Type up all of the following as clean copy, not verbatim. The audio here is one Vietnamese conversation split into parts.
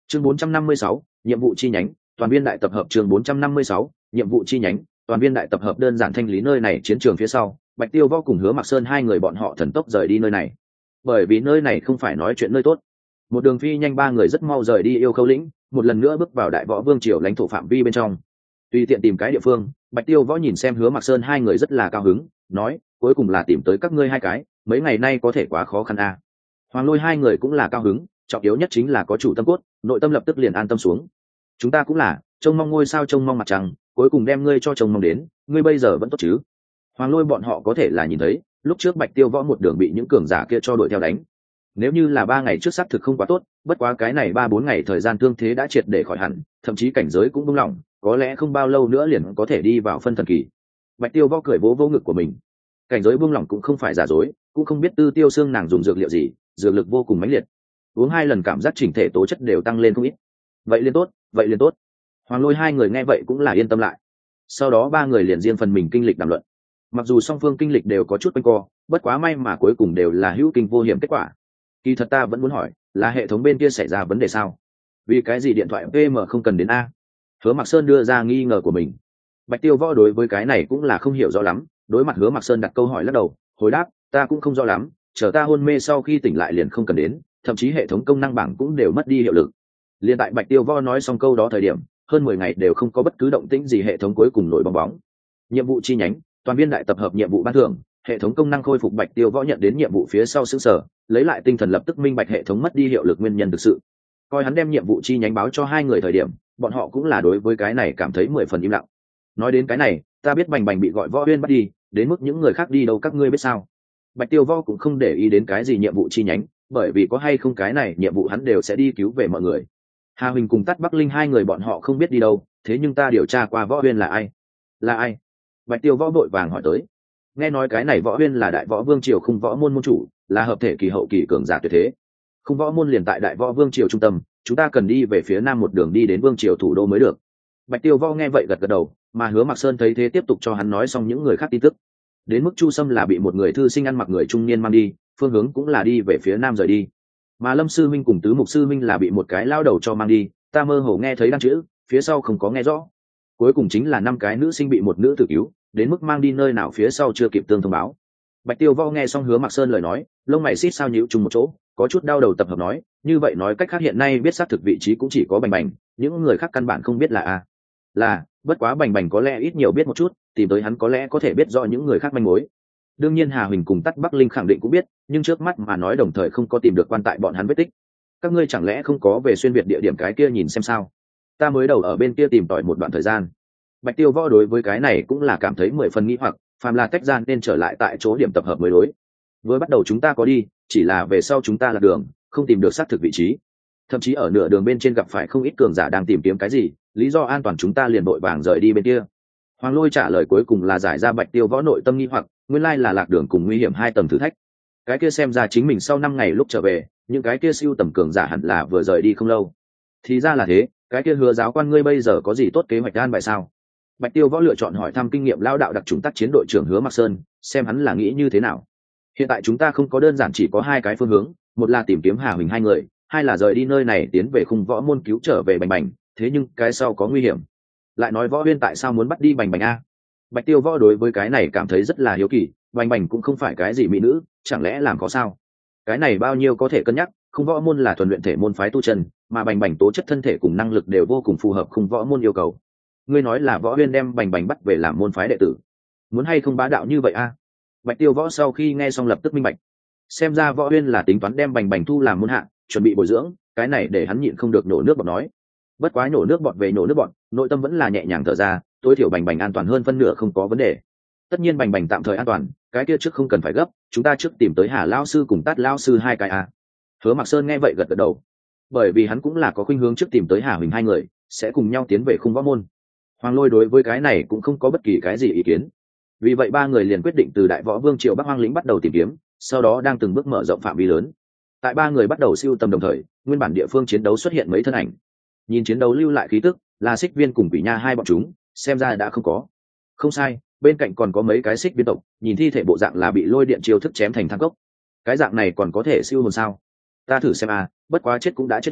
chương 456, nhiệm vụ chi nhánh toàn viên đại tập hợp. chương 456, nhiệm vụ chi nhánh toàn viên đại tập hợp. Đơn giản thanh lý nơi này chiến trường phía sau, Bạch Tiêu Võ cùng Hứa Mặc Sơn hai người bọn họ thần tốc rời đi nơi này, bởi vì nơi này không phải nói chuyện nơi tốt. Một đường phi nhanh, ba người rất mau rời đi Yêu Khâu lĩnh, một lần nữa bước vào Đại Võ Vương triều lãnh thổ phạm vi bên trong. Tùy tiện tìm cái địa phương, Bạch Tiêu Võ nhìn xem Hứa Mặc Sơn hai người rất là cao hứng, nói: cuối cùng là tìm tới các ngươi hai cái, mấy ngày nay có thể quá khó khăn à. Hoàng Lôi hai người cũng là cao hứng, trọng yếu nhất chính là có chủ tâm cốt, nội tâm lập tức liền an tâm xuống. Chúng ta cũng là trông mong ngôi sao, trông mong mặt trăng, cuối cùng đem ngươi cho trông mong đến, ngươi bây giờ vẫn tốt chứ? Hoàng Lôi bọn họ có thể là nhìn thấy, lúc trước Bạch Tiêu Võ một đường bị những cường giả kia cho đuổi theo đánh. Nếu như là 3 ngày trước xác thực không quá tốt, bất quá cái này 3-4 ngày thời gian thương thế đã triệt để khỏi hẳn, thậm chí cảnh giới cũng buông lỏng, có lẽ không bao lâu nữa liền có thể đi vào phân thần kỳ. Bạch Tiêu Võ cười vỗ vỗ ngực của mình. Cảnh giới buông lỏng cũng không phải giả dối, cũng không biết Tư Tiêu Xương nàng dùng dược liệu gì, dược lực vô cùng mãnh liệt. Uống 2 lần cảm giác chỉnh thể tố chất đều tăng lên không ít. Vậy liền tốt, vậy liền tốt. Hoàng Lôi hai người nghe vậy cũng là yên tâm lại. Sau đó 3 người liền riêng phần mình kinh lịch đàm luận. Mặc dù song phương kinh lịch đều có chút quanh co, bất quá may mà cuối cùng đều là hữu kinh vô hiểm kết quả. Kỳ thật ta vẫn muốn hỏi, là hệ thống bên kia xảy ra vấn đề sao? Vì cái gì điện thoại VM không cần đến a? Hứa Mặc Sơn đưa ra nghi ngờ của mình. Bạch Tiêu Võ đối với cái này cũng là không hiểu rõ lắm, đối mặt Hứa Mặc Sơn đặt câu hỏi lắc đầu, hồi đáp, ta cũng không rõ lắm, chờ ta hôn mê sau khi tỉnh lại liền không cần đến, thậm chí hệ thống công năng bảng cũng đều mất đi hiệu lực. Liên tại Bạch Tiêu Võ nói xong câu đó thời điểm, hơn 10 ngày đều không có bất cứ động tĩnh gì, hệ thống cuối cùng nổi bong bóng. Nhiệm vụ chi nhánh, toàn viên đại tập hợp nhiệm vụ ban thưởng, hệ thống công năng khôi phục. Bạch Tiêu Võ nhận đến nhiệm vụ phía sau sững sờ, lấy lại tinh thần lập tức minh bạch hệ thống mất đi hiệu lực nguyên nhân thực sự. Coi hắn đem nhiệm vụ chi nhánh báo cho hai người thời điểm, bọn họ cũng là đối với cái này cảm thấy 10 phần im lặng. Nói đến cái này, ta biết Bành Bành bị gọi Võ Uyên bắt đi, đến mức những người khác đi đâu các ngươi biết sao? Bạch Tiêu Võ cũng không để ý đến cái gì nhiệm vụ chi nhánh, bởi vì có hay không cái này nhiệm vụ hắn đều sẽ đi cứu về mọi người. Hà Huỳnh cùng Tát Bắc Linh hai người bọn họ không biết đi đâu, thế nhưng ta điều tra qua Võ Uyên là ai? Là ai? Bạch Tiêu Võ vội vàng hỏi tới. Nghe nói cái này Võ Uyên là Đại Võ Vương triều Khung Võ môn môn chủ, là hợp thể kỳ hậu kỳ cường giả tuyệt thế. Khung Võ môn liền tại Đại Võ Vương triều trung tâm, chúng ta cần đi về phía nam một đường đi đến Vương triều thủ đô mới được. Bạch Tiêu Võ nghe vậy gật gật đầu, mà Hứa Mặc Sơn thấy thế tiếp tục cho hắn nói xong những người khác tin tức. Đến mức Chu Sâm là bị một người thư sinh ăn mặc người trung niên mang đi, phương hướng cũng là đi về phía nam rời đi. Mà Lâm sư minh cùng Tứ Mục sư minh là bị một cái lao đầu cho mang đi, ta mơ hồ nghe thấy đan chữ, phía sau không có nghe rõ. Cuối cùng chính là 5 cái nữ sinh bị một nữ tử cứu, đến mức mang đi nơi nào phía sau chưa kịp tương thông báo. Bạch Tiêu Võ nghe xong Hứa Mặc Sơn lời nói, lông mày xít sao nhíu chung một chỗ, có chút đau đầu tập hợp nói, như vậy nói cách khác hiện nay biết xác thực vị trí cũng chỉ có Bành Bành, những người khác căn bản không biết là a. Là, bất quá Bành Bành có lẽ ít nhiều biết một chút, tìm tới hắn có lẽ có thể biết rõ những người khác manh mối. Đương nhiên Hà Huỳnh cùng Tát Bắc Linh khẳng định cũng biết, nhưng trước mắt mà nói đồng thời không có tìm được quan tại bọn hắn vết tích. Các ngươi chẳng lẽ không có về xuyên việt địa điểm cái kia nhìn xem sao? Ta mới đầu ở bên kia tìm tòi một đoạn thời gian. Bạch Tiêu Võ đối với cái này cũng là cảm thấy 10 phần nghi hoặc, phàm là tách ra nên trở lại tại chỗ điểm tập hợp mới đối. Với bắt đầu chúng ta có đi, chỉ là về sau chúng ta lạc đường, không tìm được xác thực vị trí. Thậm chí ở nửa đường bên trên gặp phải không ít cường giả đang tìm kiếm cái gì, lý do an toàn chúng ta liền vội vàng rời đi bên kia. Hoàng Lôi trả lời cuối cùng là giải ra Bạch Tiêu Võ nội tâm nghi hoặc, nguyên lai là lạc đường cùng nguy hiểm 2 tầng thử thách. Cái kia xem ra chính mình sau 5 ngày lúc trở về, những cái kia siêu tầm cường giả hẳn là vừa rời đi không lâu. Thì ra là thế, cái kia Hứa giáo quan ngươi bây giờ có gì tốt kế hoạch an bài sao? Bạch Tiêu Võ lựa chọn hỏi thăm kinh nghiệm lao đạo đặc trùng tác chiến đội trưởng Hứa Mặc Sơn, xem hắn là nghĩ như thế nào. Hiện tại chúng ta không có đơn giản chỉ có 2 cái phương hướng, một là tìm kiếm Hà Huỳnh 2 người, 2 là rời đi nơi này tiến về Khung Võ môn cứu trở về Bành Bành, thế nhưng cái sau có nguy hiểm. Lại nói Võ Uyên tại sao muốn bắt đi Bành Bành a? Bạch Tiêu Võ đối với cái này cảm thấy rất là hiếu kỳ, Bành Bành cũng không phải cái gì mỹ nữ, chẳng lẽ làm có sao? Cái này bao nhiêu có thể cân nhắc, Khung Võ môn là thuần luyện thể môn phái tu chân, mà Bành Bành tố chất thân thể cùng năng lực đều vô cùng phù hợp Khung Võ môn yêu cầu. Ngươi nói là Võ Uyên đem Bành Bành bắt về làm môn phái đệ tử, muốn hay không bá đạo như vậy a? Bạch Tiêu Võ sau khi nghe xong lập tức minh bạch, xem ra Võ Uyên là tính toán đem Bành Bành thu làm môn hạ, chuẩn bị bồi dưỡng, cái này để hắn nhịn không được nổ nước bọt nói. Bất quá nổ nước bọt về nổ nước bọt, nội tâm vẫn là nhẹ nhàng thở ra, tối thiểu Bành Bành an toàn hơn phân nửa không có vấn đề. Tất nhiên Bành Bành tạm thời an toàn, cái kia trước không cần phải gấp, chúng ta trước tìm tới Hà lão sư cùng Tát lão sư 2 cái a. Hứa Mặc Sơn nghe vậy gật gật đầu, bởi vì hắn cũng là có khuynh hướng trước tìm tới Hà Huỳnh 2 người, sẽ cùng nhau tiến về Khung Võ môn. Hoàng Lôi đối với cái này cũng không có bất kỳ cái gì ý kiến. Vì vậy 3 người liền quyết định từ Đại Võ Vương triều Bắc Hoang lĩnh bắt đầu tìm kiếm, sau đó đang từng bước mở rộng phạm vi lớn. Tại 3 người bắt đầu siêu tầm đồng thời, nguyên bản địa phương chiến đấu xuất hiện mấy thân ảnh. Nhìn chiến đấu lưu lại khí tức, là Xích Viên cùng Quỷ Nha 2 bọn chúng, xem ra đã không có. Không sai, bên cạnh còn có mấy cái Xích Viên tộc, nhìn thi thể bộ dạng là bị lôi điện chiêu thức chém thành thang cốc. Cái dạng này còn có thể siêu hồn sao? Ta thử xem a, bất quá chết cũng đã chết rồi,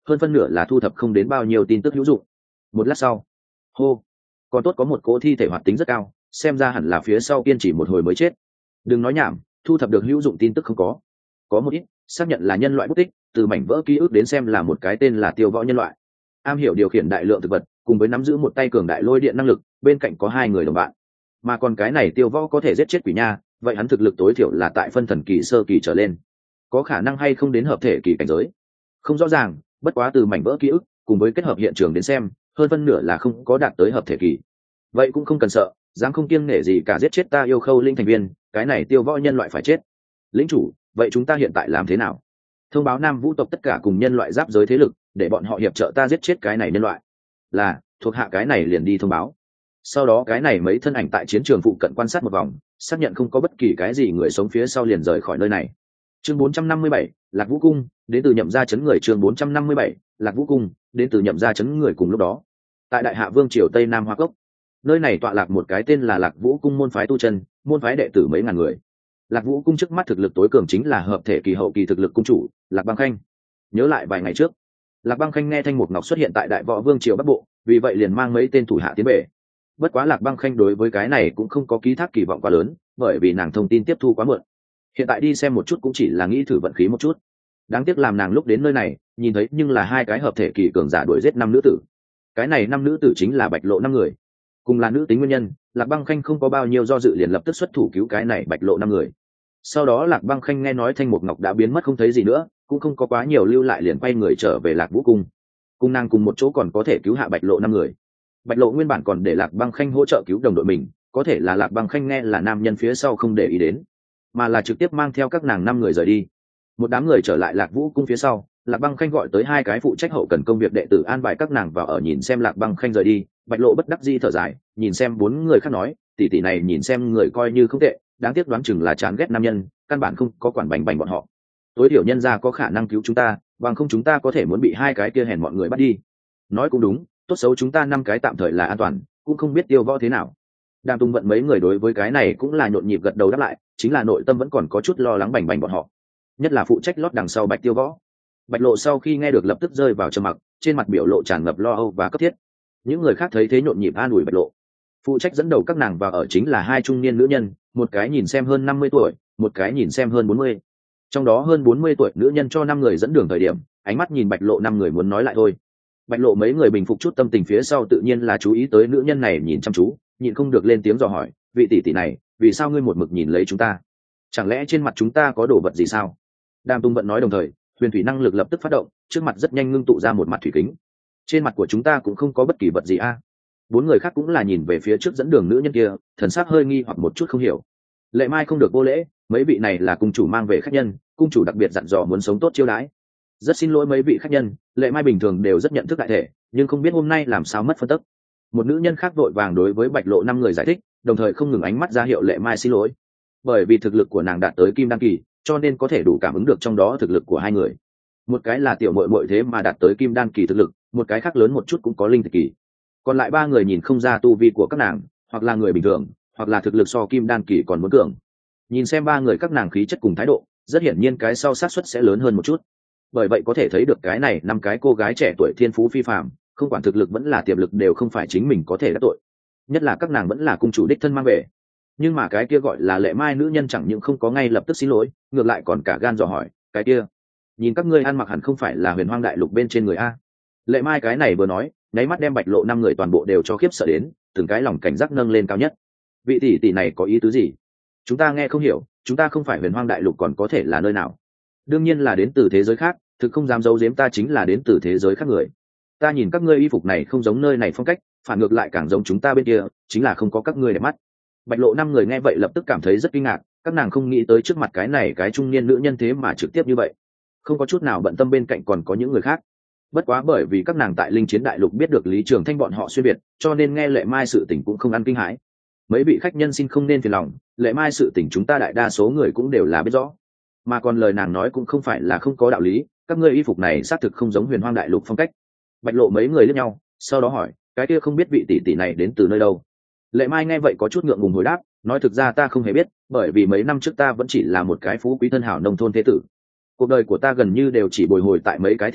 hơn phân nửa là thu thập không đến bao nhiêu tin tức hữu dụng. Một lát sau, hô, còn tốt có một cỗ thi thể hoạt tính rất cao, xem ra hẳn là phía sau kiên trì một hồi mới chết. Đừng nói nhảm, thu thập được hữu dụng tin tức không có một ít xác nhận là nhân loại bút tích, từ mảnh vỡ ký ức đến xem là một cái tên là Tiêu Võ nhân loại, am hiểu điều khiển đại lượng thực vật, cùng với nắm giữ một tay cường đại lôi điện năng lực, bên cạnh có 2 người đồng bạn. Mà còn cái này Tiêu Võ có thể giết chết quỷ nha, vậy hắn thực lực tối thiểu là tại phân thần kỳ sơ kỳ trở lên, có khả năng hay không đến hợp thể kỳ cảnh giới không rõ ràng, bất quá từ mảnh vỡ ký ức cùng với kết hợp hiện trường đến xem, hơn phân nửa là không có đạt tới hợp thể kỳ. Vậy cũng không cần sợ, dám không kiêng nể gì cả giết chết ta yêu khâu linh thành viên, cái này Tiêu Võ nhân loại phải chết. Lĩnh chủ, vậy chúng ta hiện tại làm thế nào? Thông báo Nam Vũ tộc tất cả cùng nhân loại giáp giới thế lực, để bọn họ hiệp trợ ta giết chết cái này nhân loại. Là, thuộc hạ cái này liền đi thông báo. Sau đó cái này mấy thân ảnh tại chiến trường phụ cận quan sát một vòng, xác nhận không có bất kỳ cái gì người sống phía sau liền rời khỏi nơi này. Chương 457, Lạc Vũ cung, đến từ Nhậm gia trấn người. Chương 457, Lạc Vũ cung, đến từ Nhậm gia trấn người. Cùng lúc đó, tại Đại Hạ Vương triều Tây Nam Hoa Cốc, nơi này tọa lạc một cái tên là Lạc Vũ cung môn phái tu chân, môn phái đệ tử mấy ngàn người. Lạc Vũ cung trước mắt thực lực tối cường chính là hợp thể kỳ hậu kỳ thực lực cung chủ Lạc Băng Khanh. Nhớ lại vài ngày trước, Lạc Băng Khanh nghe Thanh Mục Ngọc xuất hiện tại Đại Võ Vương triều Bắc Bộ, vì vậy liền mang mấy tên thủ hạ tiến về. Bất quá Lạc Băng Khanh đối với cái này cũng không có ký thác kỳ vọng quá lớn, bởi vì nàng thông tin tiếp thu quá muộn. Hiện tại đi xem một chút cũng chỉ là nghĩ thử vận khí một chút. Đáng tiếc làm nàng lúc đến nơi này, nhìn thấy nhưng là 2 cái hợp thể kỳ cường giả đuổi giết 5 nữ tử. Cái này 5 nữ tử chính là Bạch Lộ 5 người. Cùng là nữ tính nguyên nhân, Lạc Băng Khanh không có bao nhiêu do dự liền lập tức xuất thủ cứu cái này Bạch Lộ 5 người. Sau đó Lạc Băng Khanh nghe nói Thanh Mục Ngọc đã biến mất không thấy gì nữa, cũng không có quá nhiều lưu lại, liền quay người trở về Lạc Vũ cung. Cùng nàng cùng một chỗ còn có thể cứu hạ Bạch Lộ 5 người. Bạch Lộ nguyên bản còn để Lạc Băng Khanh hỗ trợ cứu đồng đội mình, có thể là Lạc Băng Khanh nghe là nam nhân phía sau không để ý đến, mà là trực tiếp mang theo các nàng 5 người rời đi. Một đám người trở lại Lạc Vũ cung phía sau, Lạc Băng Khanh gọi tới 2 cái phụ trách hậu cần công việc đệ tử an bài các nàng vào ở. Nhìn xem Lạc Băng Khanh rời đi, Bạch Lộ bất đắc dĩ thở dài, nhìn xem 4 người khác nói, tỷ tỷ này nhìn xem người coi như không tệ, đáng tiếc đoán chừng là chán ghét nam nhân, căn bản không có quản bành bành bọn họ. Tối thiểu nhân gia có khả năng cứu chúng ta, bằng không chúng ta có thể muốn bị 2 cái kia hèn mọi người bắt đi. Nói cũng đúng, tốt xấu chúng ta 5 cái tạm thời là an toàn, cũng không biết Tiêu Võ thế nào. Đàm Tung Vận mấy người đối với cái này cũng là nhộn nhịp gật đầu đáp lại, chính là nội tâm vẫn còn có chút lo lắng bành bành bọn họ, nhất là phụ trách lót đằng sau Bạch Tiêu Võ. Bạch Lộ sau khi nghe được lập tức rơi vào trầm mặc, trên mặt biểu lộ tràn ngập lo âu và cấp thiết. Những người khác thấy thế nhộn nhịp an ủi Bạch Lộ. Phụ trách dẫn đầu các nàng vào ở chính là 2 trung niên nữ nhân, một cái nhìn xem hơn 50 tuổi, một cái nhìn xem hơn 40. Trong đó hơn 40 tuổi nữ nhân cho 5 người dẫn đường thời điểm, ánh mắt nhìn Bạch Lộ 5 người muốn nói lại thôi. Bạch Lộ mấy người bình phục chút tâm tình phía sau tự nhiên là chú ý tới nữ nhân này nhìn chăm chú, nhịn không được lên tiếng dò hỏi, vị tỷ tỷ này, vì sao ngươi một mực nhìn lấy chúng ta? Chẳng lẽ trên mặt chúng ta có đồ vật gì sao? Đàm Tung Vận nói đồng thời, huyền thủy năng lực lập tức phát động, trước mặt rất nhanh ngưng tụ ra một mặt thủy kính. Trên mặt của chúng ta cũng không có bất kỳ vật gì a. 4 người khác cũng là nhìn về phía trước dẫn đường nữ nhân kia, thần sắc hơi nghi hoặc một chút không hiểu. Lệ Mai không được vô lễ, mấy vị này là cung chủ mang về khách nhân, cung chủ đặc biệt dặn dò muốn sống tốt chiêu đãi. Rất xin lỗi mấy vị khách nhân, Lệ Mai bình thường đều rất nhận thức đại thể, nhưng không biết hôm nay làm sao mất phân tức. Một nữ nhân khác vội vàng đối với Bạch Lộ 5 người giải thích, đồng thời không ngừng ánh mắt ra hiệu Lệ Mai xin lỗi. Bởi vì thực lực của nàng đạt tới kim đan kỳ, cho nên có thể đủ cảm ứng được trong đó thực lực của 2 người. Một cái là tiểu muội muội thế mà đạt tới kim đan kỳ thực lực, một cái khác lớn một chút cũng có linh thực kỳ. Còn lại 3 người nhìn không ra tu vi của các nàng, hoặc là người bình thường, hoặc là thực lực so kim đan kỳ còn muốn cường. Nhìn xem 3 người các nàng khí chất cùng thái độ, rất hiển nhiên cái sau xác suất sẽ lớn hơn một chút. Bởi vậy có thể thấy được cái này 5 cái cô gái trẻ tuổi thiên phú phi phàm, không quản thực lực vẫn là tiềm lực đều không phải chính mình có thể đắc tội. Nhất là các nàng vẫn là cung chủ đích thân mang về. Nhưng mà cái kia gọi là Lệ Mai nữ nhân chẳng những không có ngay lập tức xin lỗi, ngược lại còn cả gan dò hỏi, cái kia, nhìn các ngươi ăn mặc hẳn không phải là Huyền Hoang đại lục bên trên người a? Lệ Mai cái này vừa nói, nháy mắt đem Bạch Lộ 5 người toàn bộ đều cho khiếp sợ đến, từng cái lòng cảnh giác nâng lên cao nhất. Vị tỷ tỷ này có ý tứ gì? Chúng ta nghe không hiểu, chúng ta không phải Huyền Hoang đại lục còn có thể là nơi nào? Đương nhiên là đến từ thế giới khác, thực không dám giấu giếm ta chính là đến từ thế giới khác người. Ta nhìn các ngươi y phục này không giống nơi này phong cách, phản ngược lại càng giống chúng ta bên kia, chính là không có các ngươi đẹp mắt. Bạch Lộ 5 người nghe vậy lập tức cảm thấy rất kinh ngạc, các nàng không nghĩ tới trước mặt cái này cái trung niên nữ nhân thế mà trực tiếp như vậy, không có chút nào bận tâm bên cạnh còn có những người khác. Bất quá bởi vì các nàng tại Linh Chiến Đại Lục biết được Lý Trường Thanh bọn họ xuyên việt, cho nên nghe Lệ Mai sự tình cũng không ăn kinh hãi. Mấy vị khách nhân xin không nên phiền lòng, Lệ Mai sự tình chúng ta đại đa số người cũng đều là biết rõ. Mà còn lời nàng nói cũng không phải là không có đạo lý, các ngươi y phục này xác thực không giống Huyền Hoang Đại Lục phong cách. Bạch Lộ mấy người liếc nhau, sau đó hỏi, cái kia không biết vị tỷ tỷ này đến từ nơi đâu? Lệ Mai nghe vậy có chút ngượng ngùng hồi đáp, nói thực ra ta không hề biết, bởi vì mấy năm trước ta vẫn chỉ là một cái phú quý thân hảo nông thôn thế tử. Cuộc đời của ta gần như đều chỉ bồi hồi tại mấy cái thị trấn,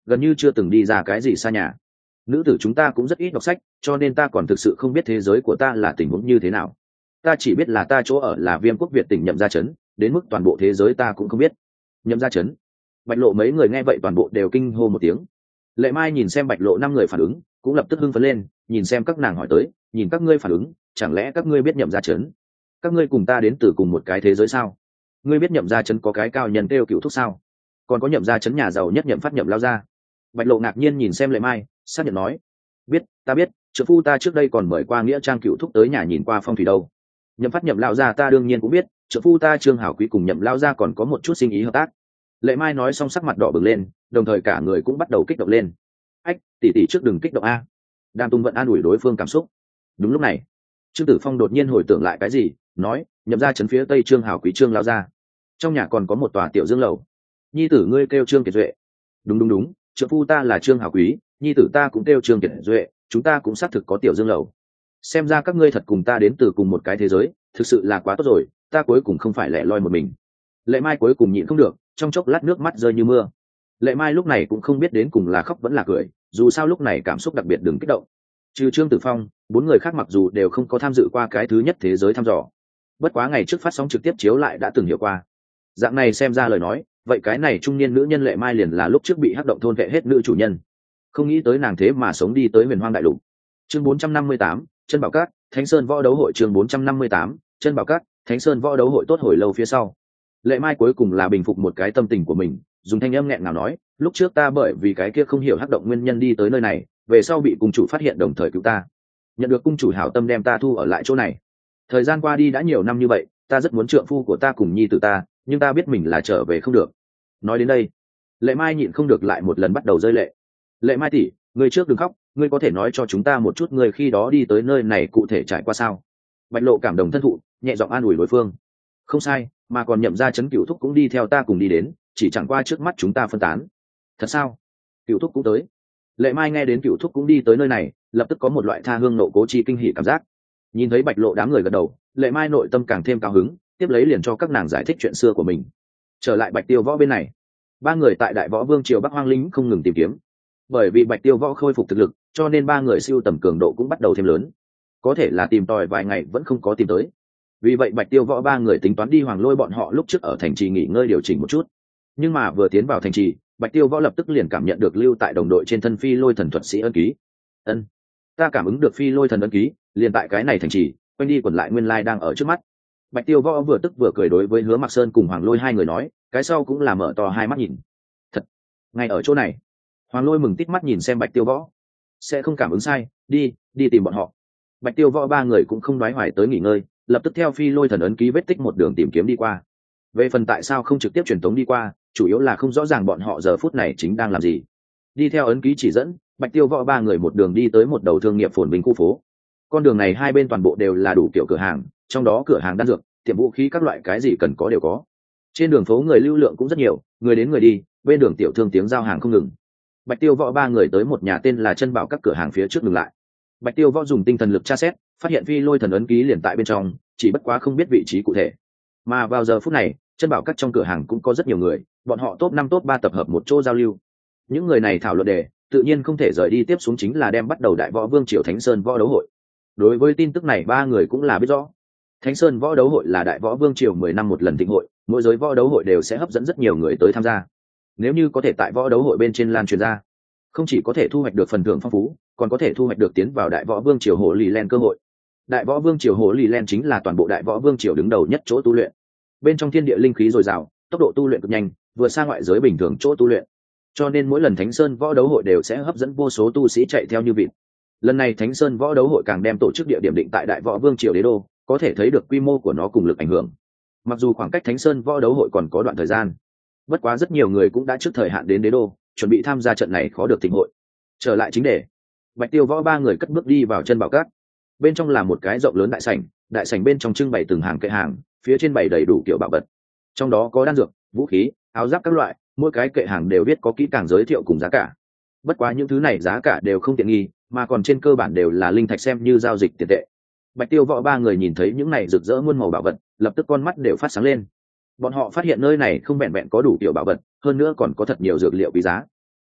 gần như chưa từng đi ra cái gì xa nhà. Nữ tử chúng ta cũng rất ít đọc sách, cho nên ta còn thực sự không biết thế giới của ta là tình huống như thế nào. Ta chỉ biết là ta chỗ ở là Viêm quốc Việt tỉnh Nhậm Gia Trấn, đến mức toàn bộ thế giới ta cũng không biết. Nhậm Gia Trấn. Bạch Lộ mấy người nghe vậy toàn bộ đều kinh hô một tiếng. Lệ Mai nhìn xem Bạch Lộ 5 người phản ứng, cũng lập tức hưng phấn lên, nhìn xem các nàng hỏi tới, nhìn các ngươi phản ứng, chẳng lẽ các ngươi biết Nhậm Gia Trấn? Các ngươi cùng ta đến từ cùng một cái thế giới sao? Ngươi biết Nhậm Gia Trấn có cái cao nhân kêu Cửu Thúc sao? Còn có Nhậm Gia Trấn nhà giàu nhất Nhậm Phát Nhậm lao ra. Bạch Lộ ngạc nhiên nhìn xem Lệ Mai, xác nhận nói, biết, ta biết, trợ phu ta trước đây còn mời qua nghĩa trang Cửu Thúc tới nhà nhìn qua phong thủy đâu. Nhậm Phát Nhậm lao ra ta đương nhiên cũng biết, trợ phu ta Trương Hảo Quý cùng Nhậm lao ra còn có một chút sinh ý hợp tác. Lệ Mai nói xong sắc mặt đỏ bừng lên, đồng thời cả người cũng bắt đầu kích động lên. Ách, tỷ tỷ trước đừng kích động a. Đàm Tung vẫn an ủi đối phương cảm xúc. Đúng lúc này, Trương Tử Phong đột nhiên hồi tưởng lại cái gì, nói, Nhậm Gia Trấn phía tây Trương Hảo Quý Trương lao ra, trong nhà còn có một tòa tiểu dương lầu. Nhi tử ngươi kêu Trương Kiệt Duệ. Đúng, trợ phu ta là Trương Hảo Quý, nhi tử ta cũng kêu Trương Kiệt Duệ, chúng ta cũng xác thực có tiểu dương lầu. Xem ra các ngươi thật cùng ta đến từ cùng một cái thế giới, thực sự là quá tốt rồi, ta cuối cùng không phải lẻ loi một mình. Lệ Mai cuối cùng nhịn không được, trong chốc lát nước mắt rơi như mưa. Lệ Mai lúc này cũng không biết đến cùng là khóc vẫn là cười, dù sao lúc này cảm xúc đặc biệt đừng kích động. Trừ Trương Tử Phong, 4 người khác mặc dù đều không có tham dự qua cái thứ nhất thế giới thăm dò, bất quá ngày trước phát sóng trực tiếp chiếu lại đã từng hiểu qua. Dạng này xem ra lời nói, vậy cái này trung niên nữ nhân Lệ Mai liền là lúc trước bị hắc động thôn vệ hết nữ chủ nhân. Không nghĩ tới nàng thế mà sống đi tới Huyền Hoang đại lục. Chương 458, Chân Bảo Các, Thánh Sơn Võ Đấu Hội. Chương 458, Chân Bảo Các, Thánh Sơn Võ Đấu Hội. Tốt hồi lâu phía sau, Lệ Mai cuối cùng là bình phục một cái tâm tình của mình, dùng thanh âm nghẹn ngào nói, lúc trước ta bởi vì cái kia không hiểu hắc động nguyên nhân đi tới nơi này, về sau bị cung chủ phát hiện đồng thời cứu ta, nhận được cung chủ hảo tâm đem ta thu ở lại chỗ này. Thời gian qua đi đã nhiều năm như vậy, ta rất muốn trượng phu của ta cùng nhi tử ta, nhưng ta biết mình là trở về không được. Nói đến đây, Lệ Mai nhịn không được lại một lần bắt đầu rơi lệ. Lệ Mai tỷ, ngươi trước đừng khóc, ngươi có thể nói cho chúng ta một chút ngươi khi đó đi tới nơi này cụ thể trải qua sao? Bạch Lộ cảm động thân thụ, nhẹ giọng an ủi đối phương. Không sai, mà còn Nhậm Gia Trấn Cửu Thúc cũng đi theo ta cùng đi đến, chỉ chẳng qua trước mắt chúng ta phân tán. Thật sao? Cửu Thúc cũng tới. Lệ Mai nghe đến Cửu Thúc cũng đi tới nơi này, lập tức có một loại tha hương nộ cố chi kinh hỉ cảm giác. Nhìn thấy Bạch Lộ đám người gật đầu, Lệ Mai nội tâm càng thêm cao hứng, tiếp lấy liền cho các nàng giải thích chuyện xưa của mình. Trở lại Bạch Tiêu Võ bên này, 3 người tại Đại Võ Vương triều Bắc Hoang Linh không ngừng tìm kiếm. Bởi vì Bạch Tiêu Võ khôi phục thực lực, cho nên 3 người siêu tầm cường độ cũng bắt đầu thêm lớn. Có thể là tìm tòi vài ngày vẫn không có tìm tới. Vì vậy Bạch Tiêu Võ 3 người tính toán đi Hoàng Lôi bọn họ lúc trước ở thành trì nghỉ ngơi điều chỉnh một chút. Nhưng mà vừa tiến vào thành trì, Bạch Tiêu Võ lập tức liền cảm nhận được lưu tại đồng đội trên thân Phi Lôi thần thuật sĩ ân ký. Ân, ta cảm ứng được Phi Lôi thần ân ký, liền tại cái này thành trì, quanh đi quẩn lại nguyên lai đang ở trước mắt. Bạch Tiêu Võ vừa tức vừa cười đối với Hứa Mặc Sơn cùng Hoàng Lôi 2 người nói, cái sau cũng là mở to hai mắt nhìn. Thật, ngay ở chỗ này. Hoàng Lôi mừng tít mắt nhìn xem Bạch Tiêu Võ. Sẽ không cảm ứng sai, đi tìm bọn họ. Bạch Tiêu Võ 3 người cũng không đoái hoài tới nghỉ ngơi, lập tức theo Phi Lôi thần ấn ký vết tích một đường tìm kiếm đi qua. Về phần tại sao không trực tiếp truyền tống đi qua, chủ yếu là không rõ ràng bọn họ giờ phút này chính đang làm gì. Đi theo ấn ký chỉ dẫn, Bạch Tiêu Võ 3 người một đường đi tới một đầu thương nghiệp phồn vinh khu phố. Con đường này hai bên toàn bộ đều là đủ kiểu cửa hàng, trong đó cửa hàng đan dược, tiệm vũ khí các loại cái gì cần có đều có. Trên đường phố người lưu lượng cũng rất nhiều, người đến người đi, bên đường tiểu thương tiếng giao hàng không ngừng. Bạch Tiêu Võ 3 người tới một nhà tên là Chân Bảo các cửa hàng phía trước dừng lại. Bạch Tiêu Võ dùng tinh thần lực tra xét, phát hiện Phi Lôi thần ấn ký liền tại bên trong, chỉ bất quá không biết vị trí cụ thể. Mà vào giờ phút này, Chân Bảo các trong cửa hàng cũng có rất nhiều người, bọn họ top 5 top 3 tập hợp một chỗ giao lưu. Những người này thảo luận đề, tự nhiên không thể rời đi tiếp xuống chính là đem bắt đầu Đại Võ Vương triều Thánh Sơn Võ Đấu Hội. Đối với tin tức này 3 người cũng là biết rõ. Thánh Sơn Võ Đấu Hội là Đại Võ Vương triều 10 năm một lần thịnh hội, mỗi giới võ đấu hội đều sẽ hấp dẫn rất nhiều người tới tham gia. Nếu như có thể tại võ đấu hội bên trên lan truyền ra, không chỉ có thể thu hoạch được phần thưởng phong phú, còn có thể thu hoạch được tiến vào Đại Võ Vương triều Hồ Lì Len cơ hội. Đại Võ Vương triều Hồ Lì Len chính là toàn bộ Đại Võ Vương triều đứng đầu nhất chỗ tu luyện. Bên trong thiên địa linh khí dồi dào, tốc độ tu luyện cực nhanh, vừa xa ngoại giới bình thường chỗ tu luyện. Cho nên mỗi lần Thánh Sơn Võ Đấu Hội đều sẽ hấp dẫn vô số tu sĩ chạy theo như vịt. Lần này Thánh Sơn Võ Đấu Hội càng đem tổ chức địa điểm định tại Đại Võ Vương triều Đế đô, có thể thấy được quy mô của nó cùng lực ảnh hưởng. Mặc dù khoảng cách Thánh Sơn Võ Đấu Hội còn có đoạn thời gian, bất quá rất nhiều người cũng đã trước thời hạn đến Đế đô, chuẩn bị tham gia trận này khó được thịnh hội. Trở lại chính đề, Bạch Tiêu Võ 3 người cất bước đi vào Chân Bảo Các. Bên trong là một cái rộng lớn đại sảnh bên trong trưng bày từng hàng kệ hàng, phía trên bày đầy đủ kiểu bảo vật. Trong đó có đan dược, vũ khí, áo giáp các loại, mỗi cái kệ hàng đều viết có kỹ càng giới thiệu cùng giá cả. Bất quá những thứ này giá cả đều không tiện nghi, mà còn trên cơ bản đều là linh thạch xem như giao dịch tiền tệ. Bạch Tiêu Võ 3 người nhìn thấy những này rực rỡ muôn màu bảo vật, lập tức con mắt đều phát sáng lên. Bọn họ phát hiện nơi này không vẹn vẹn có đủ kiểu bảo vật, hơn nữa còn có thật nhiều dược liệu quý giá.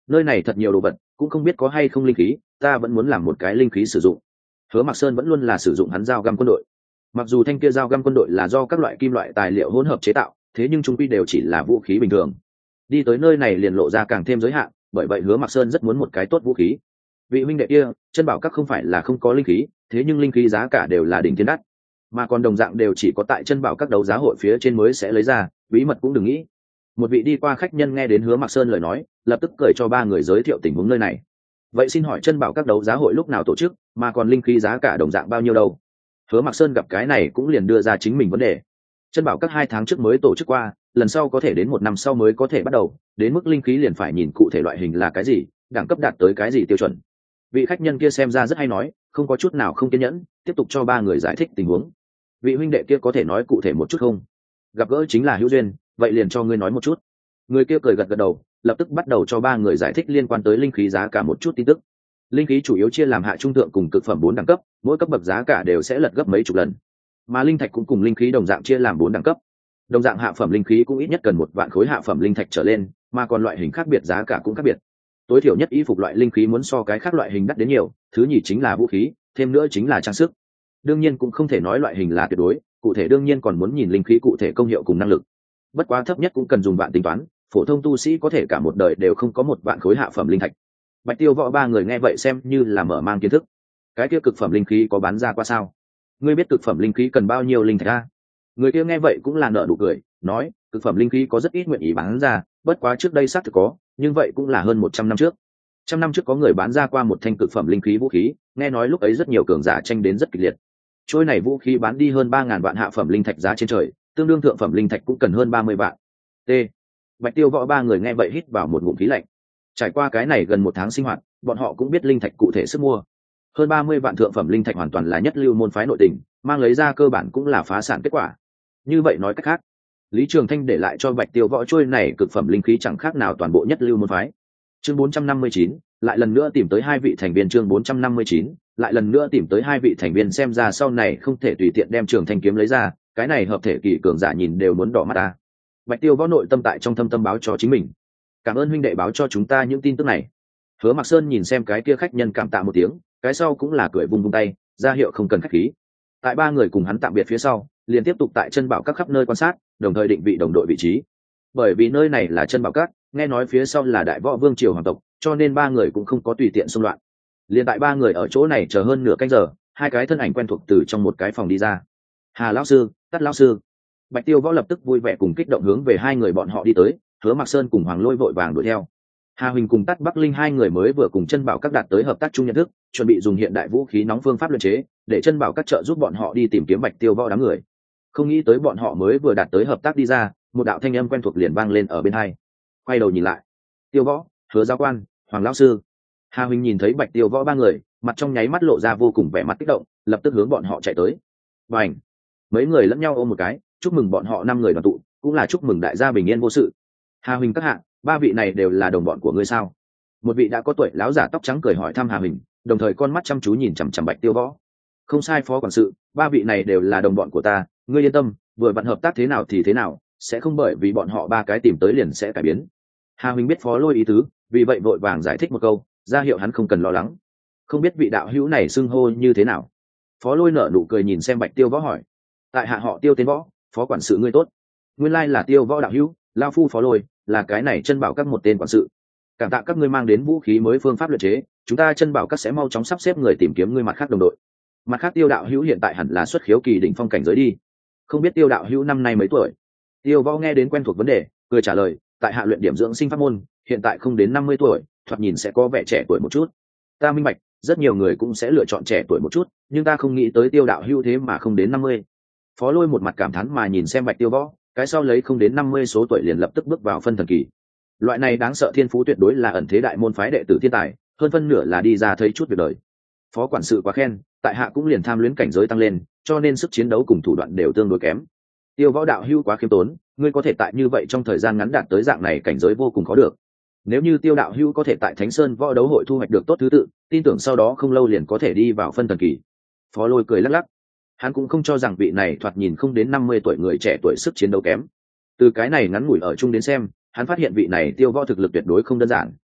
nơi này thật nhiều đồ vật cũng không biết có hay không linh khí, ta vẫn muốn làm một cái linh khí sử dụng. Hứa Mặc Sơn vẫn luôn là sử dụng hắn dao găm quân đội. Mặc dù thanh kia dao găm quân đội là do các loại kim loại tài liệu hỗn hợp chế tạo, thế nhưng chúng quy đều chỉ là vũ khí bình thường. Đi tới nơi này liền lộ ra càng thêm giới hạn, bởi vậy Hứa Mặc Sơn rất muốn một cái tốt vũ khí. Vị huynh đệ kia, chân bảo các không phải là không có linh khí, thế nhưng linh khí giá cả đều là đỉnh thiên đắt, mà còn đồng dạng đều chỉ có tại chân bảo các đấu giá hội phía trên mới sẽ lấy ra, bí mật cũng đừng nghĩ. Một vị đi qua khách nhân nghe đến Hứa Mặc Sơn lời nói, lập tức cười cho ba người giới thiệu tình huống nơi này. Vậy xin hỏi chân bảo các đấu giá hội lúc nào tổ chức, mà còn linh khí giá cả đồng dạng bao nhiêu đâu? Hứa Mặc Sơn gặp cái này cũng liền đưa ra chính mình vấn đề. Chân bảo các 2 tháng trước mới tổ chức qua, lần sau có thể đến 1 năm sau mới có thể bắt đầu, đến mức linh khí liền phải nhìn cụ thể loại hình là cái gì, đẳng cấp đạt tới cái gì tiêu chuẩn. Vị khách nhân kia xem ra rất hay nói, không có chút nào không kiên nhẫn, tiếp tục cho ba người giải thích tình huống. Vị huynh đệ kia có thể nói cụ thể một chút không? Gặp gỡ chính là hữu duyên, vậy liền cho ngươi nói một chút. Người kia cười gật gật đầu, lập tức bắt đầu cho ba người giải thích liên quan tới linh khí giá cả một chút tin tức. Linh khí chủ yếu chia làm hạ trung thượng cùng cực phẩm 4 đẳng cấp, mỗi cấp bậc giá cả đều sẽ lật gấp mấy chục lần. Mà linh thạch cũng cùng linh khí đồng dạng chia làm 4 đẳng cấp. Đồng dạng hạ phẩm linh khí cũng ít nhất cần 1 vạn khối hạ phẩm linh thạch trở lên, mà còn loại hình khác biệt giá cả cũng khác biệt. Tối thiểu nhất y phục loại linh khí muốn so cái khác loại hình đắt đến nhiều, thứ nhì chính là vũ khí, thêm nữa chính là trang sức. Đương nhiên cũng không thể nói loại hình là tuyệt đối, cụ thể đương nhiên còn muốn nhìn linh khí cụ thể công hiệu cùng năng lực. Bất quá thấp nhất cũng cần dùng vạn tính toán, phổ thông tu sĩ có thể cả một đời đều không có 1 vạn khối hạ phẩm linh thạch. Bạch Tiêu Võ ba người nghe vậy xem như là mở mang kiến thức. Cái kia cực phẩm linh khí có bán ra qua sao? Ngươi biết cực phẩm linh khí cần bao nhiêu linh thạch a? Người kia nghe vậy cũng là nở nụ cười, nói, cực phẩm linh khí có rất ít nguyện ý bán ra, bất quá trước đây xác thực có, nhưng vậy cũng là hơn 100 năm trước. 100 năm trước có người bán ra qua một thanh cực phẩm linh khí vũ khí, nghe nói lúc ấy rất nhiều cường giả tranh đến rất kịch liệt. Trôi này vũ khí bán đi hơn 3000 vạn hạ phẩm linh thạch giá trên trời, tương đương thượng phẩm linh thạch cũng cần hơn 30 vạn. T. Bạch Tiêu Võ ba người nghe vậy hít vào một ngụm khí lạnh. Trải qua cái này gần 1 tháng sinh hoạt, bọn họ cũng biết linh thạch cụ thể sức mua. Hơn 30 vạn thượng phẩm linh thạch hoàn toàn là nhất lưu môn phái nội tình, mang lấy ra cơ bản cũng là phá sản kết quả. Như vậy nói cách khác, Lý Trường Thanh để lại cho Bạch Tiêu Võ trôi này cực phẩm linh khí chẳng khác nào toàn bộ nhất lưu môn phái. Chương 459, lại lần nữa tìm tới 2 vị thành viên. Chương 459, lại lần nữa tìm tới 2 vị thành viên, xem ra sau này không thể tùy tiện đem Trường Thanh kiếm lấy ra, cái này hợp thể kỳ cường giả nhìn đều muốn đỏ mắt ta. Bạch Tiêu Võ nội tâm tại trong thâm tâm báo cho chính mình. Cảm ơn huynh đệ báo cho chúng ta những tin tức này. Hứa Mặc Sơn nhìn xem cái kia khách nhân cảm tạ một tiếng, cái sau cũng là cười vung vung tay, ra hiệu không cần khách khí. Tại ba người cùng hắn tạm biệt phía sau, liền tiếp tục tại chân bảo các khắp nơi quan sát, đồng thời định vị đồng đội vị trí. Bởi vì nơi này là chân bảo các, nghe nói phía sau là đại võ vương triều hoàng tộc, cho nên ba người cũng không có tùy tiện xung loạn. Liền tại ba người ở chỗ này chờ hơn nửa canh giờ, 2 cái thân ảnh quen thuộc từ trong một cái phòng đi ra. Hà lão sư, Tát lão sư. Bạch Tiêu Võ lập tức vui vẻ cùng kích động hướng về 2 người bọn họ đi tới, Hứa Mặc Sơn cùng Hoàng Lôi vội vàng đuổi theo. Hà Huỳnh cùng Tát Bắc Linh 2 người mới vừa cùng chân bảo các đạt tới hợp tác chung nhận thức, chuẩn bị dùng hiện đại vũ khí nóng phương pháp luyện chế, để chân bảo các trợ giúp bọn họ đi tìm kiếm Bạch Tiêu Võ đám người. Không nghĩ tới bọn họ mới vừa đạt tới hợp tác đi ra, một đạo thanh âm quen thuộc liền vang lên ở bên hai. Quay đầu nhìn lại, Tiêu Võ, Hứa giáo quan, Hoàng lão sư. Hà Huỳnh nhìn thấy Bạch Tiêu Võ ba người, mặt trong nháy mắt lộ ra vô cùng vẻ mặt kích động, lập tức hướng bọn họ chạy tới. Bành! Mấy người lẫn nhau ôm một cái, chúc mừng bọn họ 5 người đoàn tụ, cũng là chúc mừng đại gia bình yên vô sự. Hà Huỳnh các hạ, 3 vị này đều là đồng bọn của ngươi sao? Một vị đã có tuổi lão giả tóc trắng cười hỏi thăm Hà Huỳnh, đồng thời con mắt chăm chú nhìn chằm chằm Bạch Tiêu Võ. Không sai phó quản sự, 3 vị này đều là đồng bọn của ta, ngươi yên tâm, vừa bạn hợp tác thế nào thì thế nào, sẽ không bởi vì bọn họ 3 cái tìm tới liền sẽ cải biến. Hà Huỳnh biết Phó Lôi ý tứ, vì vậy vội vàng giải thích một câu, ra hiệu hắn không cần lo lắng. Không biết vị đạo hữu này xưng hô như thế nào? Phó Lôi nở nụ cười nhìn xem Bạch Tiêu Võ hỏi. Tại hạ họ Tiêu tên Võ, phó quản sự ngươi tốt. Nguyên lai là Tiêu Võ đạo hữu, lão phu Phó Lôi, là cái này chân bảo các một tên quản sự. Cảm tạ các ngươi mang đến vũ khí mới phương pháp luyện chế, chúng ta chân bảo các sẽ mau chóng sắp xếp người tìm kiếm ngươi mặt khác đồng đội. Mặt khác Tiêu đạo hữu hiện tại hẳn là xuất khiếu kỳ đỉnh phong cảnh giới đi. Không biết Tiêu đạo hữu năm nay mấy tuổi? Tiêu Võ nghe đến quen thuộc vấn đề, cười trả lời, tại hạ luyện điểm dưỡng sinh pháp môn, hiện tại không đến 50 tuổi, thoạt nhìn sẽ có vẻ trẻ tuổi một chút. Ta minh bạch, rất nhiều người cũng sẽ lựa chọn trẻ tuổi một chút, nhưng ta không nghĩ tới Tiêu đạo hữu thế mà không đến 50. Phó Lôi một mặt cảm thán mà nhìn xem Bạch Tiêu Võ, cái sau lấy không đến 50 số tuổi liền lập tức bước vào phân thần kỳ. Loại này đáng sợ thiên phú tuyệt đối là ẩn thế đại môn phái đệ tử thiên tài, hơn phân nửa là đi ra thấy chút việc đời. Phó quản sự quá khen, tại hạ cũng liền tham luyến cảnh giới tăng lên, cho nên sức chiến đấu cùng thủ đoạn đều tương đối kém. Tiêu Võ đạo hữu quá khiêm tốn, ngươi có thể tại như vậy trong thời gian ngắn đạt tới dạng này cảnh giới vô cùng khó được. Nếu như Tiêu đạo hữu có thể tại Thánh Sơn võ đấu hội thu hoạch được tốt thứ tự, tin tưởng sau đó không lâu liền có thể đi vào phân thần kỳ. Phó Lôi cười lắc lắc, hắn cũng không cho rằng vị này thoạt nhìn không đến 50 tuổi người trẻ tuổi sức chiến đấu kém. Từ cái này ngắn ngủi ở chung đến xem, hắn phát hiện vị này Tiêu Võ thực lực tuyệt đối không đơn giản.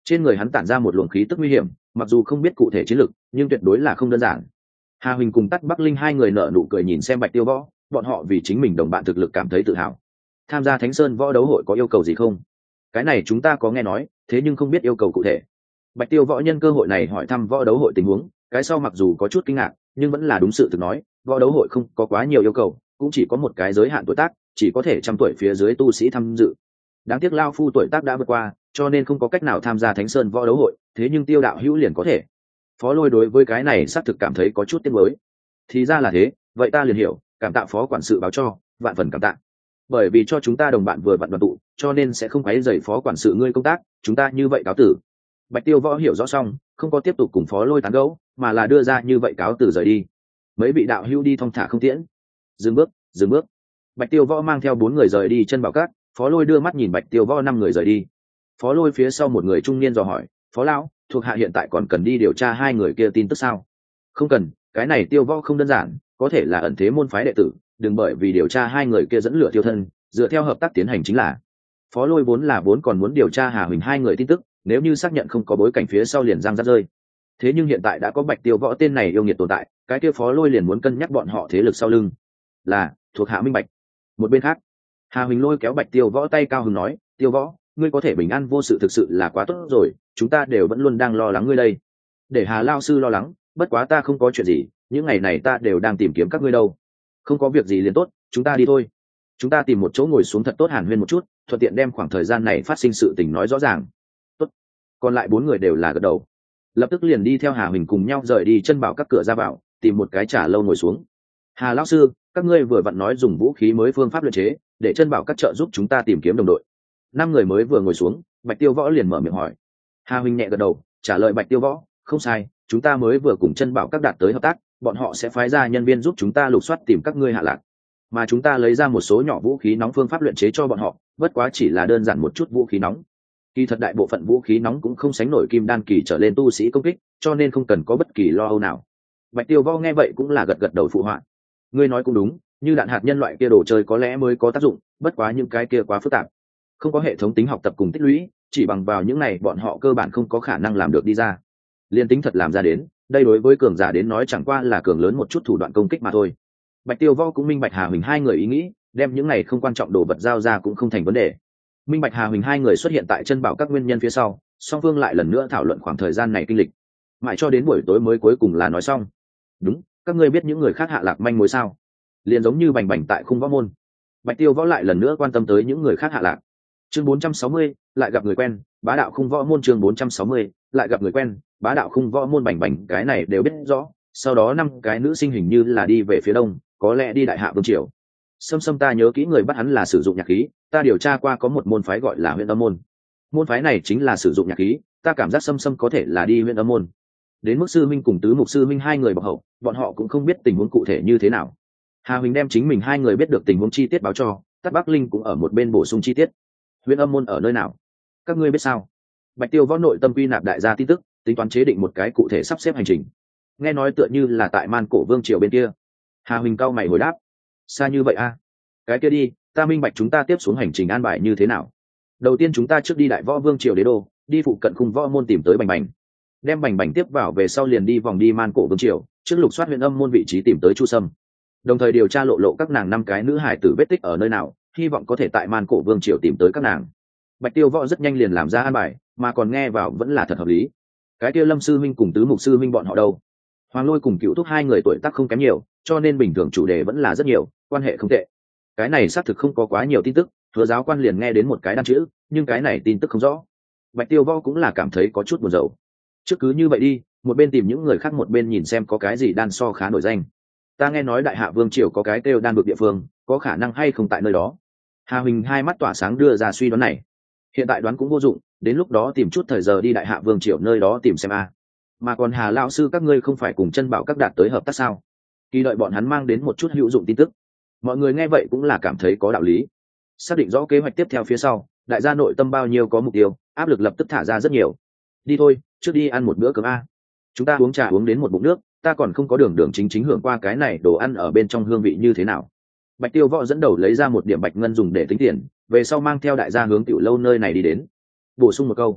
Trên người hắn tản ra một luồng khí tức nguy hiểm, mặc dù không biết cụ thể chiến lược nhưng tuyệt đối là không đơn giản. Hà Huỳnh cùng Tắt Bắc Linh hai người nở nụ cười nhìn xem Bạch Tiêu Võ, bọn họ vì chính mình đồng bạn thực lực cảm thấy tự hào. Tham gia Thánh Sơn võ đấu hội có yêu cầu gì không? Cái này chúng ta có nghe nói, thế nhưng không biết yêu cầu cụ thể. Bạch Tiêu Võ nhân cơ hội này hỏi thăm võ đấu hội tình huống, cái sau mặc dù có chút kinh ngạc nhưng vẫn là đúng sự thực nói, võ đấu hội không có quá nhiều yêu cầu, cũng chỉ có một cái giới hạn tuổi tác, chỉ có thể 100 tuổi phía dưới tu sĩ tham dự. Đáng tiếc lao phu tuổi tác đã vượt qua, cho nên không có cách nào tham gia Thánh Sơn võ đấu hội, thế nhưng Tiêu đạo hữu liền có thể. Phó Lôi đối với cái này xác thực cảm thấy có chút tiếc nuối. Thì ra là thế, vậy ta liền hiểu, cảm tạ phó quản sự báo cho, vạn phần cảm tạ. Bởi vì cho chúng ta đồng bạn vừa vặn đoàn tụ, cho nên sẽ không quấy rầy phó quản sự ngươi công tác, chúng ta như vậy cáo tử. Bạch Tiêu Võ hiểu rõ xong, không có tiếp tục cùng Phó Lôi tán gẫu, mà là đưa ra như vậy cáo từ rời đi. Mấy vị đạo hữu đi thong thả không tiễn. Dừng bước, dừng bước. Bạch Tiêu Võ mang theo 4 người rời đi chân bảo cát, Phó Lôi đưa mắt nhìn Bạch Tiêu Võ 5 người rời đi. Phó Lôi phía sau một người trung niên dò hỏi, "Phó lão, thuộc hạ hiện tại còn cần đi điều tra 2 người kia tin tức sao?" "Không cần, cái này Tiêu Võ không đơn giản, có thể là ẩn thế môn phái đệ tử, đừng bởi vì điều tra 2 người kia dẫn lửa tiêu thân, dựa theo hợp tác tiến hành chính là." Phó Lôi vốn còn muốn điều tra Hà Huỳnh 2 người tin tức, nếu như xác nhận không có bối cảnh phía sau liền giang rắt rơi. Thế nhưng hiện tại đã có Bạch Tiêu Võ tên này yêu nghiệt tồn tại, cái kia Phó Lôi liền muốn cân nhắc bọn họ thế lực sau lưng. Là, thuộc hạ minh bạch. Một bên khác, Hà Huỳnh lôi kéo Bạch Tiêu Võ tay cao hứng nói, "Tiêu Võ, ngươi có thể bình an vô sự thực sự là quá tốt rồi, chúng ta đều vẫn luôn đang lo lắng ngươi đây." "Để Hà lao sư lo lắng, bất quá ta không có chuyện gì, những ngày này ta đều đang tìm kiếm các ngươi đâu." "Không có việc gì liền tốt, chúng ta đi thôi." Chúng ta tìm một chỗ ngồi xuống thật tốt hàn huyên một chút, thuận tiện đem khoảng thời gian này phát sinh sự tình nói rõ ràng. Tốt. Còn lại 4 người đều là gật đầu, lập tức liền đi theo Hà Huỳnh cùng nhau rời đi chân bảo các cửa ra vào, tìm một cái trà lâu ngồi xuống. "Hà lão sư, các ngươi vừa vặn nói dùng vũ khí mới phương pháp luyện chế, để chân bảo các trợ giúp chúng ta tìm kiếm đồng đội." 5 người mới vừa ngồi xuống, Bạch Tiêu Võ liền mở miệng hỏi. Hà Huỳnh nhẹ gật đầu, trả lời Bạch Tiêu Võ, "Không sai, chúng ta mới vừa cùng chân bảo các đạt tới hợp tác, bọn họ sẽ phái ra nhân viên giúp chúng ta lục soát tìm các ngươi hạ lạc. Mà chúng ta lấy ra một số nhỏ vũ khí nóng phương pháp luyện chế cho bọn họ, bất quá chỉ là đơn giản một chút vũ khí nóng. Kỳ thật đại bộ phận vũ khí nóng cũng không sánh nổi kim đan kỳ trở lên tu sĩ công kích, cho nên không cần có bất kỳ lo âu nào." Bạch Tiêu Võ nghe vậy cũng là gật gật đầu phụ họa. "Ngươi nói cũng đúng, như đạn hạt nhân loại kia đồ chơi có lẽ mới có tác dụng, bất quá những cái kia quá phức tạp, không có hệ thống tính học tập cùng tích lũy, chỉ bằng vào những này bọn họ cơ bản không có khả năng làm được đi ra. Liên tính thật làm ra đến, đây đối với cường giả đến nói chẳng qua là cường lớn một chút thủ đoạn công kích mà thôi." Bạch Tiêu Võ cũng minh bạch Hà Huỳnh 2 người ý nghĩ, đem những này không quan trọng đồ vật giao ra cũng không thành vấn đề. Minh bạch Hà Huỳnh 2 người xuất hiện tại chân bảo các nguyên nhân phía sau, song phương lại lần nữa thảo luận khoảng thời gian này kinh lịch, mãi cho đến buổi tối mới cuối cùng là nói xong. "Đúng, các ngươi biết những người khác hạ lạc manh mối sao?" Liền giống như Bành Bành tại Khung Võ môn. Bạch Tiêu Võ lại lần nữa quan tâm tới những người khác hạ lạc. Chương 460, lại gặp người quen, Bá đạo Khung Võ môn. Chương 460, lại gặp người quen, Bá đạo Khung Võ môn. Bành Bành cái này đều biết rõ. Sau đó 5 cái nữ sinh hình như là đi về phía đông, có lẽ đi Đại Hạ Vương triều. Sâm Sâm ta nhớ kỹ người bắt hắn là sử dụng nhạc khí, ta điều tra qua có một môn phái gọi là Huyền Âm môn. Môn phái này chính là sử dụng nhạc khí, ta cảm giác Sâm Sâm có thể là đi Huyền Âm môn. Đến mức sư minh cùng tứ mục sư minh 2 người bọc hậu, bọn họ cũng không biết tình huống cụ thể như thế nào. Hà Huỳnh đem chính mình 2 người biết được tình huống chi tiết báo cho, Tắt Bắc Linh cũng ở một bên bổ sung chi tiết. Huyền Âm môn ở nơi nào? Các ngươi biết sao? Bạch Tiêu Võ nội tâm quy nạp đại gia tin tức, tính toán chế định một cái cụ thể sắp xếp hành trình. Nghe nói tựa như là tại Man Cổ Vương triều bên kia. Hà Huỳnh cao mày hồi đáp, xa như vậy a? Cái kia đi, ta minh bạch chúng ta tiếp xuống hành trình an bài như thế nào. Đầu tiên chúng ta trước đi Đại Võ Vương triều đế đô, đi phụ cận Khung Võ môn tìm tới Bành Bành. Đem Bành Bành tiếp vào về sau liền đi vòng đi Man Cổ Vương triều, trước lục soát Huyền Âm môn vị trí tìm tới Chu Sâm. Đồng thời điều tra lộ lộ các nàng 5 cái nữ hải tử vết tích ở nơi nào, hy vọng có thể tại Man Cổ Vương triều tìm tới các nàng. Bạch Tiêu Võ rất nhanh liền làm ra an bài, mà còn nghe vào vẫn là thật hợp lý. Cái kia Lâm sư minh cùng tứ mục sư minh bọn họ đâu? Hoàng Lôi cùng Cựu Thúc 2 người tuổi tác không kém nhiều, cho nên bình thường chủ đề vẫn là rất nhiều, quan hệ không tệ. Cái này xác thực không có quá nhiều tin tức, Hứa giáo quan liền nghe đến một cái đan chữ, nhưng cái này tin tức không rõ. Bạch Tiêu Võ cũng là cảm thấy có chút buồn rầu. Trước cứ như vậy đi, một bên tìm những người khác một bên nhìn xem có cái gì đan so khá nổi danh. Ta nghe nói Đại Hạ Vương triều có cái kêu đan vực địa phương, có khả năng hay không tại nơi đó. Hà Huỳnh 2 mắt tỏa sáng đưa ra suy đoán này. Hiện tại đoán cũng vô dụng, đến lúc đó tìm chút thời giờ đi Đại Hạ Vương triều nơi đó tìm xem a. Mà còn Hà lão sư các ngươi không phải cùng chân bảo các đạt tới hợp tác sao? Kỳ đợi bọn hắn mang đến một chút hữu dụng tin tức. Mọi người nghe vậy cũng là cảm thấy có đạo lý. Xác định rõ kế hoạch tiếp theo phía sau, đại gia nội tâm bao nhiêu có mục tiêu, áp lực lập tức thả ra rất nhiều. Đi thôi, trước đi ăn một bữa cơm a. Chúng ta uống trà uống đến một bụng nước, ta còn không có đường đường chính chính hưởng qua cái này đồ ăn ở bên trong hương vị như thế nào. Bạch Tiêu Võ dẫn đầu lấy ra một điểm bạch ngân dùng để tính tiền, về sau mang theo đại gia hướng tiểu lâu nơi này đi đến. Bổ sung một câu,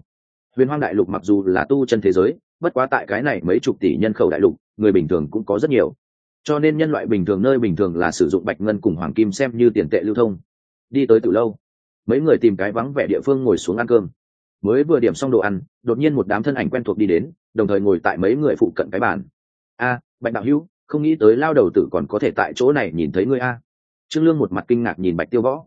Huyền Hoang đại lục mặc dù là tu chân thế giới, bất quá tại cái này mấy chục tỷ nhân khẩu đại lục, người bình thường cũng có rất nhiều, cho nên nhân loại bình thường nơi bình thường là sử dụng bạch ngân cùng hoàng kim xem như tiền tệ lưu thông. Đi tới từ lâu, mấy người tìm cái vắng vẻ địa phương ngồi xuống ăn cơm. Mới vừa điểm xong đồ ăn, đột nhiên một đám thân ảnh quen thuộc đi đến, đồng thời ngồi tại mấy người phụ cận cái bàn. Bạch đạo hữu, không nghĩ tới lao đầu tử còn có thể tại chỗ này nhìn thấy ngươi a. Trương Lương một mặt kinh ngạc nhìn Bạch Tiêu Võ.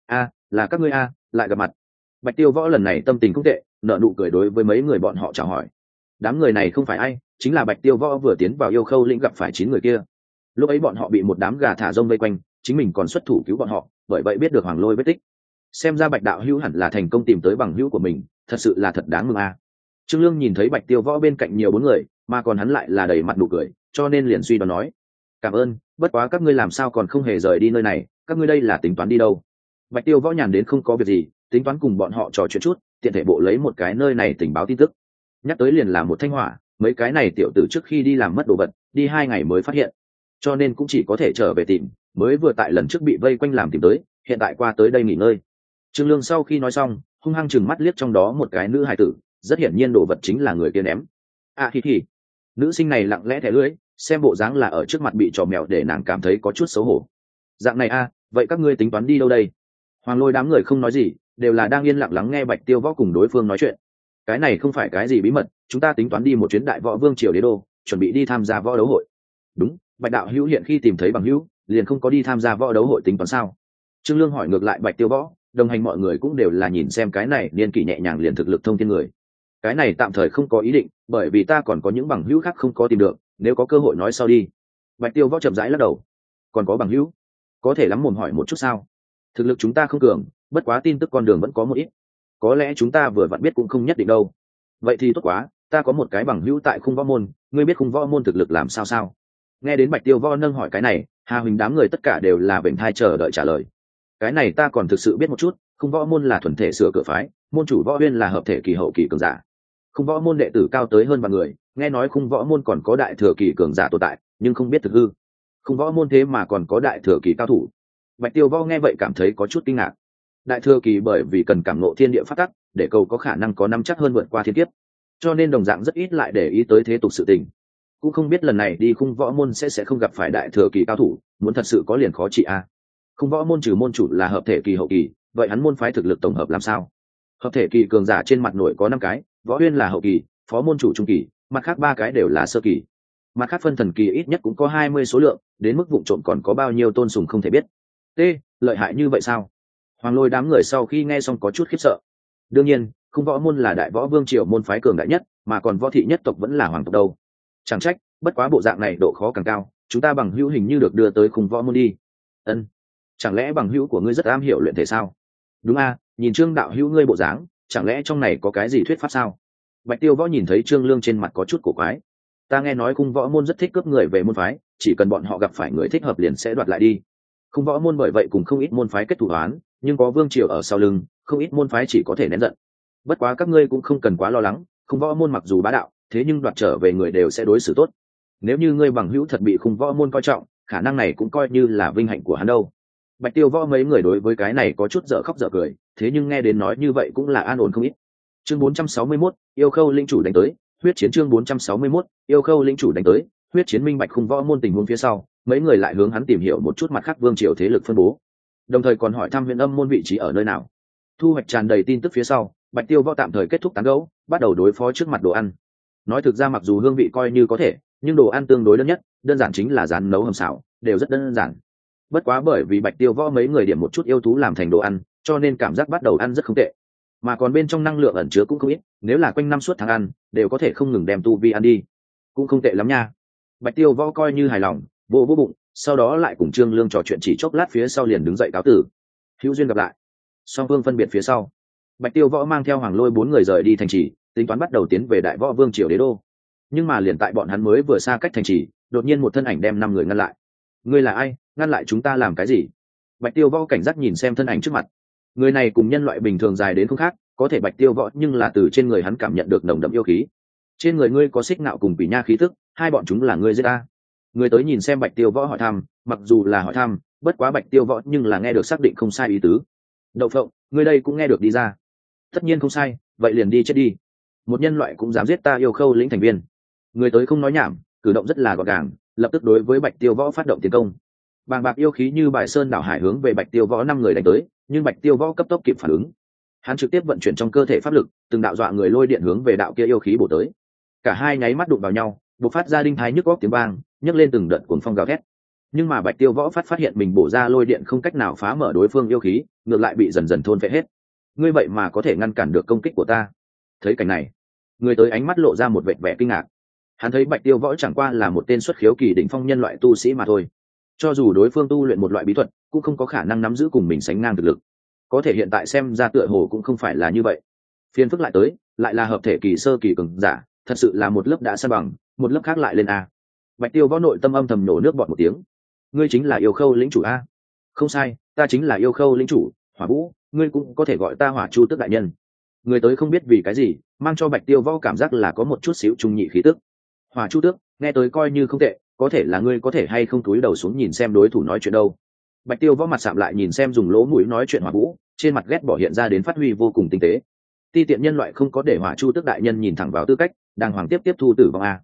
Là các ngươi lại gặp mặt. Bạch Tiêu Võ lần này tâm tình không tệ, nở nụ cười đối với mấy người bọn họ chào hỏi. Đám người này không phải ai, chính là Bạch Tiêu Võ vừa tiến vào Yêu Khâu lĩnh gặp phải 9 người kia. Lúc ấy bọn họ bị một đám gà thả rông vây quanh, chính mình còn xuất thủ cứu bọn họ, bởi vậy biết được Hoàng Lôi vết tích. Xem ra Bạch đạo hữu hẳn là thành công tìm tới bằng hữu của mình, thật sự là thật đáng mừng a. Trương Lương nhìn thấy Bạch Tiêu Võ bên cạnh nhiều 4 người, mà còn hắn lại là đầy mặt nụ cười, cho nên liền suy đoán nói: "Cảm ơn, bất quá các ngươi làm sao còn không hề rời đi nơi này, các ngươi đây là tính toán đi đâu?" Bạch Tiêu Võ nhàn đến không có việc gì, tính toán cùng bọn họ trò chuyện chút, tiện thể bộ lấy một cái nơi này tình báo tin tức. Nhắc tới liền là một thanh hỏa, mấy cái này tiểu tử trước khi đi làm mất đồ vật, đi 2 ngày mới phát hiện, cho nên cũng chỉ có thể trở về tìm, mới vừa tại lần trước bị vây quanh làm tìm tới, hiện tại qua tới đây nghỉ ngơi. Trương Lương sau khi nói xong, hung hăng chừng mắt liếc trong đó một cái nữ hài tử, rất hiển nhiên đồ vật chính là người kia ném. Hi. Nữ sinh này lặng lẽ thẻ lưỡi, xem bộ dáng là ở trước mặt bị trò mèo để nàng cảm thấy có chút xấu hổ. Dạng này vậy các ngươi tính toán đi đâu đây? Hoàng Lôi đám người không nói gì, đều là đang yên lặng lắng nghe Bạch Tiêu Võ cùng đối phương nói chuyện. Cái này không phải cái gì bí mật, chúng ta tính toán đi một chuyến đại võ vương triều đế đô, chuẩn bị đi tham gia võ đấu hội. Đúng, Bạch đạo hữu hiện khi tìm thấy bằng hữu, liền không có đi tham gia võ đấu hội tính toán sao? Trương Lương hỏi ngược lại Bạch Tiêu Võ, đồng hành mọi người cũng đều là nhìn xem cái này niên kỷ nhẹ nhàng liền thực lực thông thiên người. Cái này tạm thời không có ý định, bởi vì ta còn có những bằng hữu khác không có tìm được, nếu có cơ hội nói sau đi. Bạch Tiêu Võ chậm rãi lắc đầu. Còn có bằng hữu? Có thể lắm mồm hỏi một chút sao? Thực lực chúng ta không cường, bất quá tin tức con đường vẫn có một ít. Có lẽ chúng ta vừa vặn biết cũng không nhất định đâu. Vậy thì tốt quá, ta có một cái bằng hữu tại Khung Võ môn, ngươi biết Khung Võ môn thực lực làm sao? Nghe đến Bạch Tiêu Võ nâng hỏi cái này, Hà Huỳnh đám người tất cả đều là vểnh thai chờ đợi trả lời. Cái này ta còn thực sự biết một chút, Khung Võ môn là thuần thể sửa cửa phái, môn chủ Võ Huyên là hợp thể kỳ hậu kỳ cường giả. Khung Võ môn đệ tử cao tới hơn vạn người, nghe nói Khung Võ môn còn có đại thừa kỳ cường giả tồn tại, nhưng không biết thực hư. Khung Võ môn thế mà còn có đại thừa kỳ cao thủ. Bạch Tiêu Võ nghe vậy cảm thấy có chút kinh ngạc. Đại thừa kỳ bởi vì cần cảm ngộ thiên địa pháp tắc, để cầu có khả năng có năm chắc hơn vượt qua thiên kiếp, cho nên đồng dạng rất ít lại để ý tới thế tục sự tình. Cũng không biết lần này đi Khung Võ môn sẽ không gặp phải đại thừa kỳ cao thủ, muốn thật sự có liền khó trị Khung Võ môn trừ môn chủ là hợp thể kỳ hậu kỳ, vậy hắn môn phái thực lực tổng hợp làm sao? Hợp thể kỳ cường giả trên mặt nổi có 5 cái, Võ Huyên là hậu kỳ, phó môn chủ trung kỳ, mặt khác 3 cái đều là sơ kỳ. Mặt khác phân thần kỳ ít nhất cũng có 20 số lượng, đến mức vụng trộm còn có bao nhiêu tôn sùng không thể biết. Lợi hại như vậy sao? Hoàng Lôi đám người sau khi nghe xong có chút khiếp sợ. Đương nhiên, Khung Võ môn là đại võ vương triều môn phái cường đại nhất, mà còn võ thị nhất tộc vẫn là hoàng tộc đâu. Chẳng trách, bất quá bộ dạng này độ khó càng cao, chúng ta bằng hữu hình như được đưa tới Khung Võ môn đi. Chẳng lẽ bằng hữu của ngươi rất am hiểu luyện thể sao? Đúng nhìn Trương đạo hữu ngươi bộ dáng, chẳng lẽ trong này có cái gì thuyết pháp sao? Bạch Tiêu Võ nhìn thấy Trương Lương trên mặt có chút cổ quái. Ta nghe nói Khung Võ môn rất thích cướp người về môn phái, chỉ cần bọn họ gặp phải người thích hợp liền sẽ đoạt lại đi. Khung Võ môn bởi vậy cùng không ít môn phái kết thủ án, nhưng có vương triều ở sau lưng, không ít môn phái chỉ có thể nén giận. Bất quá các ngươi cũng không cần quá lo lắng, Khung Võ môn mặc dù bá đạo, thế nhưng đoạt trở về người đều sẽ đối xử tốt. Nếu như ngươi bằng hữu thật bị Khung Võ môn coi trọng, khả năng này cũng coi như là vinh hạnh của hắn đâu. Bạch Tiêu Võ mấy người đối với cái này có chút dở khóc dở cười, thế nhưng nghe đến nói như vậy cũng là an ổn không ít. Chương 461, Yêu Khâu lĩnh chủ đánh tới, huyết chiến. Chương 461, Yêu Khâu lĩnh chủ đánh tới, huyết chiến. Minh bạch Khung Võ môn tình huống phía sau, mấy người lại hướng hắn tìm hiểu một chút mặt khác vương triều thế lực phân bố, đồng thời còn hỏi thăm Huyền Âm môn vị trí ở nơi nào. Thu hoạch tràn đầy tin tức phía sau, Bạch Tiêu Võ tạm thời kết thúc tán gẫu, bắt đầu đối phó trước mặt đồ ăn. Nói thực ra mặc dù hương vị coi như có thể, nhưng đồ ăn tương đối đơn giản chính là rán nấu hầm xào, đều rất đơn giản. Bất quá bởi vì Bạch Tiêu Võ mấy người điểm một chút yêu thú làm thành đồ ăn, cho nên cảm giác bắt đầu ăn rất không tệ, mà còn bên trong năng lượng ẩn chứa cũng không ít, nếu là quanh năm suốt tháng ăn, đều có thể không ngừng đem tu vi ăn đi, cũng không tệ lắm nha. Bạch Tiêu Võ coi như hài lòng, vô bụng, sau đó lại cùng Trương Lương trò chuyện chỉ chốc lát phía sau liền đứng dậy cáo tử. Hữu duyên gặp lại. Song phương phân biệt phía sau, Bạch Tiêu Võ mang theo Hoàng Lôi 4 người rời đi thành trì, tính toán bắt đầu tiến về đại võ vương triều đế đô. Nhưng mà liền tại bọn hắn mới vừa xa cách thành trì, đột nhiên một thân ảnh đem 5 người ngăn lại. Ngươi là ai, ngăn lại chúng ta làm cái gì? Bạch Tiêu Võ cảnh giác nhìn xem thân ảnh trước mặt. Người này cùng nhân loại bình thường dài đến không khác, có thể Bạch Tiêu Võ nhưng là từ trên người hắn cảm nhận được nồng đậm yêu khí. Trên người ngươi có xích ngạo cùng quỷ nha khí tức, hai bọn chúng là ngươi giết ta. Người tới nhìn xem Bạch Tiêu Võ hỏi thăm, mặc dù là hỏi thăm, bất quá Bạch Tiêu Võ nhưng là nghe được xác định không sai ý tứ. Đậu phộng, ngươi đây cũng nghe được đi ra. Tất nhiên không sai, vậy liền đi chết đi. một nhân loại cũng dám giết ta yêu khâu lĩnh thành viên. Người tới không nói nhảm, cử động rất là gọn gàng, lập tức đối với Bạch Tiêu Võ phát động tiến công. Bàng bạc yêu khí như bài sơn đảo hải hướng về Bạch Tiêu Võ 5 người đánh tới, nhưng Bạch Tiêu Võ cấp tốc kịp phản ứng. Hắn trực tiếp vận chuyển trong cơ thể pháp lực, từng đạo dọa người lôi điện hướng về đạo kia yêu khí bổ tới. Cả hai nháy mắt đụng vào nhau, bộc phát ra đinh thái nhức óc tiếng vang, nhấc lên từng đợt cuồng phong gào thét. Nhưng mà Bạch Tiêu Võ phát hiện mình bổ ra lôi điện không cách nào phá mở đối phương yêu khí, ngược lại bị dần dần thôn phệ hết. Ngươi vậy mà có thể ngăn cản được công kích của ta? Thấy cảnh này, người tới ánh mắt lộ ra một vệt vẻ kinh ngạc. Hắn thấy Bạch Tiêu Võ chẳng qua là một tên xuất khiếu kỳ đỉnh phong nhân loại tu sĩ mà thôi. Cho dù đối phương tu luyện một loại bí thuật, cũng không có khả năng nắm giữ cùng mình sánh ngang thực lực. Có thể hiện tại xem ra tựa hồ cũng không phải là như vậy. Phiền phức lại tới, lại là hợp thể kỳ sơ kỳ cường giả, thật sự là một lớp đã san bằng, một lớp khác lại lên a. Bạch Tiêu Võ nội tâm âm thầm nổ nước bọt một tiếng. Ngươi chính là yêu khâu lĩnh chủ a? Không sai, ta chính là yêu khâu lĩnh chủ Hỏa Vũ, ngươi cũng có thể gọi ta Hỏa Chu Tước đại nhân. Người tới không biết vì cái gì, mang cho Bạch Tiêu Võ cảm giác là có một chút xíu trung nhị khí tức. Hỏa Chu Tước, nghe tới coi như không tệ, có thể là ngươi có thể hay không cúi đầu xuống nhìn xem đối thủ nói chuyện đâu. Bạch Tiêu Võ mặt sạm lại nhìn xem dùng lỗ mũi nói chuyện Hỏa Vũ, trên mặt ghét bỏ hiện ra đến phát huy vô cùng tinh tế. Ti tiện nhân loại không có để Hỏa Chu Tước đại nhân nhìn thẳng vào tư cách, đang hoàng tiếp thu tử vong a.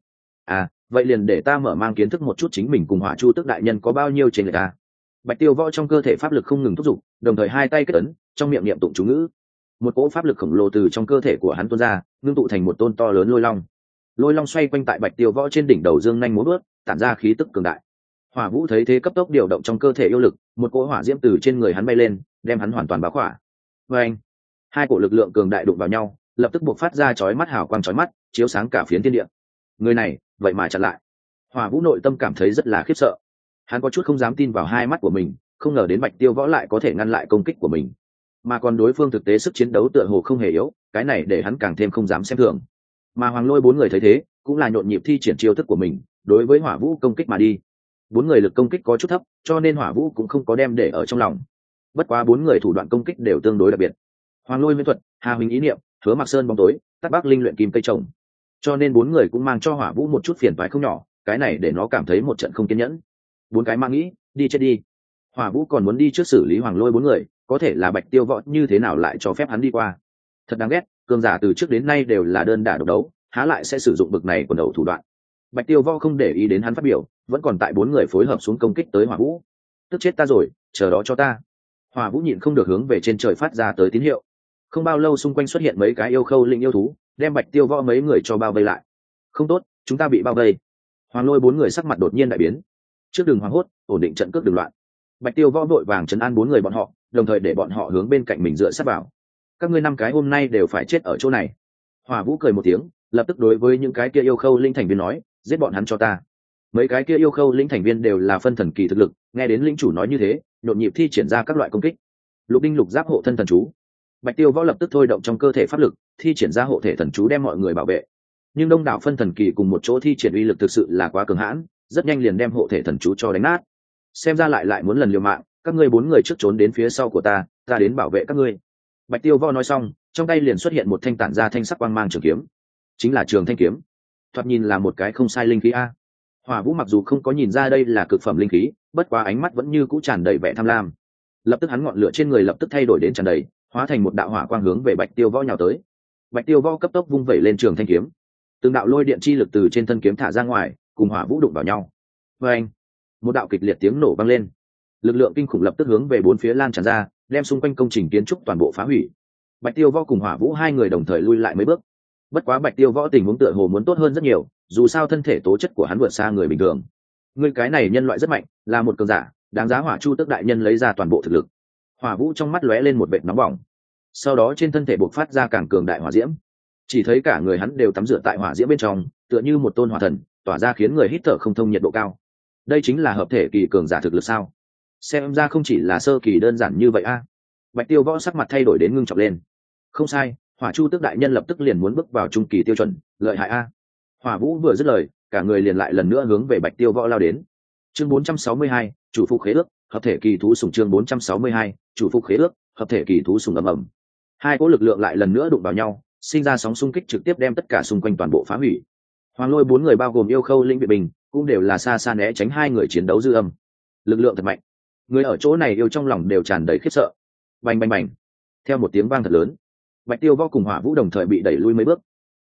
Vậy liền để ta mở mang kiến thức một chút chính mình cùng Hỏa Chu Tước đại nhân có bao nhiêu trên người ta. Bạch Tiêu Võ trong cơ thể pháp lực không ngừng thúc giục, đồng thời hai tay kết ấn, trong miệng niệm tụng chú ngữ. Một cỗ pháp lực khổng lồ từ trong cơ thể của hắn tuôn ra, ngưng tụ thành một tôn to lớn lôi long. Lôi long xoay quanh tại Bạch Tiêu Võ trên đỉnh đầu dương nhanh múa vớt, tản ra khí tức cường đại. Hỏa Vũ thấy thế cấp tốc điều động trong cơ thể yêu lực, một cỗ hỏa diễm từ trên người hắn bay lên, đem hắn hoàn toàn bao khỏa. Vâng! Hai cỗ lực lượng cường đại đụng vào nhau, lập tức buộc phát ra chói mắt hào quang chói mắt, chiếu sáng cả phiến thiên địa. Người này, vậy mà chặn lại. Hỏa Vũ nội tâm cảm thấy rất là khiếp sợ. Hắn có chút không dám tin vào hai mắt của mình, không ngờ đến Bạch Tiêu Võ lại có thể ngăn lại công kích của mình, mà còn đối phương thực tế sức chiến đấu tựa hồ không hề yếu, cái này để hắn càng thêm không dám xem thường. Mà Hoàng Lôi 4 người thấy thế, cũng là nhộn nhịp thi triển chiêu thức của mình, đối với Hỏa Vũ công kích mà đi. 4 người lực công kích có chút thấp, cho nên Hỏa Vũ cũng không có đem để ở trong lòng. Bất quá 4 người thủ đoạn công kích đều tương đối đặc biệt. Hoàng Lôi miễn thuật, Hà Huỳnh ý niệm, Hứa Mặc Sơn bóng tối, Tát Bắc Linh luyện kim cây trồng. Cho nên 4 người cũng mang cho Hỏa Vũ một chút phiền toái không nhỏ, cái này để nó cảm thấy một trận không kiên nhẫn. 4 cái mang nghĩ, đi chết đi. Hỏa Vũ còn muốn đi trước xử lý Hoàng Lôi 4 người, có thể là Bạch Tiêu Võ như thế nào lại cho phép hắn đi qua. Thật đáng ghét, cường giả từ trước đến nay đều là đơn đả độc đấu, há lại sẽ sử dụng bực này quần đầu thủ đoạn. Bạch Tiêu Võ không để ý đến hắn phát biểu, vẫn còn tại 4 người phối hợp xuống công kích tới Hỏa Vũ. Tức chết ta rồi, chờ đó cho ta. Hỏa Vũ nhịn không được hướng về trên trời phát ra tới tín hiệu. Không bao lâu xung quanh xuất hiện mấy cái yêu khâu linh yêu thú, đem Bạch Tiêu Võ mấy người cho bao vây lại. Không tốt, chúng ta bị bao vây. Hoàng Lôi 4 người sắc mặt đột nhiên đại biến. Trước đường hoảng hốt, ổn định trận cước đừng loạn. Bạch Tiêu Võ vội vàng trấn an 4 người bọn họ, đồng thời để bọn họ hướng bên cạnh mình dựa sát vào. Các ngươi 5 cái hôm nay đều phải chết ở chỗ này. Hỏa Vũ cười một tiếng, lập tức đối với những cái kia yêu khâu linh thành viên nói, giết bọn hắn cho ta. Mấy cái kia yêu khâu linh thành viên đều là phân thần kỳ thực lực, nghe đến linh chủ nói như thế, nhộn nhịp thi triển ra các loại công kích. Lục đinh lục giáp hộ thân thần chú. Bạch Tiêu Võ lập tức thôi động trong cơ thể pháp lực, thi triển ra hộ thể thần chú đem mọi người bảo vệ. Nhưng đông đảo phân thần kỳ cùng một chỗ thi triển uy lực thực sự là quá cường hãn, rất nhanh liền đem hộ thể thần chú cho đánh nát. Xem ra lại muốn lần liều mạng, các ngươi 4 người trước trốn đến phía sau của ta đến bảo vệ các ngươi. Bạch Tiêu Võ nói xong, trong tay liền xuất hiện một thanh tản ra thanh sắc quang mang trường kiếm, chính là Trường Thanh kiếm. Thoạt nhìn là một cái không sai linh khí a. Hỏa Vũ mặc dù không có nhìn ra đây là cực phẩm linh khí, bất quá ánh mắt vẫn như cũ tràn đầy vẻ tham lam. Lập tức hắn ngọn lửa trên người lập tức thay đổi đến tràn đầy, hóa thành một đạo hỏa quang hướng về Bạch Tiêu Võ nhào tới. Bạch Tiêu Võ cấp tốc vung vẩy lên Trường Thanh kiếm, từng đạo lôi điện chi lực từ trên thân kiếm thả ra ngoài, cùng Hỏa Vũ đụng vào nhau. Vâng! Một đạo kịch liệt tiếng nổ vang lên, lực lượng kinh khủng lập tức hướng về 4 phía lan tràn ra, đem xung quanh công trình kiến trúc toàn bộ phá hủy. Bạch Tiêu Võ cùng Hỏa Vũ 2 người đồng thời lui lại mấy bước. Bất quá Bạch Tiêu Võ tình huống tựa hồ muốn tốt hơn rất nhiều, dù sao thân thể tố chất của hắn vượt xa người bình thường. Người cái này nhân loại rất mạnh, là một cường giả, đáng giá Hỏa Chu Tước đại nhân lấy ra toàn bộ thực lực. Hỏa Vũ trong mắt lóe lên một vệt nóng bỏng, sau đó trên thân thể bộc phát ra càng cường đại hỏa diễm. Chỉ thấy cả người hắn đều tắm rửa tại hỏa diễm bên trong, tựa như một tôn hỏa thần, tỏa ra khiến người hít thở không thông nhiệt độ cao. Đây chính là hợp thể kỳ cường giả thực lực sao? Xem ra không chỉ là sơ kỳ đơn giản như vậy a. Bạch Tiêu Võ sắc mặt thay đổi đến ngưng trọng lên. Không sai, Hỏa Chu Tước đại nhân lập tức liền muốn bước vào trung kỳ tiêu chuẩn, lợi hại a. Hỏa Vũ vừa dứt lời, cả người liền lại lần nữa hướng về Bạch Tiêu Võ lao đến. Chương 462, chủ phục khế ước, hợp thể kỳ thú sủng. Chương 462, chủ phục khế ước, hợp thể kỳ thú sủng. Ầm ầm. Hai cỗ lực lượng lại lần nữa đụng vào nhau, sinh ra sóng xung kích trực tiếp đem tất cả xung quanh toàn bộ phá hủy. Hoàng Lôi 4 người bao gồm yêu khâu linh viện bình cũng đều là xa xa né tránh 2 người chiến đấu dư âm. Lực lượng thật mạnh, người ở chỗ này yêu trong lòng đều tràn đầy khiếp sợ. Bành bành bành. Theo một tiếng vang thật lớn, Bạch Tiêu Võ cùng Hỏa Vũ đồng thời bị đẩy lui mấy bước.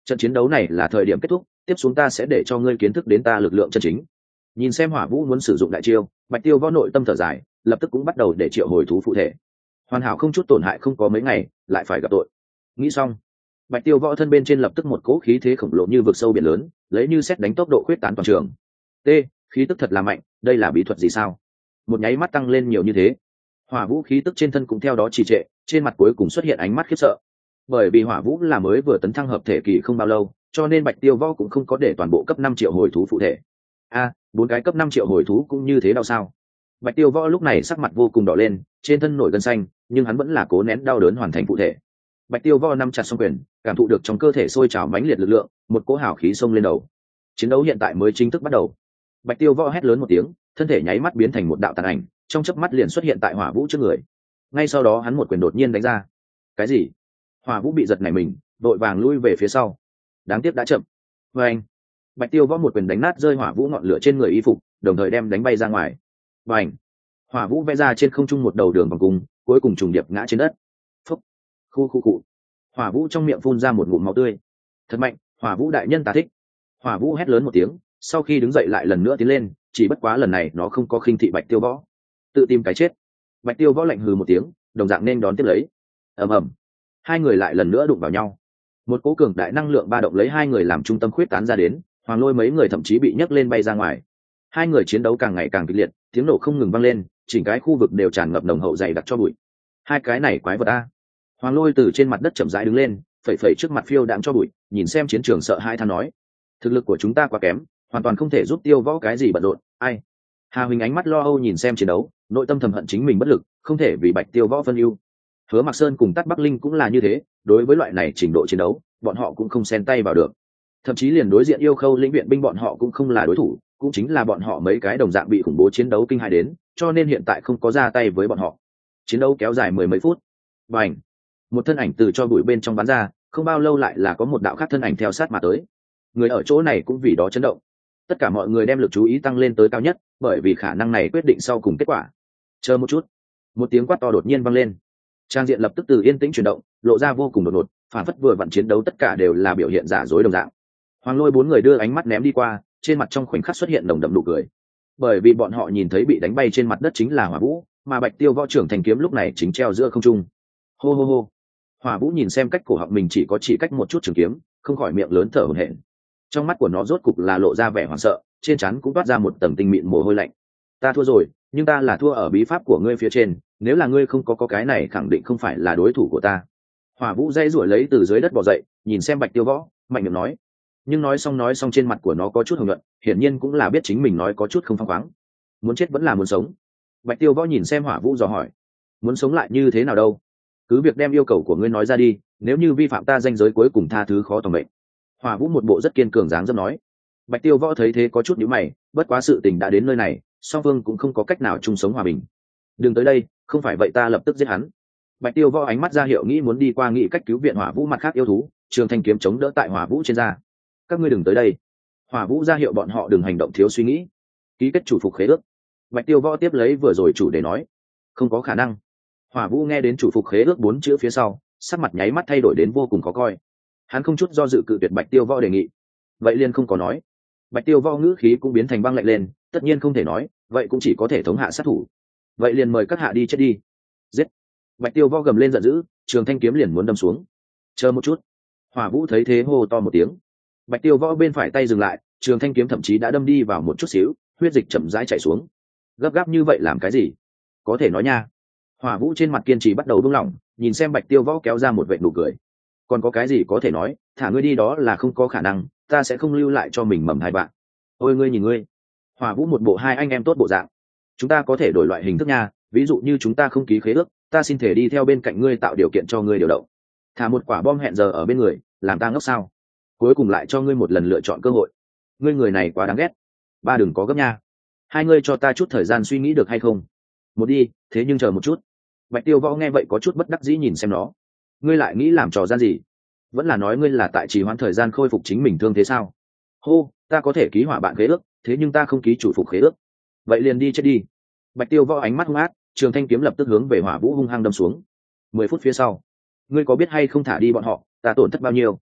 trận chiến đấu này là thời điểm kết thúc, tiếp xuống ta sẽ để cho ngươi kiến thức đến ta lực lượng chân chính. Nhìn xem Hỏa Vũ muốn sử dụng đại chiêu, Bạch Tiêu Võ nội tâm thở dài, lập tức cũng bắt đầu để triệu hồi thú phụ thể. Hoàn hảo không chút tổn hại, không có mấy ngày lại phải gặp tội. Nghĩ xong, Bạch Tiêu Võ thân bên trên lập tức một cỗ khí thế khổng lồ như vực sâu biển lớn, lấy như xét đánh tốc độ khuyết tán toàn trường. T, khí tức thật là mạnh, đây là bí thuật gì sao? Một nháy mắt tăng lên nhiều như thế. Hỏa Vũ khí tức trên thân cũng theo đó trì trệ, trên mặt cuối cùng xuất hiện ánh mắt khiếp sợ. Bởi vì Hỏa Vũ là mới vừa tấn thăng hợp thể kỳ không bao lâu, cho nên Bạch Tiêu Võ cũng không có để toàn bộ cấp 5 triệu hồi thú phụ thể. A, 4 cái cấp 5 triệu hồi thú cũng như thế đau sao? Bạch Tiêu Võ lúc này sắc mặt vô cùng đỏ lên, trên thân nổi gân xanh, nhưng hắn vẫn là cố nén đau đớn hoàn thành phụ thể. Bạch Tiêu Võ nắm chặt song quyền, cảm thụ được trong cơ thể sôi trào mãnh liệt lực lượng, một cỗ hào khí xông lên đầu. Chiến đấu hiện tại mới chính thức bắt đầu. Bạch Tiêu Võ hét lớn một tiếng, thân thể nháy mắt biến thành một đạo tàn ảnh, trong chớp mắt liền xuất hiện tại Hỏa Vũ trước người. Ngay sau đó hắn một quyền đột nhiên đánh ra. Cái gì? Hỏa Vũ bị giật nảy mình, đội vàng lui về phía sau. Đáng tiếc đã chậm. Vâng. Bạch Tiêu Võ một quyền đánh nát rơi Hỏa Vũ ngọn lửa trên người y phục, đồng thời đem đánh bay ra ngoài. Bành. Hỏa Vũ vẽ ra trên không trung một đầu đường vòng cung, cuối cùng trùng điệp ngã trên đất. Phốc. Khu. Hỏa Vũ trong miệng phun ra một ngụm máu tươi. Thật mạnh, Hỏa Vũ đại nhân ta thích. Hỏa Vũ hét lớn một tiếng, sau khi đứng dậy lại lần nữa tiến lên, chỉ bất quá lần này nó không có khinh thị Bạch Tiêu Võ, tự tìm cái chết. Bạch Tiêu Võ lạnh hừ một tiếng, đồng dạng nên đón tiếp lấy. Ầm ầm. Hai người lại lần nữa đụng vào nhau. Một cỗ cường đại năng lượng ba động lấy hai người làm trung tâm khuyết tán ra đến, Hoàng Lôi mấy người thậm chí bị nhấc lên bay ra ngoài. Hai người chiến đấu càng ngày càng kịch liệt, tiếng nổ không ngừng vang lên, chỉnh cái khu vực đều tràn ngập nồng hậu dày đặc cho bụi. Hai cái này quái vật a. Hoàng Lôi từ trên mặt đất chậm rãi đứng lên, phẩy phẩy trước mặt phiêu đạm cho bụi, nhìn xem chiến trường sợ hãi than nói: thực lực của chúng ta quá kém, hoàn toàn không thể giúp Tiêu Võ cái gì bận rộn. Ai? Hà Huỳnh ánh mắt lo âu nhìn xem chiến đấu, nội tâm thầm hận chính mình bất lực, không thể vì Bạch Tiêu Võ phân ưu. Hứa Mặc Sơn cùng Tát Bắc Linh cũng là như thế, đối với loại này trình độ chiến đấu, bọn họ cũng không xen tay vào được. Thậm chí liền đối diện Yêu Khâu lĩnh viện binh bọn họ cũng không là đối thủ, cũng chính là bọn họ mấy cái đồng dạng bị khủng bố chiến đấu kinh hãi đến, cho nên hiện tại không có ra tay với bọn họ. Chiến đấu kéo dài mười mấy phút. Bành! Một thân ảnh từ cho bụi bên trong bắn ra, không bao lâu lại là có một đạo khác thân ảnh theo sát mà tới. Người ở chỗ này cũng vì đó chấn động. Tất cả mọi người đem lực chú ý tăng lên tới cao nhất, bởi vì khả năng này quyết định sau cùng kết quả. Chờ một chút. Một tiếng quát to đột nhiên vang lên. Trang diện lập tức từ yên tĩnh chuyển động, lộ ra vô cùng đột ngột, phản phất vừa vặn chiến đấu tất cả đều là biểu hiện giả dối đồng dạng. Hoàng Lôi bốn người đưa ánh mắt ném đi qua, trên mặt trong khoảnh khắc xuất hiện nồng đậm nụ cười, bởi vì bọn họ nhìn thấy bị đánh bay trên mặt đất chính là Hỏa Vũ, mà Bạch Tiêu Võ trưởng thành kiếm lúc này chính treo giữa không trung. Hô hô hô. Hỏa Vũ nhìn xem cách cổ họng mình chỉ cách một chút trường kiếm, không khỏi miệng lớn thở hổn hển. Trong mắt của nó rốt cục là lộ ra vẻ hoảng sợ, trên trán cũng toát ra một tầng tinh mịn mồ hôi lạnh. Ta thua rồi, nhưng ta là thua ở bí pháp của ngươi phía trên, nếu là ngươi không có cái này khẳng định không phải là đối thủ của ta. Hỏa Vũ dây rủi lấy từ dưới đất bò dậy, nhìn xem Bạch Tiêu Võ, mạnh miệng nói. Nhưng nói xong trên mặt của nó có chút hồng nhuận, hiển nhiên cũng là biết chính mình nói có chút không phăng khoáng. Muốn chết vẫn là muốn sống? Bạch Tiêu Võ nhìn xem Hỏa Vũ dò hỏi. Muốn sống lại như thế nào đâu? Cứ việc đem yêu cầu của ngươi nói ra đi, nếu như vi phạm ta danh giới cuối cùng tha thứ khó tòng mệnh. Hỏa Vũ một bộ rất kiên cường dáng dấp nói. Bạch Tiêu Võ thấy thế có chút nhíu mày, bất quá sự tình đã đến nơi này, song phương cũng không có cách nào chung sống hòa bình. Đừng tới đây, không phải vậy ta lập tức giết hắn. Bạch Tiêu Võ ánh mắt ra hiệu nghĩ muốn đi qua nghĩ cách cứu viện Hỏa Vũ mặt khác yêu thú, Trường Thanh kiếm chống đỡ tại Hỏa Vũ trên da. Các ngươi đừng tới đây. Hỏa Vũ ra hiệu bọn họ đừng hành động thiếu suy nghĩ. Ký kết chủ phục khế ước. Bạch Tiêu Võ tiếp lấy vừa rồi chủ đề nói. Không có khả năng. Hỏa Vũ nghe đến chủ phục khế ước 4 chữ phía sau, sắc mặt nháy mắt thay đổi đến vô cùng khó coi. Hắn không chút do dự cự tuyệt Bạch Tiêu Võ đề nghị. Vậy liền không có nói. Bạch Tiêu Võ ngữ khí cũng biến thành băng lạnh lên, tất nhiên không thể nói, vậy cũng chỉ có thể thống hạ sát thủ. Vậy liền mời các hạ đi chết đi. Giết. Bạch Tiêu Võ gầm lên giận dữ, Trường Thanh kiếm liền muốn đâm xuống. Chờ một chút. Hỏa Vũ thấy thế hô to một tiếng. Bạch Tiêu Võ bên phải tay dừng lại, Trường Thanh kiếm thậm chí đã đâm đi vào một chút xíu, huyết dịch chậm rãi chảy xuống. Gấp gáp như vậy làm cái gì? Có thể nói nha. Hỏa Vũ trên mặt kiên trì bắt đầu buông lỏng, nhìn xem Bạch Tiêu Võ kéo ra một vệt nụ cười. Còn có cái gì có thể nói, thả ngươi đi đó là không có khả năng, ta sẽ không lưu lại cho mình mầm hai bạn. Ôi ngươi nhìn ngươi. Hỏa Vũ một bộ hai anh em tốt bộ dạng. Chúng ta có thể đổi loại hình thức nha, ví dụ như chúng ta không ký khế ước, ta xin thể đi theo bên cạnh ngươi tạo điều kiện cho ngươi điều động. Thả một quả bom hẹn giờ ở bên người, làm ta ngốc sao? Cuối cùng lại cho ngươi một lần lựa chọn cơ hội. Ngươi người này quá đáng ghét. Ba đừng có gấp nha. Hai ngươi cho ta chút thời gian suy nghĩ được hay không? Một đi, thế nhưng chờ một chút. Bạch Tiêu Võ nghe vậy có chút bất đắc dĩ nhìn xem nó. Ngươi lại nghĩ làm trò gian gì? Vẫn là nói ngươi là tại trì hoãn thời gian khôi phục chính mình thương thế sao? Hô, ta có thể ký hỏa bạn khế ước, thế nhưng ta không ký chủ phục khế ước. Vậy liền đi chết đi. Bạch Tiêu Võ ánh mắt hung ác, Trường Thanh kiếm lập tức hướng về Hỏa Vũ hung hăng đâm xuống. 10 phút phía sau, ngươi có biết hay không thả đi bọn họ, ta tổn thất bao nhiêu?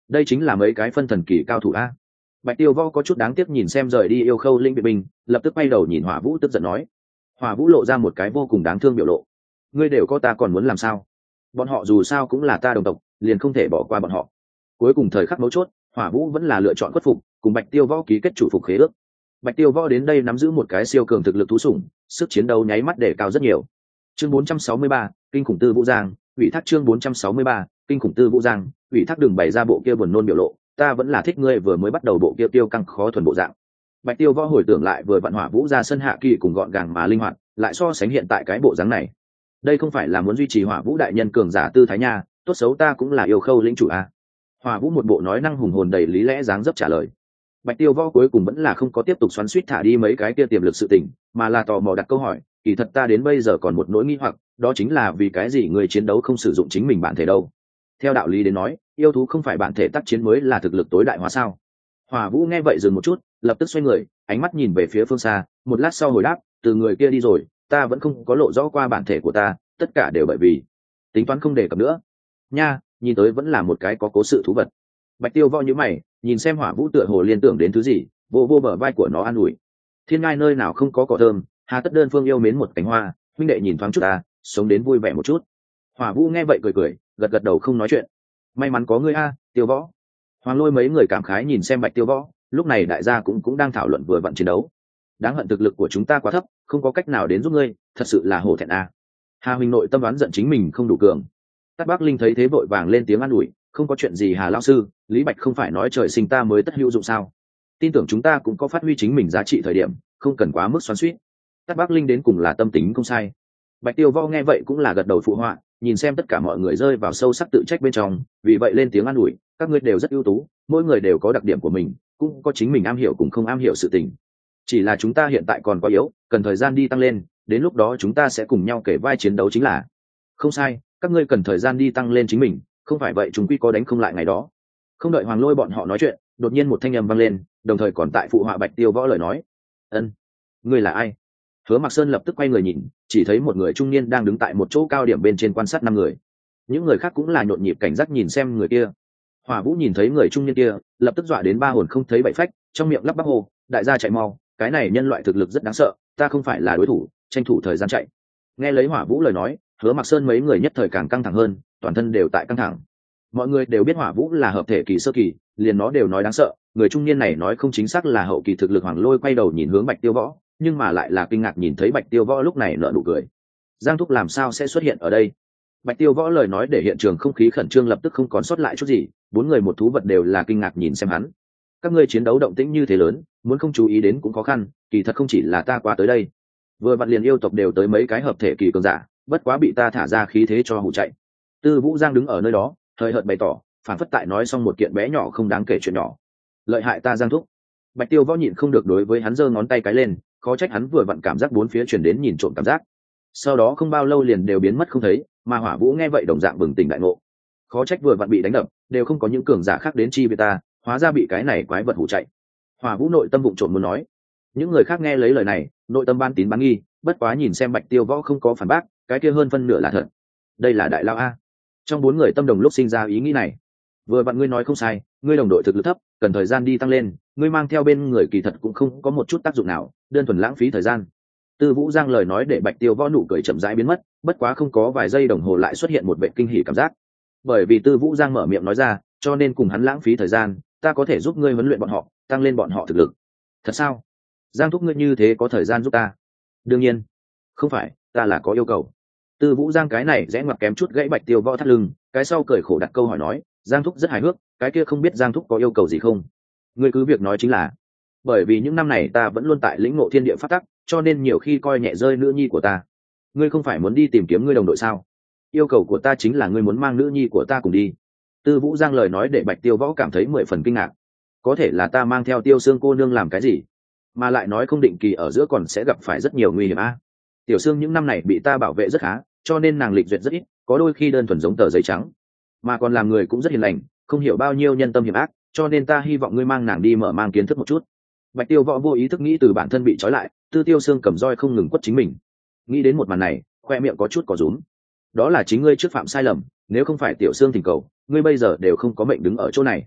đây chính là mấy cái phân thần kỳ cao thủ a. Bạch Tiêu Võ có chút đáng tiếc nhìn xem rời đi Yêu Khâu Linh Vệ binh, lập tức quay đầu nhìn Hỏa Vũ tức giận nói. Hỏa Vũ lộ ra một cái vô cùng đáng thương biểu lộ. Ngươi đều có ta còn muốn làm sao? Bọn họ dù sao cũng là ta đồng tộc, liền không thể bỏ qua bọn họ. Cuối cùng thời khắc mấu chốt, Hỏa Vũ vẫn là lựa chọn khuất phục, cùng Bạch Tiêu Võ ký kết chủ phục khế ước. Bạch Tiêu Võ đến đây nắm giữ một cái siêu cường thực lực thú sủng, sức chiến đấu nháy mắt để cao rất nhiều. Chương 463, kinh khủng Tư Vũ Giang, ủy thác chương 463, kinh khủng Tư Vũ Giang, ủy thác đừng bày ra bộ kia buồn nôn biểu lộ, ta vẫn là thích ngươi vừa mới bắt đầu bộ kia tiêu căng khó thuần bộ dạng. Bạch Tiêu Võ hồi tưởng lại vừa vặn Hỏa Vũ ra sân hạ kỳ cùng gọn gàng mà linh hoạt, lại so sánh hiện tại cái bộ dáng này. Đây không phải là muốn duy trì Hỏa Vũ đại nhân cường giả tư thái nha, tốt xấu ta cũng là Yêu Khâu lĩnh chủ a. Hỏa Vũ một bộ nói năng hùng hồn đầy lý lẽ dáng dấp trả lời. Bạch Tiêu Võ cuối cùng vẫn là không có tiếp tục xoắn xuýt thả đi mấy cái kia tiềm lực sự tình, mà là tò mò đặt câu hỏi, kỳ thật ta đến bây giờ còn một nỗi nghi hoặc, đó chính là vì cái gì người chiến đấu không sử dụng chính mình bản thể đâu? Theo đạo lý đến nói, yêu thú không phải bản thể tác chiến mới là thực lực tối đại hóa sao? Hỏa Vũ nghe vậy dừng một chút, lập tức xoay người, ánh mắt nhìn về phía phương xa, một lát sau hồi đáp, từ người kia đi rồi, ta vẫn không có lộ rõ qua bản thể của ta, tất cả đều bởi vì tính toán không đề cập nữa. Nha, nhìn tới vẫn là một cái có cố sự thú vật. Bạch Tiêu Võ nhíu mày, nhìn xem Hỏa Vũ tựa hồ liên tưởng đến thứ gì, vô vô bờ vai của nó an ủi. Thiên ngai nơi nào không có cỏ thơm, hà tất đơn phương yêu mến một cánh hoa, huynh đệ nhìn thoáng chút ta, sống đến vui vẻ một chút. Hỏa Vũ nghe vậy cười cười, gật gật đầu không nói chuyện. May mắn có ngươi a, Tiêu Võ. Hoàng Lôi mấy người cảm khái nhìn xem Bạch Tiêu Võ, lúc này đại gia cũng đang thảo luận vừa vặn chiến đấu. Đáng hận thực lực của chúng ta quá thấp, không có cách nào đến giúp ngươi, thật sự là hổ thẹn a. Hà huynh nội tâm đoán giận chính mình không đủ cường. Tát Bác Linh thấy thế vội vàng lên tiếng an ủi, không có chuyện gì Hà lão sư, Lý Bạch không phải nói trời sinh ta mới tất hữu dụng sao? Tin tưởng chúng ta cũng có phát huy chính mình giá trị thời điểm, không cần quá mức xoắn xuýt. Tát Bác Linh đến cùng là tâm tính không sai. Bạch Tiêu Võ nghe vậy cũng là gật đầu phụ họa, nhìn xem tất cả mọi người rơi vào sâu sắc tự trách bên trong, vì vậy lên tiếng an ủi, các ngươi đều rất ưu tú, mỗi người đều có đặc điểm của mình, cũng có chính mình am hiểu cùng không am hiểu sự tình. Chỉ là chúng ta hiện tại còn quá yếu, cần thời gian đi tăng lên, đến lúc đó chúng ta sẽ cùng nhau kể vai chiến đấu chính là. Không sai, các ngươi cần thời gian đi tăng lên chính mình, không phải vậy chúng quy có đánh không lại ngày đó. Không đợi Hoàng Lôi bọn họ nói chuyện, đột nhiên một thanh âm vang lên, đồng thời còn tại phụ họa Bạch Tiêu Võ lời nói. Ân, ngươi là ai? Hứa Mặc Sơn lập tức quay người nhìn, chỉ thấy một người trung niên đang đứng tại một chỗ cao điểm bên trên quan sát 5 người. Những người khác cũng là nhộn nhịp cảnh giác nhìn xem người kia. Hỏa Vũ nhìn thấy người trung niên kia, lập tức dọa đến ba hồn không thấy bảy phách, trong miệng lắp bắp hô, đại gia chạy mau, cái này nhân loại thực lực rất đáng sợ, ta không phải là đối thủ, tranh thủ thời gian chạy. Nghe lấy Hỏa Vũ lời nói, Hứa Mặc Sơn mấy người nhất thời càng căng thẳng hơn, toàn thân đều tại căng thẳng. Mọi người đều biết Hỏa Vũ là hợp thể kỳ sơ kỳ, liền nó đều nói đáng sợ, người trung niên này nói không chính xác là hậu kỳ thực lực. Hoàng Lôi quay đầu nhìn hướng Bạch Tiêu Võ, nhưng mà lại là kinh ngạc nhìn thấy Bạch Tiêu Võ lúc này nở nụ cười. Giang Thúc làm sao sẽ xuất hiện ở đây? Bạch Tiêu Võ lời nói để hiện trường không khí khẩn trương lập tức không còn sót lại chút gì, 4 người một thú vật đều là kinh ngạc nhìn xem hắn. Các ngươi chiến đấu động tĩnh như thế lớn, muốn không chú ý đến cũng khó khăn, kỳ thật không chỉ là ta qua tới đây. Vừa vặn liền yêu tộc đều tới mấy cái hợp thể kỳ cường giả, bất quá bị ta thả ra khí thế cho hù chạy. Tư Vũ Giang đứng ở nơi đó, hơi hợt bày tỏ, phản phất tại nói xong một kiện bé nhỏ không đáng kể chuyện nhỏ. Lợi hại ta Giang Thúc. Bạch Tiêu Võ nhịn không được đối với hắn giơ ngón tay cái lên, khó trách hắn vừa vặn cảm giác bốn phía truyền đến nhìn trộm cảm giác. Sau đó không bao lâu liền đều biến mất không thấy, mà Hỏa Vũ nghe vậy đồng dạng bừng tỉnh đại ngộ. Khó trách vừa vặn bị đánh đập, đều không có những cường giả khác đến chi với ta, hóa ra bị cái này quái vật hù chạy. Hỏa Vũ nội tâm vụng trộm muốn nói. Những người khác nghe lấy lời này, nội tâm ban tín bán nghi, bất quá nhìn xem Bạch Tiêu Võ không có phản bác, cái kia hơn phân nửa là thật. Đây là đại lao a. Trong 4 người tâm đồng lúc sinh ra ý nghĩ này. Vừa vặn ngươi nói không sai, ngươi đồng đội thực lực thấp, cần thời gian đi tăng lên, ngươi mang theo bên người kỳ thật cũng không có một chút tác dụng nào, đơn thuần lãng phí thời gian. Tư Vũ Giang lời nói để Bạch Tiêu Võ nụ cười chậm rãi biến mất, bất quá không có vài giây đồng hồ lại xuất hiện một vẻ kinh hỉ cảm giác. Bởi vì Tư Vũ Giang mở miệng nói ra, cho nên cùng hắn lãng phí thời gian, ta có thể giúp ngươi huấn luyện bọn họ, tăng lên bọn họ thực lực. Thật sao? Giang thúc ngươi như thế có thời gian giúp ta? Đương nhiên. Không phải, ta là có yêu cầu. Tư Vũ Giang cái này rẽ ngoặt kém chút gãy Bạch Tiêu Võ thắt lưng, cái sau cười khổ đặt câu hỏi nói, Giang thúc rất hài hước, cái kia không biết Giang thúc có yêu cầu gì không? Ngươi cứ việc nói chính là. Bởi vì những năm này ta vẫn luôn tại lĩnh ngộ thiên địa pháp tắc, cho nên nhiều khi coi nhẹ rơi nữ nhi của ta. Ngươi không phải muốn đi tìm kiếm ngươi đồng đội sao? Yêu cầu của ta chính là ngươi muốn mang nữ nhi của ta cùng đi. Tư Vũ Giang lời nói để Bạch Tiêu Võ cảm thấy 10 phần kinh ngạc. Có thể là ta mang theo Tiêu Sương cô nương làm cái gì? Mà lại nói không định kỳ ở giữa còn sẽ gặp phải rất nhiều nguy hiểm a. Tiểu Sương những năm này bị ta bảo vệ rất khá, cho nên nàng lịch duyệt rất ít, có đôi khi đơn thuần giống tờ giấy trắng, mà còn làm người cũng rất hiền lành, không hiểu bao nhiêu nhân tâm hiểm ác, cho nên ta hy vọng ngươi mang nàng đi mở mang kiến thức một chút. Bạch Tiêu Võ vô ý thức nghĩ từ bản thân bị trói lại, Tư Tiêu Sương cầm roi không ngừng quất chính mình. Nghĩ đến một màn này, khoe miệng có chút có rúm. Đó là chính ngươi trước phạm sai lầm, nếu không phải Tiểu Sương thỉnh cầu, ngươi bây giờ đều không có mệnh đứng ở chỗ này.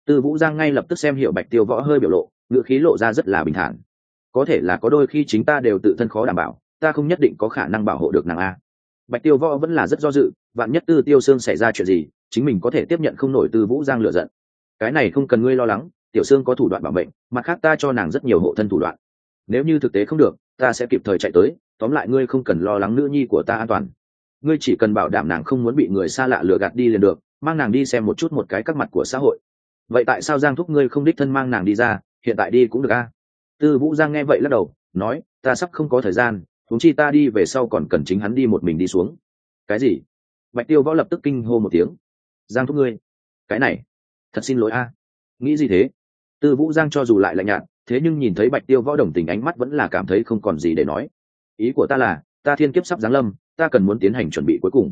Tư Vũ Giang ngay lập tức xem hiểu Bạch Tiêu Võ hơi biểu lộ, ngữ khí lộ ra rất là bình thản. Có thể là có đôi khi chính ta đều tự thân khó đảm bảo, ta không nhất định có khả năng bảo hộ được nàng a. Bạch Tiêu Võ vẫn là rất do dự, vạn nhất Tư Tiêu Sương xảy ra chuyện gì, chính mình có thể tiếp nhận không nổi Tư Vũ Giang lựa giận. Cái này không cần ngươi lo lắng, Tiểu Sương có thủ đoạn bảo mệnh, mặt khác ta cho nàng rất nhiều hộ thân thủ đoạn. Nếu như thực tế không được, ta sẽ kịp thời chạy tới, tóm lại ngươi không cần lo lắng nữ nhi của ta an toàn. Ngươi chỉ cần bảo đảm nàng không muốn bị người xa lạ lừa gạt đi liền được, mang nàng đi xem một chút một cái các mặt của xã hội. Vậy tại sao Giang thúc ngươi không đích thân mang nàng đi ra, hiện tại đi cũng được a? Tư Vũ Giang nghe vậy lắc đầu, nói, ta sắp không có thời gian, huống chi ta đi về sau còn cần chính hắn đi một mình đi xuống. Cái gì? Bạch Tiêu Võ lập tức kinh hô một tiếng. Giang thúc ngươi, cái này, thật xin lỗi a. Nghĩ gì thế? Tư Vũ Giang cho dù lại lạnh nhạt, thế nhưng nhìn thấy Bạch Tiêu Võ đồng tình ánh mắt vẫn là cảm thấy không còn gì để nói. Ý của ta là, ta thiên kiếp sắp giáng lâm, ta cần muốn tiến hành chuẩn bị cuối cùng.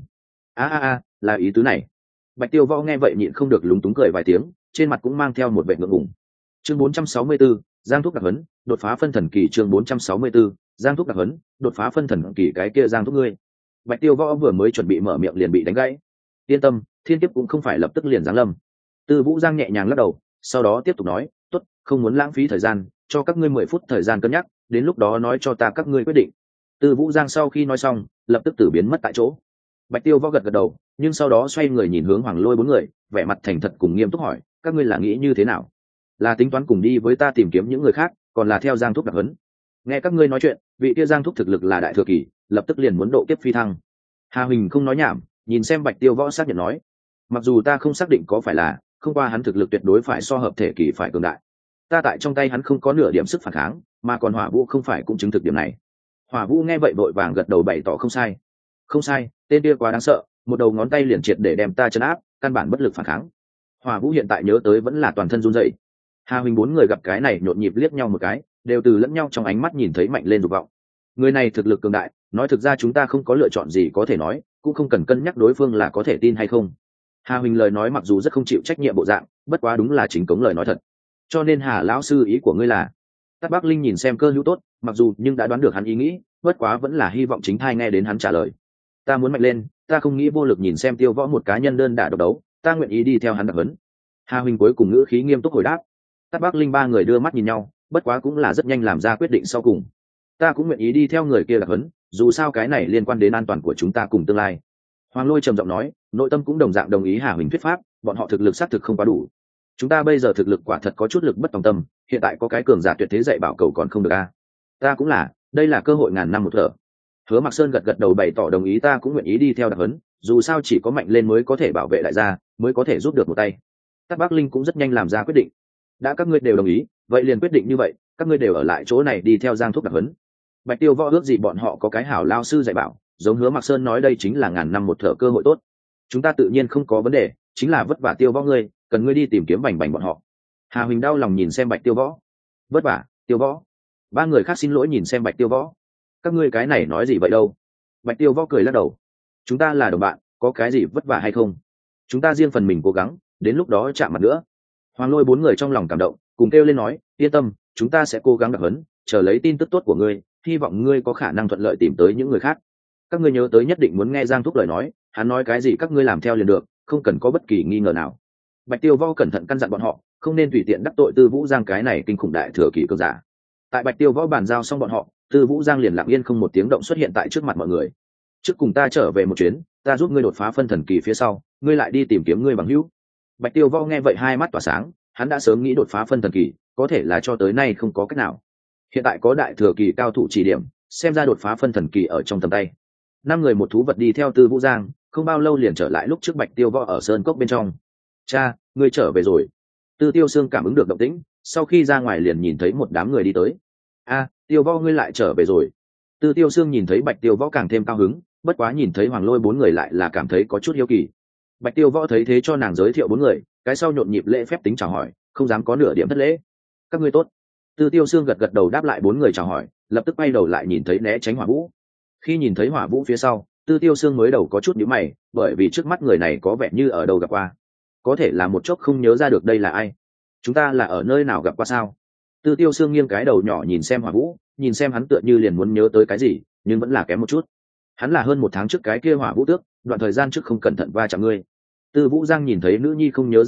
Là ý tứ này. Bạch Tiêu Võ nghe vậy nhịn không được lúng túng cười vài tiếng, trên mặt cũng mang theo một vẻ ngượng ngùng. Chương 464, Giang thúc đặc huấn, đột phá phân thần kỳ. Chương 464, Giang thúc đặc huấn, đột phá phân thần kỳ. Cái kia Giang thúc ngươi. Bạch Tiêu Võ vừa mới chuẩn bị mở miệng liền bị đánh gãy. Yên tâm, thiên kiếp cũng không phải lập tức liền giáng lâm. Tư Vũ Giang nhẹ nhàng lắc đầu, sau đó tiếp tục nói, tốt, không muốn lãng phí thời gian, cho các ngươi 10 phút thời gian cân nhắc, đến lúc đó nói cho ta các ngươi quyết định. Tư Vũ Giang sau khi nói xong, lập tức tử biến mất tại chỗ. Bạch Tiêu Võ gật gật đầu, nhưng sau đó xoay người nhìn hướng Hoàng Lôi bốn người, vẻ mặt thành thật cùng nghiêm túc hỏi, các ngươi là nghĩ như thế nào? Là tính toán cùng đi với ta tìm kiếm những người khác, còn là theo Giang thúc đặc huấn? Nghe các ngươi nói chuyện, vị kia Giang thúc thực lực là đại thừa kỳ, lập tức liền muốn độ kiếp phi thăng. Hà Huỳnh không nói nhảm, nhìn xem Bạch Tiêu Võ xác nhận nói, mặc dù ta không xác định có phải là, không qua hắn thực lực tuyệt đối phải so hợp thể kỳ phải cường đại. Ta tại trong tay hắn không có nửa điểm sức phản kháng, mà còn Hỏa Vũ không phải cũng chứng thực điểm này. Hỏa Vũ nghe vậy vội vàng gật đầu bày tỏ không sai. Không sai, tên kia quá đáng sợ, một đầu ngón tay liền triệt để đem ta trấn áp, căn bản bất lực phản kháng. Hỏa Vũ hiện tại nhớ tới vẫn là toàn thân run rẩy. Hà Huỳnh bốn người gặp cái này nhộn nhịp liếc nhau một cái, đều từ lẫn nhau trong ánh mắt nhìn thấy mạnh lên dục vọng. Người này thực lực cường đại, nói thực ra chúng ta không có lựa chọn gì có thể nói, cũng không cần cân nhắc đối phương là có thể tin hay không. Hà Huỳnh lời nói mặc dù rất không chịu trách nhiệm bộ dạng, bất quá đúng là chính cống lời nói thật. Cho nên Hà lão sư ý của ngươi là? Tắc Bắc Linh nhìn xem Cơ Hữu tốt, mặc dù nhưng đã đoán được hắn ý nghĩ, bất quá vẫn là hy vọng chính thai nghe đến hắn trả lời. Ta muốn mạnh lên, ta không nghĩ vô lực nhìn xem Tiêu Võ một cá nhân đơn đả độc đấu, ta nguyện ý đi theo hắn đặc huấn. Hà Huỳnh cuối cùng ngữ khí nghiêm túc hồi đáp. Tắc Bắc Linh ba người đưa mắt nhìn nhau, bất quá cũng là rất nhanh làm ra quyết định sau cùng. Ta cũng nguyện ý đi theo người kia đặc huấn, dù sao cái này liên quan đến an toàn của chúng ta cùng tương lai. Hoàng Lôi trầm giọng nói, nội tâm cũng đồng dạng đồng ý Hà Huỳnh thuyết pháp, bọn họ thực lực xác thực không quá đủ. Chúng ta bây giờ thực lực quả thật có chút lực bất tòng tâm, hiện tại có cái cường giả tuyệt thế dạy bảo cầu còn không được a. Ta cũng là, đây là cơ hội ngàn năm một thở. Hứa Mặc Sơn gật gật đầu bày tỏ đồng ý, ta cũng nguyện ý đi theo đặc huấn, dù sao chỉ có mạnh lên mới có thể bảo vệ đại gia, mới có thể giúp được một tay. Tắc Bắc Linh cũng rất nhanh làm ra quyết định. Đã các ngươi đều đồng ý, vậy liền quyết định như vậy, các ngươi đều ở lại chỗ này đi theo Giang thúc đặc huấn. Bạch Tiêu Võ ước gì bọn họ có cái hảo lao sư dạy bảo, giống Hứa Mặc Sơn nói đây chính là ngàn năm một thở cơ hội tốt. Chúng ta tự nhiên không có vấn đề, chính là vất vả Tiêu Võ ngươi, cần ngươi đi tìm kiếm Bành Bành bọn họ. Hà Huỳnh đau lòng nhìn xem Bạch Tiêu Võ. Vất vả, Tiêu Võ. Ba người khác xin lỗi nhìn xem Bạch Tiêu Võ. Các ngươi cái này nói gì vậy đâu? Bạch Tiêu Võ cười lắc đầu. Chúng ta là đồng bạn, có cái gì vất vả hay không? Chúng ta riêng phần mình cố gắng, đến lúc đó chạm mặt nữa. Hoàng Lôi bốn người trong lòng cảm động, cùng kêu lên nói, yên tâm, chúng ta sẽ cố gắng đặc huấn, chờ lấy tin tức tốt của ngươi, hy vọng ngươi có khả năng thuận lợi tìm tới những người khác. Các ngươi nhớ tới nhất định muốn nghe Giang thúc lời nói, hắn nói cái gì các ngươi làm theo liền được, không cần có bất kỳ nghi ngờ nào. Bạch Tiêu Võ cẩn thận căn dặn bọn họ, không nên tùy tiện đắc tội Tư Vũ Giang cái này kinh khủng đại thừa kỳ cường giả. Tại Bạch Tiêu Võ bàn giao xong bọn họ, Tư Vũ Giang liền lặng yên không một tiếng động xuất hiện tại trước mặt mọi người. Trước cùng ta trở về một chuyến, ta giúp ngươi đột phá phân thần kỳ phía sau, ngươi lại đi tìm kiếm ngươi bằng hữu. Bạch Tiêu Võ nghe vậy hai mắt tỏa sáng, hắn đã sớm nghĩ đột phá phân thần kỳ, có thể là cho tới nay không có cách nào. Hiện tại có đại thừa kỳ cao thủ chỉ điểm, xem ra đột phá phân thần kỳ ở trong tầm tay. 5 người một thú vật đi theo Tư Vũ Giang, không bao lâu liền trở lại lúc trước Bạch Tiêu Võ ở sơn cốc bên trong. Cha, ngươi trở về rồi. Tư Tiêu Sương cảm ứng được động tĩnh, sau khi ra ngoài liền nhìn thấy một đám người đi tới. Tiêu Võ ngươi lại trở về rồi. Tư Tiêu Sương nhìn thấy Bạch Tiêu Võ càng thêm cao hứng, bất quá nhìn thấy Hoàng Lôi bốn người lại là cảm thấy có chút hiếu kỳ. Bạch Tiêu Võ thấy thế cho nàng giới thiệu bốn người, cái sau nhộn nhịp lễ phép tính chào hỏi, không dám có nửa điểm thất lễ. Các ngươi tốt. Tư Tiêu Sương gật gật đầu đáp lại bốn người chào hỏi, lập tức quay đầu lại nhìn thấy né tránh Hỏa Vũ. Khi nhìn thấy Hỏa Vũ phía sau, Tư Tiêu Sương mới đầu có chút nhíu mày, bởi vì trước mắt người này có vẻ như ở đâu gặp qua, có thể là một chốc không nhớ ra được đây là ai. Chúng ta là ở nơi nào gặp qua sao? Tư Tiêu Sương nghiêng cái đầu nhỏ nhìn xem Hỏa Vũ, nhìn xem hắn tựa như liền muốn nhớ tới cái gì, nhưng vẫn là kém một chút. Hắn là hơn 1 tháng trước cái kia Hỏa Vũ tước, đoạn thời gian trước không cẩn thận va chạm ngươi. Tư Vũ Giang nhìn thấy nữ nhi không nhớ ra được,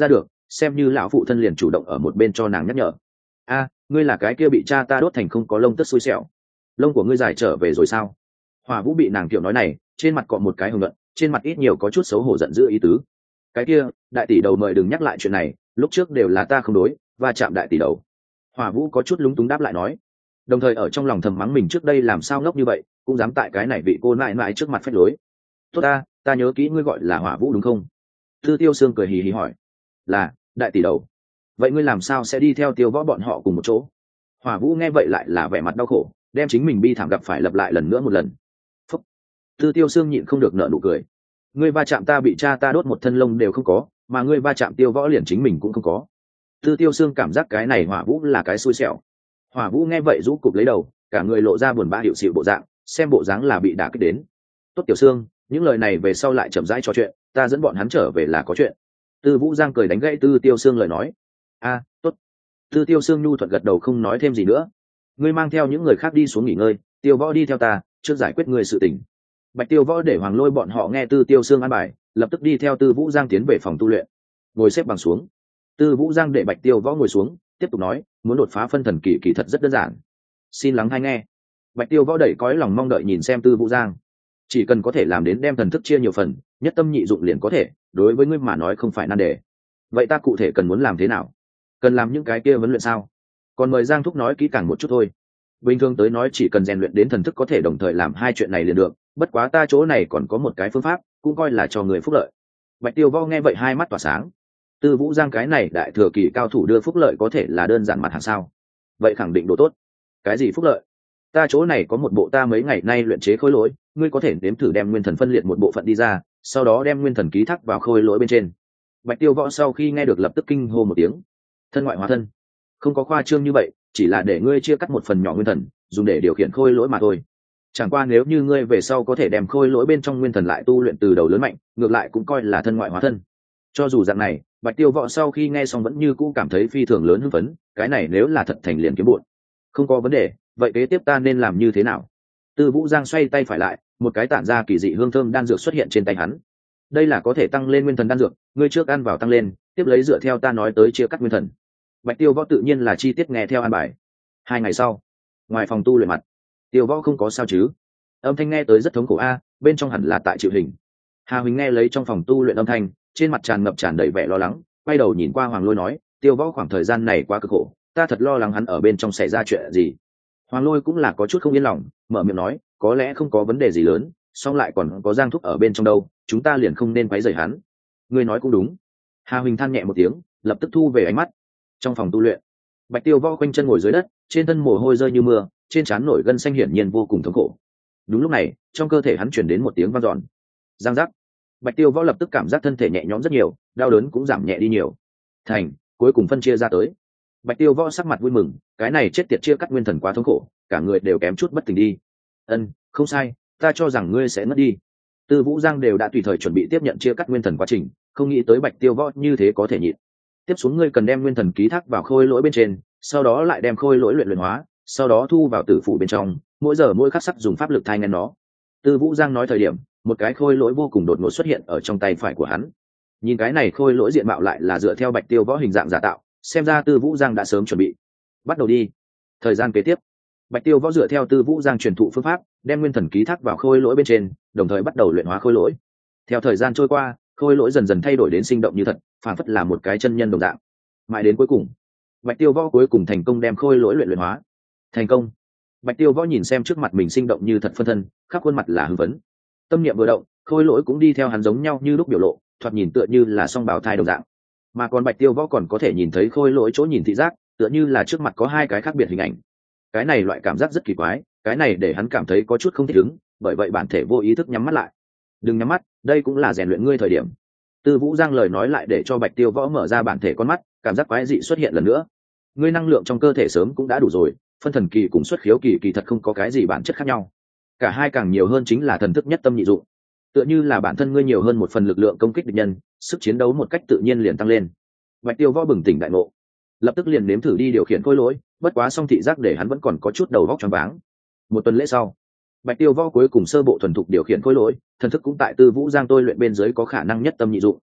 xem như lão phụ thân liền chủ động ở một bên cho nàng nhắc nhở. A, ngươi là cái kia bị cha ta đốt thành không có lông tất xui xẻo, lông của ngươi dài trở về rồi sao? Hỏa Vũ bị nàng kiểu nói này, trên mặt cọ một cái hồng luận, trên mặt ít nhiều có chút xấu hổ giận dữ ý tứ. Cái kia, đại tỷ đầu mời đừng nhắc lại chuyện này, lúc trước đều là ta không đối, và chạm đại tỷ đầu. Hỏa Vũ có chút lúng túng đáp lại nói, đồng thời ở trong lòng thầm mắng mình trước đây làm sao ngốc như vậy, cũng dám tại cái này bị cô nại nại trước mặt phách lối. Tốt ta nhớ kỹ ngươi gọi là Hỏa Vũ đúng không? Tư Tiêu Sương cười hì hì hỏi. Là, đại tỷ đầu. Vậy ngươi làm sao sẽ đi theo Tiêu Võ bọn họ cùng một chỗ? Hỏa Vũ nghe vậy lại là vẻ mặt đau khổ, đem chính mình bi thảm gặp phải lặp lại lần nữa một lần. Phúc. Tư Tiêu Sương nhịn không được nở nụ cười. Ngươi va chạm ta bị cha ta đốt một thân lông đều không có, mà ngươi va chạm Tiêu Võ liền chính mình cũng không có. Tư Tiêu Sương cảm giác cái này Hỏa Vũ là cái xui xẻo. Hỏa Vũ nghe vậy rũ cụp lấy đầu, cả người lộ ra buồn bã hiệu xịu bộ dạng, xem bộ dáng là bị đả kích đến. Tốt Tiểu Sương, những lời này về sau lại chậm rãi trò chuyện, ta dẫn bọn hắn trở về là có chuyện. Tư Vũ Giang cười đánh gãy Tư Tiêu Sương lời nói. A, tốt. Tư Tiêu Sương nhu thuận gật đầu không nói thêm gì nữa. Ngươi mang theo những người khác đi xuống nghỉ ngơi, Tiêu Võ đi theo ta, trước giải quyết ngươi sự tình. Bạch Tiêu Võ để Hoàng Lôi bọn họ nghe Tư Tiêu Sương an bài, lập tức đi theo Tư Vũ Giang tiến về phòng tu luyện. Ngồi xếp bằng xuống. Tư Vũ Giang để Bạch Tiêu Võ ngồi xuống, tiếp tục nói, muốn đột phá phân thần kỳ kỳ thật rất đơn giản. Xin lắng hay nghe. Bạch Tiêu Võ đẩy cõi lòng mong đợi nhìn xem Tư Vũ Giang. Chỉ cần có thể làm đến đem thần thức chia nhiều phần, nhất tâm nhị dụng liền có thể, đối với ngươi mà nói không phải nan đề. Vậy ta cụ thể cần muốn làm thế nào? Cần làm những cái kia vấn luyện sao? Còn mời Giang thúc nói kỹ càng một chút thôi. Bình thường tới nói chỉ cần rèn luyện đến thần thức có thể đồng thời làm hai chuyện này liền được, bất quá ta chỗ này còn có một cái phương pháp, cũng coi là cho người phúc lợi. Bạch Tiêu Võ nghe vậy hai mắt tỏa sáng. Tư Vũ Giang cái này đại thừa kỳ cao thủ đưa phúc lợi có thể là đơn giản mặt hàng sao? Vậy khẳng định độ tốt. Cái gì phúc lợi? Ta chỗ này có một bộ ta mấy ngày nay luyện chế khối lỗi, ngươi có thể nếm thử đem nguyên thần phân liệt một bộ phận đi ra, sau đó đem nguyên thần ký thác vào khối lỗi bên trên. Bạch Tiêu Võ sau khi nghe được lập tức kinh hô một tiếng. Thân ngoại hóa thân? Không có khoa trương như vậy, chỉ là để ngươi chia cắt một phần nhỏ nguyên thần, dùng để điều khiển khôi lỗi mà thôi. Chẳng qua nếu như ngươi về sau có thể đem khôi lỗi bên trong nguyên thần lại tu luyện từ đầu lớn mạnh, ngược lại cũng coi là thân ngoại hóa thân. Cho dù dạng này, Bạch Tiêu Võ sau khi nghe xong vẫn như cũ cảm thấy phi thường lớn hưng phấn, cái này nếu là thật thành liền kiếm bộn. Không có vấn đề, vậy kế tiếp ta nên làm như thế nào? Tư Vũ Giang xoay tay phải lại, một cái tản ra kỳ dị hương thơm đan dược xuất hiện trên tay hắn. Đây là có thể tăng lên nguyên thần đan dược, ngươi trước ăn vào tăng lên, tiếp lấy dựa theo ta nói tới chia cắt nguyên thần. Bạch Tiêu Võ tự nhiên là chi tiết nghe theo an bài. 2 ngày sau, ngoài phòng tu luyện mặt, Tiêu Võ không có sao chứ? Âm thanh nghe tới rất thống khổ a, bên trong hẳn là tại chịu hình. Hà Huỳnh nghe lấy trong phòng tu luyện âm thanh, trên mặt tràn đầy vẻ lo lắng, quay đầu nhìn qua Hoàng Lôi nói, Tiêu Võ khoảng thời gian này quá cực khổ, ta thật lo lắng hắn ở bên trong xảy ra chuyện gì. Hoàng Lôi cũng là có chút không yên lòng, mở miệng nói, có lẽ không có vấn đề gì lớn, song lại còn có Giang thúc ở bên trong đâu, chúng ta liền không nên quấy rầy hắn. Ngươi nói cũng đúng. Hà Huỳnh than nhẹ một tiếng, lập tức thu về ánh mắt. Trong phòng tu luyện, Bạch Tiêu Võ quanh chân ngồi dưới đất, trên thân mồ hôi rơi như mưa, trên trán nổi gân xanh hiển nhiên vô cùng thống khổ. Đúng lúc này, trong cơ thể hắn truyền đến một tiếng vang dọn. Giang giác. Bạch Tiêu Võ lập tức cảm giác thân thể nhẹ nhõm rất nhiều, đau đớn cũng giảm nhẹ đi nhiều. Thành, cuối cùng phân chia ra tới. Bạch Tiêu Võ sắc mặt vui mừng, cái này chết tiệt chia cắt nguyên thần quá thống khổ, cả người đều kém chút bất tỉnh đi. Không sai, ta cho rằng ngươi sẽ mất đi. Tư Vũ Giang đều đã tùy thời chuẩn bị tiếp nhận chia cắt nguyên thần quá trình, không nghĩ tới Bạch Tiêu Võ như thế có thể nhịn. Tiếp xuống ngươi cần đem nguyên thần ký thác vào khôi lỗi bên trên, sau đó lại đem khôi lỗi luyện hóa, sau đó thu vào tử phủ bên trong, mỗi giờ mỗi khắc sắc dùng pháp lực thai ngén nó. Tư Vũ Giang nói thời điểm, một cái khôi lỗi vô cùng đột ngột xuất hiện ở trong tay phải của hắn. Nhìn cái này khôi lỗi diện mạo lại là dựa theo Bạch Tiêu Võ hình dạng giả tạo, xem ra Tư Vũ Giang đã sớm chuẩn bị. Bắt đầu đi. Thời gian kế tiếp, Bạch Tiêu Võ dựa theo Tư Vũ Giang truyền thụ phương pháp, đem nguyên thần ký thác vào khôi lỗi bên trên, đồng thời bắt đầu luyện hóa khôi lỗi. Theo thời gian trôi qua, khôi lỗi dần dần thay đổi đến sinh động như thật, phản phất là một cái chân nhân đồng dạng. Mãi đến cuối cùng, Bạch Tiêu Võ cuối cùng thành công đem khôi lỗi luyện hóa. Thành công. Bạch Tiêu Võ nhìn xem trước mặt mình sinh động như thật phân thân, khắp khuôn mặt là hưng phấn. Tâm niệm vừa động, khôi lỗi cũng đi theo hắn giống nhau như lúc biểu lộ, thoạt nhìn tựa như là song bào thai đồng dạng. Mà còn Bạch Tiêu Võ còn có thể nhìn thấy khôi lỗi chỗ nhìn thị giác, tựa như là trước mặt có hai cái khác biệt hình ảnh. Cái này loại cảm giác rất kỳ quái, cái này để hắn cảm thấy có chút không thích ứng, bởi vậy bản thể vô ý thức nhắm mắt lại. Đừng nhắm mắt, đây cũng là rèn luyện ngươi thời điểm. Tư Vũ Giang lời nói lại để cho Bạch Tiêu Võ mở ra bản thể con mắt, cảm giác quái dị xuất hiện lần nữa. Ngươi năng lượng trong cơ thể sớm cũng đã đủ rồi, phân thần kỳ cùng xuất khiếu kỳ kỳ thật không có cái gì bản chất khác nhau. Cả hai càng nhiều hơn chính là thần thức nhất tâm nhị dụng. Tựa như là bản thân ngươi nhiều hơn một phần lực lượng công kích địch nhân, sức chiến đấu một cách tự nhiên liền tăng lên. Bạch Tiêu Võ bừng tỉnh đại ngộ, lập tức liền nếm thử đi điều khiển khôi lỗi, bất quá song thị giác để hắn vẫn còn có chút đầu óc choáng váng. Một tuần lễ sau, Bạch Tiêu Võ cuối cùng sơ bộ thuần thục điều khiển khôi lỗi, thần thức cũng tại Tư Vũ Giang tôi luyện bên dưới có khả năng nhất tâm nhị dụng.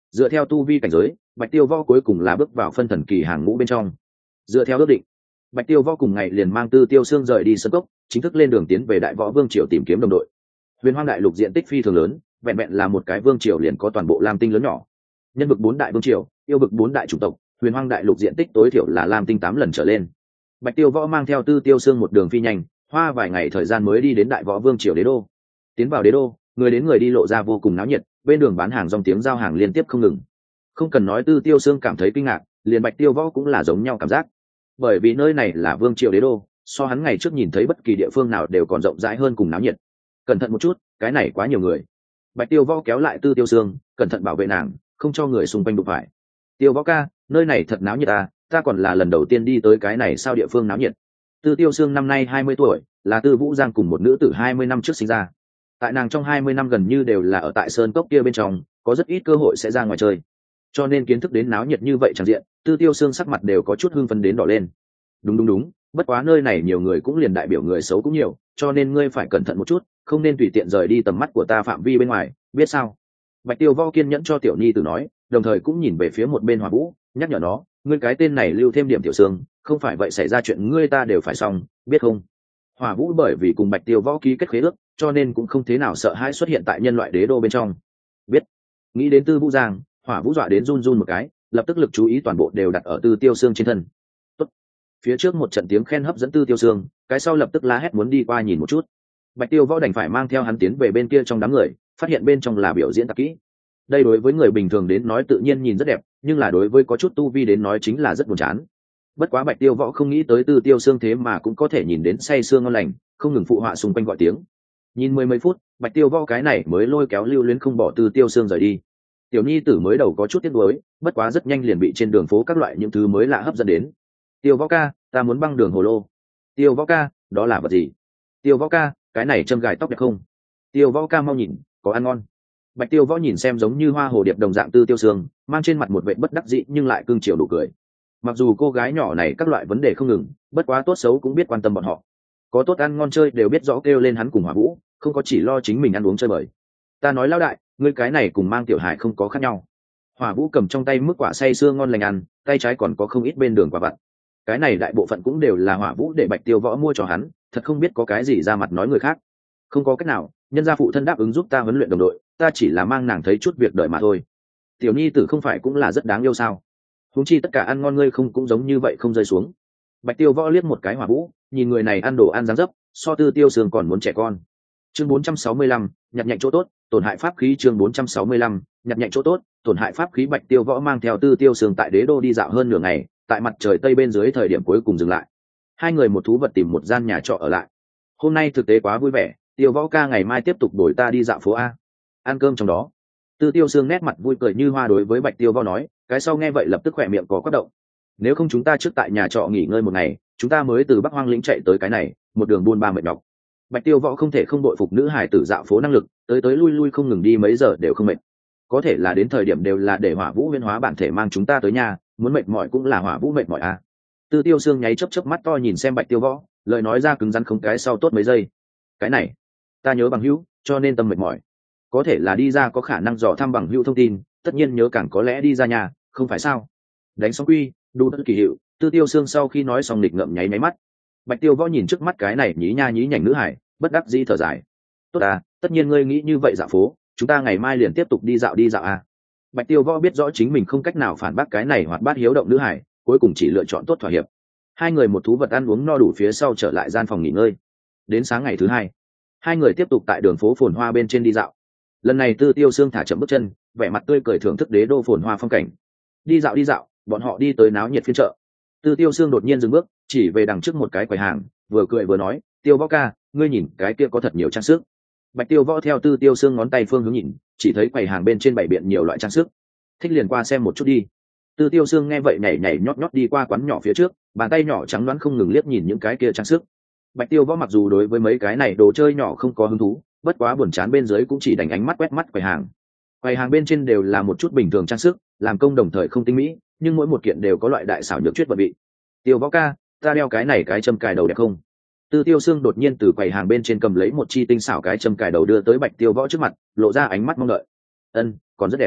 Dựa theo tu vi cảnh giới, Bạch Tiêu Võ cuối cùng là bước vào phân thần kỳ hàng ngũ bên trong. Dựa theo ước định, Bạch Tiêu Võ cùng ngày liền mang Tư Tiêu Xương rời đi sân cốc, chính thức lên đường tiến về Đại Võ Vương triều tìm kiếm đồng đội. Huyền Hoang đại lục diện tích phi thường lớn, vẹn vẹn là một cái vương triều liền có toàn bộ lam tinh lớn nhỏ. Nhân vực 4 đại vương triều, yêu vực 4 đại chủng tộc, Huyền Hoang đại lục diện tích tối thiểu là lam tinh 8 lần trở lên. Bạch Tiêu Võ mang theo Tư Tiêu Xương một đường phi nhanh, hoa vài ngày thời gian mới đi đến Đại Võ Vương triều đế đô. Tiến vào đế đô, người đến người đi lộ ra vô cùng náo nhiệt, bên đường bán hàng dòng tiếng giao hàng liên tiếp không ngừng. Không cần nói Tư Tiêu Xương cảm thấy kinh ngạc, liền Bạch Tiêu Võ cũng là giống nhau cảm giác. Bởi vì nơi này là vương triều đế đô, so hắn ngày trước nhìn thấy bất kỳ địa phương nào đều còn rộng rãi hơn cùng náo nhiệt. Cẩn thận một chút, cái này quá nhiều người. Bạch Tiêu Võ kéo lại Tư Tiêu Xương, cẩn thận bảo vệ nàng, không cho người xung quanh đụng phải. Tiêu Võ ca, nơi này thật náo nhiệt à, ta còn là lần đầu tiên đi tới cái này sao địa phương náo nhiệt. Tư Tiêu Xương năm nay 20 tuổi, là Tư Vũ Giang cùng một nữ tử 20 năm trước sinh ra. Tại nàng trong 20 năm gần như đều là ở tại sơn cốc kia bên trong, có rất ít cơ hội sẽ ra ngoài chơi. Cho nên kiến thức đến náo nhiệt như vậy chẳng diện, Tư Tiêu Xương sắc mặt đều có chút hưng phấn đến đỏ lên. Đúng, bất quá nơi này nhiều người cũng liền đại biểu người xấu cũng nhiều, cho nên ngươi phải cẩn thận một chút, không nên tùy tiện rời đi tầm mắt của ta phạm vi bên ngoài, biết sao? Bạch Tiêu Võ kiên nhẫn cho Tiểu Nhi Tử nói, đồng thời cũng nhìn về phía một bên Hỏa Vũ, nhắc nhở nó, ngươi cái tên này lưu thêm điểm tiểu xương, không phải vậy xảy ra chuyện ngươi ta đều phải xong, biết không? Hỏa Vũ bởi vì cùng Bạch Tiêu Võ ký kết khế ước, cho nên cũng không thế nào sợ hãi xuất hiện tại nhân loại đế đô bên trong. Biết. Nghĩ đến Tư Vũ Giang, Hỏa Vũ dọa đến run run một cái, lập tức lực chú ý toàn bộ đều đặt ở Tư Tiêu Xương trên thân. Tốt. Phía trước một trận tiếng khen hấp dẫn Tư Tiêu Xương, cái sau lập tức la hét muốn đi qua nhìn một chút. Bạch Tiêu Võ đành phải mang theo hắn tiến về bên kia trong đám người, phát hiện bên trong là biểu diễn tạp kỹ. Đây đối với người bình thường đến nói tự nhiên nhìn rất đẹp, nhưng là đối với có chút tu vi đến nói chính là rất buồn chán. Bất quá Bạch Tiêu Võ không nghĩ tới Tư Tiêu Xương thế mà cũng có thể nhìn đến say sương ngon lành, không ngừng phụ họa xung quanh gọi tiếng. Nhìn mấy phút, Bạch Tiêu Võ cái này mới lôi kéo lưu luyến không bỏ Tư Tiêu Xương rời đi. Tiểu Nhi Tử mới đầu có chút tiếc nuối, bất quá rất nhanh liền bị trên đường phố các loại những thứ mới lạ hấp dẫn đến. Tiêu Võ ca, ta muốn băng đường hồ lô. Tiêu Võ ca, đó là vật gì? Tiêu Võ ca, cái này châm gài tóc đẹp không? Tiêu Võ ca mau nhìn, có ăn ngon. Bạch Tiêu Võ nhìn xem giống như hoa hồ điệp đồng dạng Tư Tiêu Xương, mang trên mặt một vẻ bất đắc dĩ nhưng lại cưng chiều đủ cười. Mặc dù cô gái nhỏ này các loại vấn đề không ngừng, bất quá tốt xấu cũng biết quan tâm bọn họ. Có tốt ăn ngon chơi đều biết rõ kêu lên hắn cùng Hỏa Vũ, không có chỉ lo chính mình ăn uống chơi bời. Ta nói lão đại, ngươi cái này cùng mang Tiểu Hải không có khác nhau. Hỏa Vũ cầm trong tay mức quả say sưa ngon lành ăn, tay trái còn có không ít bên đường quả vặt. Cái này đại bộ phận cũng đều là Hỏa Vũ để Bạch Tiêu Võ mua cho hắn, thật không biết có cái gì ra mặt nói người khác. Không có cách nào, nhân gia phụ thân đáp ứng giúp ta huấn luyện đồng đội, ta chỉ là mang nàng thấy chút việc đời mà thôi. Tiểu Nhi Tử không phải cũng là rất đáng yêu sao? Huống chi tất cả ăn ngon ngươi không cũng giống như vậy không rơi xuống. Bạch Tiêu Võ liếc một cái Hỏa Vũ, nhìn người này ăn đồ ăn dáng dấp, so Tư Tiêu Xương còn muốn trẻ con. Chương 465, nhặt nhạnh chỗ tốt, tổn hại pháp khí. Chương 465, nhặt nhạnh chỗ tốt, tổn hại pháp khí. Bạch Tiêu Võ mang theo Tư Tiêu Xương tại đế đô đi dạo hơn nửa ngày, tại mặt trời tây bên dưới thời điểm cuối cùng dừng lại. Hai người một thú vật tìm một gian nhà trọ ở lại. Hôm nay thực tế quá vui vẻ, Tiêu Võ ca ngày mai tiếp tục đổi ta đi dạo phố a, ăn cơm trong đó. Tư Tiêu Xương nét mặt vui cười như hoa đối với Bạch Tiêu Võ nói, cái sau nghe vậy lập tức khỏe miệng có quắc động. Nếu không chúng ta trước tại nhà trọ nghỉ ngơi một ngày, chúng ta mới từ Bắc Hoang lĩnh chạy tới cái này, một đường buôn ba mệt nhọc. Bạch Tiêu Võ không thể không đội phục nữ hải tử dạo phố năng lực, tới lui lui không ngừng đi mấy giờ đều không mệt. Có thể là đến thời điểm đều là để Hỏa Vũ huyễn hóa bản thể mang chúng ta tới nhà, muốn mệt mỏi cũng là Hỏa Vũ mệt mỏi à. Tư Tiêu Xương nháy chớp mắt to nhìn xem Bạch Tiêu Võ, lời nói ra cứng rắn không cái sau tốt mấy giây. Cái này, ta nhớ bằng hữu, cho nên tâm mệt mỏi. Có thể là đi ra có khả năng dò thăm bằng hữu thông tin, tất nhiên nhớ càng có lẽ đi ra nhà, không phải sao? Đánh xong quy, đủ tất kỳ hiệu. Tư Tiêu Xương sau khi nói xong nghịch ngợm nháy máy mắt. Bạch Tiêu Võ nhìn trước mắt cái này nhí nha nhí nhảnh nữ hải, bất đắc dĩ thở dài. Tốt à, tất nhiên ngươi nghĩ như vậy dạo phố, chúng ta ngày mai liền tiếp tục đi dạo à. Bạch Tiêu Võ biết rõ chính mình không cách nào phản bác cái này hoạt bát hiếu động nữ hải, cuối cùng chỉ lựa chọn tốt thỏa hiệp. Hai người một thú vật ăn uống no đủ phía sau trở lại gian phòng nghỉ ngơi. Đến sáng ngày thứ hai, hai người tiếp tục tại đường phố phồn hoa bên trên đi dạo. Lần này Tư Tiêu Xương thả chậm bước chân, vẻ mặt tươi cười thưởng thức đế đô phồn hoa phong cảnh. Đi dạo, bọn họ đi tới náo nhiệt phiên chợ. Tư Tiêu Xương đột nhiên dừng bước, chỉ về đằng trước một cái quầy hàng, vừa cười vừa nói, Tiêu Võ ca, ngươi nhìn cái kia có thật nhiều trang sức. Bạch Tiêu Võ theo Tư Tiêu Xương ngón tay phương hướng nhìn, chỉ thấy quầy hàng bên trên bày biện nhiều loại trang sức. Thích liền qua xem một chút đi. Tư Tiêu Xương nghe vậy nhảy nhót đi qua quán nhỏ phía trước, bàn tay nhỏ trắng đoán không ngừng liếc nhìn những cái kia trang sức. Bạch Tiêu Võ mặc dù đối với mấy cái này đồ chơi nhỏ không có hứng thú, bất quá buồn chán bên dưới cũng chỉ đánh ánh mắt quét mắt quầy hàng. Quầy hàng bên trên đều là một chút bình thường trang sức, làm công đồng thời không tinh mỹ, nhưng mỗi một kiện đều có loại đại xảo nhược chuyết vật vị. Tiêu Võ ca, ta đeo cái này cái châm cài đầu đẹp không? Tư Tiêu Xương đột nhiên từ quầy hàng bên trên cầm lấy một chi tinh xảo cái châm cài đầu đưa tới Bạch Tiêu Võ trước mặt, lộ ra ánh mắt mong đợi. Ân, còn rất đẹp.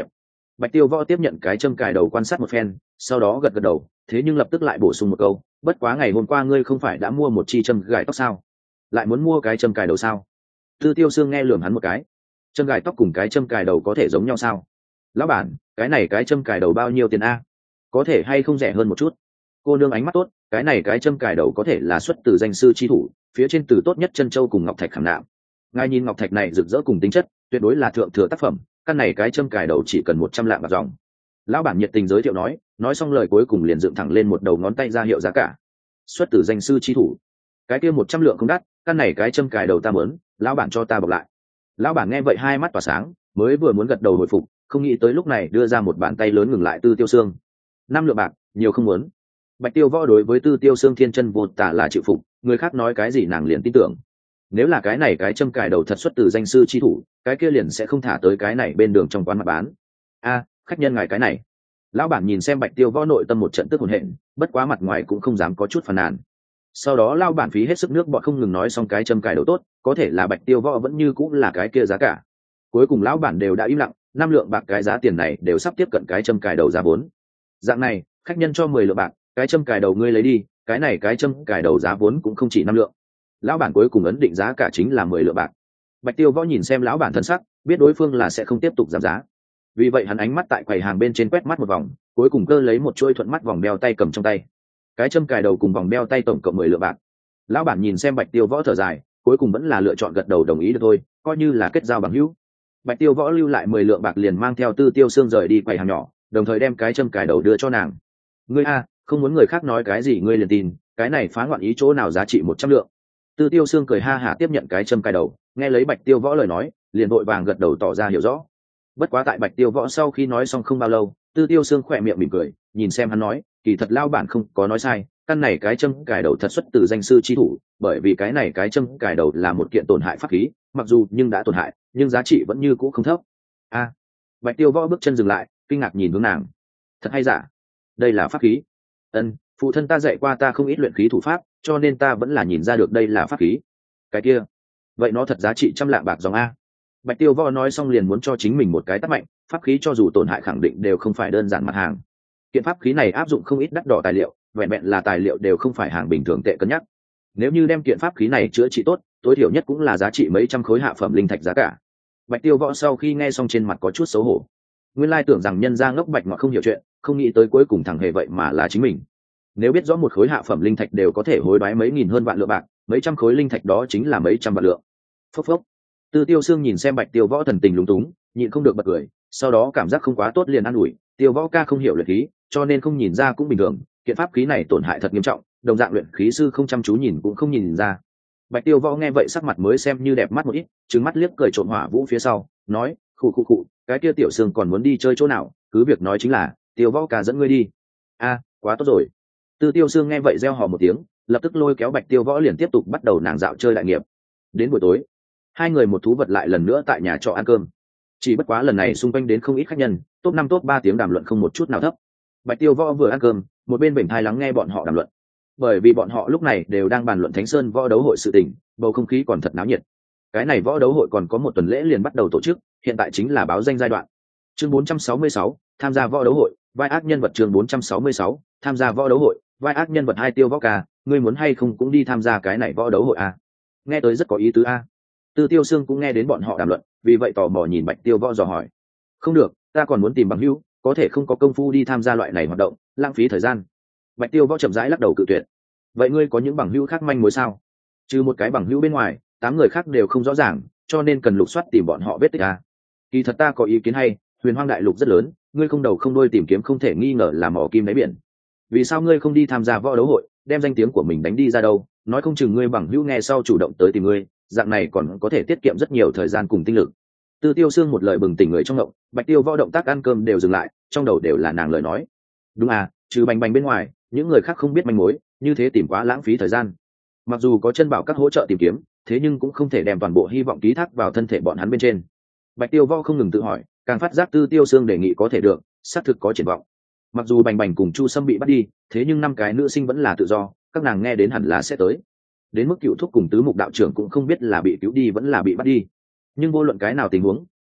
Bạch Tiêu Võ tiếp nhận cái châm cài đầu quan sát một phen, sau đó gật gật đầu, thế nhưng lập tức lại bổ sung một câu, bất quá ngày hôm qua ngươi không phải đã mua một chi châm gài tóc sao, lại muốn mua cái châm cài đầu sao? Tư Tiêu Sương nghe lườm hắn một cái, châm gài tóc cùng cái châm cài đầu có thể giống nhau sao? Lão bản, cái này cái châm cài đầu bao nhiêu tiền a? Có thể hay không rẻ hơn một chút? Cô nương ánh mắt tốt, cái này cái châm cài đầu có thể là xuất từ danh sư chi thủ, phía trên từ tốt nhất chân châu cùng ngọc thạch khảm nạm. Ngài nhìn ngọc thạch này rực rỡ cùng tính chất, tuyệt đối là thượng thừa tác phẩm, căn này cái châm cài đầu chỉ cần 100 lạng bạc dòng. Lão bản nhiệt tình giới thiệu nói xong lời cuối cùng liền dựng thẳng lên một đầu ngón tay ra hiệu giá cả. Xuất từ danh sư chi thủ, cái kia 100 lượng không đắt, căn này cái châm cài đầu ta muốn, lão bản cho ta bọc lại. Lão bản nghe vậy hai mắt tỏa sáng, mới vừa muốn gật đầu hồi phục, không nghĩ tới lúc này đưa ra một bàn tay lớn ngừng lại Tư Tiêu Sương. 5 lượng bạc, nhiều không muốn. Bạch Tiêu Võ đối với Tư Tiêu Sương thiên chân vô tả là chịu phục, người khác nói cái gì nàng liền tin tưởng. Nếu là cái này cái châm cài đầu thật xuất từ danh sư chi thủ, cái kia liền sẽ không thả tới cái này bên đường trong quán mà bán. A, khách nhân ngài cái này. Lão bản nhìn xem Bạch Tiêu Võ nội tâm một trận tức hồn hện, bất quá mặt ngoài cũng không dám có chút phàn nàn. Sau đó lão bản phí hết sức nước bọt không ngừng nói xong cái châm cài đầu tốt, có thể là Bạch Tiêu Võ vẫn như cũng là cái kia giá cả. Cuối cùng lão bản đều đã im lặng, 5 lượng bạc cái giá tiền này đều sắp tiếp cận cái châm cài đầu giá vốn. Dạng này, khách nhân cho 10 lượng bạc, cái châm cài đầu ngươi lấy đi, cái này cái châm cài đầu giá vốn cũng không chỉ 5 lượng. Lão bản cuối cùng ấn định giá cả chính là 10 lượng bạc. Bạch Tiêu Võ nhìn xem lão bản thân sắc, biết đối phương là sẽ không tiếp tục giảm giá, vì vậy hắn ánh mắt tại quầy hàng bên trên quét mắt một vòng, cuối cùng cơ lấy một chuôi thuận mắt vòng đeo tay cầm trong tay. Cái châm cài đầu cùng vòng đeo tay tổng cộng 10 lượng bạc. Lão bản nhìn xem Bạch Tiêu Võ thở dài, cuối cùng vẫn là lựa chọn gật đầu đồng ý được thôi, coi như là kết giao bằng hữu. Bạch Tiêu Võ lưu lại 10 lượng bạc liền mang theo Tư Tiêu Sương rời đi quầy hàng nhỏ, đồng thời đem cái châm cài đầu đưa cho nàng. Ngươi a, không muốn người khác nói cái gì ngươi liền tin, cái này phá ngoạn ý chỗ nào giá trị 100 lượng. Tư Tiêu Sương cười ha hả tiếp nhận cái châm cài đầu, nghe lấy Bạch Tiêu Võ lời nói, liền vội vàng gật đầu tỏ ra hiểu rõ. Bất quá tại Bạch Tiêu Võ sau khi nói xong không bao lâu, Tư Tiêu Sương khỏe miệng mỉm cười, nhìn xem hắn nói, kỳ thật lao bản không có nói sai, căn này cái châm cài đầu thật xuất từ danh sư chi thủ, bởi vì cái này cái châm cài đầu là một kiện tổn hại pháp khí, mặc dù nhưng đã tổn hại, nhưng giá trị vẫn như cũ không thấp. A, Bạch Tiêu Võ bước chân dừng lại, kinh ngạc nhìn hướng nàng. Thật hay giả? Đây là pháp khí? Ân, phụ thân ta dạy qua ta không ít luyện khí thủ pháp, cho nên ta vẫn là nhìn ra được đây là pháp khí. Cái kia, vậy nó thật giá trị 100 lạng bạc dòng a. Bạch Tiêu Võ nói xong liền muốn cho chính mình một cái tát mạnh, pháp khí cho dù tổn hại khẳng định đều không phải đơn giản mặt hàng. Kiện pháp khí này áp dụng không ít đắt đỏ tài liệu, vẹn vẹn là tài liệu đều không phải hàng bình thường tệ cân nhắc. Nếu như đem kiện pháp khí này chữa trị tốt, tối thiểu nhất cũng là giá trị mấy trăm khối hạ phẩm linh thạch giá cả. Bạch Tiêu Võ sau khi nghe xong trên mặt có chút xấu hổ. Nguyên lai tưởng rằng nhân gia ngốc bạch ngọt không hiểu chuyện, không nghĩ tới cuối cùng thằng hề vậy mà là chính mình. Nếu biết rõ một khối hạ phẩm linh thạch đều có thể hối đoái mấy nghìn hơn vạn lượng bạc, mấy trăm khối linh thạch đó chính là mấy trăm vạn lượng. Phốc phốc. Tư Tiêu Sương nhìn xem Bạch Tiêu Võ thần tình lúng túng, nhịn không được bật cười, sau đó cảm giác không quá tốt liền an ủi, Tiêu Võ ca không hiểu luyện khí, cho nên không nhìn ra cũng bình thường, kiện pháp khí này tổn hại thật nghiêm trọng, đồng dạng luyện khí sư không chăm chú nhìn cũng không nhìn ra. Bạch Tiêu Võ nghe vậy sắc mặt mới xem như đẹp mắt một ít, trừng mắt liếc cười trộm hỏa vũ phía sau, nói, khụ, cái kia Tiểu Sương còn muốn đi chơi chỗ nào, cứ việc nói chính là, Tiêu Võ ca dẫn ngươi đi. A, quá tốt rồi. Tư Tiêu Sương nghe vậy reo hò một tiếng, lập tức lôi kéo Bạch Tiêu Võ liền tiếp tục bắt đầu nàng dạo chơi đại nghiệp. Đến buổi tối, hai người một thú vật lại lần nữa tại nhà trọ ăn cơm. Chỉ bất quá lần này xung quanh đến không ít khách nhân, top 5 top 3 tiếng đàm luận không một chút nào thấp. Bạch Tiêu Võ vừa ăn cơm, một bên bỉnh thai lắng nghe bọn họ đàm luận. Bởi vì bọn họ lúc này đều đang bàn luận Thánh Sơn võ đấu hội sự tình, bầu không khí còn thật náo nhiệt. Cái này võ đấu hội còn có một tuần lễ liền bắt đầu tổ chức, hiện tại chính là báo danh giai đoạn. Chương 466, tham gia võ đấu hội, vai ác nhân vật chương 466, tham gia võ đấu hội, vai ác nhân vật hai Tiêu Võ ca, ngươi muốn hay không cũng đi tham gia cái này võ đấu hội à? Nghe tới rất có ý tứ a. Tư Tiêu Sương cũng nghe đến bọn họ đàm luận, vì vậy tò mò nhìn Bạch Tiêu Võ dò hỏi. Không được, ta còn muốn tìm bằng hữu, có thể không có công phu đi tham gia loại này hoạt động, lãng phí thời gian. Bạch Tiêu Võ chậm rãi lắc đầu cự tuyệt. Vậy ngươi có những bằng hữu khác manh mối sao? Trừ một cái bằng hữu bên ngoài, 8 người khác đều không rõ ràng, cho nên cần lục soát tìm bọn họ vết tích a. Kỳ thật ta có ý kiến hay, Huyền Hoang đại lục rất lớn, ngươi không đầu không đuôi tìm kiếm không thể nghi ngờ là mỏ kim đáy biển. Vì sao ngươi không đi tham gia võ đấu hội, đem danh tiếng của mình đánh đi ra đâu? Nói không chừng ngươi bằng hữu nghe sau chủ động tới tìm ngươi, dạng này còn có thể tiết kiệm rất nhiều thời gian cùng tinh lực. Tư Tiêu Sương một lời bừng tỉnh người trong ngộng, Bạch Tiêu Võ động tác ăn cơm đều dừng lại, trong đầu đều là nàng lời nói. Đúng à, trừ Bành Bành bên ngoài, những người khác không biết manh mối, như thế tìm quá lãng phí thời gian. Mặc dù có chân bảo các hỗ trợ tìm kiếm, thế nhưng cũng không thể đem toàn bộ hy vọng ký thác vào thân thể bọn hắn bên trên. Bạch Tiêu Võ không ngừng tự hỏi, càng phát giác Tư Tiêu Sương đề nghị có thể được, xác thực có triển vọng. Mặc dù Bành Bành cùng Chu Sâm bị bắt đi, thế nhưng 5 cái nữ sinh vẫn là tự do, các nàng nghe đến hẳn là sẽ tới. Đến mức Cựu Thúc cùng Tứ Mục đạo trưởng cũng không biết là bị cứu đi vẫn là bị bắt đi. Nhưng vô luận cái nào tình huống,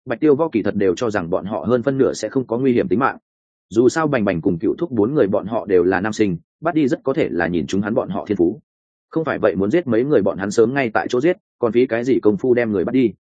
Bạch Tiêu Võ kỳ thật đều cho rằng bọn họ hơn phân nửa sẽ không có nguy hiểm tính mạng. Dù sao Bành Bành cùng Cựu Thúc bốn người bọn họ đều là nam sinh, bắt đi rất có thể là nhìn chúng hắn bọn họ thiên phú. Không phải vậy muốn giết mấy người bọn hắn sớm ngay tại chỗ giết, còn phí cái gì công phu đem người bắt đi.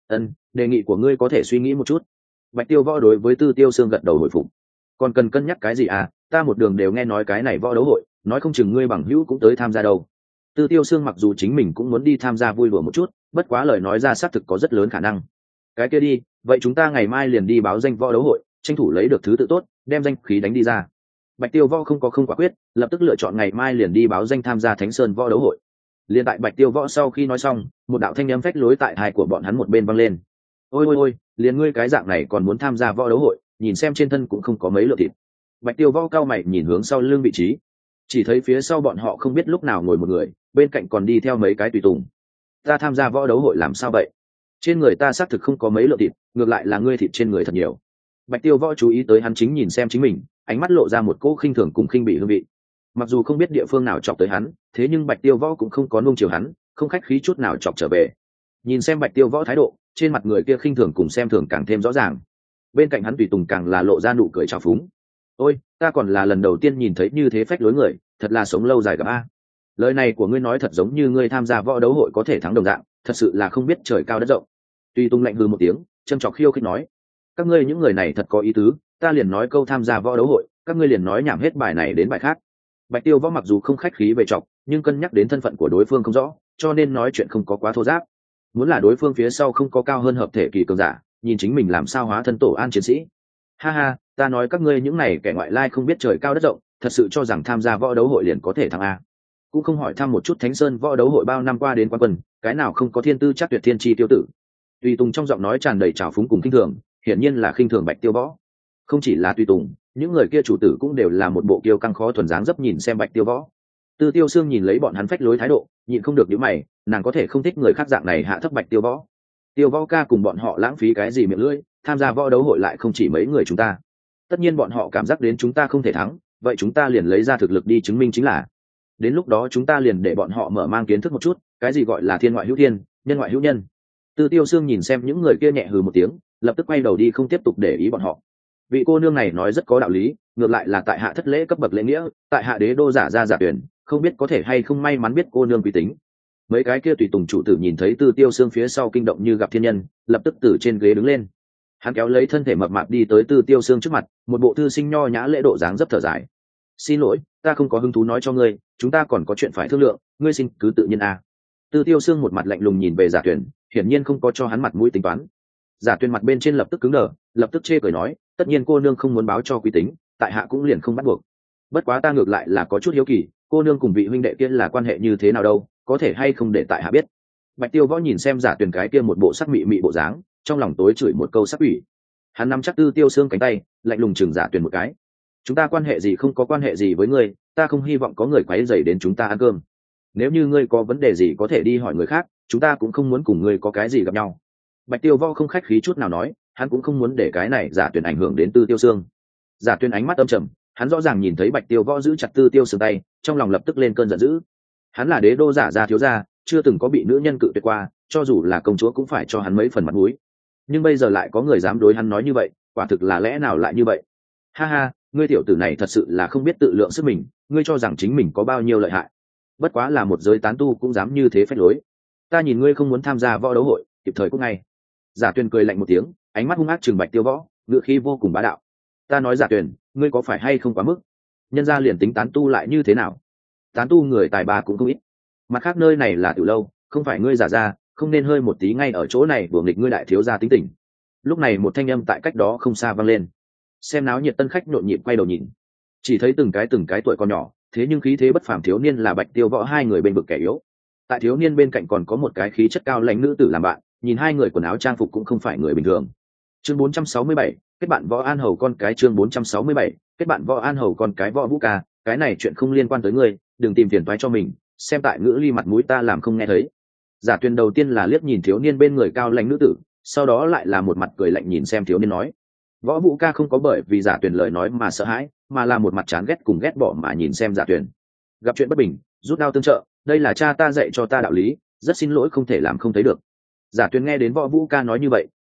Đề nghị của ngươi có thể suy nghĩ một chút. Bạch Tiêu Võ đối với Tư Tiêu Sương gật đầu hồi phục. Còn cần cân nhắc cái gì à, ta một đường đều nghe nói cái này võ đấu hội, nói không chừng ngươi bằng hữu cũng tới tham gia đâu. Tư Tiêu Sương mặc dù chính mình cũng muốn đi tham gia vui đùa một chút, bất quá lời nói ra xác thực có rất lớn khả năng. Cái kia đi, vậy chúng ta ngày mai liền đi báo danh võ đấu hội, tranh thủ lấy được thứ tự tốt, đem danh khí đánh đi ra. Bạch Tiêu Võ không có không quả quyết, lập tức lựa chọn ngày mai liền đi báo danh tham gia Thánh Sơn võ đấu hội. Liên tại Bạch Tiêu Võ sau khi nói xong, một đạo thanh âm phách lối tại tai của bọn hắn một bên vang lên. Ôi ôi ôi, liền ngươi cái dạng này còn muốn tham gia võ đấu hội, nhìn xem trên thân cũng không có mấy lượng thịt. Bạch Tiêu Võ cao mày nhìn hướng sau lưng vị trí, chỉ thấy phía sau bọn họ không biết lúc nào ngồi một người, bên cạnh còn đi theo mấy cái tùy tùng. Ta tham gia võ đấu hội làm sao vậy? Trên người ta xác thực không có mấy lượng thịt, ngược lại là ngươi thịt trên người thật nhiều. Bạch Tiêu Võ chú ý tới hắn chính nhìn xem chính mình, ánh mắt lộ ra một cỗ khinh thường cùng khinh bỉ hương vị. Mặc dù không biết địa phương nào chọc tới hắn, thế nhưng Bạch Tiêu Võ cũng không có nuông chiều hắn, không khách khí chút nào chọc trở về. Nhìn xem Bạch Tiêu Võ thái độ, trên mặt người kia khinh thường cùng xem thường càng thêm rõ ràng. Bên cạnh hắn tùy tùng càng là lộ ra nụ cười trào phúng. Ôi, ta còn là lần đầu tiên nhìn thấy như thế phách lối người, thật là sống lâu dài gặp a. Lời này của ngươi nói thật giống như ngươi tham gia võ đấu hội có thể thắng đồng dạng, thật sự là không biết trời cao đất rộng. Tùy tùng lạnh hừ một tiếng, châm chọc khiêu khích nói: các ngươi những người này thật có ý tứ, ta liền nói câu tham gia võ đấu hội, các ngươi liền nói nhảm hết bài này đến bài khác. Bạch Tiêu Võ mặc dù không khách khí về chọc, nhưng cân nhắc đến thân phận của đối phương không rõ, cho nên nói chuyện không có quá thô giáp. Muốn là đối phương phía sau không có cao hơn hợp thể kỳ cường giả, nhìn chính mình làm sao hóa thân tổ an chiến sĩ. Ha ha, ta nói các ngươi những này kẻ ngoại lai không biết trời cao đất rộng, thật sự cho rằng tham gia võ đấu hội liền có thể thắng a. Cũng không hỏi thăm một chút Thánh Sơn võ đấu hội bao năm qua đến quán quân, cái nào không có thiên tư chắc tuyệt thiên chi tiêu tử. Tùy Tùng trong giọng nói tràn đầy trào phúng cùng khinh thường, hiển nhiên là khinh thường Bạch Tiêu Võ. Không chỉ là Tùy Tùng, những người kia chủ tử cũng đều là một bộ kiêu căng khó thuần dáng dấp nhìn xem Bạch Tiêu Võ. Tư Tiêu Sương nhìn lấy bọn hắn phách lối thái độ, nhịn không được nhíu mày, nàng có thể không thích người khác dạng này hạ thấp Bạch Tiêu Võ. Tiêu Võ ca cùng bọn họ lãng phí cái gì miệng lưỡi, tham gia võ đấu hội lại không chỉ mấy người chúng ta. Tất nhiên bọn họ cảm giác đến chúng ta không thể thắng, vậy chúng ta liền lấy ra thực lực đi chứng minh chính là. Đến lúc đó chúng ta liền để bọn họ mở mang kiến thức một chút, cái gì gọi là thiên ngoại hữu thiên, nhân ngoại hữu nhân. Tư Tiêu Sương nhìn xem những người kia nhẹ hừ một tiếng, lập tức quay đầu đi không tiếp tục để ý bọn họ. Vị cô nương này nói rất có đạo lý, ngược lại là tại hạ thất lễ cấp bậc lễ nghĩa, tại hạ đế đô giả ra giả tuyển, không biết có thể hay không may mắn biết cô nương quý tính. Mấy cái kia tùy tùng chủ tử nhìn thấy Tư Tiêu Sương phía sau kinh động như gặp thiên nhân, lập tức từ trên ghế đứng lên. Hắn kéo lấy thân thể mập mạp đi tới Tư Tiêu Sương trước mặt, một bộ thư sinh nho nhã lễ độ dáng dấp thở dài. Xin lỗi, ta không có hứng thú nói cho ngươi, chúng ta còn có chuyện phải thương lượng, ngươi xin cứ tự nhiên a. Tư Tiêu Sương một mặt lạnh lùng nhìn về giả tuyển, hiển nhiên không có cho hắn mặt mũi tính toán. Giả tuyển mặt bên trên lập tức cứng đờ, lập tức chê cười nói, tất nhiên cô nương không muốn báo cho quý tính, tại hạ cũng liền không bắt buộc. Bất quá ta ngược lại là có chút hiếu kỳ, cô nương cùng vị huynh đệ kia là quan hệ như thế nào đâu, có thể hay không để tại hạ biết. Bạch Tiêu Võ nhìn xem giả tuyển cái kia một bộ sắc mị mị bộ dáng, trong lòng tối chửi một câu sắc ủy. Hắn nắm chắc Tư Tiêu Sương cánh tay, lạnh lùng chừng giả tuyển một cái. Chúng ta quan hệ gì không có quan hệ gì với ngươi, ta không hy vọng có người quấy rầy đến chúng ta ăn cơm. Nếu như ngươi có vấn đề gì có thể đi hỏi người khác, chúng ta cũng không muốn cùng ngươi có cái gì gặp nhau. Bạch Tiêu Võ không khách khí chút nào nói, hắn cũng không muốn để cái này giả tuyển ảnh hưởng đến Tư Tiêu Sương. Giả tuyển ánh mắt âm trầm, hắn rõ ràng nhìn thấy Bạch Tiêu Võ giữ chặt Tư Tiêu Sương tay, trong lòng lập tức lên cơn giận dữ. Hắn là đế đô giả gia thiếu gia, chưa từng có bị nữ nhân cự tuyệt qua, cho dù là công chúa cũng phải cho hắn mấy phần mặt mũi. Nhưng bây giờ lại có người dám đối hắn nói như vậy, quả thực là lẽ nào lại như vậy? Ha ha, ngươi tiểu tử này thật sự là không biết tự lượng sức mình, ngươi cho rằng chính mình có bao nhiêu lợi hại. Bất quá là một giới tán tu cũng dám như thế phách lối. Ta nhìn ngươi không muốn tham gia võ đấu hội, kịp thời cũng ngay. Giả Tuyền cười lạnh một tiếng, ánh mắt hung ác trừng Bạch Tiêu Võ, ngựa khí vô cùng bá đạo. Ta nói Giả Tuyền, ngươi có phải hay không quá mức? Nhân gia liền tính tán tu lại như thế nào? Tán tu người tài ba cũng không ít. Mặt khác nơi này là tiểu lâu, không phải ngươi giả ra, không nên hơi một tí ngay ở chỗ này đùa nghịch ngươi đại thiếu gia tính tình. Lúc này một thanh âm tại cách đó không xa vang lên. Xem náo nhiệt tân khách nhộn nhịp quay đầu nhìn, chỉ thấy từng cái tuổi còn nhỏ, thế nhưng khí thế bất phàm thiếu niên là Bạch Tiêu Võ hai người bên vực kẻ yếu. Tại thiếu niên bên cạnh còn có một cái khí chất cao lãnh nữ tử làm bạn, nhìn hai người quần áo trang phục cũng không phải người bình thường. Chương 467, kết bạn Võ An Hầu con cái. Chương 467, kết bạn Võ An Hầu con cái. Võ Vũ ca, cái này chuyện không liên quan tới ngươi, đừng tìm phiền toái cho mình, xem tại ngữ ly mặt mũi ta làm không nghe thấy. Giả Tuyền đầu tiên là liếc nhìn thiếu niên bên người cao lãnh nữ tử, sau đó lại là một mặt cười lạnh nhìn xem thiếu niên nói. Võ Vũ ca không có bởi vì Giả Tuyền lời nói mà sợ hãi, mà là một mặt chán ghét cùng ghét bỏ mà nhìn xem Giả Tuyền. Gặp chuyện bất bình, rút đao tương trợ, đây là cha ta dạy cho ta đạo lý, rất xin lỗi không thể làm không thấy được. Giả Tuyền nghe đến Võ Vũ ca nói như vậy,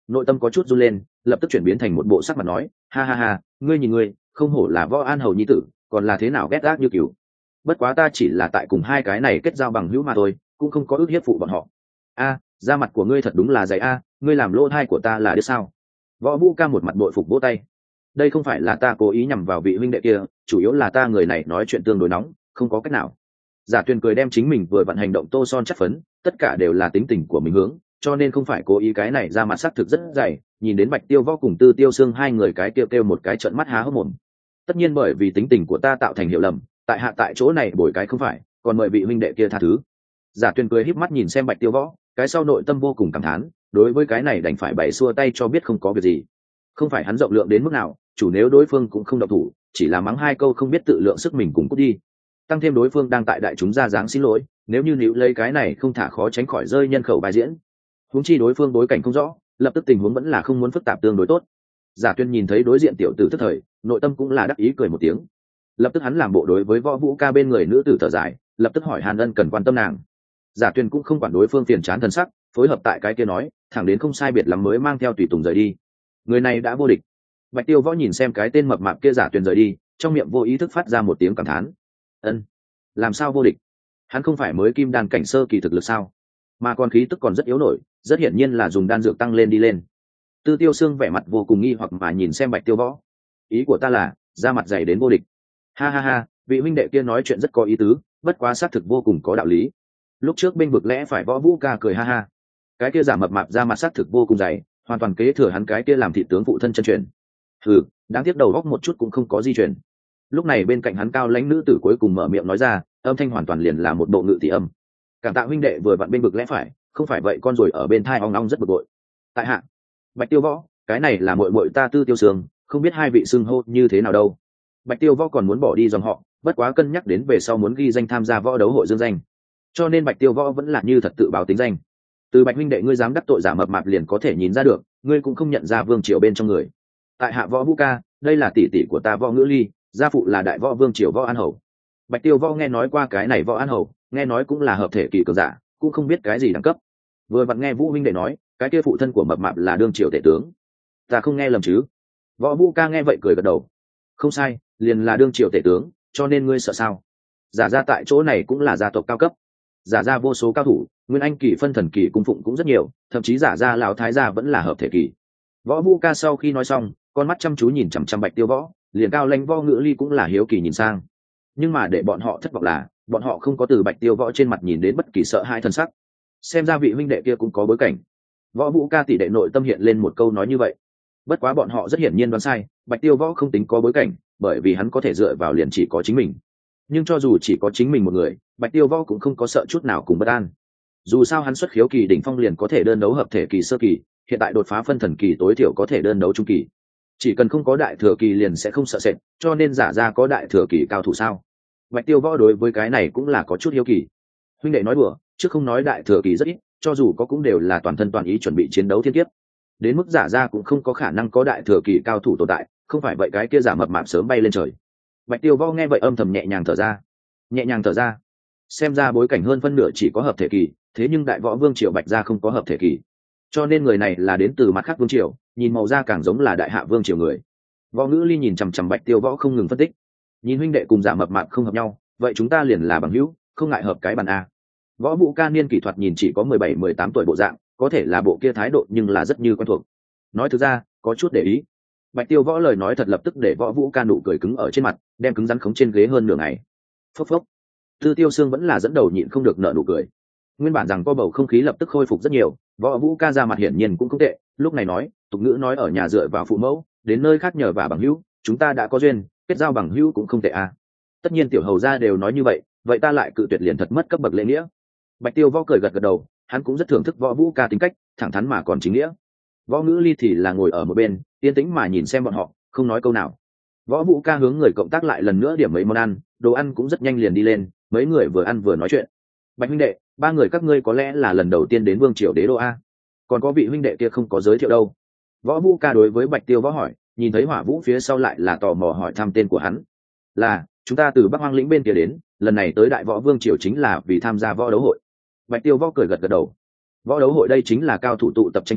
nội tâm có chút run lên, lập tức chuyển biến thành một bộ sắc mặt nói, ha ha ha, ngươi nhìn ngươi, không hổ là Võ An Hầu nhi tử, còn là thế nào ghét ác như cừu. Bất quá ta chỉ là tại cùng hai cái này kết giao bằng hữu mà thôi, cũng không có ước hiếp phụ bọn họ. A, da mặt của ngươi thật đúng là dày a, ngươi làm lỗ thai của ta là đứa sao? Võ Vũ Ca một mặt bội phục vỗ tay. Đây không phải là ta cố ý nhằm vào vị huynh đệ kia, chủ yếu là ta người này nói chuyện tương đối nóng, không có cách nào. Giả Tuyền cười đem chính mình vừa vận hành động tô son chắc phấn, tất cả đều là tính tình của mình hướng, cho nên không phải cố ý, cái này ra mặt sắc thực rất dày. Nhìn đến Bạch Tiêu Võ cùng Tư Tiêu Sương hai người cái kêu một cái trợn mắt há hốc mồm. Tất nhiên bởi vì tính tình của ta tạo thành hiểu lầm, tại hạ tại chỗ này bồi cái không phải, còn mời vị huynh đệ kia tha thứ. Giả Tuyền cười híp mắt nhìn xem Bạch Tiêu Võ, cái sau nội tâm vô cùng cảm thán, đối với cái này đành phải bày xua tay cho biết không có việc gì. Không phải hắn rộng lượng đến mức nào, chủ nếu đối phương cũng không động thủ, chỉ là mắng hai câu không biết tự lượng sức mình cũng cút đi. Tăng thêm đối phương đang tại đại chúng ra dáng xin lỗi, nếu như níu lấy cái này không thả khó tránh khỏi rơi nhân khẩu bài diễn. Huống chi đối phương bối cảnh không rõ, lập tức tình huống vẫn là không muốn phức tạp tương đối tốt. Giả Tuyên nhìn thấy đối diện tiểu tử tức thời, nội tâm cũng là đắc ý cười một tiếng. Lập tức hắn làm bộ đối với Võ Vũ Ca bên người nữ tử thở dài, lập tức hỏi Hàn Ân cần quan tâm nàng. Giả Tuyên cũng không quản đối phương phiền chán thần sắc, phối hợp tại cái kia nói, thẳng đến không sai biệt lắm mới mang theo tùy tùng rời đi. Người này đã vô địch. Bạch Tiêu Võ nhìn xem cái tên mập mạp kia Giả Tuyên rời đi, trong miệng vô ý thức phát ra một tiếng cảm thán. Ân, làm sao vô địch? Hắn không phải mới kim đan cảnh sơ kỳ thực lực sao? Mà còn khí tức còn rất yếu nổi, rất hiển nhiên là dùng đan dược tăng lên đi lên. Tư Tiêu Sương vẻ mặt vô cùng nghi hoặc mà nhìn xem Bạch Tiêu Võ. Ý của ta là, da mặt dày đến vô địch. Ha ha ha, vị huynh đệ kia nói chuyện rất có ý tứ, bất quá xác thực vô cùng có đạo lý. Lúc trước binh vực lẽ phải Võ Vũ Ca cười ha ha. Cái kia giả mập mạp da mặt xác thực vô cùng dày, hoàn toàn kế thừa hắn cái kia làm thị tướng phụ thân chân truyền. Hừ, đáng tiếc đầu góc một chút cũng không có di truyền. Lúc này bên cạnh hắn cao lãnh nữ tử cuối cùng mở miệng nói ra, âm thanh hoàn toàn liền là một bộ ngự tỷ âm. Cảm tạ huynh đệ vừa vặn binh vực lẽ phải, không phải vậy con rồi ở bên thai ong ong rất bực bội. Tại hạ Bạch Tiêu Võ, cái này là muội muội ta Tư Tiêu Sương, không biết hai vị xưng hô như thế nào đâu. Bạch Tiêu Võ còn muốn bỏ đi dòng họ, bất quá cân nhắc đến về sau muốn ghi danh tham gia võ đấu hội dương danh, cho nên Bạch Tiêu Võ vẫn là như thật tự báo tính danh. Từ Bạch huynh đệ ngươi dám đắc tội giả mập mạp liền có thể nhìn ra được, ngươi cũng không nhận ra vương triều bên trong người. Tại hạ Võ Vũ Ca, đây là tỷ tỷ của ta Võ Ngữ Ly, gia phụ là đại võ vương triều Võ An Hầu. Bạch Tiêu Võ nghe nói qua cái này Võ An Hầu, nghe nói cũng là hợp thể kỳ cường giả, cũng không biết cái gì đẳng cấp. Vừa vặn nghe Vũ huynh đệ nói, cái kia phụ thân của mập mạp là đương triều tể tướng. Ta không nghe lầm chứ? Võ Vũ Ca nghe vậy cười gật đầu. Không sai, liền là đương triều tể tướng, cho nên ngươi sợ sao? Giả ra tại chỗ này cũng là gia tộc cao cấp, giả ra vô số cao thủ, nguyên anh kỳ phân thần kỳ cung phụng cũng rất nhiều, thậm chí giả ra lão thái gia vẫn là hợp thể kỳ. Võ Vũ Ca sau khi nói xong, con mắt chăm chú nhìn chằm chằm Bạch Tiêu Võ, liền cao lãnh Võ Ngữ Ly cũng là hiếu kỳ nhìn sang. Nhưng mà để bọn họ thất vọng là, bọn họ không có từ Bạch Tiêu Võ trên mặt nhìn đến bất kỳ sợ hãi thần sắc. Xem ra vị huynh đệ kia cũng có bối cảnh. Võ Vũ Ca tỷ đệ nội tâm hiện lên một câu nói như vậy. Bất quá bọn họ rất hiển nhiên đoán sai, Bạch Tiêu Võ không tính có bối cảnh, bởi vì hắn có thể dựa vào liền chỉ có chính mình. Nhưng cho dù chỉ có chính mình một người, Bạch Tiêu Võ cũng không có sợ chút nào cùng bất an. Dù sao hắn xuất khiếu kỳ đỉnh phong liền có thể đơn đấu hợp thể kỳ sơ kỳ, hiện tại đột phá phân thần kỳ tối thiểu có thể đơn đấu trung kỳ. Chỉ cần không có đại thừa kỳ liền sẽ không sợ sệt, cho nên giả ra có đại thừa kỳ cao thủ sao? Bạch Tiêu Võ đối với cái này cũng là có chút hiếu kỳ. Huynh đệ nói đùa, chứ không nói đại thừa kỳ rất ít, cho dù có cũng đều là toàn thân toàn ý chuẩn bị chiến đấu thiên kiếp. Đến mức giả ra cũng không có khả năng có đại thừa kỳ cao thủ tồn tại, không phải vậy cái kia giả mập mạp sớm bay lên trời. Bạch Tiêu Võ nghe vậy âm thầm nhẹ nhàng thở ra. Nhẹ nhàng thở ra. Xem ra bối cảnh hơn phân nửa chỉ có hợp thể kỳ, thế nhưng đại võ vương triều Bạch gia không có hợp thể kỳ. Cho nên người này là đến từ mặt khác vương triều, nhìn màu da càng giống là đại hạ vương triều người. Võ Ngữ Ly nhìn chằm chằm Bạch Tiêu Võ không ngừng phân tích. Nhìn huynh đệ cùng giả mập mạp không hợp nhau, vậy chúng ta liền là bằng hữu, không ngại hợp cái bàn a. Võ Vũ Ca niên kỷ thuật nhìn chỉ có 17-18 tuổi bộ dạng, có thể là bộ kia thái độ nhưng là rất như quen thuộc. Nói thực ra, có chút để ý. Bạch Tiêu Võ lời nói thật lập tức để Võ Vũ Ca nụ cười cứng ở trên mặt, đem cứng rắn khống trên ghế hơn nửa ngày. Phốc phốc. Tư Tiêu Sương vẫn là dẫn đầu nhịn không được nở nụ cười. Nguyên bản rằng có bầu không khí lập tức khôi phục rất nhiều, Võ Vũ Ca ra mặt hiển nhiên cũng không tệ, lúc này nói, tục ngữ nói ở nhà dựa vào phụ mẫu, đến nơi khác nhờ vả bằng hữu, chúng ta đã có duyên, kết giao bằng hữu cũng không tệ à. Tất nhiên tiểu hầu gia đều nói như vậy, vậy ta lại cự tuyệt liền thật mất cấp bậc lễ nghĩa. Bạch Tiêu Võ cười gật gật đầu, hắn cũng rất thưởng thức Võ Vũ Ca tính cách, thẳng thắn mà còn chính nghĩa. Võ Ngữ Ly thì là ngồi ở một bên, yên tĩnh mà nhìn xem bọn họ, không nói câu nào. Võ Vũ Ca hướng người cộng tác lại lần nữa điểm mấy món ăn, đồ ăn cũng rất nhanh liền đi lên, mấy người vừa ăn vừa nói chuyện. Bạch huynh đệ, ba người các ngươi có lẽ là lần đầu tiên đến vương triều đế đô a, còn có vị huynh đệ kia không có giới thiệu đâu. Võ Vũ Ca đối với Bạch Tiêu Võ hỏi, nhìn thấy Hỏa Vũ phía sau lại là tò mò hỏi thăm tên của hắn. Là, chúng ta từ Bắc Hoang lĩnh bên kia đến, lần này tới đại võ vương triều chính là vì tham gia võ đấu hội. Bạch Tiêu Võ cười gật gật đầu. Võ đấu hội đây chính là cao thủ tụ tập tranh tài,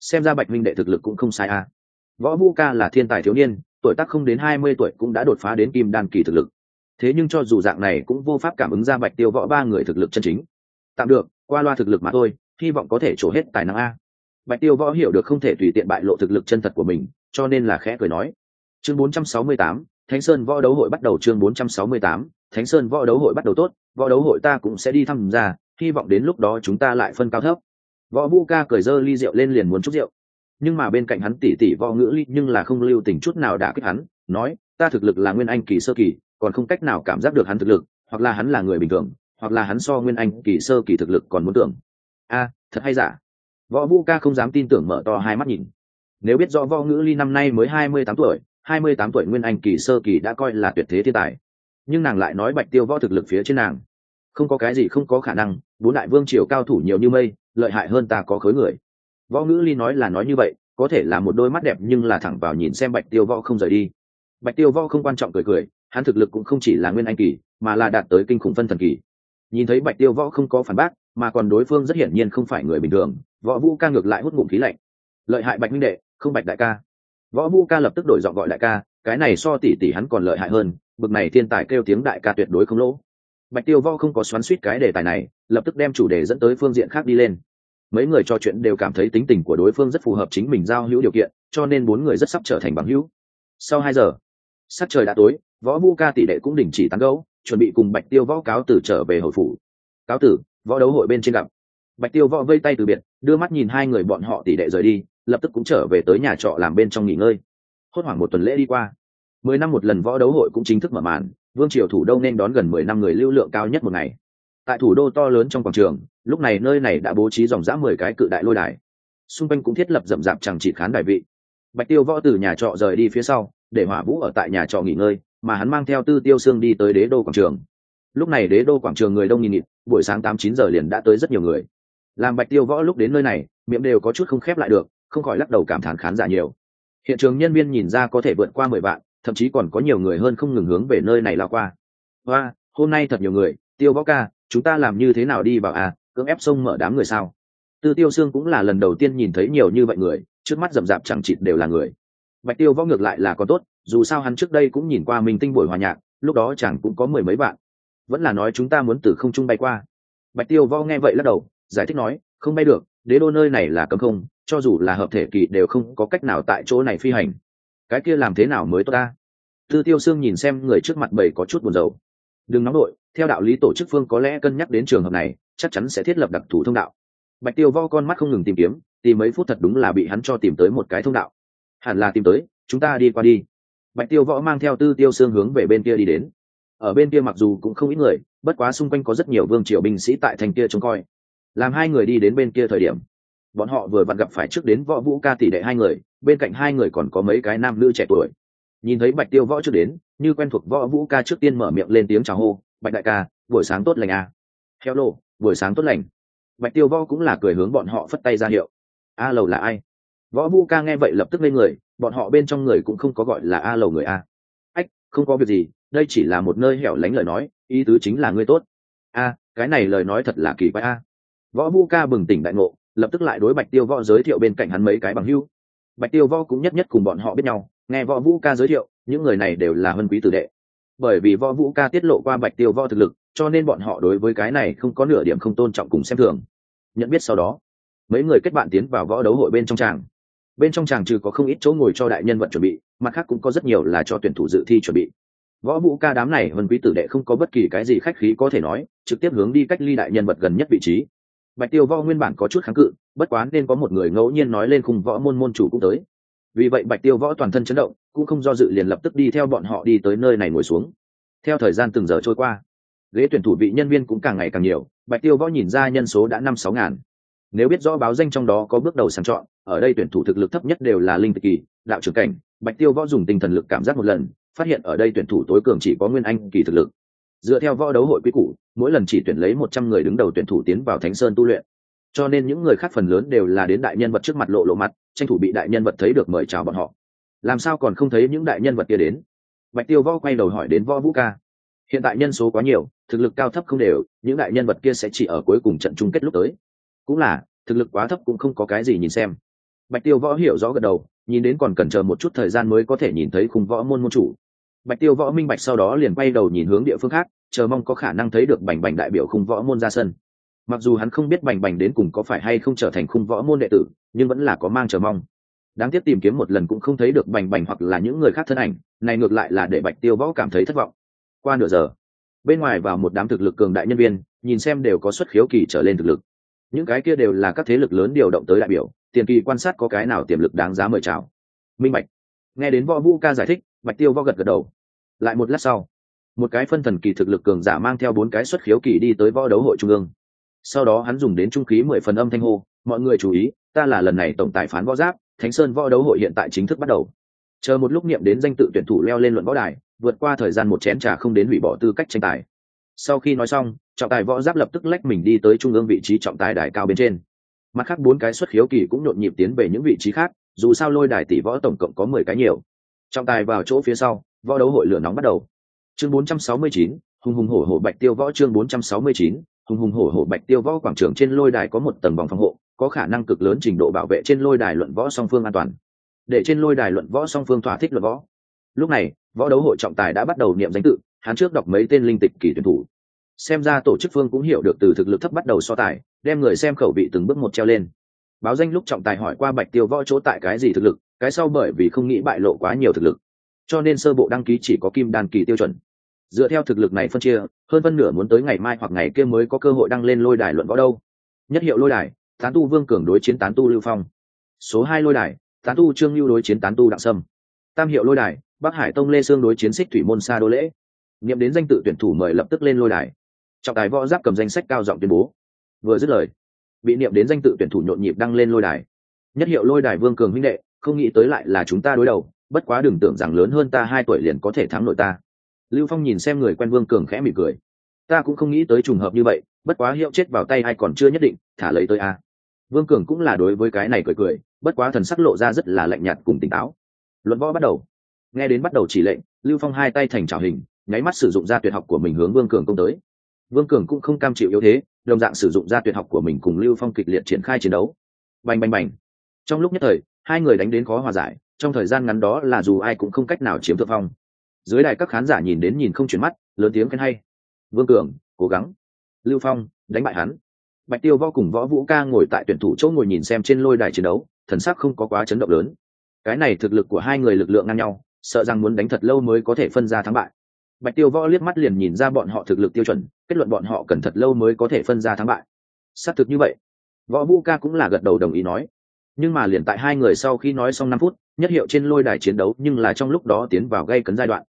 xem ra Bạch huynh đệ thực lực cũng không sai à. Võ Vũ Ca là thiên tài thiếu niên, tuổi tác không đến 20 tuổi cũng đã đột phá đến kim đan kỳ thực lực. Thế nhưng cho dù dạng này cũng vô pháp cảm ứng ra Bạch Tiêu Võ ba người thực lực chân chính. Tạm được, qua loa thực lực mà thôi, hy vọng có thể trổ hết tài năng a. Bạch Tiêu Võ hiểu được không thể tùy tiện bại lộ thực lực chân thật của mình, cho nên là khẽ cười nói. Chương 468, Thánh Sơn Võ Đấu Hội bắt đầu. Chương 468, Thánh Sơn Võ Đấu Hội bắt đầu. Tốt, võ đấu hội ta cũng sẽ đi tham gia, hy vọng đến lúc đó chúng ta lại phân cao thấp. Võ Vũ Ca cười giơ ly rượu lên liền muốn chúc rượu, nhưng mà bên cạnh hắn tỷ tỷ Võ Ngữ Ly nhưng là không lưu tình chút nào đả kích hắn, nói: ta thực lực là nguyên anh kỳ sơ kỳ, còn không cách nào cảm giác được hắn thực lực, hoặc là hắn là người bình thường, hoặc là hắn so nguyên anh kỳ sơ kỳ thực lực còn muốn tưởng. A, thật hay giả? Võ Vũ Ca không dám tin tưởng mở to hai mắt nhìn. Nếu biết rõ Võ Ngữ Ly năm nay mới 28 tuổi, 28 tuổi nguyên anh kỳ sơ kỳ đã coi là tuyệt thế thiên tài, nhưng nàng lại nói Bạch Tiêu Võ thực lực phía trên nàng. Không có cái gì không có khả năng, bốn đại vương triều cao thủ nhiều như mây, lợi hại hơn ta có khối người. Võ Ngữ Ly nói là nói như vậy, có thể là một đôi mắt đẹp nhưng là thẳng vào nhìn xem Bạch Tiêu Võ không rời đi. Bạch Tiêu Võ không quan trọng cười cười, hắn thực lực cũng không chỉ là nguyên anh kỳ, mà là đạt tới kinh khủng phân thần kỳ. Nhìn thấy Bạch Tiêu Võ không có phản bác, mà còn đối phương rất hiển nhiên không phải người bình thường, Võ Vũ Ca ngược lại hút ngụm khí lạnh. Lợi hại Bạch huynh đệ, không Bạch đại ca. Võ Vũ Ca lập tức đổi giọng gọi đại ca, cái này so tỷ tỷ hắn còn lợi hại hơn, bực này thiên tài kêu tiếng đại ca tuyệt đối không lỗ. Bạch Tiêu Võ không có xoắn xuýt cái đề tài này, lập tức đem chủ đề dẫn tới phương diện khác đi lên. Mấy người trò chuyện đều cảm thấy tính tình của đối phương rất phù hợp chính mình giao hữu điều kiện, cho nên bốn người rất sắp trở thành bằng hữu. Sau 2 giờ, sắc trời đã tối, Võ Vũ Ca tỷ đệ cũng đình chỉ tán gẫu, chuẩn bị cùng Bạch Tiêu Võ cáo từ trở về hội phủ. Cáo tử, võ đấu hội bên trên gặp. Bạch Tiêu Võ vây tay từ biệt, đưa mắt nhìn hai người bọn họ tỷ đệ rời đi, lập tức cũng trở về tới nhà trọ làm bên trong nghỉ ngơi. Hốt hoảng một tuần lễ đi qua, 10 năm một lần võ đấu hội cũng chính thức mở màn, vương triều thủ đô nên đón gần 10 năm người lưu lượng cao nhất một ngày. Tại thủ đô to lớn trong quảng trường, lúc này nơi này đã bố trí dòng dã 10 cái cự đại lôi đài, xung quanh cũng thiết lập rậm rạp chẳng chỉ khán đài vị. Bạch Tiêu Võ từ nhà trọ rời đi phía sau, để Hỏa Vũ ở tại nhà trọ nghỉ ngơi, mà hắn mang theo Tư Tiêu Sương đi tới Đế đô quảng trường. Lúc này Đế đô quảng trường người đông nghìn nghịt, buổi sáng 8-9 giờ liền đã tới rất nhiều người. Làm Bạch Tiêu Võ lúc đến nơi này, miệng đều có chút không khép lại được, không khỏi lắc đầu cảm thán khán giả nhiều. Hiện trường nhân viên nhìn ra có thể vượt qua 10 vạn, thậm chí còn có nhiều người hơn không ngừng hướng về nơi này lao qua. Hoa, hôm nay thật nhiều người, Tiêu Võ ca, chúng ta làm như thế nào đi vào à, cưỡng ép xông mở đám người sao? Tư Tiêu Sương cũng là lần đầu tiên nhìn thấy nhiều như vậy người, trước mắt rậm rạp chẳng chịt đều là người. Bạch Tiêu Võ ngược lại là có tốt, dù sao hắn trước đây cũng nhìn qua Minh Tinh buổi hòa nhạc, lúc đó chẳng cũng có 10 mấy vạn. Vẫn là nói chúng ta muốn từ không trung bay qua. Bạch Tiêu Võ nghe vậy lắc đầu, giải thích nói, không bay được, Đế đô nơi này là cấm không, cho dù là hợp thể kỳ đều không có cách nào tại chỗ này phi hành. Cái kia làm thế nào mới tốt ta? Tư Tiêu Sương nhìn xem người trước mặt bầy có chút buồn rầu. Đừng nóng đội, theo đạo lý tổ chức phương có lẽ cân nhắc đến trường hợp này, chắc chắn sẽ thiết lập đặc thù thông đạo. Bạch Tiêu Võ con mắt không ngừng tìm kiếm, tìm mấy phút thật đúng là bị hắn cho tìm tới một cái thông đạo. Hẳn là tìm tới, chúng ta đi qua đi. Bạch Tiêu Võ mang theo Tư Tiêu Sương hướng về bên kia đi đến. Ở bên kia mặc dù cũng không ít người, bất quá xung quanh có rất nhiều vương triều binh sĩ tại thành kia trông coi. Làm hai người đi đến bên kia thời điểm, bọn họ vừa vặn gặp phải trước đến Võ Vũ Ca tỷ đệ hai người, bên cạnh hai người còn có mấy cái nam nữ trẻ tuổi. Nhìn thấy Bạch Tiêu Võ trước đến, như quen thuộc Võ Vũ Ca trước tiên mở miệng lên tiếng chào hô, Bạch đại ca, buổi sáng tốt lành à. Hello, buổi sáng tốt lành. Bạch Tiêu Võ cũng là cười hướng bọn họ phất tay ra hiệu. A lầu là ai? Võ Vũ Ca nghe vậy lập tức lên người, bọn họ bên trong người cũng không có gọi là A lầu người a. Ách, không có việc gì, đây chỉ là một nơi hẻo lánh lời nói, ý tứ chính là ngươi tốt. A, cái này lời nói thật là kỳ quái a. Võ Vũ Ca bừng tỉnh đại ngộ, lập tức lại đối Bạch Tiêu Võ giới thiệu bên cạnh hắn mấy cái bằng hữu. Bạch Tiêu Võ cũng nhất nhất cùng bọn họ biết nhau, nghe Võ Vũ Ca giới thiệu, những người này đều là huân quý tử đệ. Bởi vì Võ Vũ Ca tiết lộ qua Bạch Tiêu Võ thực lực, cho nên bọn họ đối với cái này không có nửa điểm không tôn trọng cùng xem thường. Nhận biết sau đó, mấy người kết bạn tiến vào võ đấu hội bên trong tràng. Bên trong tràng trừ có không ít chỗ ngồi cho đại nhân vật chuẩn bị, mặt khác cũng có rất nhiều là cho tuyển thủ dự thi chuẩn bị. Võ Vũ Ca đám này huân quý tử đệ không có bất kỳ cái gì khách khí có thể nói, trực tiếp hướng đi cách ly đại nhân vật gần nhất vị trí. Bạch Tiêu Võ nguyên bản có chút kháng cự, bất quá nên có một người ngẫu nhiên nói lên khung võ môn môn chủ cũng tới. Vì vậy Bạch Tiêu Võ toàn thân chấn động, cũng không do dự liền lập tức đi theo bọn họ đi tới nơi này ngồi xuống. Theo thời gian từng giờ trôi qua, ghế tuyển thủ vị nhân viên cũng càng ngày càng nhiều, Bạch Tiêu Võ nhìn ra nhân số đã 5-6 ngàn. Nếu biết rõ báo danh trong đó có bước đầu sàng chọn, ở đây tuyển thủ thực lực thấp nhất đều là linh tịch kỳ, đạo trưởng cảnh. Bạch Tiêu Võ dùng tinh thần lực cảm giác một lần, phát hiện ở đây tuyển thủ tối cường chỉ có nguyên anh kỳ thực lực. Dựa theo võ đấu hội quy củ, mỗi lần chỉ tuyển lấy 100 người đứng đầu tuyển thủ tiến vào Thánh Sơn tu luyện. Cho nên những người khác phần lớn đều là đến đại nhân vật trước mặt lộ mặt, tranh thủ bị đại nhân vật thấy được mời chào bọn họ. Làm sao còn không thấy những đại nhân vật kia đến? Bạch Tiêu Võ quay đầu hỏi đến Võ Vũ Ca. Hiện tại nhân số quá nhiều, thực lực cao thấp không đều, những đại nhân vật kia sẽ chỉ ở cuối cùng trận chung kết lúc tới. Cũng là, thực lực quá thấp cũng không có cái gì nhìn xem. Bạch Tiêu Võ hiểu rõ gật đầu, nhìn đến còn cần chờ một chút thời gian mới có thể nhìn thấy khung võ môn môn chủ. Bạch Tiêu Võ minh bạch sau đó liền quay đầu nhìn hướng địa phương khác, chờ mong có khả năng thấy được Bành Bành đại biểu khung võ môn ra sân. Mặc dù hắn không biết Bành Bành đến cùng có phải hay không trở thành khung võ môn đệ tử, nhưng vẫn là có mang chờ mong. Đáng tiếc tìm kiếm một lần cũng không thấy được Bành Bành hoặc là những người khác thân ảnh, này ngược lại là để Bạch Tiêu Võ cảm thấy thất vọng. Qua nửa giờ, bên ngoài vào một đám thực lực cường đại nhân viên, nhìn xem đều có xuất khiếu kỳ trở lên thực lực. Những cái kia đều là các thế lực lớn điều động tới đại biểu, tiền kỳ quan sát có cái nào tiềm lực đáng giá mời chào. Minh bạch. Nghe đến Võ Vũ Ca giải thích, Bạch Tiêu Võ gật gật đầu. Lại một lát sau, một cái phân thần kỳ thực lực cường giả mang theo 4 cái xuất khiếu kỳ đi tới võ đấu hội trung ương. Sau đó hắn dùng đến trung khí 10 phần âm thanh hô, mọi người chú ý, ta là lần này tổng tài phán võ giáp, Thánh Sơn võ đấu hội hiện tại chính thức bắt đầu. Chờ một lúc niệm đến danh tự tuyển thủ leo lên luận võ đài, vượt qua thời gian một chén trà không đến hủy bỏ tư cách tranh tài. Sau khi nói xong, trọng tài võ giáp lập tức lách mình đi tới trung ương vị trí trọng tài đài cao bên trên. Mặt khác 4 cái xuất khiếu kỳ cũng nhộn nhịp tiến về những vị trí khác, dù sao lôi đài tỷ võ tổng cộng có 10 cái nhiều. Trọng tài vào chỗ phía sau, võ đấu hội lửa nóng bắt đầu. Chương 469, hùng hùng hổ hổ Bạch Tiêu Võ. Chương 469, hùng hùng hổ hổ Bạch Tiêu Võ. Quảng trường trên lôi đài có một tầng vòng phòng hộ, có khả năng cực lớn trình độ bảo vệ trên lôi đài luận võ song phương an toàn, để trên lôi đài luận võ song phương thỏa thích luận võ. Lúc này, võ đấu hội trọng tài đã bắt đầu niệm danh tự, hắn trước đọc mấy tên linh tịch kỳ tuyển thủ. Xem ra tổ chức phương cũng hiểu được từ thực lực thấp bắt đầu so tài, đem người xem khẩu vị từng bước một treo lên. Báo danh lúc trọng tài hỏi qua Bạch Tiêu Võ chỗ tại cái gì thực lực, cái sau bởi vì không nghĩ bại lộ quá nhiều thực lực, cho nên sơ bộ đăng ký chỉ có kim đan kỳ tiêu chuẩn. Dựa theo thực lực này phân chia, hơn phân nửa muốn tới ngày mai hoặc ngày kia mới có cơ hội đăng lên lôi đài luận võ đâu. Nhất hiệu lôi đài, tán tu Vương Cường đối chiến tán tu Lưu Phong. Số 2 lôi đài, tán tu Trương Lưu đối chiến tán tu Đặng Sâm. Tam hiệu lôi đài, Bắc Hải Tông Lê Sương đối chiến Xích Thủy Môn Sa Đô Lễ. Nghiệm đến danh tự tuyển thủ mời lập tức lên lôi đài. Trọng tài võ giáp cầm danh sách cao giọng tuyên bố. Vừa dứt lời, bị niệm đến danh tự tuyển thủ nhộn nhịp đăng lên lôi đài. Nhất hiệu lôi đài Vương Cường huynh đệ, không nghĩ tới lại là chúng ta đối đầu, bất quá đừng tưởng rằng lớn hơn ta 2 tuổi liền có thể thắng nổi ta. Lưu Phong nhìn xem người quen Vương Cường khẽ mỉm cười. Ta cũng không nghĩ tới trùng hợp như vậy, bất quá hiệu chết vào tay ai còn chưa nhất định, thả lấy tới a. Vương Cường cũng là đối với cái này cười cười, bất quá thần sắc lộ ra rất là lạnh nhạt cùng tỉnh táo. Luận võ bắt đầu. Nghe đến bắt đầu chỉ lệnh, Lưu Phong 2 tay thành chảo hình, nháy mắt sử dụng ra tuyệt học của mình hướng Vương Cường công tới. Vương Cường cũng không cam chịu yếu thế, đồng dạng sử dụng ra tuyệt học của mình cùng Lưu Phong kịch liệt triển khai chiến đấu. Bành bành bành. Trong lúc nhất thời, hai người đánh đến khó hòa giải, trong thời gian ngắn đó là dù ai cũng không cách nào chiếm thượng phong. Dưới đài các khán giả nhìn đến nhìn không chuyển mắt, lớn tiếng khen hay. Vương Cường, cố gắng. Lưu Phong, đánh bại hắn. Bạch Tiêu Võ cùng Võ Vũ Ca ngồi tại tuyển thủ chỗ ngồi nhìn xem trên lôi đài chiến đấu, thần sắc không có quá chấn động lớn. Cái này thực lực của hai người lực lượng ngang nhau, sợ rằng muốn đánh thật lâu mới có thể phân ra thắng bại. Bạch Tiêu Võ liếc mắt liền nhìn ra bọn họ thực lực tiêu chuẩn, kết luận bọn họ cần thật lâu mới có thể phân ra thắng bại. Xác thực như vậy. Võ Vũ Ca cũng là gật đầu đồng ý nói. Nhưng mà liền tại hai người sau khi nói xong 5 phút, nhất hiệu trên lôi đài chiến đấu nhưng là trong lúc đó tiến vào gây cấn giai đoạn.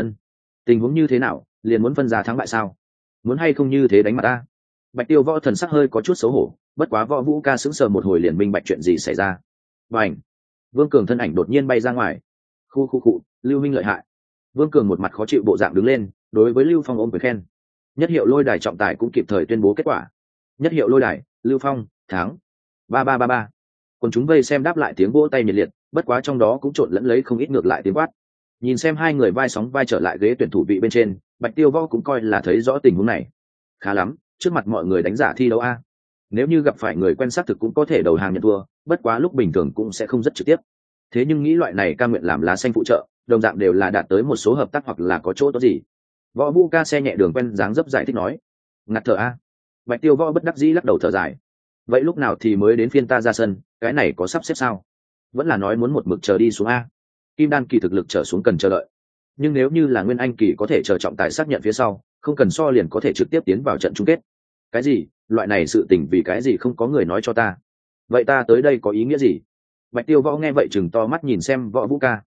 Tình huống như thế nào, liền muốn phân ra thắng bại sao? Muốn hay không như thế đánh mặt ta? Bạch Tiêu Võ thần sắc hơi có chút xấu hổ, bất quá Võ Vũ Ca sững sờ một hồi liền minh bạch chuyện gì xảy ra. Bành! Vương Cường thân ảnh đột nhiên bay ra ngoài. Khu, Lưu Minh lợi hại. Vương Cường một mặt khó chịu bộ dạng đứng lên, đối với Lưu Phong ôm quyền khen. Nhất hiệu lôi đài trọng tài cũng kịp thời tuyên bố kết quả. Nhất hiệu lôi đài, Lưu Phong, thắng. 3-3-3-3. Còn chúng vây xem đáp lại tiếng vỗ tay nhiệt liệt, bất quá trong đó cũng trộn lẫn lấy không ít ngược lại tiếng quát. Nhìn xem hai người vai sóng vai trở lại ghế tuyển thủ vị bên trên, Bạch Tiêu Võ cũng coi là thấy rõ tình huống này. Khá lắm, trước mặt mọi người đánh giả thi đấu a. Nếu như gặp phải người quen xác thực cũng có thể đầu hàng nhận thua, bất quá lúc bình thường cũng sẽ không rất trực tiếp. Thế nhưng nghĩ loại này cam nguyện làm lá xanh phụ trợ, đồng dạng đều là đạt tới một số hợp tác hoặc là có chỗ tốt gì. Võ Vũ Ca xe nhẹ đường quen dáng dấp giải thích nói. Ngặt thở a. Bạch Tiêu Võ bất đắc dĩ lắc đầu thở dài. Vậy lúc nào thì mới đến phiên ta ra sân, cái này có sắp xếp sao? Vẫn là nói muốn một mực chờ đi xuống a. Kim đan kỳ thực lực trở xuống cần chờ đợi, nhưng nếu như là nguyên anh kỳ có thể chờ trọng tài xác nhận phía sau, không cần so liền có thể trực tiếp tiến vào trận chung kết. Cái gì? Loại này sự tình vì cái gì không có người nói cho ta? Vậy ta tới đây có ý nghĩa gì? Bạch Tiêu Võ nghe vậy chừng to mắt nhìn xem Võ Vũ Ca.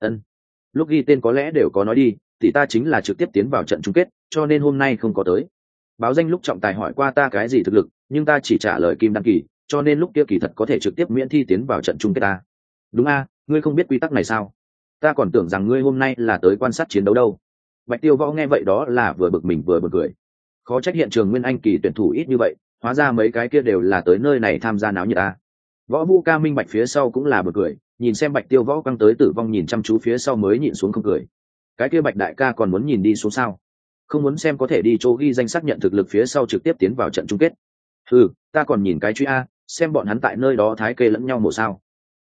Lúc ghi tên có lẽ đều có nói đi, thì ta chính là trực tiếp tiến vào trận chung kết, cho nên hôm nay không có tới. Báo danh lúc trọng tài hỏi qua ta cái gì thực lực, nhưng ta chỉ trả lời kim đan kỳ, cho nên lúc kia kỳ thật có thể trực tiếp miễn thi tiến vào trận chung kết ta. Đúng a, ngươi không biết quy tắc này sao? Ta còn tưởng rằng ngươi hôm nay là tới quan sát chiến đấu đâu. Bạch Tiêu Võ nghe vậy đó là vừa bực mình vừa bực cười. Khó trách hiện trường nguyên anh kỳ tuyển thủ ít như vậy, hóa ra mấy cái kia đều là tới nơi này tham gia náo nhiệt ta. Võ Vũ Ca minh bạch phía sau cũng là bực cười, nhìn xem Bạch Tiêu Võ căng tới tử vong nhìn chăm chú phía sau mới nhịn xuống không cười. Cái kia Bạch đại ca còn muốn nhìn đi xuống sao? Không muốn xem có thể đi chỗ ghi danh xác nhận thực lực phía sau trực tiếp tiến vào trận chung kết. Ta còn nhìn cái truy a, xem bọn hắn tại nơi đó thái kê lẫn nhau mổ sao.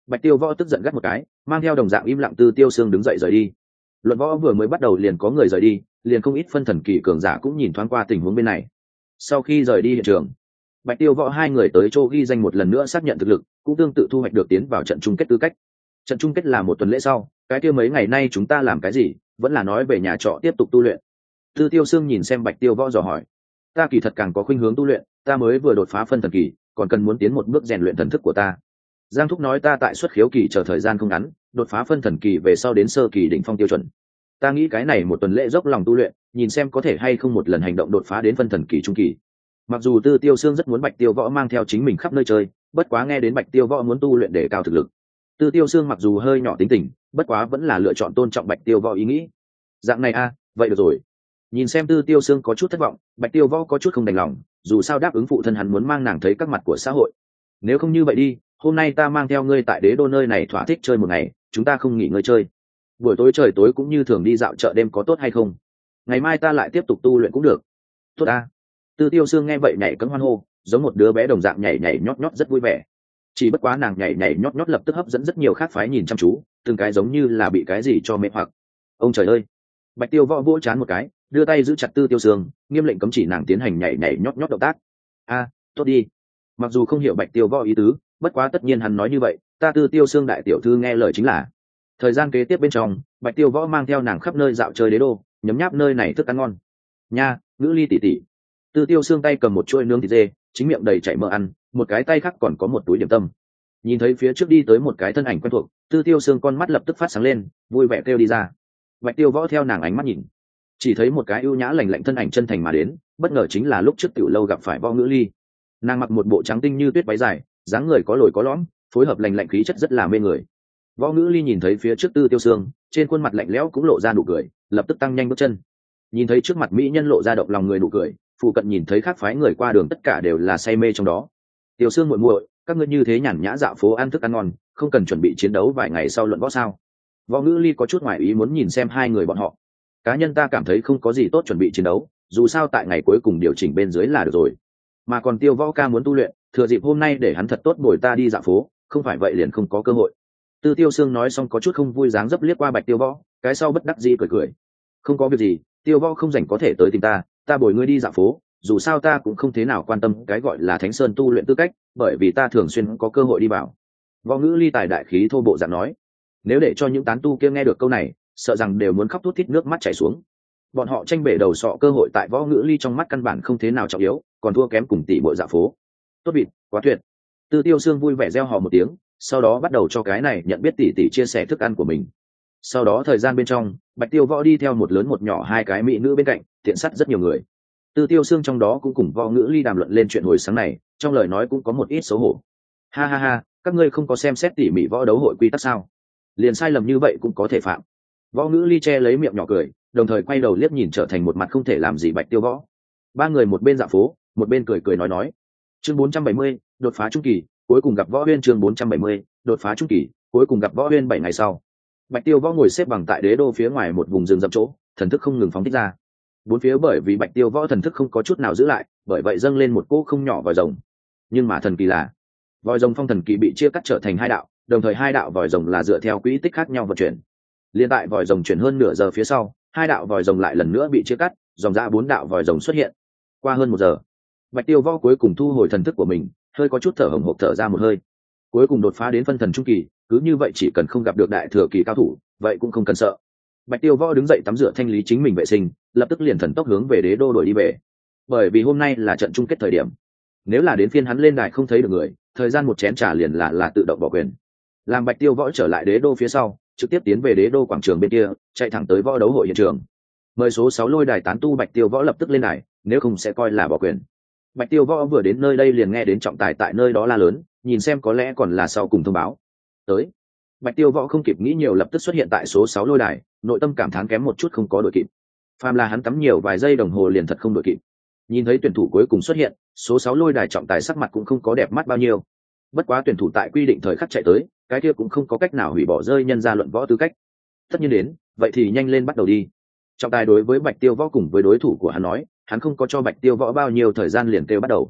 Bạch Tiêu Võ tức giận gắt một cái, mang theo đồng dạng im lặng Tư Tiêu Sương đứng dậy rời đi. Luận võ vừa mới bắt đầu liền có người rời đi, liền không ít phân thần kỳ cường giả cũng nhìn thoáng qua tình huống bên này. Sau khi rời đi hiện trường, Bạch Tiêu Võ hai người tới chỗ ghi danh một lần nữa xác nhận thực lực, cũng tương tự thu hoạch được tiến vào trận chung kết tư cách. Trận chung kết là một tuần lễ sau, cái kia mấy ngày nay chúng ta làm cái gì, vẫn là nói về nhà trọ tiếp tục tu luyện. Tư Tiêu Sương nhìn xem Bạch Tiêu Võ dò hỏi. Ta kỳ thật càng có khuynh hướng tu luyện, ta mới vừa đột phá phân thần kỳ, còn cần muốn tiến một bước rèn luyện thần thức của ta. Giang Thúc nói ta tại xuất khiếu kỳ chờ thời gian không ngắn, đột phá phân thần kỳ về sau đến sơ kỳ đỉnh phong tiêu chuẩn. Ta nghĩ cái này một tuần lễ dốc lòng tu luyện, nhìn xem có thể hay không một lần hành động đột phá đến phân thần kỳ trung kỳ. Mặc dù Tư Tiêu Sương rất muốn Bạch Tiêu Võ mang theo chính mình khắp nơi chơi, bất quá nghe đến Bạch Tiêu Võ muốn tu luyện để cao thực lực, Tư Tiêu Sương mặc dù hơi nhỏ tính tình, bất quá vẫn là lựa chọn tôn trọng Bạch Tiêu Võ ý nghĩ. Dạng này a, vậy được rồi. Nhìn xem Tư Tiêu Sương có chút thất vọng, Bạch Tiêu Võ có chút không đành lòng, dù sao đáp ứng phụ thân hắn muốn mang nàng thấy các mặt của xã hội. Nếu không như vậy đi, hôm nay ta mang theo ngươi tại Đế Đô nơi này thỏa thích chơi một ngày, chúng ta không nghỉ ngơi chơi. Buổi tối trời tối cũng như thường đi dạo chợ đêm có tốt hay không? Ngày mai ta lại tiếp tục tu luyện cũng được. Tốt a. Tư Tiêu Sương nghe vậy nhảy cẫng hoan hô, giống một đứa bé đồng dạng nhảy nhảy nhót nhót rất vui vẻ. Chỉ bất quá nàng nhảy nhảy nhót nhót lập tức hấp dẫn rất nhiều khác phái nhìn chăm chú, từng cái giống như là bị cái gì cho mê hoặc. Ông trời ơi! Bạch Tiêu Võ vỗ chán một cái, đưa tay giữ chặt Tư Tiêu Sương, nghiêm lệnh cấm chỉ nàng tiến hành nhảy nhảy nhót nhót động tác. A, tốt đi. Mặc dù không hiểu Bạch Tiêu Võ ý tứ, bất quá tất nhiên hắn nói như vậy, ta Tư Tiêu Sương đại tiểu thư nghe lời chính là. Thời gian kế tiếp bên trong, Bạch Tiêu Võ mang theo nàng khắp nơi dạo chơi Đế Đô, nhấm nháp nơi này thức ăn ngon. Nha, Ngữ Ly tỷ tỷ. Tư Tiêu Sương tay cầm một chuôi nướng thịt dê, chính miệng đầy chảy mỡ ăn, một cái tay khác còn có một túi điểm tâm. Nhìn thấy phía trước đi tới một cái thân ảnh quen thuộc, Tư Tiêu Sương con mắt lập tức phát sáng lên, vui vẻ kêu đi ra. Bạch Tiêu Võ theo nàng ánh mắt nhìn, chỉ thấy một cái ưu nhã lành lạnh thân ảnh chân thành mà đến, bất ngờ chính là lúc trước tiểu lâu gặp phải Võ Ngữ Ly. Nàng mặc một bộ trắng tinh như tuyết váy dài, dáng người có lồi có lõm, phối hợp lành lạnh khí chất rất là mê người. Võ Ngữ Ly nhìn thấy phía trước Tư Tiêu Sương, trên khuôn mặt lạnh lẽo cũng lộ ra nụ cười, lập tức tăng nhanh bước chân. Nhìn thấy trước mặt mỹ nhân lộ ra động lòng người nụ cười, phụ cận nhìn thấy khác phái người qua đường tất cả đều là say mê trong đó. Tiểu Sương muội muội, các ngươi như thế nhàn nhã dạo phố ăn thức ăn ngon, không cần chuẩn bị chiến đấu vài ngày sau luận võ sao? Võ Ngữ Ly có chút ngoài ý muốn nhìn xem hai người bọn họ. Cá nhân ta cảm thấy không có gì tốt chuẩn bị chiến đấu, dù sao tại ngày cuối cùng điều chỉnh bên dưới là được rồi. Mà còn Tiêu Võ ca muốn tu luyện, thừa dịp hôm nay để hắn thật tốt bồi ta đi dạo phố, không phải vậy liền không có cơ hội. Tư Tiêu Sương nói xong có chút không vui dáng dấp liếc qua Bạch Tiêu Võ, cái sau bất đắc dĩ cười cười. Không có việc gì, Tiêu Võ không rảnh có thể tới tìm ta bồi ngươi đi dạo phố, dù sao ta cũng không thế nào quan tâm cái gọi là Thánh Sơn tu luyện tư cách, bởi vì ta thường xuyên có cơ hội đi vào. Võ Ngữ Ly tài đại khí thô bộ dạng nói. Nếu để cho những tán tu kia nghe được câu này, sợ rằng đều muốn khóc thút thít nước mắt chảy xuống. Bọn họ tranh bể đầu sọ cơ hội tại Võ Ngữ Ly trong mắt căn bản không thế nào trọng yếu, còn thua kém cùng tỷ muội dạo phố. Tốt vịt, quá tuyệt. Tư Tiêu Sương vui vẻ reo hò một tiếng, sau đó bắt đầu cho cái này nhận biết tỷ tỷ chia sẻ thức ăn của mình. Sau đó thời gian bên trong, Bạch Tiêu Võ đi theo một lớn một nhỏ hai cái mỹ nữ bên cạnh, tiện sắt rất nhiều người. Tư Tiêu Sương trong đó cũng cùng Võ Ngữ Ly đàm luận lên chuyện hồi sáng này, trong lời nói cũng có một ít xấu hổ. Ha ha ha, các ngươi không có xem xét tỉ mỉ võ đấu hội quy tắc sao? Liền sai lầm như vậy cũng có thể phạm. Võ Ngữ Ly che lấy miệng nhỏ cười, đồng thời quay đầu liếc nhìn trở thành một mặt không thể làm gì Bạch Tiêu Võ. Ba người một bên dạo phố, một bên cười cười nói. Chương 470, đột phá trung kỳ, cuối cùng gặp Võ Huyên. Chương 470, đột phá trung kỳ, cuối cùng gặp Võ Huyên 7 ngày sau. Bạch Tiêu Võ ngồi xếp bằng tại Đế Đô phía ngoài một vùng rừng rậm chỗ, thần thức không ngừng phóng thích ra. Bốn phía bởi vì Bạch Tiêu Võ thần thức không có chút nào giữ lại, bởi vậy dâng lên một cỗ không nhỏ vòi rồng. Nhưng mà thần kỳ là, vòi rồng phong thần kỳ bị chia cắt trở thành hai đạo, đồng thời hai đạo vòi rồng là dựa theo quỹ tích khác nhau vận chuyển. Liên tại vòi rồng chuyển hơn nửa giờ phía sau, hai đạo vòi rồng lại lần nữa bị chia cắt, dòng ra 4 đạo vòi rồng xuất hiện. Qua hơn 1 giờ, Bạch Tiêu Võ cuối cùng thu hồi thần thức của mình, hơi có chút thở hổn hộc thở ra một hơi. Cuối cùng đột phá đến phân thần trung kỳ, cứ như vậy chỉ cần không gặp được đại thừa kỳ cao thủ, vậy cũng không cần sợ. Bạch Tiêu Võ đứng dậy tắm rửa thanh lý chính mình vệ sinh, lập tức liền thần tốc hướng về Đế Đô đuổi đi về. Bởi vì hôm nay là trận chung kết thời điểm, nếu là đến phiên hắn lên đài không thấy được người, thời gian một chén trà liền là tự động bỏ quyền. Làm Bạch Tiêu Võ trở lại Đế Đô phía sau, trực tiếp tiến về Đế Đô quảng trường bên kia, chạy thẳng tới võ đấu hội hiện trường. Mời số 6 lôi đài tán tu Bạch Tiêu Võ lập tức lên đài, nếu không sẽ coi là bỏ quyền. Bạch Tiêu Võ vừa đến nơi đây liền nghe đến trọng tài tại nơi đó la lớn, nhìn xem có lẽ còn là sau cùng thông báo. Tới. Bạch Tiêu Võ không kịp nghĩ nhiều lập tức xuất hiện tại số 6 lôi đài, nội tâm cảm thán kém một chút không có đội kịp. Phàm là hắn tắm nhiều vài giây đồng hồ liền thật không đội kịp. Nhìn thấy tuyển thủ cuối cùng xuất hiện, số 6 lôi đài trọng tài sắc mặt cũng không có đẹp mắt bao nhiêu. Bất quá tuyển thủ tại quy định thời khắc chạy tới, cái kia cũng không có cách nào hủy bỏ rơi nhân ra luận võ tư cách. Tất nhiên đến, vậy thì nhanh lên bắt đầu đi. Trọng tài đối với Bạch Tiêu Võ cùng với đối thủ của hắn nói, hắn không có cho Bạch Tiêu Võ bao nhiêu thời gian liền kêu bắt đầu.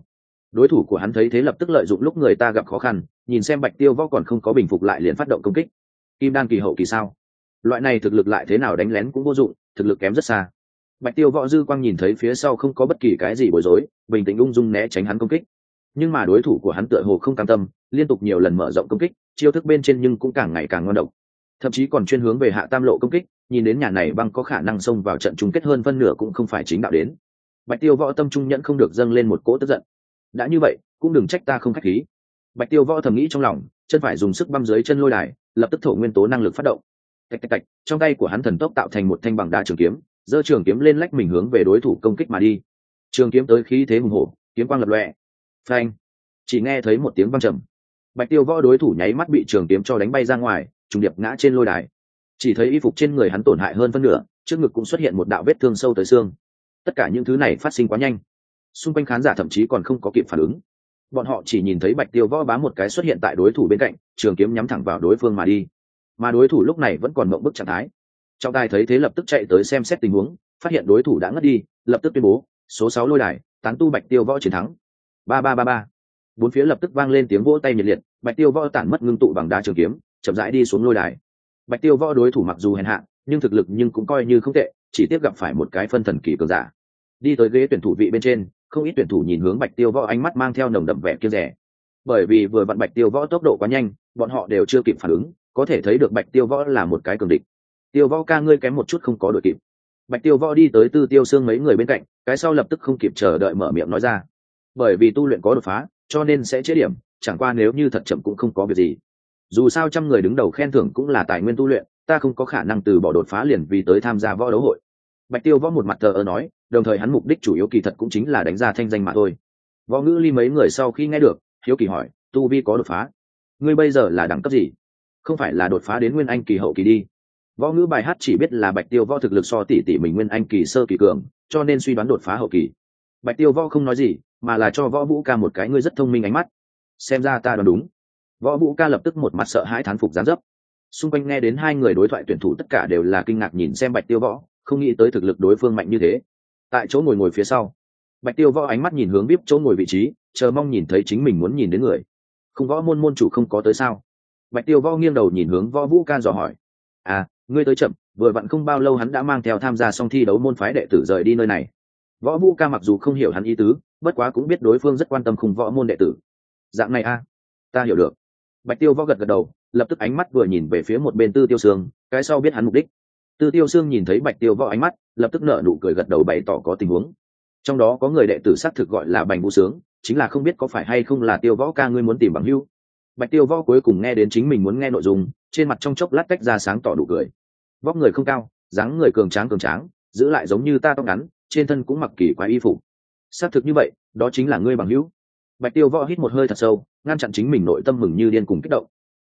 Đối thủ của hắn thấy thế lập tức lợi dụng lúc người ta gặp khó khăn, nhìn xem Bạch Tiêu Võ còn không có bình phục lại liền phát động công kích. Kim đan kỳ hậu kỳ sao? Loại này thực lực lại thế nào đánh lén cũng vô dụng, thực lực kém rất xa. Bạch Tiêu Võ dư quang nhìn thấy phía sau không có bất kỳ cái gì bối rối, bình tĩnh ung dung né tránh hắn công kích. Nhưng mà đối thủ của hắn tựa hồ không cam tâm, liên tục nhiều lần mở rộng công kích, chiêu thức bên trên nhưng cũng càng ngày càng ngon độc, thậm chí còn chuyên hướng về hạ tam lộ công kích. Nhìn đến nhà này băng có khả năng xông vào trận chung kết hơn phân nửa cũng không phải chính đạo đến. Bạch Tiêu Võ tâm trung nhẫn không được dâng lên một cỗ tức giận. Đã như vậy, cũng đừng trách ta không khách khí. Bạch Tiêu Võ thầm nghĩ trong lòng, chân phải dùng sức băm dưới chân lôi đài, lập tức thổ nguyên tố năng lực phát động. Tạch tạch tạch, trong tay của hắn thần tốc tạo thành một thanh bằng đá trường kiếm, giơ trường kiếm lên lách mình hướng về đối thủ công kích mà đi. Trường kiếm tới khí thế hùng hổ, kiếm quang lập lòe. Phanh! Chỉ nghe thấy một tiếng vang trầm. Bạch Tiêu Võ đối thủ nháy mắt bị trường kiếm cho đánh bay ra ngoài, trùng điệp ngã trên lôi đài. Chỉ thấy y phục trên người hắn tổn hại hơn phân nửa, trước ngực cũng xuất hiện một đạo vết thương sâu tới xương. Tất cả những thứ này phát sinh quá nhanh, xung quanh khán giả thậm chí còn không có kịp phản ứng. Bọn họ chỉ nhìn thấy Bạch Tiêu Võ bám một cái xuất hiện tại đối thủ bên cạnh, trường kiếm nhắm thẳng vào đối phương mà đi. Mà đối thủ lúc này vẫn còn mộng bức trạng thái. Trọng tài thấy thế lập tức chạy tới xem xét tình huống, phát hiện đối thủ đã ngất đi, lập tức tuyên bố số 6 lôi đài, tán tu Bạch Tiêu Võ chiến thắng. Ba ba ba ba. Bốn phía lập tức vang lên tiếng vỗ tay nhiệt liệt. Bạch Tiêu Võ tản mất ngưng tụ bằng đá trường kiếm, chậm rãi đi xuống lôi đài. Bạch Tiêu Võ đối thủ mặc dù hèn hạ, nhưng thực lực nhưng cũng coi như không tệ, chỉ tiếp gặp phải một cái phân thần kỳ cường giả. Đi tới ghế tuyển thủ vị bên trên, không ít tuyển thủ nhìn hướng Bạch Tiêu Võ ánh mắt mang theo nồng đậm vẻ kiêng dè. Bởi vì vừa vặn Bạch Tiêu Võ tốc độ quá nhanh, bọn họ đều chưa kịp phản ứng, có thể thấy được Bạch Tiêu Võ là một cái cường địch. Tiêu Võ ca ngươi kém một chút không có đội kịp. Bạch Tiêu Võ đi tới Tư Tiêu Xương mấy người bên cạnh, cái sau lập tức không kịp chờ đợi mở miệng nói ra. Bởi vì tu luyện có đột phá, cho nên sẽ chế điểm, chẳng qua nếu như thật chậm cũng không có việc gì. Dù sao trăm người đứng đầu khen thưởng cũng là tài nguyên tu luyện, ta không có khả năng từ bỏ đột phá liền vì tới tham gia võ đấu hội. Bạch Tiêu Võ một mặt thờ ơ nói, đồng thời hắn mục đích chủ yếu kỳ thật cũng chính là đánh ra thanh danh mà thôi. Võ Ngữ Ly mấy người sau khi nghe được, hiếu kỳ hỏi, tu vi có đột phá? Ngươi bây giờ là đẳng cấp gì? Không phải là đột phá đến nguyên anh kỳ hậu kỳ đi? Võ Ngữ bài hát chỉ biết là Bạch Tiêu Võ thực lực so tỷ tỷ mình nguyên anh kỳ sơ kỳ cường, cho nên suy đoán đột phá hậu kỳ. Bạch Tiêu Võ không nói gì, mà là cho Võ Vũ ca một cái ngươi rất thông minh ánh mắt. Xem ra ta đoán đúng. Võ Vũ ca lập tức một mặt sợ hãi thán phục giáng dấp. Xung quanh nghe đến hai người đối thoại tuyển thủ tất cả đều là kinh ngạc nhìn xem Bạch Tiêu Võ, không nghĩ tới thực lực đối phương mạnh như thế. Tại chỗ ngồi phía sau, Bạch Tiêu Võ ánh mắt nhìn hướng VIP chỗ ngồi vị trí, chờ mong nhìn thấy chính mình muốn nhìn đến người. Không, Võ môn môn chủ không có tới sao? Bạch Tiêu Võ nghiêng đầu nhìn hướng Võ Vũ ca dò hỏi. À, ngươi tới chậm, vừa vặn không bao lâu hắn đã mang theo tham gia xong thi đấu môn phái đệ tử rời đi nơi này. Võ Vũ ca mặc dù không hiểu hắn ý tứ, bất quá cũng biết đối phương rất quan tâm khung võ môn đệ tử. Dạng này a, ta hiểu được. Bạch Tiêu Võ gật gật đầu, lập tức ánh mắt vừa nhìn về phía một bên Tư Tiêu Sương, cái sau biết hắn mục đích. Tư Tiêu Sương nhìn thấy Bạch Tiêu Võ ánh mắt, lập tức nở nụ cười gật đầu bày tỏ có tình huống. Trong đó có người đệ tử xác thực gọi là Bành Vũ Sướng, chính là không biết có phải hay không là Tiêu Võ ca ngươi muốn tìm bằng hữu. Bạch Tiêu Võ cuối cùng nghe đến chính mình muốn nghe nội dung, trên mặt trong chốc lát cách ra sáng tỏ nụ cười. Vóc người không cao, dáng người cường tráng, giữ lại giống như ta tóc ngắn, trên thân cũng mặc kỳ quái y phục. Xác thực như vậy, đó chính là ngươi bằng hữu. Bạch Tiêu Võ hít một hơi thật sâu, ngăn chặn chính mình nội tâm mừng như điên cùng kích động.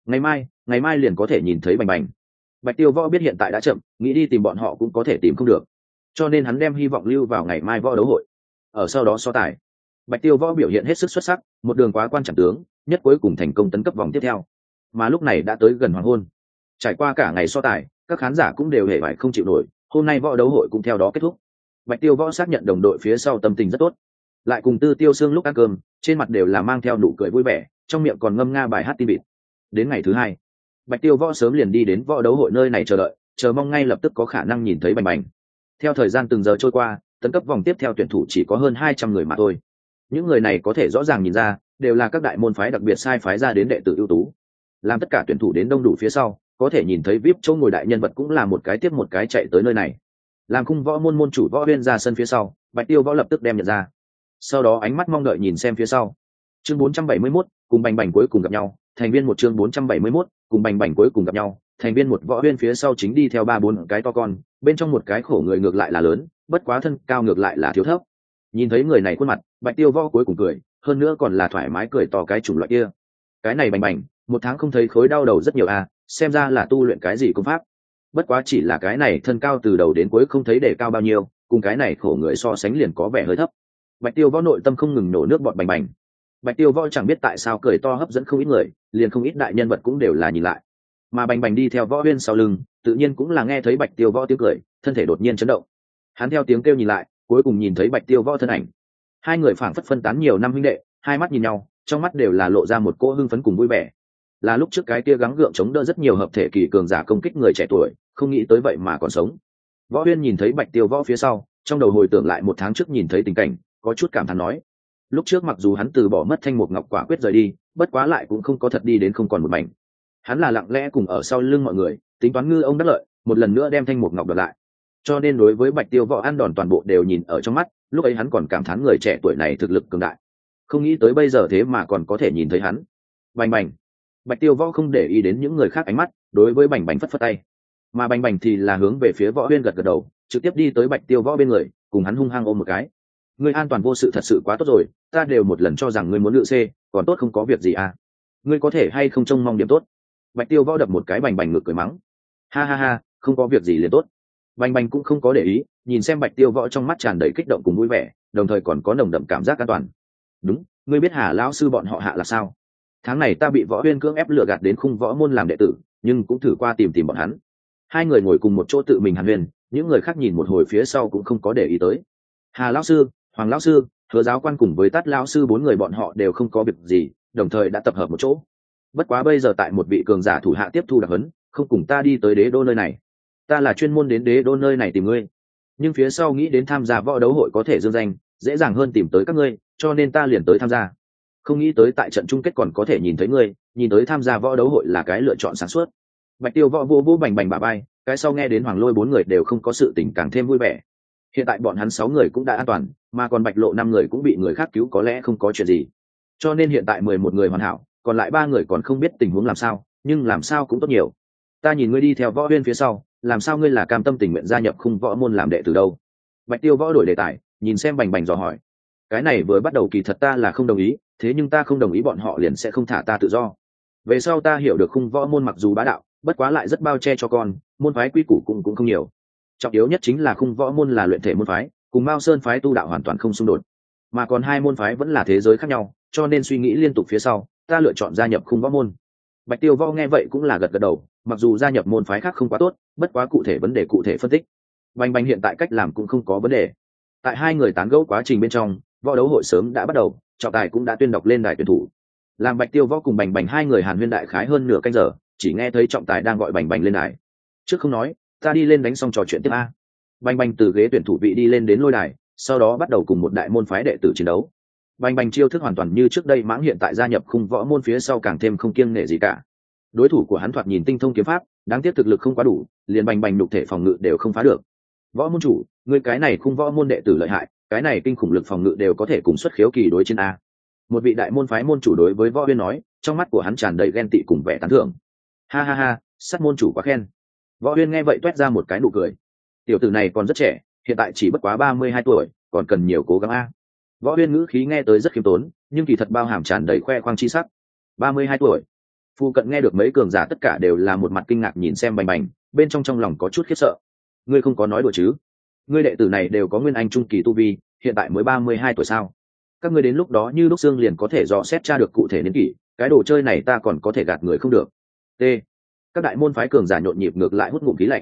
Ngày mai liền có thể nhìn thấy Bành Bành. Bạch Tiêu Võ biết hiện tại đã chậm, nghĩ đi tìm bọn họ cũng có thể tìm không được, cho nên hắn đem hy vọng lưu vào ngày mai võ đấu hội. Ở sau đó so tài, Bạch Tiêu Võ biểu hiện hết sức xuất sắc, một đường quá quan trọng tướng, nhất cuối cùng thành công tấn cấp vòng tiếp theo. Mà lúc này đã tới gần hoàng hôn, trải qua cả ngày so tài, các khán giả cũng đều hề bại không chịu nổi, hôm nay võ đấu hội cũng theo đó kết thúc. Bạch Tiêu Võ xác nhận đồng đội phía sau tâm tình rất tốt, lại cùng Tư Tiêu Sương lúc ăn cơm, trên mặt đều là mang theo nụ cười vui vẻ, trong miệng còn ngâm nga bài hát tin vịt. Đến ngày thứ hai, Bạch Tiêu Võ sớm liền đi đến võ đấu hội nơi này chờ đợi, chờ mong ngay lập tức có khả năng nhìn thấy Bành Bành. Theo thời gian từng giờ trôi qua, tấn cấp vòng tiếp theo tuyển thủ chỉ có hơn 200 người mà thôi. Những người này có thể rõ ràng nhìn ra, đều là các đại môn phái đặc biệt sai phái ra đến đệ tử ưu tú. Làm tất cả tuyển thủ đến đông đủ phía sau, có thể nhìn thấy VIP chỗ ngồi đại nhân vật cũng là một cái tiếp một cái chạy tới nơi này. Làm khung võ môn môn chủ Võ Huyên ra sân phía sau, Bạch Tiêu Võ lập tức đem nhận ra. Sau đó ánh mắt mong đợi nhìn xem phía sau. Chương 471, cùng Bành Bành cuối cùng gặp nhau, thành viên một chương 471, cùng Bành Bành cuối cùng gặp nhau, thành viên một. Võ Huyên phía sau chính đi theo 3-4 cái to con, bên trong một cái khổ người ngược lại là lớn, bất quá thân cao ngược lại là thiếu thấp. Nhìn thấy người này khuôn mặt, Bạch Tiêu Võ cuối cùng cười, hơn nữa còn là thoải mái cười to cái chủng loại kia. Cái này Bành Bành, một tháng không thấy khối đau đầu rất nhiều à, xem ra là tu luyện cái gì công pháp. Bất quá chỉ là cái này thân cao từ đầu đến cuối không thấy để cao bao nhiêu, cùng cái này khổ người so sánh liền có vẻ hơi thấp. Bạch Tiêu Võ nội tâm không ngừng nổ nước bọt Bành Bành. Bạch Tiêu Võ chẳng biết tại sao cười to hấp dẫn không ít người, liền không ít đại nhân vật cũng đều là nhìn lại. Mà Bành Bành đi theo Võ Huyên sau lưng, tự nhiên cũng là nghe thấy Bạch Tiêu Võ tiếng cười, thân thể đột nhiên chấn động. Hắn theo tiếng kêu nhìn lại, cuối cùng nhìn thấy Bạch Tiêu Võ thân ảnh. Hai người phảng phất phân tán nhiều năm huynh đệ, hai mắt nhìn nhau, trong mắt đều là lộ ra một cỗ hưng phấn cùng vui vẻ. Là lúc trước cái kia gắng gượng chống đỡ rất nhiều hợp thể kỳ cường giả công kích người trẻ tuổi, không nghĩ tới vậy mà còn sống. Võ Huyên nhìn thấy Bạch Tiêu Võ phía sau, trong đầu hồi tưởng lại một tháng trước nhìn thấy tình cảnh, có chút cảm thán nói: lúc trước mặc dù hắn từ bỏ mất thanh mục ngọc quả quyết rời đi, bất quá lại cũng không có thật đi đến không còn một mảnh. Hắn là lặng lẽ cùng ở sau lưng mọi người, tính toán ngư ông đắc lợi, một lần nữa đem thanh mục ngọc đoạt lại. Cho nên đối với Bạch Tiêu Võ ăn đòn toàn bộ đều nhìn ở trong mắt, lúc ấy hắn còn cảm thán người trẻ tuổi này thực lực cường đại. Không nghĩ tới bây giờ thế mà còn có thể nhìn thấy hắn. Bành bành. Bạch Tiêu Võ không để ý đến những người khác ánh mắt, đối với Bành Bành phất phất tay. Mà Bành Bành thì là hướng về phía Võ Huyên gật gật đầu, trực tiếp đi tới Bạch Tiêu Võ bên người, cùng hắn hung hăng ôm một cái. Ngươi an toàn vô sự thật sự quá tốt rồi, ta đều một lần cho rằng ngươi muốn lựa C, còn tốt không có việc gì à? Ngươi có thể hay không trông mong điểm tốt? Bạch Tiêu Võ đập một cái Bành Bành ngực cười mắng. Ha ha ha, không có việc gì liền tốt. Bành Bành cũng không có để ý, nhìn xem Bạch Tiêu Võ trong mắt tràn đầy kích động cùng vui vẻ, đồng thời còn có nồng đậm cảm giác an toàn. Đúng, ngươi biết Hà lão sư bọn họ hạ là sao? Tháng này ta bị Võ Huyên cưỡng ép lừa gạt đến khung võ môn làm đệ tử, nhưng cũng thử qua tìm bọn hắn. Hai người ngồi cùng một chỗ tự mình hàn huyên, những người khác nhìn một hồi phía sau cũng không có để ý tới. Hà lão sư, Hoàng lão sư, Hứa giáo quan cùng với Tát lão sư bốn người bọn họ đều không có việc gì, đồng thời đã tập hợp một chỗ. Bất quá bây giờ tại một vị cường giả thủ hạ tiếp thu đặc huấn, không cùng ta đi tới đế đô nơi này. Ta là chuyên môn đến đế đô nơi này tìm ngươi, nhưng phía sau nghĩ đến tham gia võ đấu hội có thể dương danh, dễ dàng hơn tìm tới các ngươi, cho nên ta liền tới tham gia. Không nghĩ tới tại trận chung kết còn có thể nhìn thấy ngươi, nhìn tới tham gia võ đấu hội là cái lựa chọn sáng suốt. Bạch Tiêu Võ vô Bành Bành bả vai, cái sau nghe đến Hoàng Lôi bốn người đều không có sự tình càng thêm vui vẻ. Hiện tại bọn hắn 6 người cũng đã an toàn, mà còn Bạch Lộ 5 người cũng bị người khác cứu, có lẽ không có chuyện gì. Cho nên hiện tại 11 người hoàn hảo, còn lại 3 người còn không biết tình huống làm sao, nhưng làm sao cũng tốt nhiều. Ta nhìn ngươi đi theo Võ Huyên phía sau, làm sao ngươi là cam tâm tình nguyện gia nhập khung võ môn làm đệ tử đâu? Bạch Tiêu Võ đổi đề tài, nhìn xem Bành Bành dò hỏi. Cái này vừa bắt đầu kỳ thật ta là không đồng ý, thế nhưng ta không đồng ý bọn họ liền sẽ không thả ta tự do. Về sau ta hiểu được khung võ môn mặc dù bá đạo, bất quá lại rất bao che cho con, môn phái quy củ cũng không nhiều. Trọng yếu nhất chính là khung võ môn là luyện thể môn phái, cùng Mao Sơn phái tu đạo hoàn toàn không xung đột, mà còn hai môn phái vẫn là thế giới khác nhau, cho nên suy nghĩ liên tục phía sau, ta lựa chọn gia nhập khung võ môn. Bạch Tiêu Võ nghe vậy cũng là gật gật đầu, mặc dù gia nhập môn phái khác không quá tốt, bất quá cụ thể vấn đề cụ thể phân tích. Bành Bành hiện tại cách làm cũng không có vấn đề. Tại hai người tán gẫu quá trình bên trong, võ đấu hội sớm đã bắt đầu, trọng tài cũng đã tuyên đọc lên đài tuyển thủ. Làm Bạch Tiêu Võ cùng Bành Bành hai người hàn huyên đại khái hơn nửa canh giờ, chỉ nghe thấy trọng tài đang gọi Bành Bành lên đài. Trước không nói, ta đi lên đánh xong trò chuyện tiếp a. Bành Bành từ ghế tuyển thủ vị đi lên đến lôi đài, sau đó bắt đầu cùng một đại môn phái đệ tử chiến đấu. Bành Bành chiêu thức hoàn toàn như trước đây, mãng hiện tại gia nhập khung võ môn phía sau càng thêm không kiêng nể gì cả. Đối thủ của hắn thoạt nhìn tinh thông kiếm pháp, đáng tiếc thực lực không quá đủ, liền Bành Bành nhục thể phòng ngự đều không phá được. Võ môn chủ, người cái này khung võ môn đệ tử lợi hại, cái này kinh khủng lực phòng ngự đều có thể cùng xuất khiếu kỳ đối chiến a. Một vị đại môn phái môn chủ đối với Võ Huyên nói, trong mắt của hắn tràn đầy ghen tị cùng vẻ tán thưởng. Ha ha ha, sát môn chủ quá khen. Võ Huyên nghe vậy toét ra một cái nụ cười. Tiểu tử này còn rất trẻ, hiện tại chỉ bất quá 32 tuổi, còn cần nhiều cố gắng a. Võ Huyên ngữ khí nghe tới rất khiêm tốn, nhưng kỳ thật bao hàm tràn đầy khoe khoang chi sắc. 32 tuổi. Phu cận nghe được mấy cường giả tất cả đều là một mặt kinh ngạc nhìn xem Bành Bành, bên trong lòng có chút khiếp sợ. Ngươi không có nói đùa chứ? Ngươi đệ tử này đều có nguyên anh trung kỳ tu vi, hiện tại mới 32 tuổi sao? Các ngươi đến lúc đó như lúc xương liền có thể dò xét tra được cụ thể niên kỷ, cái đồ chơi này ta còn có thể gạt người không được. T. Các đại môn phái cường giả nhộn nhịp ngược lại hút ngụm khí lạnh.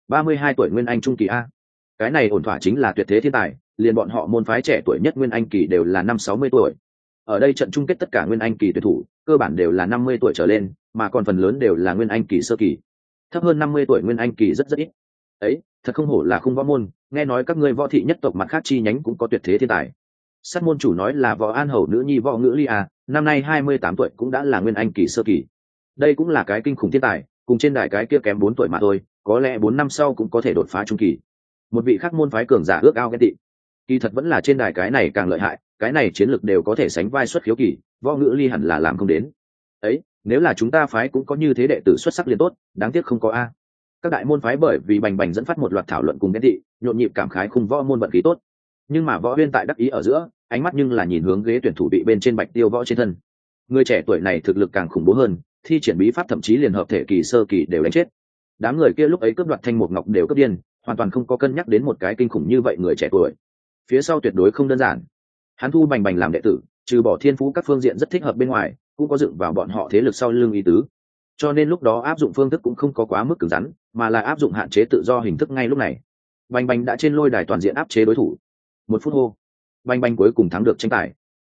32 tuổi nguyên anh trung kỳ a. Cái này ổn thỏa chính là tuyệt thế thiên tài, liền bọn họ môn phái trẻ tuổi nhất nguyên anh kỳ đều là 50-60 tuổi. Ở đây trận chung kết tất cả nguyên anh kỳ tuyển thủ, cơ bản đều là 50 tuổi trở lên, mà còn phần lớn đều là nguyên anh kỳ sơ kỳ. Thấp hơn 50 tuổi nguyên anh kỳ rất ít. Ấy, thật không hổ là khung võ môn, nghe nói các ngươi võ thị nhất tộc mặt khác chi nhánh cũng có tuyệt thế thiên tài. Sát môn chủ nói là Võ An Hầu nữ nhi Võ Ngữ Ly à, năm nay 28 tuổi cũng đã là nguyên anh kỳ sơ kỳ. Đây cũng là cái kinh khủng thiên tài, cùng trên đài cái kia kém 4 tuổi mà thôi, có lẽ 4 năm sau cũng có thể đột phá trung kỳ. Một vị khác môn phái cường giả ước ao ghen tị. Kỳ thật vẫn là trên đài cái này càng lợi hại, cái này chiến lược đều có thể sánh vai xuất khiếu kỳ, Võ Ngữ Ly hẳn là làm không đến. Ấy, nếu là chúng ta phái cũng có như thế đệ tử xuất sắc liền tốt, đáng tiếc không có a. Các đại môn phái bởi vì Bành Bành dẫn phát một loạt thảo luận cùng ghen tị, nhộn nhịp cảm khái khung võ môn vận khí tốt. Nhưng mà Võ Huyên tại đắc ý ở giữa, ánh mắt nhưng là nhìn hướng ghế tuyển thủ bị bên trên Bạch Tiêu Võ trên thân. Người trẻ tuổi này thực lực càng khủng bố hơn, thi triển bí pháp thậm chí liền hợp thể kỳ sơ kỳ đều đánh chết. Đám người kia lúc ấy cướp đoạt thanh mục ngọc đều cướp điên, hoàn toàn không có cân nhắc đến một cái kinh khủng như vậy người trẻ tuổi. Phía sau tuyệt đối không đơn giản. Hắn thu Bành Bành làm đệ tử, trừ bỏ thiên phú các phương diện rất thích hợp bên ngoài, cũng có dựng vào bọn họ thế lực sau lưng ý tứ. Cho nên lúc đó áp dụng phương thức cũng không có quá mức cứng rắn, mà là áp dụng hạn chế tự do hình thức ngay lúc này. Bành Bành đã trên lôi đài toàn diện áp chế đối thủ. 1 phút hô, Bành Bành cuối cùng thắng được tranh tài.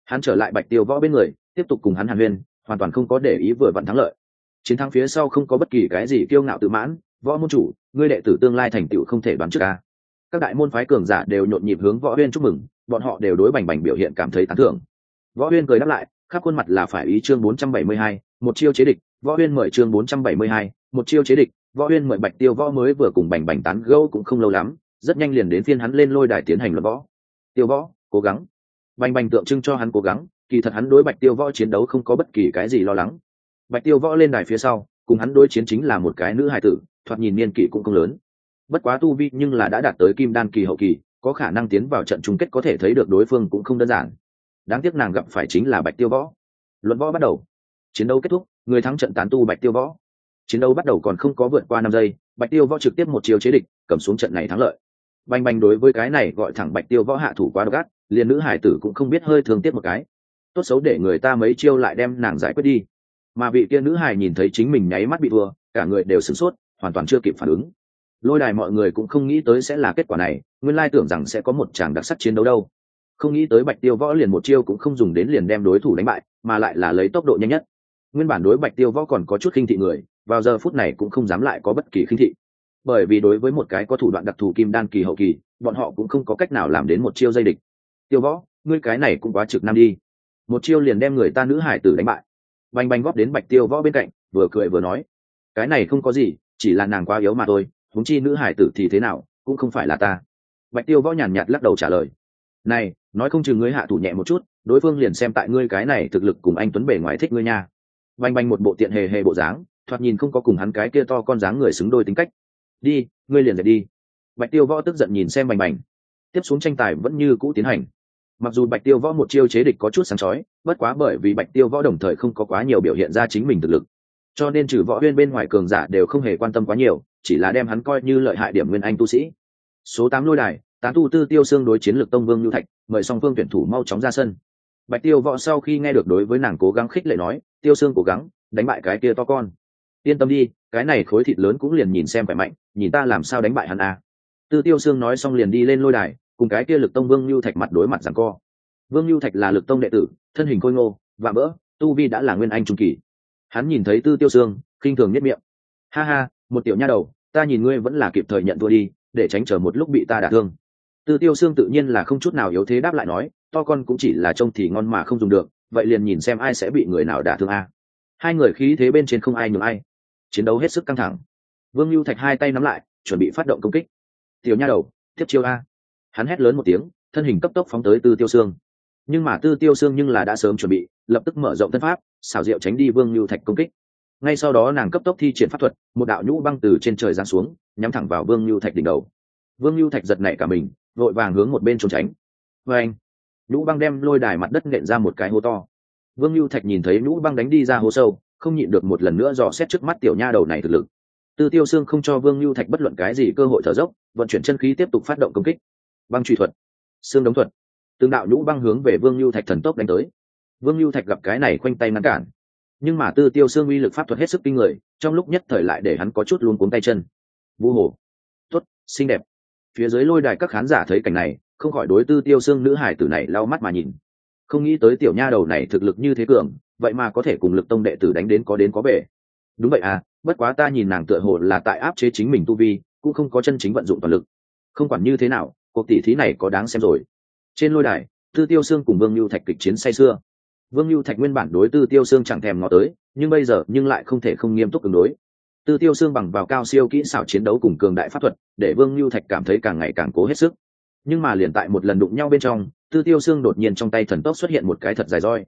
Hắn trở lại Bạch Tiêu Võ bên người, tiếp tục cùng hắn hàn huyên, hoàn toàn không có để ý vừa vặn thắng lợi. Chiến thắng phía sau không có bất kỳ cái gì kiêu ngạo tự mãn. Võ môn chủ, ngươi đệ tử tương lai thành tựu không thể đoán trước a. Các đại môn phái cường giả đều nhộn nhịp hướng Võ Huyên chúc mừng, bọn họ đều đối Bành Bành biểu hiện cảm thấy tán thưởng. Võ Huyên cười đáp lại, khắp khuôn mặt là phải ý. Chương 472, một chiêu chế địch. Võ Huyên mời. Chương 472, một chiêu chế địch. Võ Huyên mời. Bạch Tiêu Võ mới vừa cùng Bành Bành tán gẫu cũng không lâu lắm, rất nhanh liền đến phiên hắn lên lôi đài tiến hành luận võ. Tiêu Võ, cố gắng. Bành Bành tượng trưng cho hắn cố gắng, kỳ thật hắn đối Bạch Tiêu Võ chiến đấu không có bất kỳ cái gì lo lắng. Bạch Tiêu Võ lên đài phía sau, cùng hắn đối chiến chính là một cái nữ hài tử, thoạt nhìn niên kỷ cũng không lớn, bất quá tu vi nhưng là đã đạt tới kim đan kỳ hậu kỳ, có khả năng tiến vào trận chung kết, có thể thấy được đối phương cũng không đơn giản. Đáng tiếc nàng gặp phải chính là Bạch Tiêu Võ. Luận võ bắt đầu, chiến đấu kết thúc, người thắng trận tán tu Bạch Tiêu Võ. Chiến đấu bắt đầu còn không có vượt qua 5 giây, Bạch Tiêu Võ trực tiếp một chiêu chế địch, cầm xuống trận này thắng lợi. Bành Bành đối với cái này gọi thẳng Bạch Tiêu Võ hạ thủ quá độc ác, liền nữ hải tử cũng không biết hơi thương tiếc một cái, tốt xấu để người ta mấy chiêu lại đem nàng giải quyết đi. Mà vị kia nữ hải nhìn thấy chính mình nháy mắt bị thua, cả người đều sửng sốt, hoàn toàn chưa kịp phản ứng. Lôi đài mọi người cũng không nghĩ tới sẽ là kết quả này, nguyên lai tưởng rằng sẽ có một tràng đặc sắc chiến đấu đâu. Không nghĩ tới Bạch Tiêu Võ liền một chiêu cũng không dùng đến liền đem đối thủ đánh bại, mà lại là lấy tốc độ nhanh nhất. Nguyên bản đối Bạch Tiêu Võ còn có chút khinh thị người, vào giờ phút này cũng không dám lại có bất kỳ khinh thị, bởi vì đối với một cái có thủ đoạn đặc thù kim đan kỳ hậu kỳ, bọn họ cũng không có cách nào làm đến một chiêu dây địch. Tiêu Võ, ngươi cái này cũng quá trực nam đi, một chiêu liền đem người ta nữ hải tử đánh bại. Bành Bành góp đến Bạch Tiêu Võ bên cạnh, vừa cười vừa nói, cái này không có gì, chỉ là nàng quá yếu mà thôi, huống chi nữ hải tử thì thế nào, cũng không phải là ta. Bạch Tiêu Võ nhàn nhạt lắc đầu trả lời, này, nói không chừng ngươi hạ thủ nhẹ một chút, đối phương liền xem tại ngươi cái này thực lực cùng anh tuấn bề ngoài thích ngươi nha. Bành Bành một bộ tiện hề hề bộ dáng, thoạt nhìn không có cùng hắn cái kia to con dáng người xứng đôi tính cách. Đi, ngươi liền dẹp đi. Bạch Tiêu Võ tức giận nhìn xem Bành Bành. Tiếp xuống tranh tài vẫn như cũ tiến hành. Mặc dù Bạch Tiêu Võ một chiêu chế địch có chút sáng chói, bất quá bởi vì Bạch Tiêu Võ đồng thời không có quá nhiều biểu hiện ra chính mình thực lực, cho nên trừ Võ Huyên bên ngoài cường giả đều không hề quan tâm quá nhiều, chỉ là đem hắn coi như lợi hại điểm nguyên anh tu sĩ. Số 8 lôi đài, tán tu Tư Tiêu Xương đối chiến Lực Tông Vương Nưu Thạch, mời song phương tuyển thủ mau chóng ra sân. Bạch Tiêu Võ sau khi nghe được đối với nàng cố gắng khích lệ nói, Tiêu Xương cố gắng, đánh bại cái kia to con. Yên tâm đi, cái này khối thịt lớn cũng liền nhìn xem phải mạnh, nhìn ta làm sao đánh bại hắn à. Tư Tiêu Xương nói xong liền đi lên lôi đài, cùng cái kia Lực Tông Vương Nưu Thạch mặt đối mặt giằng co. Vương Nưu Thạch là Lực Tông đệ tử, thân hình khôi ngô, và bỡ, tu vi đã là nguyên anh trung kỳ. Hắn nhìn thấy Tư Tiêu Xương, khinh thường nhếch miệng. Ha ha, một tiểu nha đầu, ta nhìn ngươi vẫn là kịp thời nhận thua đi, để tránh chờ một lúc bị ta đả thương. Tư Tiêu Xương tự nhiên là không chút nào yếu thế đáp lại nói, to con cũng chỉ là trông thì ngon mà không dùng được, vậy liền nhìn xem ai sẽ bị người nào đả thương a. Hai người khí thế bên trên không ai nhường ai, chiến đấu hết sức căng thẳng. Vương Nưu Thạch hai tay nắm lại, chuẩn bị phát động công kích. Tiểu nha đầu, tiếp chiêu a. Hắn hét lớn một tiếng, thân hình cấp tốc phóng tới Tư Tiêu Xương. Nhưng mà Tư Tiêu Xương nhưng là đã sớm chuẩn bị, lập tức mở rộng thân pháp, xảo diệu tránh đi Vương Nưu Thạch công kích. Ngay sau đó nàng cấp tốc thi triển pháp thuật, một đạo nhũ băng từ trên trời giáng xuống, nhắm thẳng vào Vương Nưu Thạch đỉnh đầu. Vương Nưu Thạch giật nảy cả mình, vội vàng hướng một bên trốn tránh. Và anh, nhũ băng đem lôi đài mặt đất nện ra một cái hố to. Vương Nưu Thạch nhìn thấy nhũ băng đánh đi ra hố sâu, không nhịn được một lần nữa dò xét trước mắt tiểu nha đầu này thực lực. Tư Tiêu Xương không cho Vương Nưu Thạch bất luận cái gì cơ hội thở dốc, vận chuyển chân khí tiếp tục phát động công kích. Băng truy thuật, xương đống thuật, từng đạo nhũ băng hướng về Vương Nưu Thạch thần tốc đánh tới. Vương Nưu Thạch gặp cái này khoanh tay ngăn cản, nhưng mà Tư Tiêu Xương uy lực pháp thuật hết sức kinh người, trong lúc nhất thời lại để hắn có chút luống cuống tay chân. Vu hồ, tốt, xinh đẹp. Phía dưới lôi đài các khán giả thấy cảnh này, không khỏi đối Tư Tiêu Xương nữ hải tử này lau mắt mà nhìn. Không nghĩ tới tiểu nha đầu này thực lực như thế cường, vậy mà có thể cùng Lực Tông đệ tử đánh đến có bể. Đúng vậy à, bất quá ta nhìn nàng tựa hồ là tại áp chế chính mình tu vi, cũng không có chân chính vận dụng toàn lực. Không quản như thế nào, cuộc tỷ thí này có đáng xem rồi. Trên lôi đài, Tư Tiêu Xương cùng Vương Nưu Thạch kịch chiến say sưa. Vương Nưu Thạch nguyên bản đối Tư Tiêu Xương chẳng thèm ngó tới, nhưng bây giờ lại không thể không nghiêm túc ứng đối. Tư Tiêu Xương bằng vào cao siêu kỹ xảo chiến đấu cùng cường đại pháp thuật, để Vương Nưu Thạch cảm thấy càng ngày càng cố hết sức. Nhưng mà liền tại một lần đụng nhau bên trong, Tư Tiêu Xương đột nhiên trong tay thần tốc xuất hiện một cái thật dài roi.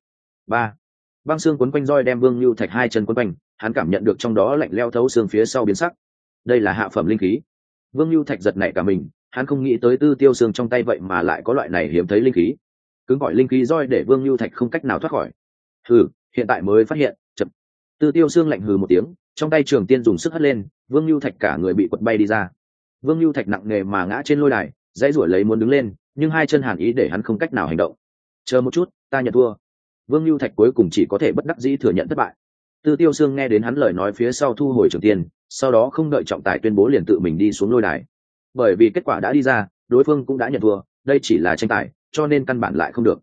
Băng xương quấn quanh roi đem Vương Nưu Thạch hai chân quấn quanh, hắn cảm nhận được trong đó lạnh leo thấu xương phía sau biến sắc. Đây là hạ phẩm linh khí. Vương Nưu Thạch giật nảy cả mình, hắn không nghĩ tới Tư Tiêu Xương trong tay vậy mà lại có loại này hiếm thấy linh khí. Cứng gọi linh khí roi để Vương Nưu Thạch không cách nào thoát khỏi. Hừ, hiện tại mới phát hiện, chậm. Tư Tiêu Xương lạnh hừ một tiếng, trong tay trường tiên dùng sức hất lên, Vương Nưu Thạch cả người bị quật bay đi ra. Vương Nưu Thạch nặng nề mà ngã trên lôi đài, dãy rủa lấy muốn đứng lên, nhưng hai chân hàn ý để hắn không cách nào hành động. Chờ một chút, ta nhận thua. Vương Nưu Thạch cuối cùng chỉ có thể bất đắc dĩ thừa nhận thất bại. Tư Tiêu Xương nghe đến hắn lời nói phía sau thu hồi trường tiên, sau đó không đợi trọng tài tuyên bố liền tự mình đi xuống lôi đài. Bởi vì kết quả đã đi ra, đối phương cũng đã nhận thua, đây chỉ là tranh tài, cho nên căn bản lại không được.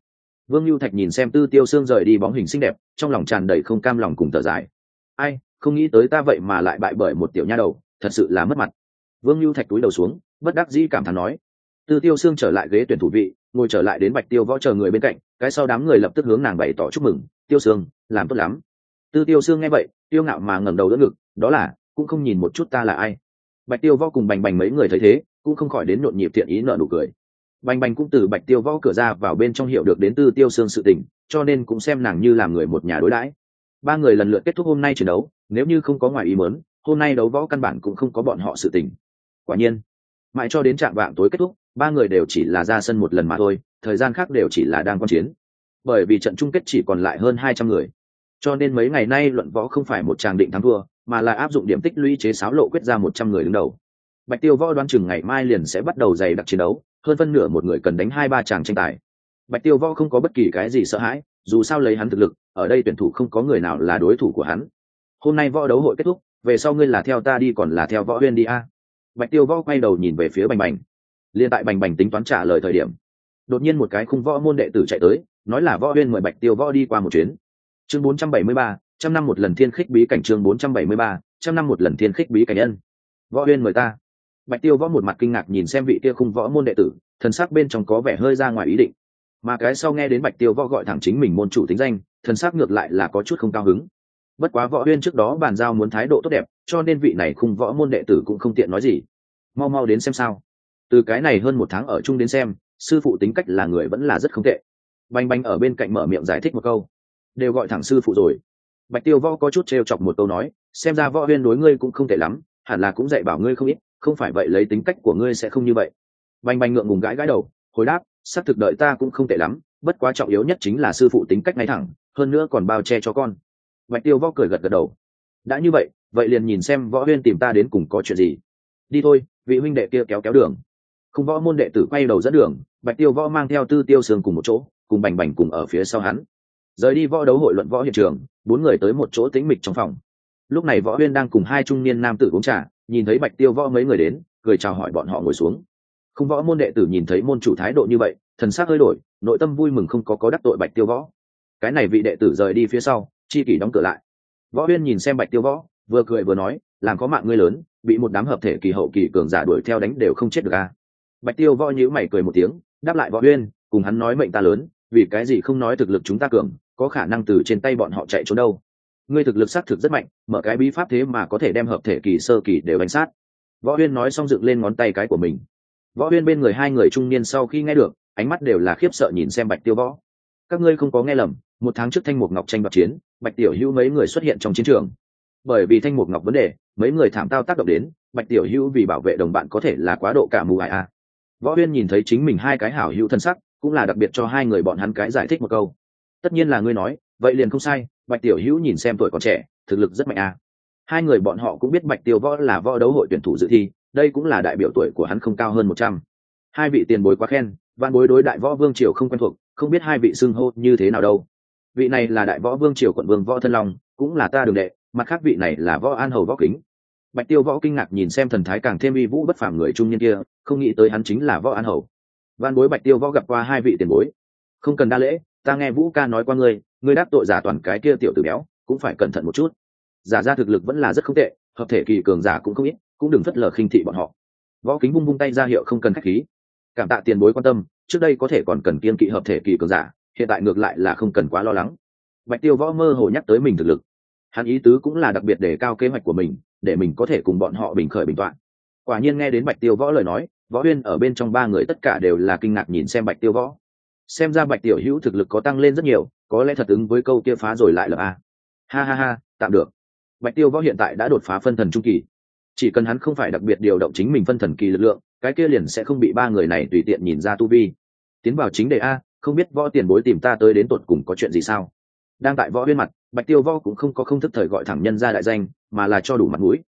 Vương Lưu Thạch nhìn xem Tư Tiêu Sương rời đi bóng hình xinh đẹp, trong lòng tràn đầy không cam lòng cùng thở dài. Ai, không nghĩ tới ta vậy mà lại bại bởi một tiểu nha đầu, thật sự là mất mặt. Vương Lưu Thạch cúi đầu xuống, bất đắc dĩ cảm thán nói. Tư Tiêu Sương trở lại ghế tuyển thủ vị, ngồi trở lại đến Bạch Tiêu Võ chờ người bên cạnh, cái sau đám người lập tức hướng nàng bày tỏ chúc mừng. Tiêu Sương, làm tốt lắm. Tư Tiêu Sương nghe vậy, tiêu ngạo mà ngẩng đầu đỡ ngực, đó là, cũng không nhìn một chút ta là ai. Bạch Tiêu Võ cùng Bành Bành mấy người thấy thế, cũng không khỏi đến nhộn nhịp thiện ý nở nụ cười. Bành Bành cũng từ Bạch Tiêu Võ cửa ra vào bên trong hiểu được đến Tư Tiêu Sương sự tình, cho nên cũng xem nàng như làm người một nhà đối đãi. Ba người lần lượt kết thúc hôm nay chiến đấu, nếu như không có ngoài ý muốn, hôm nay đấu võ căn bản cũng không có bọn họ sự tình. Quả nhiên, mãi cho đến trạm vạng tối kết thúc, ba người đều chỉ là ra sân một lần mà thôi, thời gian khác đều chỉ là đang quan chiến. Bởi vì trận chung kết chỉ còn lại hơn 200 người, cho nên mấy ngày nay luận võ không phải một tràng định thắng thua, mà là áp dụng điểm tích lũy chế sáo lộ quyết ra 100 người đứng đầu. Bạch Tiêu Võ đoán chừng ngày mai liền sẽ bắt đầu dày đặc chiến đấu, hơn phân nửa một người cần đánh 2-3 tràng tranh tài. Bạch Tiêu Võ không có bất kỳ cái gì sợ hãi, dù sao lấy hắn thực lực, ở đây tuyển thủ không có người nào là đối thủ của hắn. Hôm nay võ đấu hội kết thúc, về sau ngươi là theo ta đi còn là theo Võ Huyên đi a? Bạch Tiêu Võ quay đầu nhìn về phía Bành Bành. Liên tại Bành Bành tính toán trả lời thời điểm, đột nhiên một cái khung võ môn đệ tử chạy tới, nói là Võ Huyên mời Bạch Tiêu Võ đi qua một chuyến. Chương 473, trăm năm một lần thiên khích bí cảnh. Chương 473, trăm năm một lần thiên khích bí cảnh nhân. Võ Huyên mời ta. Bạch Tiêu Võ một mặt kinh ngạc nhìn xem vị kia khung võ môn đệ tử, thần sắc bên trong có vẻ hơi ra ngoài ý định. Mà cái sau nghe đến Bạch Tiêu Võ gọi thẳng chính mình môn chủ tính danh, thần sắc ngược lại là có chút không cao hứng. Bất quá Võ Huyên trước đó bàn giao muốn thái độ tốt đẹp, cho nên vị này khung võ môn đệ tử cũng không tiện nói gì. Mau mau đến xem sao. Từ cái này hơn 1 tháng ở chung đến xem, sư phụ tính cách là người vẫn là rất không tệ. Bành Bành ở bên cạnh mở miệng giải thích một câu. Đều gọi thẳng sư phụ rồi. Bạch Tiêu Võ có chút trêu chọc một câu nói, xem ra Võ Huyên đối ngươi cũng không tệ lắm, hẳn là cũng dạy bảo ngươi không ít, không phải vậy lấy tính cách của ngươi sẽ không như vậy. Bành Bành ngượng ngùng gãi gãi đầu, hồi đáp, xác thực đợi ta cũng không tệ lắm, bất quá trọng yếu nhất chính là sư phụ tính cách ngay thẳng, hơn nữa còn bao che cho con. Bạch Tiêu Võ cười gật gật đầu. Đã như vậy, vậy liền nhìn xem Võ Huyên tìm ta đến cùng có chuyện gì. Đi thôi, vị huynh đệ kia kéo kéo đường. Không võ môn đệ tử quay đầu dẫn đường, Bạch Tiêu Võ mang theo Tư Tiêu Sương cùng một chỗ, cùng Bành Bành cùng ở phía sau hắn. Rời đi võ đấu hội luận võ hiện trường, 4 người tới một chỗ tĩnh mịch trong phòng. Lúc này Võ Huyên đang cùng 2 trung niên nam tử uống trà, nhìn thấy Bạch Tiêu Võ mấy người đến, cười chào hỏi bọn họ ngồi xuống. Không võ môn đệ tử nhìn thấy môn chủ thái độ như vậy, thần sắc hơi đổi, nội tâm vui mừng không có đắc tội Bạch Tiêu Võ. Cái này vị đệ tử rời đi phía sau, chi kỷ đóng cửa lại. Võ Huyên nhìn xem Bạch Tiêu Võ, vừa cười vừa nói, làm có mạng ngươi lớn, bị một đám hợp thể kỳ hậu kỳ cường giả đuổi theo đánh đều không chết được a. Bạch Tiêu Võ nhíu mày cười một tiếng, đáp lại Võ Huyên, cùng hắn nói mệnh ta lớn, vì cái gì không nói thực lực chúng ta cường, có khả năng từ trên tay bọn họ chạy trốn đâu. Ngươi thực lực xác thực rất mạnh, mở cái bí pháp thế mà có thể đem hợp thể kỳ sơ kỳ đều đánh sát. Võ Huyên nói xong dựng lên ngón tay cái của mình. Võ Huyên bên người 2 người trung niên sau khi nghe được, ánh mắt đều là khiếp sợ nhìn xem Bạch Tiêu Võ. Các ngươi không có nghe lầm, 1 tháng trước Thanh Mục Ngọc tranh đoạt chiến, Bạch Tiểu Hữu mấy người xuất hiện trong chiến trường. Bởi vì Thanh Mục Ngọc vấn đề, mấy người thảm tao tác động đến, Bạch Tiểu Hữu vì bảo vệ đồng bạn có thể là quá độ cả mù ải a. Võ Huyên nhìn thấy chính mình 2 cái hảo hữu thân sắc, cũng là đặc biệt cho 2 người bọn hắn cái giải thích một câu. Tất nhiên là ngươi nói, vậy liền không sai, Bạch Tiểu Hữu nhìn xem tuổi còn trẻ, thực lực rất mạnh a. 2 người bọn họ cũng biết Bạch Tiêu Võ là võ đấu hội tuyển thủ dự thi, đây cũng là đại biểu tuổi của hắn không cao hơn 100. 2 vị tiền bối quá khen, vạn bối đối đại võ vương triều không quen thuộc, không biết 2 vị xưng hô như thế nào đâu. Vị này là đại võ vương triều quận vương Võ Thân Long, cũng là ta đường đệ, mặt khác vị này là Võ An Hầu Võ Kính. Bạch Tiêu Võ kinh ngạc nhìn xem thần thái càng thêm uy vũ bất phàm người trung niên kia, không nghĩ tới hắn chính là Võ An Hầu. Vạn bối Bạch Tiêu Võ gặp qua 2 vị tiền bối, không cần đa lễ, ta nghe Vũ ca nói qua ngươi đắc tội giả toàn cái kia tiểu tử béo, cũng phải cẩn thận một chút. Giả ra thực lực vẫn là rất không tệ, hợp thể kỳ cường giả cũng không ít, cũng đừng phất lờ khinh thị bọn họ. Võ Kính vung tay ra hiệu không cần khách khí. Cảm tạ tiền bối quan tâm, trước đây có thể còn cần kiên kỵ hợp thể kỳ cường giả, hiện tại ngược lại là không cần quá lo lắng. Bạch Tiêu Võ mơ hồ nhắc tới mình thực lực, hắn ý tứ cũng là đặc biệt để cao kế hoạch của mình, để mình có thể cùng bọn họ bình khởi bình toạn. Quả nhiên nghe đến Bạch Tiêu Võ lời nói, Võ Huyên ở bên trong 3 người tất cả đều là kinh ngạc nhìn xem Bạch Tiêu Võ. Xem ra Bạch Tiểu Hữu thực lực có tăng lên rất nhiều, có lẽ thật ứng với câu kia phá rồi lại lập a. Ha ha ha, tạm được. Bạch Tiêu Võ hiện tại đã đột phá phân thần trung kỳ, chỉ cần hắn không phải đặc biệt điều động chính mình phân thần kỳ lực lượng, cái kia liền sẽ không bị 3 người này tùy tiện nhìn ra tu vi. Tiến vào chính đề a, không biết Võ tiền bối tìm ta tới đến tột cùng có chuyện gì sao? Đang tại Võ Huyên mặt, Bạch Tiêu Võ cũng không có không thức thời gọi thẳng nhân ra đại danh, mà là cho đủ mặt mũi.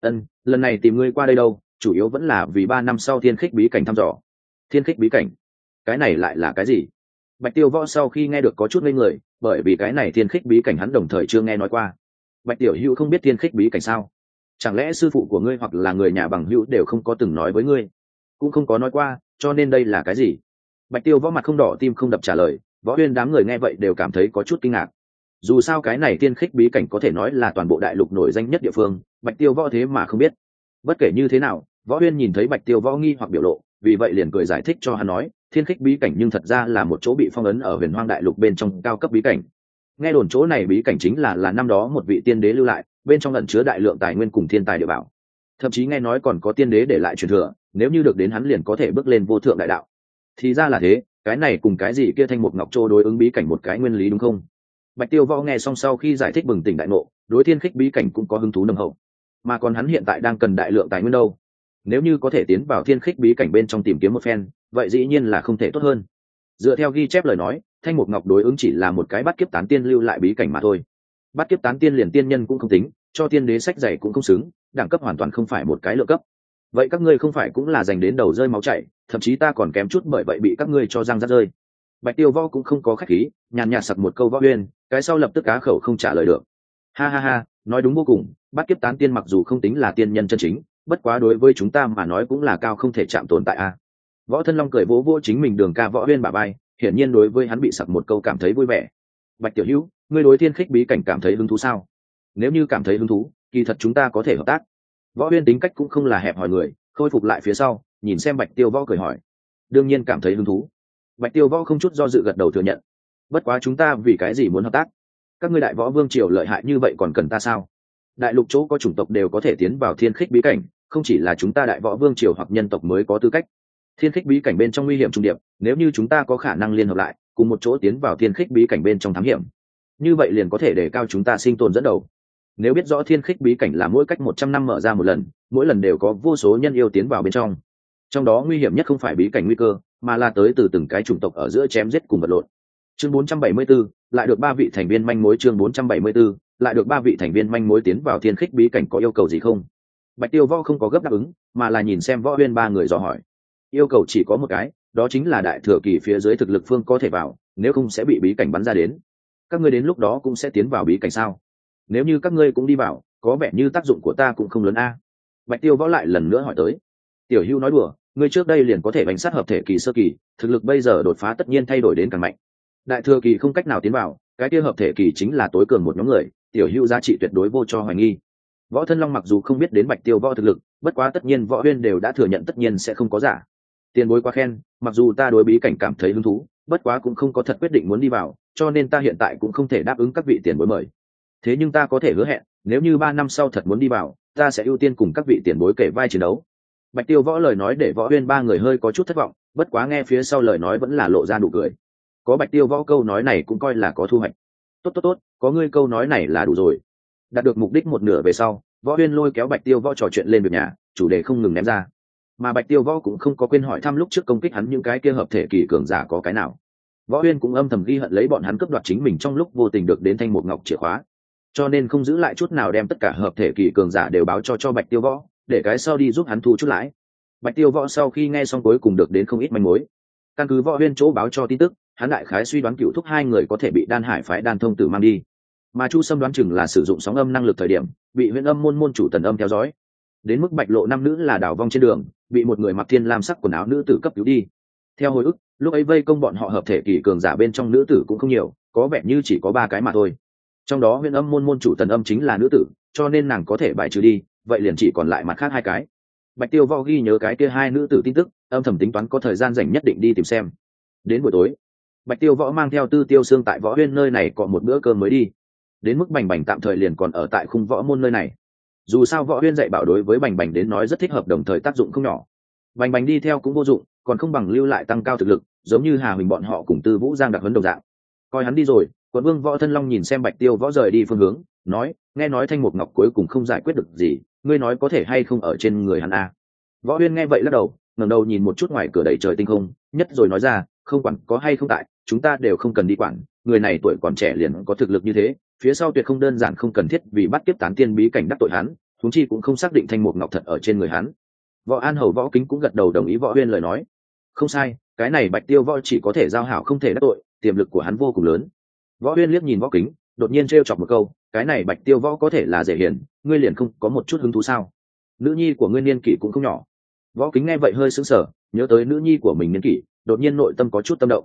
Lần này tìm ngươi qua đây đâu, chủ yếu vẫn là vì 3 năm sau thiên khích bí cảnh thăm dò. Thiên khích bí cảnh? Cái này lại là cái gì? Bạch Tiêu Võ sau khi nghe được có chút ngây người, bởi vì cái này thiên khích bí cảnh hắn đồng thời chưa nghe nói qua. Bạch Tiểu Hữu không biết thiên khích bí cảnh sao? Chẳng lẽ sư phụ của ngươi hoặc là người nhà bằng hữu đều không có từng nói với ngươi? Cũng không có nói qua, cho nên đây là cái gì? Bạch Tiêu Võ mặt không đỏ tim không đập trả lời, Võ Huyên đám người nghe vậy đều cảm thấy có chút kinh ngạc. Dù sao cái này tiên khích bí cảnh có thể nói là toàn bộ đại lục nổi danh nhất địa phương, Bạch Tiêu Võ thế mà không biết. Bất kể như thế nào, Võ Huyên nhìn thấy Bạch Tiêu Võ nghi hoặc biểu lộ, vì vậy liền cười giải thích cho hắn nói, thiên khích bí cảnh nhưng thật ra là một chỗ bị phong ấn ở huyền hoang đại lục bên trong cao cấp bí cảnh. Nghe đồn chỗ này bí cảnh chính là năm đó một vị tiên đế lưu lại, bên trong ẩn chứa đại lượng tài nguyên cùng thiên tài địa bảo. Thậm chí nghe nói còn có tiên đế để lại truyền thừa, nếu như được đến hắn liền có thể bước lên vô thượng đại đạo. Thì ra là thế, cái này cùng cái gì kia thanh mục ngọc châu đối ứng bí cảnh một cái nguyên lý đúng không? Bạch Tiêu Võ nghe xong sau khi giải thích bừng tỉnh đại ngộ, đối thiên khích bí cảnh cũng có hứng thú nồng hậu. Mà còn hắn hiện tại đang cần đại lượng tài nguyên đâu? Nếu như có thể tiến vào thiên khích bí cảnh bên trong tìm kiếm một phen, vậy dĩ nhiên là không thể tốt hơn. Dựa theo ghi chép lời nói, thanh mục ngọc đối ứng chỉ là một cái bắt kiếp tán tiên lưu lại bí cảnh mà thôi. Bắt kiếp tán tiên liền tiên nhân cũng không tính, cho tiên đế sách dày cũng không xứng, đẳng cấp hoàn toàn không phải một cái lựa cấp. Vậy các ngươi không phải cũng là dành đến đầu rơi máu chảy, thậm chí ta còn kém chút bởi vậy bị các ngươi cho răng rắt rơi. Bạch Tiêu Võ cũng không có khách khí, nhàn nhạt sặc một câu Võ Huyên, cái sau lập tức cá khẩu không trả lời được. Ha ha ha, nói đúng vô cùng, bắt kiếp tán tiên mặc dù không tính là tiên nhân chân chính, bất quá đối với chúng ta mà nói cũng là cao không thể chạm tồn tại a. Võ Thân Long cười vỗ vỗ chính mình đường ca Võ Huyên bả vai, hiển nhiên đối với hắn bị sặc một câu cảm thấy vui vẻ. Bạch tiểu hữu, ngươi đối thiên khích bí cảnh cảm thấy hứng thú sao? Nếu như cảm thấy hứng thú, kỳ thật chúng ta có thể hợp tác. Võ Huyên tính cách cũng không là hẹp hòi người, khôi phục lại phía sau, nhìn xem Bạch Tiêu Võ cười hỏi. Đương nhiên cảm thấy hứng thú. Bạch Tiêu Võ không chút do dự gật đầu thừa nhận. Bất quá chúng ta vì cái gì muốn hợp tác? Các ngươi đại võ vương triều lợi hại như vậy còn cần ta sao? Đại lục chỗ có chủng tộc đều có thể tiến vào thiên khích bí cảnh, không chỉ là chúng ta đại võ vương triều hoặc nhân tộc mới có tư cách. Thiên khích bí cảnh bên trong nguy hiểm trung điệp, nếu như chúng ta có khả năng liên hợp lại, cùng một chỗ tiến vào thiên khích bí cảnh bên trong thám hiểm, như vậy liền có thể để cao chúng ta sinh tồn dẫn đầu. Nếu biết rõ thiên khích bí cảnh là mỗi cách 100 năm mở ra một lần, mỗi lần đều có vô số nhân yêu tiến vào bên trong. Trong đó nguy hiểm nhất không phải bí cảnh nguy cơ, mà là tới từ từng cái chủng tộc ở giữa chém giết cùng vật lộn. Chương 474, lại được 3 vị thành viên manh mối. Chương 474, lại được 3 vị thành viên manh mối tiến vào thiên khích bí cảnh có yêu cầu gì không? Bạch Tiêu Võ không có gấp đáp ứng, mà là nhìn xem Võ Huyên ba người dò hỏi. Yêu cầu chỉ có một cái, đó chính là đại thừa kỳ phía dưới thực lực phương có thể vào, nếu không sẽ bị bí cảnh bắn ra đến. Các ngươi đến lúc đó cũng sẽ tiến vào bí cảnh sao? Nếu như các ngươi cũng đi vào, có vẻ như tác dụng của ta cũng không lớn a. Bạch Tiêu Võ lại lần nữa hỏi tới. Tiểu Hưu nói đùa, ngươi trước đây liền có thể bánh sát hợp thể kỳ sơ kỳ, thực lực bây giờ đột phá tất nhiên thay đổi đến càng mạnh. Đại thừa kỳ không cách nào tiến vào, cái kia hợp thể kỳ chính là tối cường một nhóm người, Tiểu Hưu giá trị tuyệt đối vô cho hoài nghi. Võ Thân Long mặc dù không biết đến Bạch Tiêu Võ thực lực, bất quá tất nhiên Võ Huyên đều đã thừa nhận tất nhiên sẽ không có giả. Tiền bối quá khen, mặc dù ta đối bí cảnh cảm thấy hứng thú, bất quá cũng không có thật quyết định muốn đi vào, cho nên ta hiện tại cũng không thể đáp ứng các vị tiền bối mời. Thế nhưng ta có thể hứa hẹn, nếu như 3 năm sau thật muốn đi vào, ta sẽ ưu tiên cùng các vị tiền bối kể vai chiến đấu. Bạch Tiêu Võ lời nói để Võ Huyên ba người hơi có chút thất vọng, bất quá nghe phía sau lời nói vẫn là lộ ra nụ cười. Có Bạch Tiêu Võ câu nói này cũng coi là có thu hoạch. Tốt, có ngươi câu nói này là đủ rồi. Đạt được mục đích một nửa về sau, Võ Huyên lôi kéo Bạch Tiêu Võ trò chuyện lên việc nhà, chủ đề không ngừng ném ra. Mà Bạch Tiêu Võ cũng không có quên hỏi thăm lúc trước công kích hắn những cái kia hợp thể kỳ cường giả có cái nào. Võ Huyên cũng âm thầm ghi hận lấy bọn hắn cướp đoạt chính mình trong lúc vô tình được đến thanh một ngọc chìa khóa, cho nên không giữ lại chút nào đem tất cả hợp thể kỳ cường giả đều báo cho Bạch Tiêu Võ, để cái sau đi giúp hắn thu chút lãi. Bạch Tiêu Võ sau khi nghe xong cuối cùng được đến không ít manh mối. Căn cứ Võ Huyên chỗ báo cho tin tức, hắn đại khái suy đoán Cựu Thúc hai người có thể bị Đan Hải phái Đan Thông Tử mang đi, mà Chu Sâm đoán chừng là sử dụng sóng âm năng lực thời điểm bị Huyền Âm môn môn chủ Tần Âm theo dõi. Đến mức Bạch Lộ năm nữ là đảo vong trên đường, bị một người mặc thiên lam sắc quần áo nữ tử cấp cứu đi. Theo hồi ức, lúc ấy vây công bọn họ hợp thể kỳ cường giả bên trong nữ tử cũng không nhiều, có vẻ như chỉ có 3 cái mà thôi. Trong đó Huyền Âm môn môn chủ Tần Âm chính là nữ tử, cho nên nàng có thể bài trừ đi, vậy liền chỉ còn lại mặt khác 2 cái. Bạch Tiêu Võ ghi nhớ cái kia 2 nữ tử tin tức, âm thầm tính toán có thời gian rảnh nhất định đi tìm xem. Đến buổi tối, Bạch Tiêu Võ mang theo Tư Tiêu Xương tại Võ Huyên nơi này còn một bữa cơm mới đi. Đến mức Bành Bành tạm thời liền còn ở tại khung võ môn nơi này. Dù sao Võ Huyên dạy bảo đối với Bành Bành đến nói rất thích hợp, đồng thời tác dụng không nhỏ. Bành Bành đi theo cũng vô dụng, còn không bằng lưu lại tăng cao thực lực, giống như Hà Huỳnh bọn họ cùng Tư Vũ Giang đặc huấn đồng dạng. Coi hắn đi rồi, Quận Vương Võ Thân Long nhìn xem Bạch Tiêu Võ rời đi phương hướng, nói, nghe nói Thanh Mục Ngọc cuối cùng không giải quyết được gì, ngươi nói có thể hay không ở trên người hắn a? Võ Huyên nghe vậy lắc đầu, ngẩng đầu nhìn một chút ngoài cửa đầy trời tinh không, nhất rồi nói ra, không quản có hay không tại, chúng ta đều không cần đi quản, người này tuổi còn trẻ liền có thực lực như thế, phía sau tuyệt không đơn giản, không cần thiết vì bắt tiếp tán tiên bí cảnh đắc tội hắn, huống chi cũng không xác định Thanh Mục Ngọc thật ở trên người hắn. Võ An Hầu Võ Kính cũng gật đầu đồng ý Võ Huyên lời nói. Không sai, cái này Bạch Tiêu Võ chỉ có thể giao hảo không thể đắc tội, tiềm lực của hắn vô cùng lớn. Võ Huyên liếc nhìn Võ Kính, đột nhiên trêu chọc một câu, cái này Bạch Tiêu Võ có thể là dễ hiền, ngươi liền không có một chút hứng thú sao? Nữ nhi của ngươi niên kỷ cũng không nhỏ. Võ Kính nghe vậy hơi sững sờ, nhớ tới nữ nhi của mình niên kỷ, đột nhiên nội tâm có chút tâm động.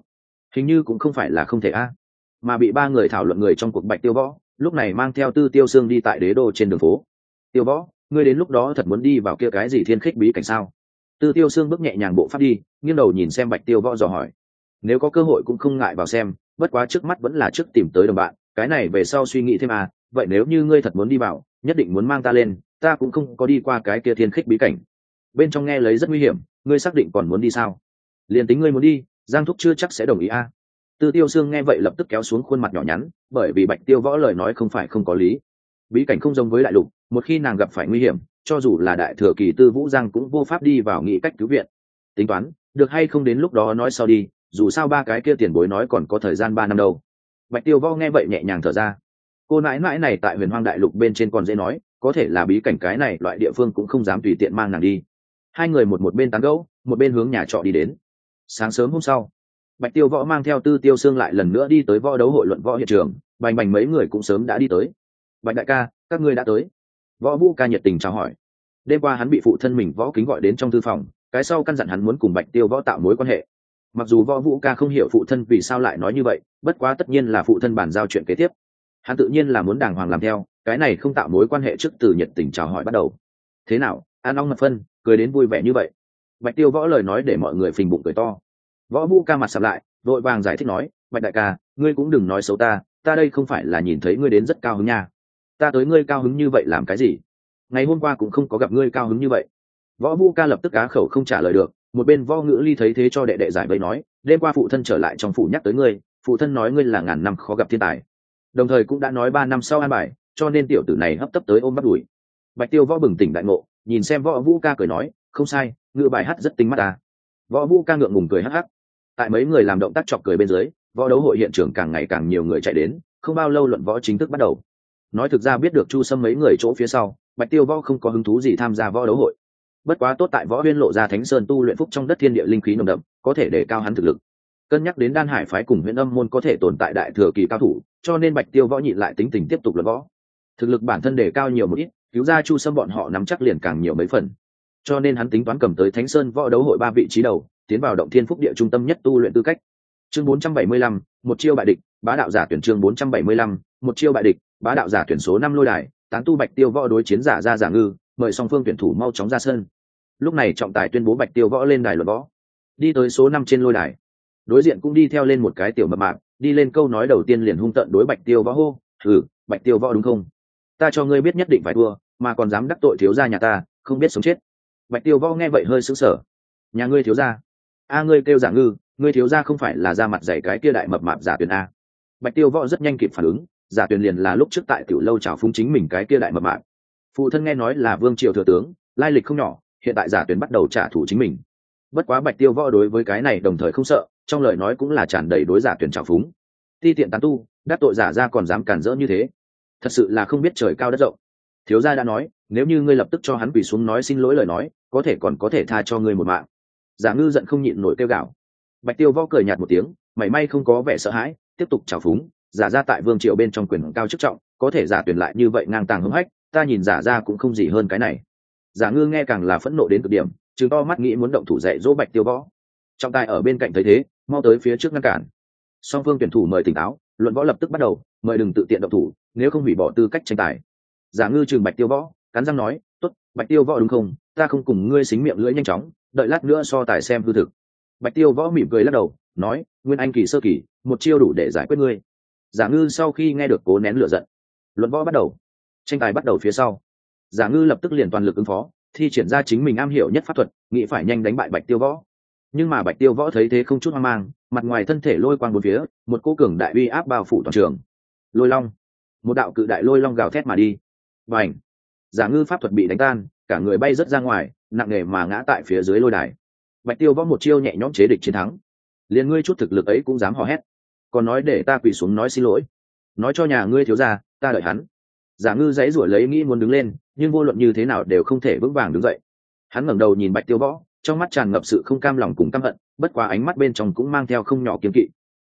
hình như cũng không phải là không thể a. Mà bị ba người thảo luận người trong cuộc Bạch Tiêu Võ lúc này mang theo Tư Tiêu Sương đi tại đế đô trên đường phố. Tiêu Võ, ngươi đến lúc đó thật muốn đi vào kia cái gì thiên khích bí cảnh sao? Tư Tiêu Sương bước nhẹ nhàng bộ pháp đi, nghiêng đầu nhìn xem Bạch Tiêu Võ dò hỏi. Nếu có cơ hội cũng không ngại vào xem, bất quá trước mắt vẫn là trước tìm tới đồng bạn, cái này về sau suy nghĩ thêm à. Vậy nếu như ngươi thật muốn đi vào, nhất định muốn mang ta lên, ta cũng không có đi qua cái kia thiên khích bí cảnh, bên trong nghe lấy rất nguy hiểm, ngươi xác định còn muốn đi sao? Liền tính ngươi muốn đi, Giang Thúc chưa chắc sẽ đồng ý a. Tư Tiêu Sương nghe vậy lập tức kéo xuống khuôn mặt nhỏ nhắn, bởi vì Bạch Tiêu Võ lời nói không phải không có lý. Bí cảnh không giống với đại lục, một khi nàng gặp phải nguy hiểm, cho dù là đại thừa kỳ Tư Vũ Giang cũng vô pháp đi vào nghĩ cách cứu viện. Tính toán, được hay không đến lúc đó nói sau đi, dù sao ba cái kia tiền bối nói còn có thời gian 3 năm đâu. Bạch Tiêu Võ nghe vậy nhẹ nhàng thở ra. Cô nãi nãi này tại Huyền Hoang đại lục bên trên còn dễ nói, có thể là bí cảnh cái này loại địa phương cũng không dám tùy tiện mang nàng đi. Hai người một bên tán gẫu, một bên hướng nhà trọ đi đến. Sáng sớm hôm sau, Bạch Tiêu Võ mang theo Tư Tiêu Sương lại lần nữa đi tới võ đấu hội luận võ hiện trường, bành bành mấy người cũng sớm đã đi tới. Bạch đại ca, các ngươi đã tới. Võ Vũ ca nhiệt tình chào hỏi. Đêm qua hắn bị phụ thân mình Võ Kính gọi đến trong thư phòng, cái sau căn dặn hắn muốn cùng Bạch Tiêu Võ tạo mối quan hệ. Mặc dù Võ Vũ ca không hiểu phụ thân vì sao lại nói như vậy, bất quá tất nhiên là phụ thân bàn giao chuyện kế tiếp, hắn tự nhiên là muốn đàng hoàng làm theo, cái này không tạo mối quan hệ trước từ nhiệt tình chào hỏi bắt đầu. Thế nào, ăn ong mật phân, cười đến vui vẻ như vậy? Bạch Tiêu Võ lời nói để mọi người phình bụng cười to. Võ Vũ ca mặt sầm lại, vội vàng giải thích nói, Bạch đại ca, ngươi cũng đừng nói xấu ta, ta đây không phải là nhìn thấy ngươi đến rất cao hứng nha. Ta tới ngươi cao hứng như vậy làm cái gì? Ngày hôm qua cũng không có gặp ngươi cao hứng như vậy. Võ Vũ ca lập tức á khẩu không trả lời được, một bên Võ Ngữ Ly thấy thế cho đệ đệ giải vây nói, đêm qua phụ thân trở lại trong phủ nhắc tới ngươi, phụ thân nói ngươi là ngàn năm khó gặp thiên tài, đồng thời cũng đã nói 3 năm sau an bài, cho nên tiểu tử này hấp tấp tới ôm bắt đuổi. Bạch Tiêu Võ bừng tỉnh đại ngộ, nhìn xem Võ Vũ ca cười nói, không sai, ngự bài hát rất tinh mắt ta. Võ Vũ ca ngượng ngùng cười hắc hắc. Tại mấy người làm động tác chọc cười bên dưới, võ đấu hội hiện trường càng ngày càng nhiều người chạy đến, không bao lâu luận võ chính thức bắt đầu. Nói thực ra biết được Chu Sâm mấy người chỗ phía sau, Bạch Tiêu Võ không có hứng thú gì tham gia võ đấu hội. Bất quá tốt tại Võ Huyên lộ ra Thánh Sơn tu luyện phúc trong đất thiên địa linh khí nồng đậm, có thể để cao hắn thực lực. Cân nhắc đến Đan Hải phái cùng Huyền Âm môn có thể tồn tại đại thừa kỳ cao thủ, cho nên Bạch Tiêu Võ nhịn lại tính tình tiếp tục luận võ. Thực lực bản thân đề cao nhiều một ít, cứu ra Chu Sâm bọn họ nắm chắc liền càng nhiều mấy phần. Cho nên hắn tính toán cầm tới Thánh Sơn võ đấu hội 3 vị trí đầu, tiến vào động thiên phúc địa trung tâm nhất tu luyện tư cách. Chương 475, một chiêu bại địch, bá đạo giả tuyển chương 475, một chiêu bại địch, bá đạo giả tuyển số 5 lôi đài, tán tu Bạch Tiêu Võ đối chiến giả ra giả ngư, mời song phương tuyển thủ mau chóng ra sân. Lúc này trọng tài tuyên bố Bạch Tiêu Võ lên đài luận võ. Đi tới số 5 trên lôi đài, đối diện cũng đi theo lên một cái tiểu mập mạp, đi lên câu nói đầu tiên liền hung tợn đối Bạch Tiêu Võ hô, Bạch Tiêu Võ đúng không? Ta cho ngươi biết nhất định phải thua, mà còn dám đắc tội thiếu gia nhà ta, không biết sống chết. Bạch Tiêu Võ nghe vậy hơi sững sờ. Nhà ngươi thiếu gia? A ngươi kêu giả ngư, ngươi thiếu gia không phải là ra mặt dày cái kia đại mập mạp giả tuyền a? Bạch Tiêu Võ rất nhanh kịp phản ứng, giả tuyền liền là lúc trước tại tiểu lâu chào phúng chính mình cái kia đại mập mạp. Phụ thân nghe nói là vương triều thừa tướng, lai lịch không nhỏ, hiện tại giả tuyền bắt đầu trả thù chính mình. Bất quá Bạch Tiêu Võ đối với cái này đồng thời không sợ, trong lời nói cũng là tràn đầy đối giả tuyền trào phúng. Ti tiện tán tu, đắc tội giả ra còn dám cản rỡ như thế, thật sự là không biết trời cao đất rộng. Thiếu gia đã nói, nếu như ngươi lập tức cho hắn quỳ xuống nói xin lỗi lời nói, có thể còn có thể tha cho ngươi một mạng. Giả ngư giận không nhịn nổi kêu gào. Bạch Tiêu Võ cười nhạt một tiếng, mảy may không có vẻ sợ hãi, tiếp tục trào phúng, giả ra tại vương triều bên trong quyền cao chức trọng, có thể giả tuyển lại như vậy ngang tàng hứng hách, ta nhìn giả ra cũng không gì hơn cái này. Giả ngư nghe càng là phẫn nộ đến cực điểm, trừng to mắt nghĩ muốn động thủ dạy dỗ Bạch Tiêu Võ. Trọng tài ở bên cạnh thấy thế, mau tới phía trước ngăn cản. Song phương tuyển thủ mời tỉnh táo, luận võ lập tức bắt đầu, mời đừng tự tiện động thủ, nếu không hủy bỏ tư cách tranh tài. Giả ngư trừng Bạch Tiêu Võ, cắn răng nói, tốt, Bạch Tiêu Võ đúng không? Ta không cùng ngươi xính miệng lưỡi nhanh chóng, đợi lát nữa so tài xem hư thực. Bạch Tiêu Võ mỉm cười lắc đầu, nói, nguyên anh kỳ sơ kỳ, một chiêu đủ để giải quyết ngươi. Giả ngư sau khi nghe được cố nén lửa giận. Luận võ bắt đầu. Tranh tài bắt đầu phía sau, Giả ngư lập tức liền toàn lực ứng phó, thi triển ra chính mình am hiểu nhất pháp thuật, nghĩ phải nhanh đánh bại Bạch Tiêu Võ. Nhưng mà Bạch Tiêu Võ thấy thế không chút hoang mang, mặt ngoài thân thể lôi quang bốn phía, một cỗ cường đại uy áp bao phủ toàn trường. Lôi long, một đạo cự đại lôi long gào thét mà đi. Bành! Giả ngư pháp thuật bị đánh tan, cả người bay rất ra ngoài, nặng nề mà ngã tại phía dưới lôi đài. Bạch Tiêu Võ một chiêu nhẹ nhõm chế địch chiến thắng. Liền ngươi chút thực lực ấy cũng dám hò hét, còn nói để ta quỳ xuống nói xin lỗi, nói cho nhà ngươi thiếu gia, ta đợi hắn. Giả ngư giãy giụa lấy nghĩ muốn đứng lên, nhưng vô luận như thế nào đều không thể vững vàng đứng dậy. Hắn ngẩng đầu nhìn Bạch Tiêu Võ, trong mắt tràn ngập sự không cam lòng cùng căm hận, bất quá ánh mắt bên trong cũng mang theo không nhỏ kiêng kỵ.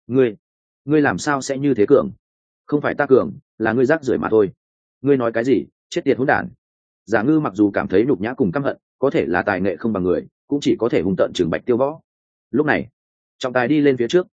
Ngươi làm sao sẽ như thế cường? Không phải ta cường, là ngươi rác rưởi mà thôi. Ngươi nói cái gì? Chết tiệt hỗn đản! Giả ngư mặc dù cảm thấy nhục nhã cùng căm hận, có thể là tài nghệ không bằng người, cũng chỉ có thể hung tợn trừng Bạch Tiêu Võ. Lúc này, trọng tài đi lên phía trước,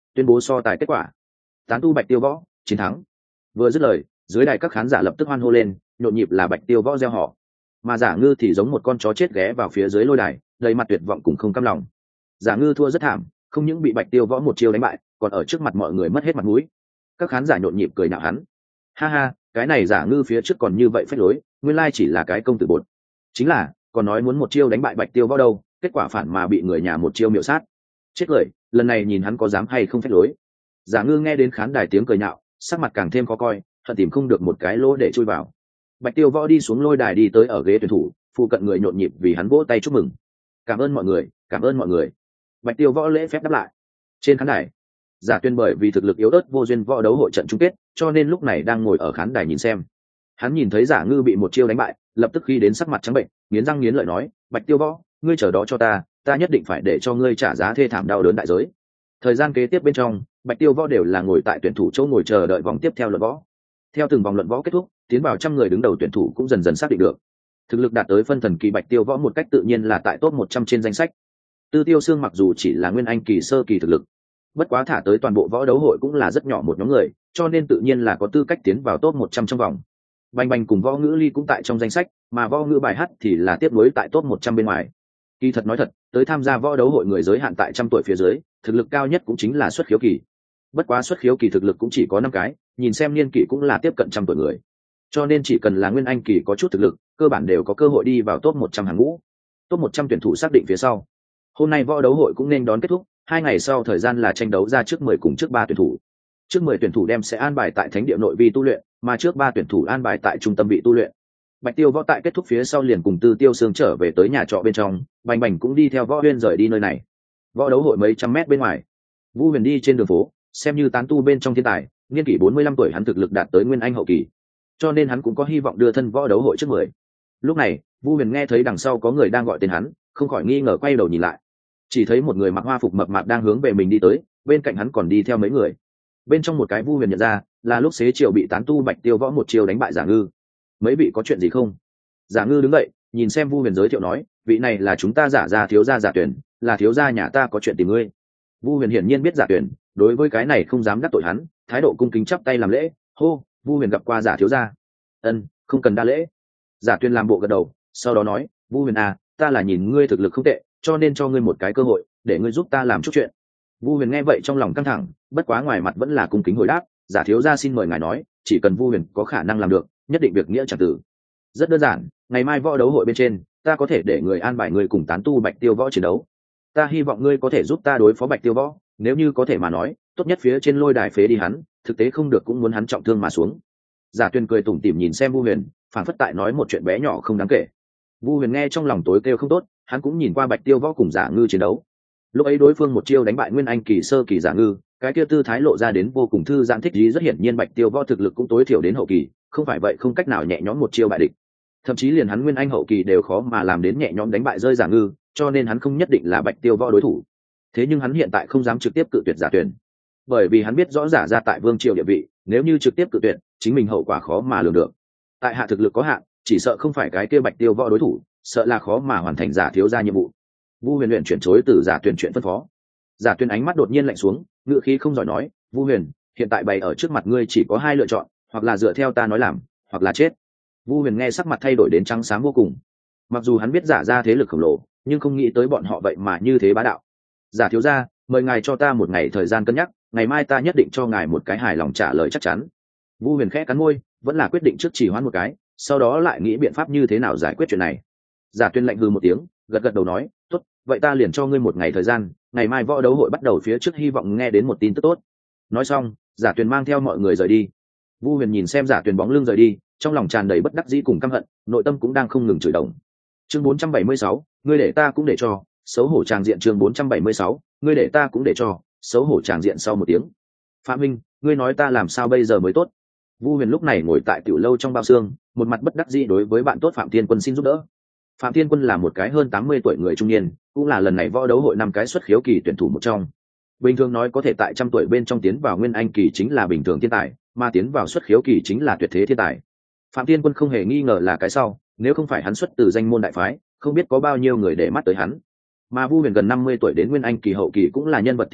tuyên bố so tài kết quả. Tán tu Bạch Tiêu Võ chiến thắng. Vừa dứt lời, dưới đài các khán giả lập tức hoan hô lên, nhộn nhịp là Bạch Tiêu Võ reo hò. Mà Giả Ngư thì giống một con chó chết ghé vào phía dưới lôi đài, đầy mặt tuyệt vọng cùng không cam lòng. Giả Ngư thua rất thảm, không những bị Bạch Tiêu Võ một chiêu đánh bại, còn ở trước mặt mọi người mất hết mặt mũi. Các khán giả nhộn nhịp cười nhạo hắn. Ha ha, cái này Giả Ngư phía trước còn như vậy phách lối, nguyên lai chỉ là cái công tử bột. Chính là, còn nói muốn một chiêu đánh bại Bạch Tiêu Võ đâu, kết quả phản mà bị người nhà một chiêu miểu sát. Chết cười, lần này nhìn hắn có dám hay không phách lối. Giả Ngư nghe đến khán đài tiếng cười nhạo, sắc mặt càng thêm khó coi, hận tìm không được một cái lỗ để chui vào. Bạch Tiêu Võ đi xuống lôi đài đi tới ở ghế tuyển thủ, phụ cận người nhộn nhịp vì hắn vỗ tay chúc mừng. Cảm ơn mọi người, cảm ơn mọi người. Bạch Tiêu Võ lễ phép đáp lại. Trên khán đài, Giả Tuyên bởi vì thực lực yếu ớt vô duyên võ đấu hội trận chung kết, cho nên lúc này đang ngồi ở khán đài nhìn xem. Hắn nhìn thấy Giả Ngư bị một chiêu đánh bại, lập tức khi đến sắc mặt trắng bệnh, nghiến răng nghiến lợi nói: Bạch Tiêu Võ, ngươi chờ đó cho ta nhất định phải để cho ngươi trả giá thê thảm đau đớn đại giới. Thời gian kế tiếp bên trong, Bạch Tiêu Võ đều là ngồi tại tuyển thủ chỗ ngồi chờ đợi vòng tiếp theo luận võ. Theo từng vòng luận võ kết thúc, tiến vào 100 người đứng đầu tuyển thủ cũng dần dần xác định được. Thực lực đạt tới phân thần kỳ Bạch Tiêu Võ một cách tự nhiên là tại top 100 trên danh sách. Tư Tiêu Sương mặc dù chỉ là nguyên anh kỳ sơ kỳ thực lực, bất quá thả tới toàn bộ võ đấu hội cũng là rất nhỏ một nhóm người, cho nên tự nhiên là có tư cách tiến vào top 100 trong vòng. Bành Bành cùng Võ Ngữ Ly cũng tại trong danh sách, mà Võ Ngữ Bài Hát thì là tiếp nối tại top 100 bên ngoài. Kỳ thật nói thật, tới tham gia võ đấu hội người giới hạn tại 100 tuổi phía dưới, thực lực cao nhất cũng chính là xuất khiếu kỳ. Bất quá xuất khiếu kỳ thực lực cũng chỉ có 5 cái, nhìn xem niên kỷ cũng là tiếp cận 100 tuổi người. Cho nên chỉ cần là nguyên anh kỳ có chút thực lực, cơ bản đều có cơ hội đi vào top 100 hàng ngũ. Top 100 tuyển thủ xác định phía sau. Hôm nay võ đấu hội cũng nên đón kết thúc, 2 ngày sau thời gian là tranh đấu ra trước 10 cùng trước 3 tuyển thủ. Trước 10 tuyển thủ đem sẽ an bài tại thánh địa nội vi tu luyện, mà trước 3 tuyển thủ an bài tại trung tâm vị tu luyện. Bạch Tiêu Võ tại kết thúc phía sau liền cùng Tư Tiêu Sương trở về tới nhà trọ bên trong, Bành Bành cũng đi theo Võ Huyên rời đi nơi này. Võ đấu hội mấy trăm mét bên ngoài, Vu Huyền đi trên đường phố, xem như tán tu bên trong thiên tài, niên kỷ 45 tuổi hắn thực lực đạt tới nguyên anh hậu kỳ, cho nên hắn cũng có hy vọng đưa thân võ đấu hội trước 10. Lúc này, Vu Huyền nghe thấy đằng sau có người đang gọi tên hắn, không khỏi nghi ngờ quay đầu nhìn lại. Chỉ thấy một người mặc hoa phục mập mạp đang hướng về mình đi tới, bên cạnh hắn còn đi theo mấy người. Bên trong một cái Vu Huyền nhận ra, là lúc xế chiều bị tán tu Bạch Tiêu Võ một chiều đánh bại Giả Ngư. Mấy vị có chuyện gì không? Giả Ngư đứng dậy, nhìn xem Vu Huyền giới thiệu nói, vị này là chúng ta Giả gia thiếu gia Giả Tuyển, là thiếu gia nhà ta có chuyện tìm ngươi. Vu Huyền hiển nhiên biết Giả Tuyển, đối với cái này không dám đắc tội hắn, thái độ cung kính chắp tay làm lễ. Hô, Vu Huyền gặp qua Giả thiếu gia. Ân, không cần đa lễ. Giả Tuyển làm bộ gật đầu, sau đó nói, Vu Huyền à, ta là nhìn ngươi thực lực không tệ, cho nên cho ngươi một cái cơ hội, để ngươi giúp ta làm chút chuyện. Vu Huyền nghe vậy trong lòng căng thẳng, bất quá ngoài mặt vẫn là cung kính hồi đáp, Giả thiếu gia xin mời ngài nói, chỉ cần Vu Huyền có khả năng làm được, nhất định việc nghĩa chẳng tử. Rất đơn giản, ngày mai võ đấu hội bên trên, ta có thể để người an bài ngươi cùng tán tu Bạch Tiêu Võ chiến đấu. Ta hy vọng ngươi có thể giúp ta đối phó Bạch Tiêu Võ, nếu như có thể mà nói, tốt nhất phía trên lôi đài phế đi hắn, thực tế không được cũng muốn hắn trọng thương mà xuống. Giả Tuyên cười tủm tỉm nhìn xem Vu Huyền, phảng phất tại nói một chuyện bé nhỏ không đáng kể. Vu Huyền nghe trong lòng tối kêu không tốt, hắn cũng nhìn qua Bạch Tiêu Võ cùng Giả Ngư chiến đấu. Lúc ấy đối phương một chiêu đánh bại nguyên anh kỳ sơ kỳ Giả Ngư, cái kia tư thái lộ ra đến vô cùng thư giãn thích ý, rất hiển nhiên Bạch Tiêu Võ thực lực cũng tối thiểu đến hậu kỳ, không phải vậy không cách nào nhẹ nhõm một chiêu bại địch. Thậm chí liền hắn nguyên anh hậu kỳ đều khó mà làm đến nhẹ nhõm đánh bại rơi Giả Ngư, cho nên hắn không nhất định là Bạch Tiêu Võ đối thủ. Thế nhưng hắn hiện tại không dám trực tiếp cự tuyệt Giả Tuyển, bởi vì hắn biết rõ Giả ra tại vương triều địa vị, nếu như trực tiếp cự tuyệt, chính mình hậu quả khó mà lường được. Tại hạ thực lực có hạn, chỉ sợ không phải cái kia Bạch Tiêu Võ đối thủ, sợ là khó mà hoàn thành Giả thiếu gia nhiệm vụ. Vu Huyền luyện chuyển chối từ Giả Tuyển chuyện phân phó. Giả Tuyển ánh mắt đột nhiên lạnh xuống, ngữ khí không giỏi nói, Vu Huyền, hiện tại bày ở trước mặt ngươi chỉ có 2 lựa chọn, hoặc là dựa theo ta nói làm, hoặc là chết. Vu Huyền nghe sắc mặt thay đổi đến trắng xám vô cùng. Mặc dù hắn biết Giả ra thế lực khổng lồ, nhưng không nghĩ tới bọn họ vậy mà như thế bá đạo. Giả thiếu gia, mời ngài cho ta một ngày thời gian cân nhắc, ngày mai ta nhất định cho ngài một cái hài lòng trả lời chắc chắn. Vu Huyền khẽ cắn môi, vẫn là quyết định trước chỉ hoãn một cái, sau đó lại nghĩ biện pháp như thế nào giải quyết chuyện này. Giả Tuyên lạnh hừ một tiếng, gật gật đầu nói, tốt, vậy ta liền cho ngươi một ngày thời gian, ngày mai võ đấu hội bắt đầu phía trước hy vọng nghe đến một tin tức tốt. Nói xong, Giả Tuyên mang theo mọi người rời đi. Vu Huyền nhìn xem Giả Tuyên bóng lưng rời đi, trong lòng tràn đầy bất đắc dĩ cùng căm hận, nội tâm cũng đang không ngừng chửi đồng. Chương 476, ngươi để ta cũng để cho, xấu hổ tràng diện. Chương 476, ngươi để ta cũng để cho, xấu hổ tràng diện. Sau một tiếng, Phạm Minh, ngươi nói ta làm sao bây giờ mới tốt? Vu Huyền lúc này ngồi tại tiểu lâu trong bao xương, một mặt bất đắc dĩ đối với bạn tốt Phạm Thiên Quân xin giúp đỡ. Phạm Thiên Quân là một cái hơn 80 tuổi người trung niên, cũng là lần này võ đấu hội 5 cái xuất khiếu kỳ tuyển thủ một trong. Bình thường nói có thể tại 100 tuổi bên trong tiến vào nguyên anh kỳ chính là bình thường thiên tài, mà tiến vào xuất khiếu kỳ chính là tuyệt thế thiên tài. Phạm Thiên Quân không hề nghi ngờ là cái sau, nếu không phải hắn xuất từ danh môn đại phái, không biết có bao nhiêu người để mắt tới hắn. Mà Vu Huyền gần 50 tuổi đến nguyên anh kỳ hậu kỳ cũng là nhân vật thiên tài,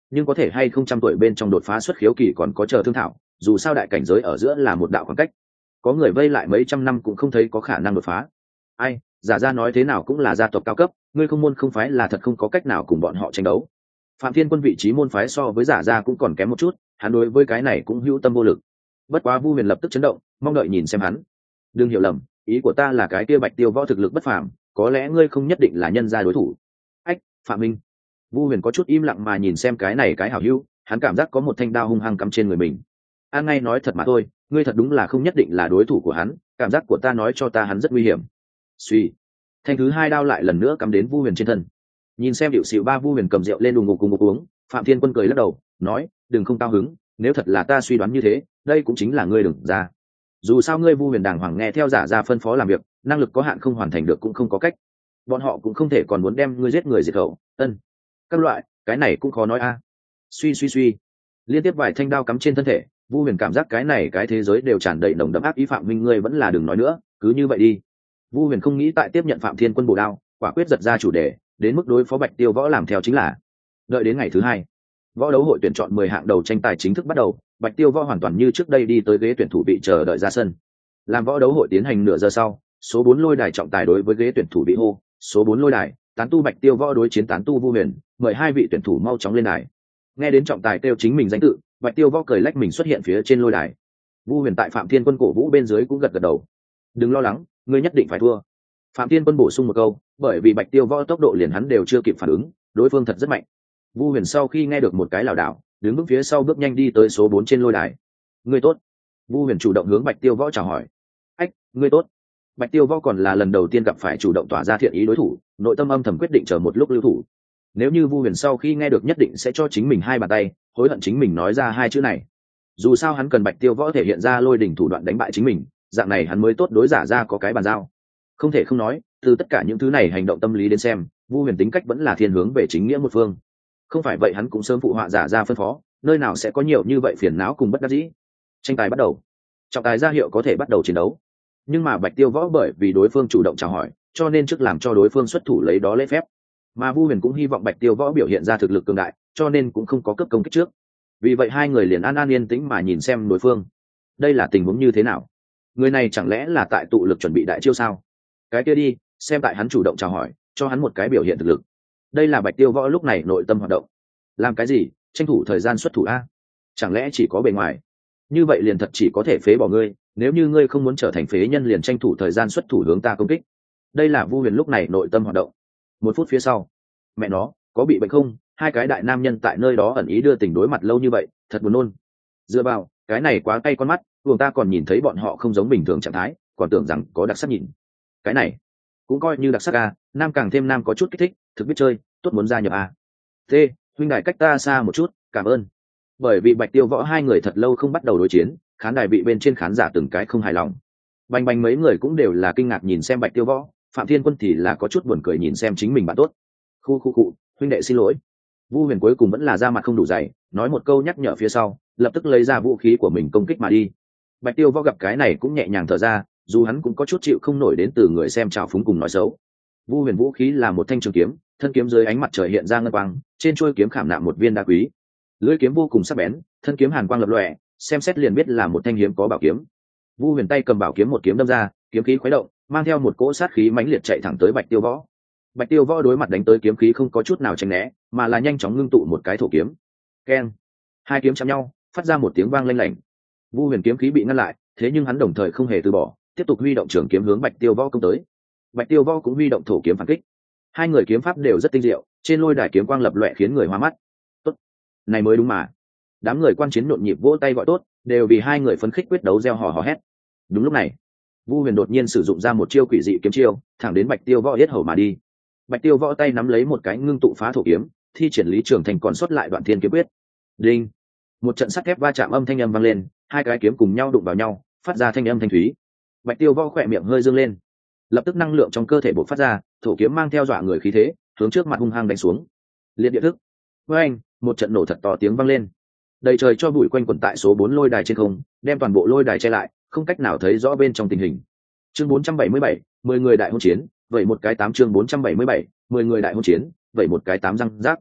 nhưng có thể hay không trăm tuổi bên trong đột phá xuất khiếu kỳ còn có chờ thương thảo, dù sao đại cảnh giới ở giữa là một đạo khoảng cách, có người vây lại mấy trăm năm cũng không thấy có khả năng đột phá. Ai, giả ra nói thế nào cũng là gia tộc cao cấp, ngươi không môn không phái là thật không có cách nào cùng bọn họ tranh đấu. Phạm Thiên Quân vị trí môn phái so với giả ra cũng còn kém một chút, hắn đối với cái này cũng hữu tâm vô lực. Bất quá Vu Huyền lập tức chấn động, mong đợi nhìn xem hắn. Đừng hiểu lầm, ý của ta là cái kia Bạch Tiêu Võ thực lực bất phàm, có lẽ ngươi không nhất định là nhân gia đối thủ. Ách, Phạm Minh. Vu Huyền có chút im lặng mà nhìn xem cái này cái hảo hữu, hắn cảm giác có một thanh đao hung hăng cắm trên người mình. An ngay nói thật mà thôi, ngươi thật đúng là không nhất định là đối thủ của hắn, cảm giác của ta nói cho ta hắn rất nguy hiểm. Suy, thanh thứ hai đao lại lần nữa cắm đến Vu Huyền trên thân. Nhìn xem điệu xịu ba, Vu Huyền cầm rượu lên đùng ngục cùng ngục uống. Phạm Thiên Quân cười lắc đầu nói, đừng không cao hứng, nếu thật là ta suy đoán như thế, đây cũng chính là ngươi đừng ra. Dù sao ngươi Vu Huyền đàng hoàng nghe theo giả ra phân phó làm việc, năng lực có hạn không hoàn thành được cũng không có cách, bọn họ cũng không thể còn muốn đem ngươi giết người diệt khẩu. Các loại, cái này cũng khó nói a. Suy, liên tiếp vài thanh đao cắm trên thân thể, Vu Huyền cảm giác cái này cái thế giới đều tràn đầy nồng đậm ác ý. Phạm Minh, ngươi vẫn là đừng nói nữa, cứ như vậy đi. Vu Huyền không nghĩ tại tiếp nhận Phạm Thiên Quân bổ đao, quả quyết giật ra chủ đề, đến mức đối phó Bạch Tiêu Võ làm theo chính là đợi đến ngày thứ hai, võ đấu hội tuyển chọn 10 hạng đầu tranh tài chính thức bắt đầu. Bạch Tiêu Võ hoàn toàn như trước đây đi tới ghế tuyển thủ bị chờ đợi ra sân. Làm võ đấu hội tiến hành nửa giờ sau, số 4 lôi đài trọng tài đối với ghế tuyển thủ bị hô, số 4 lôi đài, tán tu Bạch Tiêu Võ đối chiến tán tu Vu Huyền, mời hai vị tuyển thủ mau chóng lên đài. Nghe đến trọng tài kêu chính mình danh tự, Bạch Tiêu Võ cười lách mình xuất hiện phía trên lôi đài. Vu Huyền tại Phạm Thiên Quân cổ vũ bên dưới cũng gật gật đầu. Đừng lo lắng, ngươi nhất định phải thua. Phạm Thiên Quân bổ sung một câu, bởi vì Bạch Tiêu Võ tốc độ liền hắn đều chưa kịp phản ứng, đối phương thật rất mạnh. Vu Huyền sau khi nghe được một cái lảo đảo, đứng bước phía sau bước nhanh đi tới số 4 trên lôi đài. Ngươi tốt. Vu Huyền chủ động hướng Bạch Tiêu Võ chào hỏi. Ách, ngươi tốt. Bạch Tiêu Võ còn là lần đầu tiên gặp phải chủ động tỏa ra thiện ý đối thủ, nội tâm âm thầm quyết định chờ một lúc lưu thủ. Nếu như Vu Huyền sau khi nghe được nhất định sẽ cho chính mình hai bàn tay, hối hận chính mình nói ra hai chữ này. Dù sao hắn cần Bạch Tiêu Võ thể hiện ra lôi đỉnh thủ đoạn đánh bại chính mình, dạng này hắn mới tốt đối giả ra có cái bàn giao. Không thể không nói, từ tất cả những thứ này hành động tâm lý đến xem, Vu Huyền tính cách vẫn là thiên hướng về chính nghĩa một phương. Không phải vậy hắn cũng sớm phụ họa giả ra phân phó, nơi nào sẽ có nhiều như vậy phiền não cùng bất đắc dĩ. Tranh tài bắt đầu, trọng tài ra hiệu có thể bắt đầu chiến đấu. Nhưng mà Bạch Tiêu Võ bởi vì đối phương chủ động chào hỏi, cho nên trước làm cho đối phương xuất thủ lấy đó lễ phép. Mà Vu Huyền cũng hy vọng Bạch Tiêu Võ biểu hiện ra thực lực cường đại, cho nên cũng không có cấp công kích trước. Vì vậy hai người liền an an yên tĩnh mà nhìn xem đối phương. Đây là tình huống như thế nào? Người này chẳng lẽ là tại tụ lực chuẩn bị đại chiêu sao? Cái kia đi, xem tại hắn chủ động chào hỏi, cho hắn một cái biểu hiện thực lực. Đây là Bạch Tiêu Võ lúc này nội tâm hoạt động. Làm cái gì? Tranh thủ thời gian xuất thủ a? Chẳng lẽ chỉ có bề ngoài? Như vậy liền thật chỉ có thể phế bỏ ngươi, nếu như ngươi không muốn trở thành phế nhân liền tranh thủ thời gian xuất thủ hướng ta công kích. Đây là Vu Huyền lúc này nội tâm hoạt động. Một phút phía sau, mẹ nó, có bị bệnh không? Hai cái đại nam nhân tại nơi đó ẩn ý đưa tình đối mặt lâu như vậy, thật buồn nôn. Dựa vào, cái này quá cay con mắt, vùng ta còn nhìn thấy bọn họ không giống bình thường trạng thái, còn tưởng rằng có đặc sắc nhìn. Cái này cũng coi như đặc sắc a, nam càng thêm nam có chút kích thích, thực biết chơi, tốt muốn gia nhập a. T, huynh đại cách ta xa một chút, cảm ơn. Bởi vì Bạch Tiêu Võ hai người thật lâu không bắt đầu đối chiến, khán đài bị bên trên khán giả từng cái không hài lòng. Bành bành mấy người cũng đều là kinh ngạc nhìn xem Bạch Tiêu Võ, Phạm Thiên Quân thì là có chút buồn cười nhìn xem chính mình bạn tốt. Khu, huynh đệ xin lỗi. Vu Huyền cuối cùng vẫn là ra mặt không đủ dày, nói một câu nhắc nhở phía sau, lập tức lấy ra vũ khí của mình công kích mà đi. Bạch Tiêu Võ gặp cái này cũng nhẹ nhàng thở ra, dù hắn cũng có chút chịu không nổi đến từ người xem trào phúng cùng nói xấu. Vu Huyền vũ khí là một thanh trường kiếm, thân kiếm dưới ánh mặt trời hiện ra ngân quang, trên chuôi kiếm khảm nạm một viên đá quý. Lưỡi kiếm vô cùng sắc bén, thân kiếm hàn quang lập lòe, xem xét liền biết là một thanh hiếm có bảo kiếm. Vu Huyền tay cầm bảo kiếm một kiếm đâm ra, kiếm khí khuấy động, mang theo một cỗ sát khí mãnh liệt chạy thẳng tới Bạch Tiêu Võ. Bạch Tiêu Võ đối mặt đánh tới kiếm khí không có chút nào tránh né, mà là nhanh chóng ngưng tụ một cái thổ kiếm. Keng! Hai kiếm chạm nhau, phát ra một tiếng vang lanh lảnh. Vu Huyền kiếm khí bị ngăn lại, thế nhưng hắn đồng thời không hề từ bỏ, tiếp tục huy động trường kiếm hướng Bạch Tiêu Võ công tới. Bạch Tiêu Võ cũng huy động thổ kiếm phản kích. Hai người kiếm pháp đều rất tinh diệu, trên lôi đài kiếm quang lập lòe khiến người hoa mắt. Tốt, này mới đúng mà. Đám người quan chiến nhộn nhịp vỗ tay gọi tốt, đều vì hai người phấn khích quyết đấu reo hò hò hét. Đúng lúc này, Vu Huyền đột nhiên sử dụng ra một chiêu quỷ dị kiếm chiêu, thẳng đến Bạch Tiêu Võ yết hầu mà đi. Bạch Tiêu Võ tay nắm lấy một cái ngưng tụ phá thổ kiếm, thi triển Lý Trường Thành còn sót lại Đoạn Thiên kiếm quyết. Đinh! Một trận sắt thép va chạm âm thanh âm vang lên, hai cái kiếm cùng nhau đụng vào nhau, phát ra thanh âm thanh thúy. Bạch Tiêu Võ khỏe miệng hơi dương lên, lập tức năng lượng trong cơ thể bộc phát ra, thổ kiếm mang theo dọa người khí thế, hướng trước mặt hung hăng đánh xuống. Liệt địa thức. Với anh, một trận nổ thật to tiếng vang lên. Đầy trời cho bụi quanh quẩn tại số 4 lôi đài trên không, đem toàn bộ lôi đài che lại, không cách nào thấy rõ bên trong tình hình. Chương 477, 10 người đại hôn chiến, vậy một cái 8 chương 477, 10 người đại hôn chiến, vậy một cái 8 răng rác.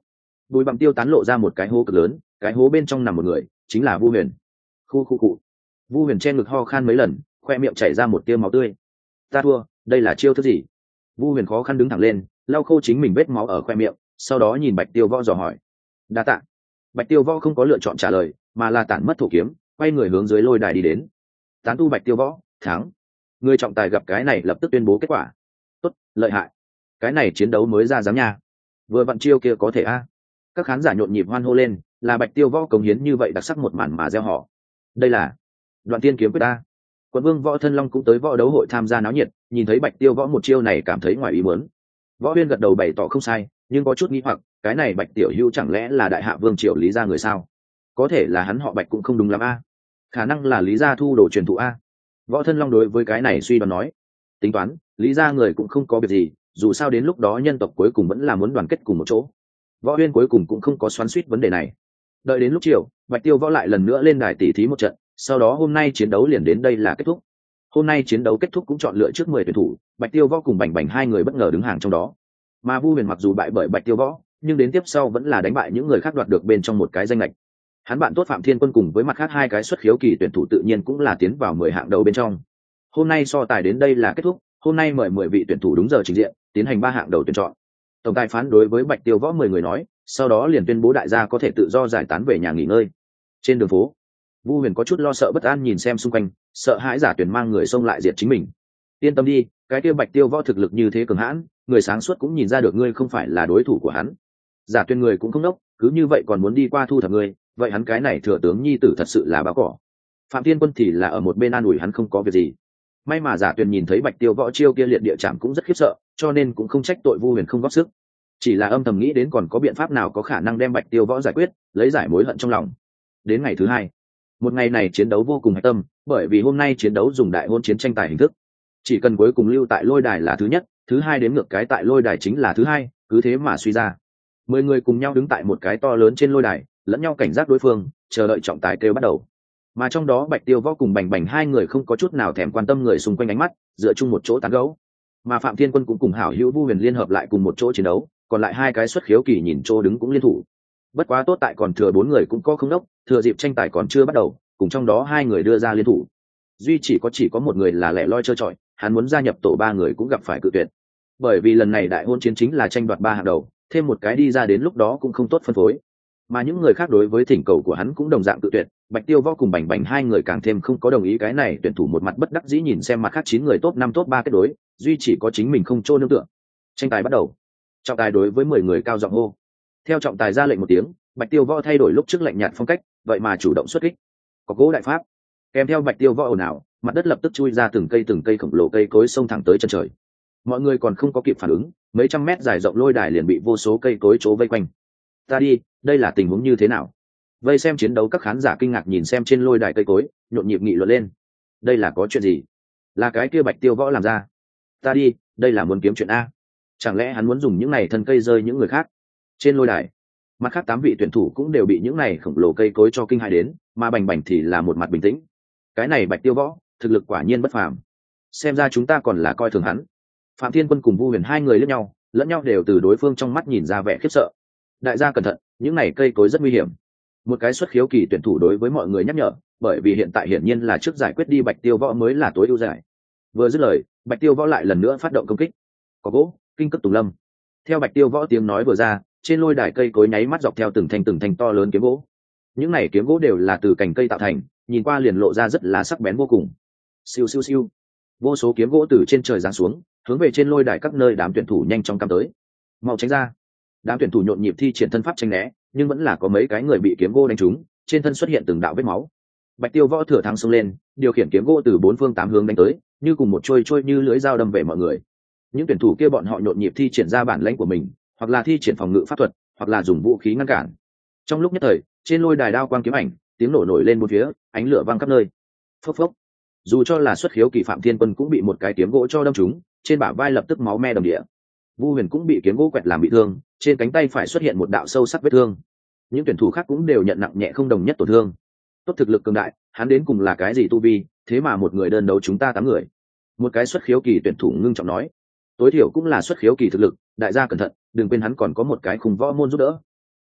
bùi bặm tiêu tán lộ ra một cái hố cực lớn, cái hố bên trong nằm một người, chính là Vu Huyền. Khu cụ. Vu Huyền che ngực ho khan mấy lần, khoe miệng chảy ra một tia máu tươi. Ta thua, đây là chiêu thức gì? Vu Huyền khó khăn đứng thẳng lên, lau khô chính mình vết máu ở khoe miệng, sau đó nhìn Bạch Tiêu Võ dò hỏi. Đa tạ. Bạch Tiêu Võ không có lựa chọn trả lời, mà là tản mất thổ kiếm, quay người hướng dưới lôi đài đi đến. Tán tu Bạch Tiêu Võ thắng. Người trọng tài gặp cái này lập tức tuyên bố kết quả. Tốt, lợi hại. Cái này chiến đấu mới ra dám nha. Vừa vặn chiêu kia có thể a. Các khán giả nhộn nhịp hoan hô lên, là Bạch Tiêu Võ cống hiến như vậy đặc sắc một màn mà gieo họ. Đây là Đoạn Tiên kiếm quyết ta. Quận Vương Võ Thân Long cũng tới võ đấu hội tham gia náo nhiệt, nhìn thấy Bạch Tiêu Võ một chiêu này cảm thấy ngoài ý muốn. Võ Huyên gật đầu bày tỏ không sai, nhưng có chút nghi hoặc, cái này Bạch Tiểu Hữu chẳng lẽ là đại hạ vương triều Lý gia người sao? Có thể là hắn họ Bạch cũng không đúng lắm a. Khả năng là Lý gia thu đồ truyền thụ a. Võ Thân Long đối với cái này suy đoán nói, tính toán, Lý gia người cũng không có việc gì, dù sao đến lúc đó nhân tộc cuối cùng vẫn là muốn đoàn kết cùng một chỗ. Võ Huyên cuối cùng cũng không có xoắn xuýt vấn đề này. Đợi đến lúc chiều, Bạch Tiêu Võ lại lần nữa lên đài tỉ thí một trận, sau đó hôm nay chiến đấu liền đến đây là kết thúc. Hôm nay chiến đấu kết thúc cũng chọn lựa trước 10 tuyển thủ, Bạch Tiêu Võ cùng Bành Bành hai người bất ngờ đứng hàng trong đó. Mà Vu Huyền mặc dù bại bởi Bạch Tiêu Võ, nhưng đến tiếp sau vẫn là đánh bại những người khác đoạt được bên trong một cái danh lệch. Hắn bạn tốt Phạm Thiên Quân cùng với mặt khác hai cái xuất khiếu kỳ tuyển thủ tự nhiên cũng là tiến vào 10 hạng đầu bên trong. Hôm nay so tài đến đây là kết thúc, hôm nay mời 10 vị tuyển thủ đúng giờ trình diện, tiến hành 3 hạng đầu tuyển chọn. Tổng tài phán đối với Bạch Tiêu Võ 10 người nói, sau đó liền tuyên bố đại gia có thể tự do giải tán về nhà nghỉ ngơi. Trên đường phố, Vu Huyền có chút lo sợ bất an nhìn xem xung quanh, sợ hãi Giả Tuyền mang người xông lại diệt chính mình. Yên tâm đi, cái kia Bạch Tiêu Võ thực lực như thế cường hãn, người sáng suốt cũng nhìn ra được ngươi không phải là đối thủ của hắn. Giả Tuyền người cũng không đốc, cứ như vậy còn muốn đi qua thu thập ngươi, vậy hắn cái này thừa tướng nhi tử thật sự là báo cỏ. Phạm Thiên Quân thì là ở một bên an ủi hắn không có việc gì. May mà Giả Tuyền nhìn thấy Bạch Tiêu Võ chiêu kia liệt địa chạm cũng rất khiếp sợ, cho nên cũng không trách tội Vu Huyền không góp sức, chỉ là âm thầm nghĩ đến còn có biện pháp nào có khả năng đem Bạch Tiêu Võ giải quyết, lấy giải mối hận trong lòng. Đến ngày thứ hai, một ngày này chiến đấu vô cùng hạch tâm, bởi vì hôm nay chiến đấu dùng đại hôn chiến tranh tài hình thức, chỉ cần cuối cùng lưu tại lôi đài là thứ nhất, thứ hai đến ngược cái tại lôi đài chính là thứ hai, cứ thế mà suy ra. 10 người cùng nhau đứng tại một cái to lớn trên lôi đài, lẫn nhau cảnh giác đối phương, chờ đợi trọng tài kêu bắt đầu. Mà trong đó Bạch Tiêu Võ cùng Bành Bành hai người không có chút nào thèm quan tâm người xung quanh ánh mắt, dựa chung một chỗ tán gẫu. Mà Phạm Thiên Quân cũng cùng hảo hữu Vu Huyền liên hợp lại cùng một chỗ chiến đấu, còn lại hai cái xuất khiếu kỳ nhìn chỗ đứng cũng liên thủ. Bất quá tốt tại còn thừa 4 người cũng có không đốc, thừa dịp tranh tài còn chưa bắt đầu, cùng trong đó 2 người đưa ra liên thủ. Duy chỉ có một người là lẻ loi trơ trọi, hắn muốn gia nhập tổ 3 người cũng gặp phải cự tuyệt. Bởi vì lần này đại hôn chiến chính là tranh đoạt 3 hạng đầu, thêm một cái đi ra đến lúc đó cũng không tốt phân phối. Mà những người khác đối với thỉnh cầu của hắn cũng đồng dạng cự tuyệt, Bạch Tiêu Võ cùng Bành Bành hai người càng thêm không có đồng ý cái này, tuyển thủ một mặt bất đắc dĩ nhìn xem mặt khác 9 người top 5 top 3 kết đối, duy chỉ có chính mình không chôn nương tựa. Tranh tài bắt đầu. Trọng tài đối với 10 người cao giọng hô. Theo trọng tài ra lệnh một tiếng, Bạch Tiêu Võ thay đổi lúc trước lạnh nhạt phong cách, vậy mà chủ động xuất kích. Có gỗ đại pháp. Kèm theo Bạch Tiêu Võ ồn ào, mặt đất lập tức chui ra từng cây khổng lồ cây cối xông thẳng tới chân trời. Mọi người còn không có kịp phản ứng, mấy trăm mét dài rộng lôi đài liền bị vô số cây cối chố vây quanh. Ta đi, đây là tình huống như thế nào? Vây xem chiến đấu các khán giả kinh ngạc nhìn xem trên lôi đài cây cối, nhộn nhịp nghị luận lên. Đây là có chuyện gì? Là cái kia Bạch Tiêu Võ làm ra? Ta đi, đây là muốn kiếm chuyện a? Chẳng lẽ hắn muốn dùng những này thân cây rơi những người khác? Trên lôi đài, mặt khác 8 vị tuyển thủ cũng đều bị những này khổng lồ cây cối cho kinh hãi đến, mà Bành Bành thì là một mặt bình tĩnh. Cái này Bạch Tiêu Võ, thực lực quả nhiên bất phàm. Xem ra chúng ta còn là coi thường hắn. Phạm Thiên Quân cùng Vu Huyền hai người lẫn nhau đều từ đối phương trong mắt nhìn ra vẻ khiếp sợ. Đại gia cẩn thận, những này cây cối rất nguy hiểm. Một cái xuất khiếu kỳ tuyển thủ đối với mọi người nhắc nhở, bởi vì hiện tại hiển nhiên là trước giải quyết đi Bạch Tiêu Võ mới là tối ưu giải. Vừa dứt lời, Bạch Tiêu Võ lại lần nữa phát động công kích. Có gỗ, kinh cấp tùng lâm. Theo Bạch Tiêu Võ tiếng nói vừa ra, trên lôi đài cây cối nháy mắt dọc theo từng thanh to lớn kiếm gỗ. Những này kiếm gỗ đều là từ cành cây tạo thành, nhìn qua liền lộ ra rất là sắc bén vô cùng. Siêu siêu siêu. Vô số kiếm gỗ từ trên trời giáng xuống, hướng về trên lôi đài các nơi đám tuyển thủ nhanh chóng cắm tới. Mau tránh ra. Đám tuyển thủ nhộn nhịp thi triển thân pháp tránh né, nhưng vẫn là có mấy cái người bị kiếm gỗ đánh trúng, trên thân xuất hiện từng đạo vết máu. Bạch Tiêu Võ thừa thắng xông lên, điều khiển kiếm gỗ từ 4 phương 8 hướng đánh tới, như cùng một trôi như lưỡi dao đâm về mọi người. Những tuyển thủ kia bọn họ nhộn nhịp thi triển ra bản lĩnh của mình, hoặc là thi triển phòng ngự pháp thuật, hoặc là dùng vũ khí ngăn cản. Trong lúc nhất thời, trên lôi đài đao quang kiếm ảnh, tiếng nổ nổi lên bốn phía, ánh lửa vang khắp nơi. Phốc phốc. Dù cho là xuất khiếu kỳ Phạm Thiên Quân cũng bị một cái kiếm gỗ cho đâm trúng, trên bả vai lập tức máu me đầm địa. Vu Huyền cũng bị kiếm gỗ quẹt làm bị thương, trên cánh tay phải xuất hiện một đạo sâu sắc vết thương. Những tuyển thủ khác cũng đều nhận nặng nhẹ không đồng nhất tổn thương. Tốt thực lực cường đại, hắn đến cùng là cái gì tu vi, thế mà một người đơn đấu chúng ta 8 người. Một cái xuất khiếu kỳ tuyển thủ ngưng trọng nói, tối thiểu cũng là xuất khiếu kỳ thực lực, đại gia cẩn thận, đừng quên hắn còn có một cái khủng võ môn giúp đỡ.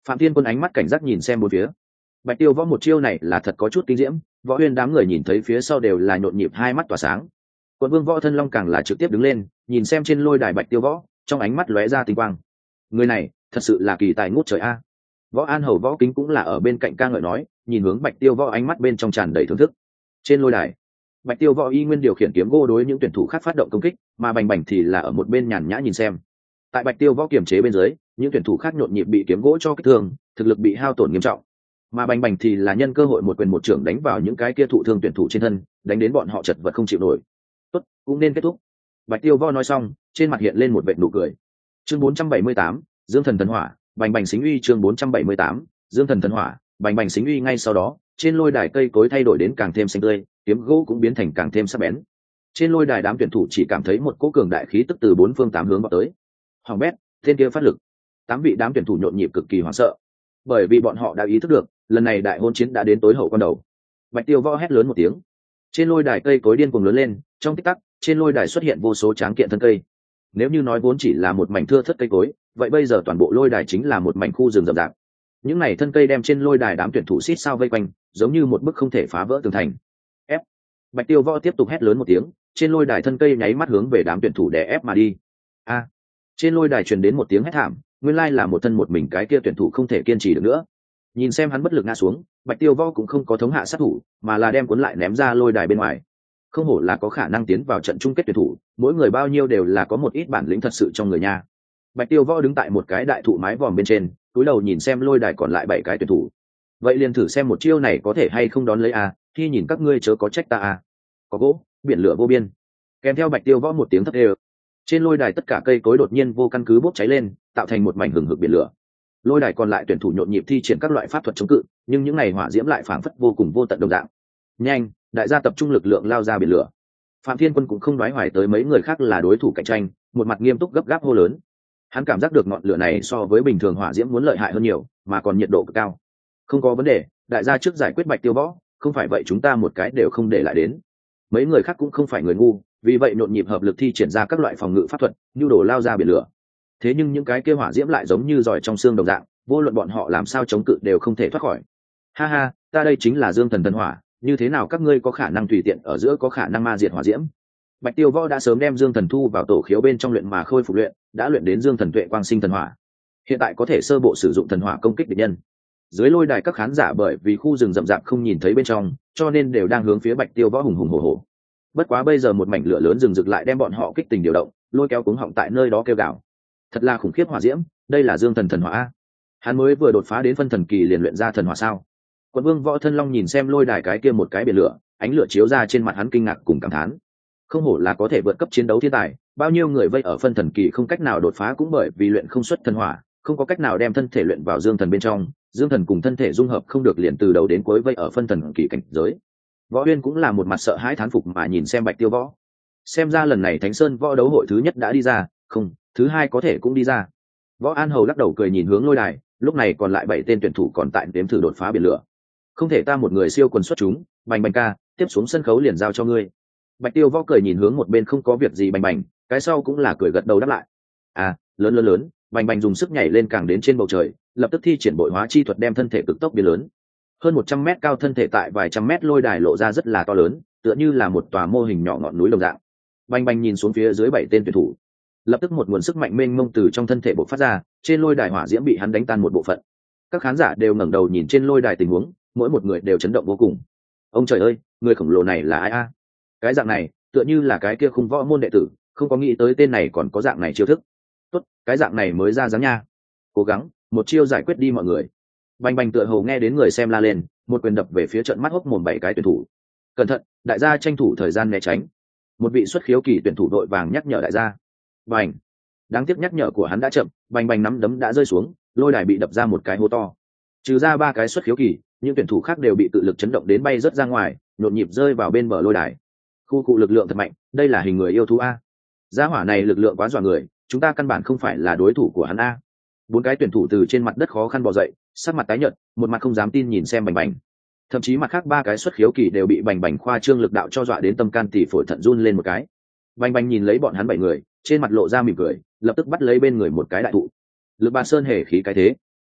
Phạm Thiên Quân ánh mắt cảnh giác nhìn xem bốn phía. Bạch Tiêu Võ một chiêu này là thật có chút kinh diễm, Võ Huyên đám người nhìn thấy phía sau đều là nhộn nhịp hai mắt tỏa sáng. Quận Vương Võ Thân Long càng là trực tiếp đứng lên, nhìn xem trên lôi đài Bạch Tiêu Võ, trong ánh mắt lóe ra tinh quang. Người này, thật sự là kỳ tài ngút trời a. Võ An Hầu Võ Kính cũng là ở bên cạnh ca ngợi nói, nhìn hướng Bạch Tiêu Võ ánh mắt bên trong tràn đầy thưởng thức. Trên lôi đài, Bạch Tiêu Võ y nguyên điều khiển kiếm gỗ đối những tuyển thủ khác phát động công kích, mà Bành Bành thì là ở một bên nhàn nhã nhìn xem. Tại Bạch Tiêu Võ kiềm chế bên dưới, những tuyển thủ khác nhộn nhịp bị kiếm gỗ cho kích thương, thực lực bị hao tổn nghiêm trọng. Mà Bành Bành thì là nhân cơ hội một quyền một trưởng đánh vào những cái kia thụ thương tuyển thủ trên thân, đánh đến bọn họ chật vật không chịu nổi. Tốt, cũng nên kết thúc. Bạch Tiêu Võ nói xong, trên mặt hiện lên một vệt nụ cười. Chương 478, Dương Thần Thần Hỏa, Bành Bành xính uy. Chương 478, Dương Thần Thần Hỏa, Bành Bành xính uy. Ngay sau đó, trên lôi đài cây cối thay đổi đến càng thêm xanh tươi, kiếm gỗ cũng biến thành càng thêm sắc bén. Trên lôi đài đám tuyển thủ chỉ cảm thấy một cỗ cường đại khí tức từ bốn phương tám hướng vào tới. Hoàng bét, tên kia phát lực. Tám vị đám tuyển thủ nhộn nhịp cực kỳ hoảng sợ, bởi vì bọn họ đã ý thức được, lần này đại hôn chiến đã đến tối hậu quan đầu. Bạch Tiêu Võ hét lớn một tiếng, trên lôi đài cây cối điên cuồng lớn lên, trong tích tắc, trên lôi đài xuất hiện vô số tráng kiện thân cây. Nếu như nói vốn chỉ là một mảnh thưa thớt cây cối, vậy bây giờ toàn bộ lôi đài chính là một mảnh khu rừng rậm rạp. Những này thân cây đem trên lôi đài đám tuyển thủ xít sao vây quanh, giống như một bức không thể phá vỡ tường thành. Ép! Bạch Tiêu Võ tiếp tục hét lớn một tiếng, trên lôi đài thân cây nháy mắt hướng về đám tuyển thủ đè ép mà đi. A! Trên lôi đài truyền đến một tiếng hét thảm, nguyên lai là một thân một mình cái kia tuyển thủ không thể kiên trì được nữa. Nhìn xem hắn bất lực ngã xuống, Bạch Tiêu Võ cũng không có thống hạ sát thủ, mà là đem cuốn lại ném ra lôi đài bên ngoài. Không hổ là có khả năng tiến vào trận chung kết tuyển thủ, mỗi người bao nhiêu đều là có một ít bản lĩnh thật sự trong người nha. Bạch Tiêu Võ đứng tại một cái đại thụ mái vòm bên trên, cúi đầu nhìn xem lôi đài còn lại 7 cái tuyển thủ. Vậy liền thử xem một chiêu này có thể hay không đón lấy a, khi nhìn các ngươi chớ có trách ta a. Có gỗ, biển lửa vô biên. Kèm theo Bạch Tiêu Võ một tiếng thét đều. Trên lôi đài tất cả cây cối đột nhiên vô căn cứ bốc cháy lên, tạo thành một mảnh hừng hực biển lửa. Lôi đài còn lại tuyển thủ nhộn nhịp thi triển các loại pháp thuật chống cự, nhưng những ngày hỏa diễm lại phảng phất vô cùng vô tận đồng dạng. Nhanh, đại gia tập trung lực lượng lao ra biển lửa. Phạm Thiên Quân cũng không đoái hoài tới mấy người khác là đối thủ cạnh tranh, một mặt nghiêm túc gấp gáp hô lớn. Hắn cảm giác được ngọn lửa này so với bình thường hỏa diễm muốn lợi hại hơn nhiều, mà còn nhiệt độ cực cao. Không có vấn đề, đại gia trước giải quyết Bạch Tiêu Võ, không phải vậy chúng ta một cái đều không để lại đến. Mấy người khác cũng không phải người ngu, vì vậy nhộn nhịp hợp lực thi triển ra các loại phòng ngự pháp thuật, nhu đồ lao ra biển lửa. Thế nhưng những cái kia hỏa diễm lại giống như giỏi trong xương đồng dạng, vô luận bọn họ làm sao chống cự đều không thể thoát khỏi. Ha ha, ta đây chính là Dương Thần Thần Hỏa, như thế nào các ngươi có khả năng tùy tiện ở giữa có khả năng ma diệt hỏa diễm? Bạch Tiêu Võ đã sớm đem Dương Thần thu vào tổ khiếu bên trong luyện mà khôi phục luyện, đã luyện đến Dương Thần Tuệ Quang Sinh Thần Hỏa. Hiện tại có thể sơ bộ sử dụng thần hỏa công kích địch nhân. Dưới lôi đài các khán giả bởi vì khu rừng rậm rạp không nhìn thấy bên trong, cho nên đều đang hướng phía Bạch Tiêu Võ hùng hùng hổ hổ. Bất quá bây giờ một mảnh lửa lớn rừng rực lại đem bọn họ kích tình điều động, lôi kéo cuống họng tại nơi đó kêu gào. Thật là khủng khiếp hỏa diễm, đây là Dương Thần Thần Hỏa. Hắn mới vừa đột phá đến phân thần kỳ liền luyện ra thần hỏa sao? Quận Vương Võ Thân Long nhìn xem lôi đài cái kia một cái biển lửa, ánh lửa chiếu ra trên mặt hắn kinh ngạc cùng cảm thán. Không hổ là có thể vượt cấp chiến đấu thiên tài, bao nhiêu người vây ở phân thần kỳ không cách nào đột phá cũng bởi vì luyện không xuất thần hỏa, không có cách nào đem thân thể luyện vào dương thần bên trong, dương thần cùng thân thể dung hợp không được liền từ đầu đến cuối vây ở phân thần kỳ cảnh giới. Võ Uyên cũng là một mặt sợ hãi thán phục mà nhìn xem Bạch Tiêu Võ. Xem ra lần này Thánh Sơn võ đấu hội thứ nhất đã đi ra, không, thứ hai có thể cũng đi ra. Võ An Hầu lắc đầu cười nhìn hướng lôi đài, lúc này còn lại 7 tên tuyển thủ còn tại đếm thử đột phá biển lửa. Không thể ta một người siêu quần xuất chúng, Bành Bành ca, tiếp xuống sân khấu liền giao cho ngươi. Bạch Tiêu Võ cười nhìn hướng một bên không có việc gì Bành Bành, cái sau cũng là cười gật đầu đáp lại. À, lớn, Bành Bành dùng sức nhảy lên càng đến trên bầu trời, lập tức thi triển bội hóa chi thuật đem thân thể cực tốc biến lớn. Hơn 100 mét cao thân thể tại vài trăm mét lôi đài lộ ra rất là to lớn, tựa như là một tòa mô hình nhỏ ngọn núi đồng dạng. Bành Bành nhìn xuống phía dưới 7 tên tuyển thủ, lập tức một nguồn sức mạnh mênh mông từ trong thân thể bộc phát ra, trên lôi đài hỏa diễm bị hắn đánh tan một bộ phận. Các khán giả đều ngẩng đầu nhìn trên lôi đài tình huống, mỗi một người đều chấn động vô cùng. Ông trời ơi, người khổng lồ này là ai a? Cái dạng này, tựa như là cái kia khung võ môn đệ tử, không có nghĩ tới tên này còn có dạng này chiêu thức. Tốt, cái dạng này mới ra dáng nha. Cố gắng, một chiêu giải quyết đi mọi người. Bành Bành tựa hồ nghe đến người xem la lên, một quyền đập về phía trận mắt hốc mồm 7 cái tuyển thủ. Cẩn thận, đại gia tranh thủ thời gian né tránh. Một vị xuất khiếu kỳ tuyển thủ đội vàng nhắc nhở đại gia. Bành. Đáng tiếc nhắc nhở của hắn đã chậm, Bành Bành nắm đấm đã rơi xuống, lôi đài bị đập ra một cái hố to. Trừ ra 3 cái xuất khiếu kỳ, những tuyển thủ khác đều bị tự lực chấn động đến bay rớt ra ngoài, nhộn nhịp rơi vào bên bờ lôi đài. Khu cụ lực lượng thật mạnh, đây là hình người yêu thú a. Gia hỏa này lực lượng quá dọa người, chúng ta căn bản không phải là đối thủ của hắn a. 4 cái tuyển thủ từ trên mặt đất khó khăn bò dậy, sắc mặt tái nhợt, một mặt không dám tin nhìn xem Bành Bành. Thậm chí mặt khác 3 cái xuất khiếu kỳ đều bị Bành Bành khoa trương lực đạo cho dọa đến tâm can tỳ phổi thận run lên một cái. Bành Bành nhìn lấy bọn hắn 7 người, trên mặt lộ ra mỉm cười, lập tức bắt lấy bên người một cái đại thụ. Lực Ba Sơn hề khí cái thế.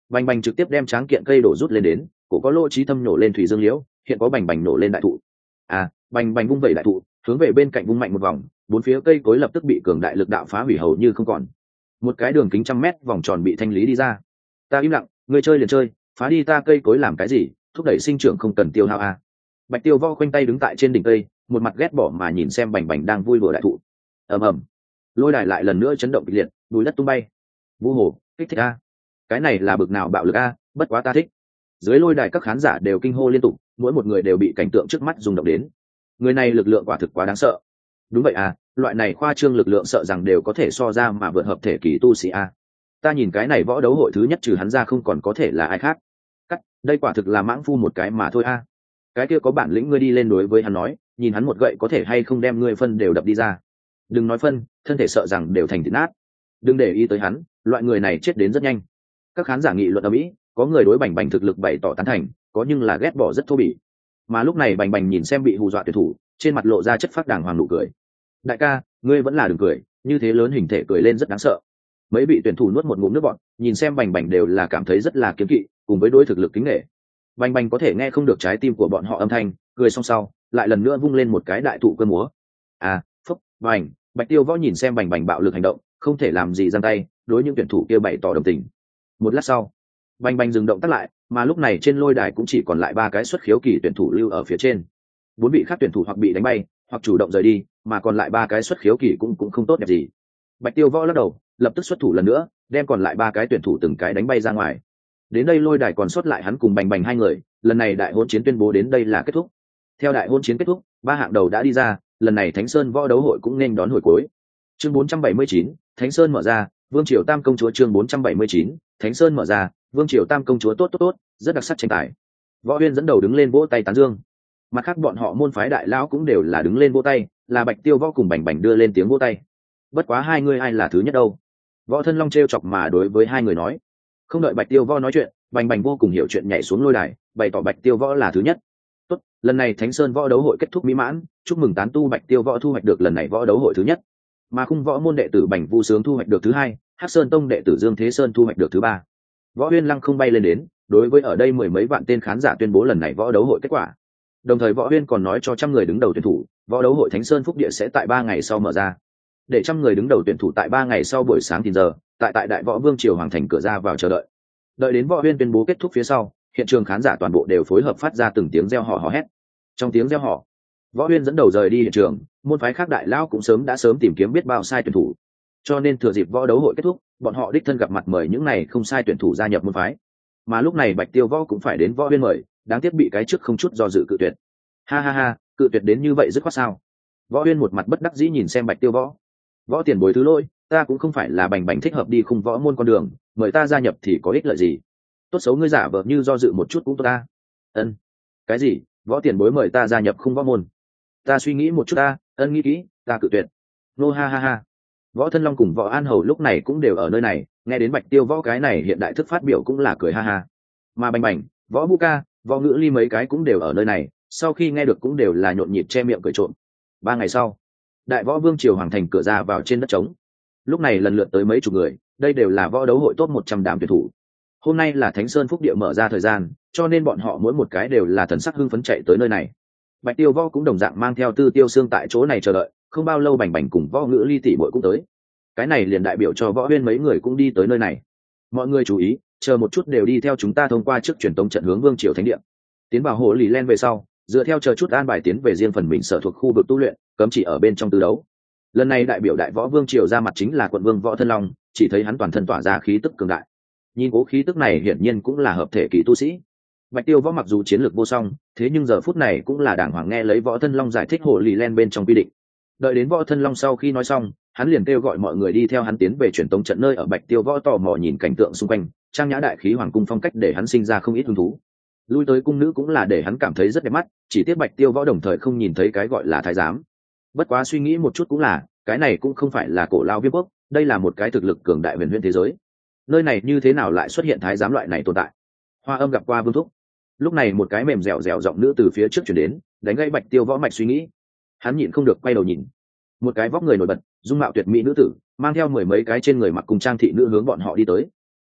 Bành bành trực tiếp đem tráng kiện cây đổ rút lên đến, cổ có lỗ trí thâm nổ lên thủy dương liễu, hiện có bành bành nổ lên đại thụ. Bành bành vung vẩy đại thụ, hướng về bên cạnh vung mạnh một vòng, bốn phía cây cối lập tức bị cường đại lực đạo phá hủy hầu như không còn. Một cái đường kính 100 mét vòng tròn bị thanh lý đi ra. Ta im lặng, ngươi chơi liền chơi, phá đi ta cây cối làm cái gì, thúc đẩy sinh trưởng không cần tiêu hao a. Bạch Tiêu Võ khoanh tay đứng tại trên đỉnh cây, một mặt ghét bỏ mà nhìn xem bành bành đang vui đùa đại thụ. Ầm ầm, lôi đài lại lần nữa chấn động kịch liệt, núi đất tung bay. Vu hồ, kích thích a, cái này là bực nào bạo lực a, bất quá ta thích. Dưới lôi đài các khán giả đều kinh hô liên tục, mỗi một người đều bị cảnh tượng trước mắt rung động đến. Người này lực lượng quả thực quá đáng sợ. Đúng vậy à, loại này khoa trương lực lượng sợ rằng đều có thể so ra mà vượt hợp thể kỳ tu sĩ a. Ta nhìn cái này võ đấu hội thứ nhất trừ hắn ra không còn có thể là ai khác. Đây quả thực là mãng phu một cái mà thôi a. Cái kia có bản lĩnh ngươi đi lên đối với hắn nói, nhìn hắn một gậy có thể hay không đem ngươi phân đều đập đi ra. Đừng nói phân, thân thể sợ rằng đều thành thịt nát. Đừng để ý tới hắn, loại người này chết đến rất nhanh. Các khán giả nghị luận ở mỹ, có người đối bành bành thực lực bày tỏ tán thành, có nhưng là ghét bỏ rất thô bỉ. Mà lúc này bành bành nhìn xem bị hù dọa tuyển thủ, trên mặt lộ ra chất phác đàng hoàng nụ cười. Đại ca, ngươi vẫn là đừng cười, như thế lớn hình thể cười lên rất đáng sợ. Mấy vị tuyển thủ nuốt một ngụm nước bọt, nhìn xem bành bành đều là cảm thấy rất là kiếm kỵ, cùng với đối thực lực kính nể. Bành bành có thể nghe không được trái tim của bọn họ âm thanh, cười xong sau lại lần nữa vung lên một cái đại thụ cơ múa. Phúc, bành. Bạch Tiêu Võ nhìn xem bành bành bạo lực hành động, không thể làm gì giang tay, đối những tuyển thủ kia bày tỏ đồng tình. Một lát sau, bành bành dừng động tác lại, mà lúc này trên lôi đài cũng chỉ còn lại 3 cái xuất khiếu kỳ tuyển thủ lưu ở phía trên. 4 vị khác tuyển thủ hoặc bị đánh bay, hoặc chủ động rời đi, mà còn lại 3 cái xuất khiếu kỳ cũng không tốt đẹp gì. Bạch Tiêu Võ lắc đầu, lập tức xuất thủ lần nữa, đem còn lại 3 cái tuyển thủ từng cái đánh bay ra ngoài. Đến đây lôi đài còn sót lại hắn cùng bành bành 2 người, lần này đại hôn chiến tuyên bố đến đây là kết thúc. Theo đại hôn chiến kết thúc, 3 hạng đầu đã đi ra, lần này Thánh Sơn võ đấu hội cũng nên đón hồi cuối. Chương 479, Thánh Sơn mở ra, Vương Triều Tam công chúa. Chương 479, Thánh Sơn mở ra, Vương Triều Tam công chúa. Tốt, rất đặc sắc tranh tài. Võ Huyên dẫn đầu đứng lên vỗ tay tán dương. Mặt khác bọn họ môn phái đại lão cũng đều là đứng lên vỗ tay, là Bạch Tiêu Võ cùng bành bành đưa lên tiếng vỗ tay. Bất quá 2 người ai là thứ nhất đâu? Võ Thân Long trêu chọc mà đối với 2 người nói. Không đợi Bạch Tiêu Võ nói chuyện, bành bành vô cùng hiểu chuyện nhảy xuống lôi đài, bày tỏ Bạch Tiêu Võ là thứ nhất. Tốt, lần này Thánh Sơn võ đấu hội kết thúc mỹ mãn, chúc mừng tán tu Bạch Tiêu Võ thu hoạch được lần này võ đấu hội thứ nhất. Mà khung võ môn đệ tử Bành Vu Sướng thu hoạch được thứ 2, Hắc Sơn tông đệ tử Dương Thế Sơn thu hoạch được thứ 3. Võ Huyên Lăng không bay lên đến, đối với ở đây mười mấy vạn tên khán giả tuyên bố lần này võ đấu hội kết quả. Đồng thời Võ Huyên còn nói cho 100 người đứng đầu tuyển thủ, võ đấu hội Thánh Sơn Phúc Địa sẽ tại 3 ngày sau mở ra. Để 100 người đứng đầu tuyển thủ tại 3 ngày sau buổi sáng 9 giờ, tại Đại Võ Vương triều hoàng thành cửa ra vào chờ đợi. Đợi đến Võ Huyên tuyên bố kết thúc phía sau, hiện trường khán giả toàn bộ đều phối hợp phát ra từng tiếng reo hò hò hét. Trong tiếng reo hò, Võ Huyên dẫn đầu rời đi hiện trường, môn phái khác đại lão cũng đã sớm tìm kiếm biết bao sai tuyển thủ. Cho nên thừa dịp võ đấu hội kết thúc, bọn họ đích thân gặp mặt mời những này không sai tuyển thủ gia nhập môn phái. Mà lúc này Bạch Tiêu Võ cũng phải đến Võ Huyên mời, đáng tiếc bị cái trước không chút do dự cự tuyệt. Ha, cự tuyệt đến như vậy dứt khoát sao? Võ Huyên một mặt bất đắc dĩ nhìn xem Bạch Tiêu Võ. Võ tiền bối thứ lỗi, ta cũng không phải là bành bành thích hợp đi khung võ môn con đường, mời ta gia nhập thì có ích lợi gì? Tốt xấu ngươi giả vờ như do dự một chút cũng tốt ta. Ân. Cái gì? Võ tiền bối mời ta gia nhập khung võ môn? Ta suy nghĩ một chút ta, ân nghĩ kỹ, ta cự tuyệt. Nô ha. Võ Thân Long cùng Võ An Hầu lúc này cũng đều ở nơi này, nghe đến Bạch Tiêu Võ cái này hiện đại thức phát biểu cũng là cười ha. Mà bành bành, Võ Vũ Ca, Võ Ngữ Ly mấy cái cũng đều ở nơi này, sau khi nghe được cũng đều là nhộn nhịp che miệng cười trộm. 3 ngày sau, Đại Võ Vương triều hoàng thành cửa ra vào trên đất trống. Lúc này lần lượt tới mấy chục người, đây đều là võ đấu hội top 100 đám tuyển thủ. Hôm nay là Thánh Sơn Phúc Địa mở ra thời gian, cho nên bọn họ mỗi một cái đều là thần sắc hưng phấn chạy tới nơi này. Bạch Tiêu Võ cũng đồng dạng mang theo Tư Tiêu Xương tại chỗ này chờ đợi, không bao lâu bành bành cùng Võ Ngữ Ly tỷ muội cũng tới. Cái này liền đại biểu cho Võ Huyên mấy người cũng đi tới nơi này. Mọi người chú ý, chờ một chút đều đi theo chúng ta thông qua trước truyền tống trận hướng Vương triều thánh địa. Tiến vào hồ lì len về sau, dựa theo chờ chút an bài tiến về riêng phần mình sở thuộc khu vực tu luyện, cấm chỉ ở bên trong tư đấu. Lần này đại biểu Đại Võ Vương triều ra mặt chính là quận vương Võ Thân Long, chỉ thấy hắn toàn thân tỏa ra khí tức cường đại. Nhìn cố khí tức này hiển nhiên cũng là hợp thể kỳ tu sĩ. Bạch Tiêu Võ mặc dù chiến lược vô song, thế nhưng giờ phút này cũng là đàng hoàng nghe lấy Võ Thân Long giải thích hồ lì len bên trong quy định. Đợi đến Võ Thân Long sau khi nói xong, hắn liền kêu gọi mọi người đi theo hắn tiến về truyền tống trận nơi ở. Bạch Tiêu Võ tò mò nhìn cảnh tượng xung quanh, trang nhã đại khí hoàng cung phong cách để hắn sinh ra không ít hứng thú. Lui tới cung nữ cũng là để hắn cảm thấy rất đẹp mắt, chỉ tiếc Bạch Tiêu Võ đồng thời không nhìn thấy cái gọi là thái giám. Bất quá suy nghĩ một chút cũng là, cái này cũng không phải là cổ lao Viêm Quốc, đây là một cái thực lực cường đại huyền huyễn thế giới. Nơi này như thế nào lại xuất hiện thái giám loại này tồn tại? Hoa Âm gặp qua Vương thúc. Lúc này một cái mềm dẻo dẻo giọng nữ từ phía trước chuyển đến, đánh gãy Bạch Tiêu Võ mạch suy nghĩ. Hắn nhịn không được quay đầu nhìn. Một cái vóc người nổi bật, dung mạo tuyệt mỹ nữ tử, mang theo mười mấy cái trên người mặc cùng trang thị nữ hướng bọn họ đi tới.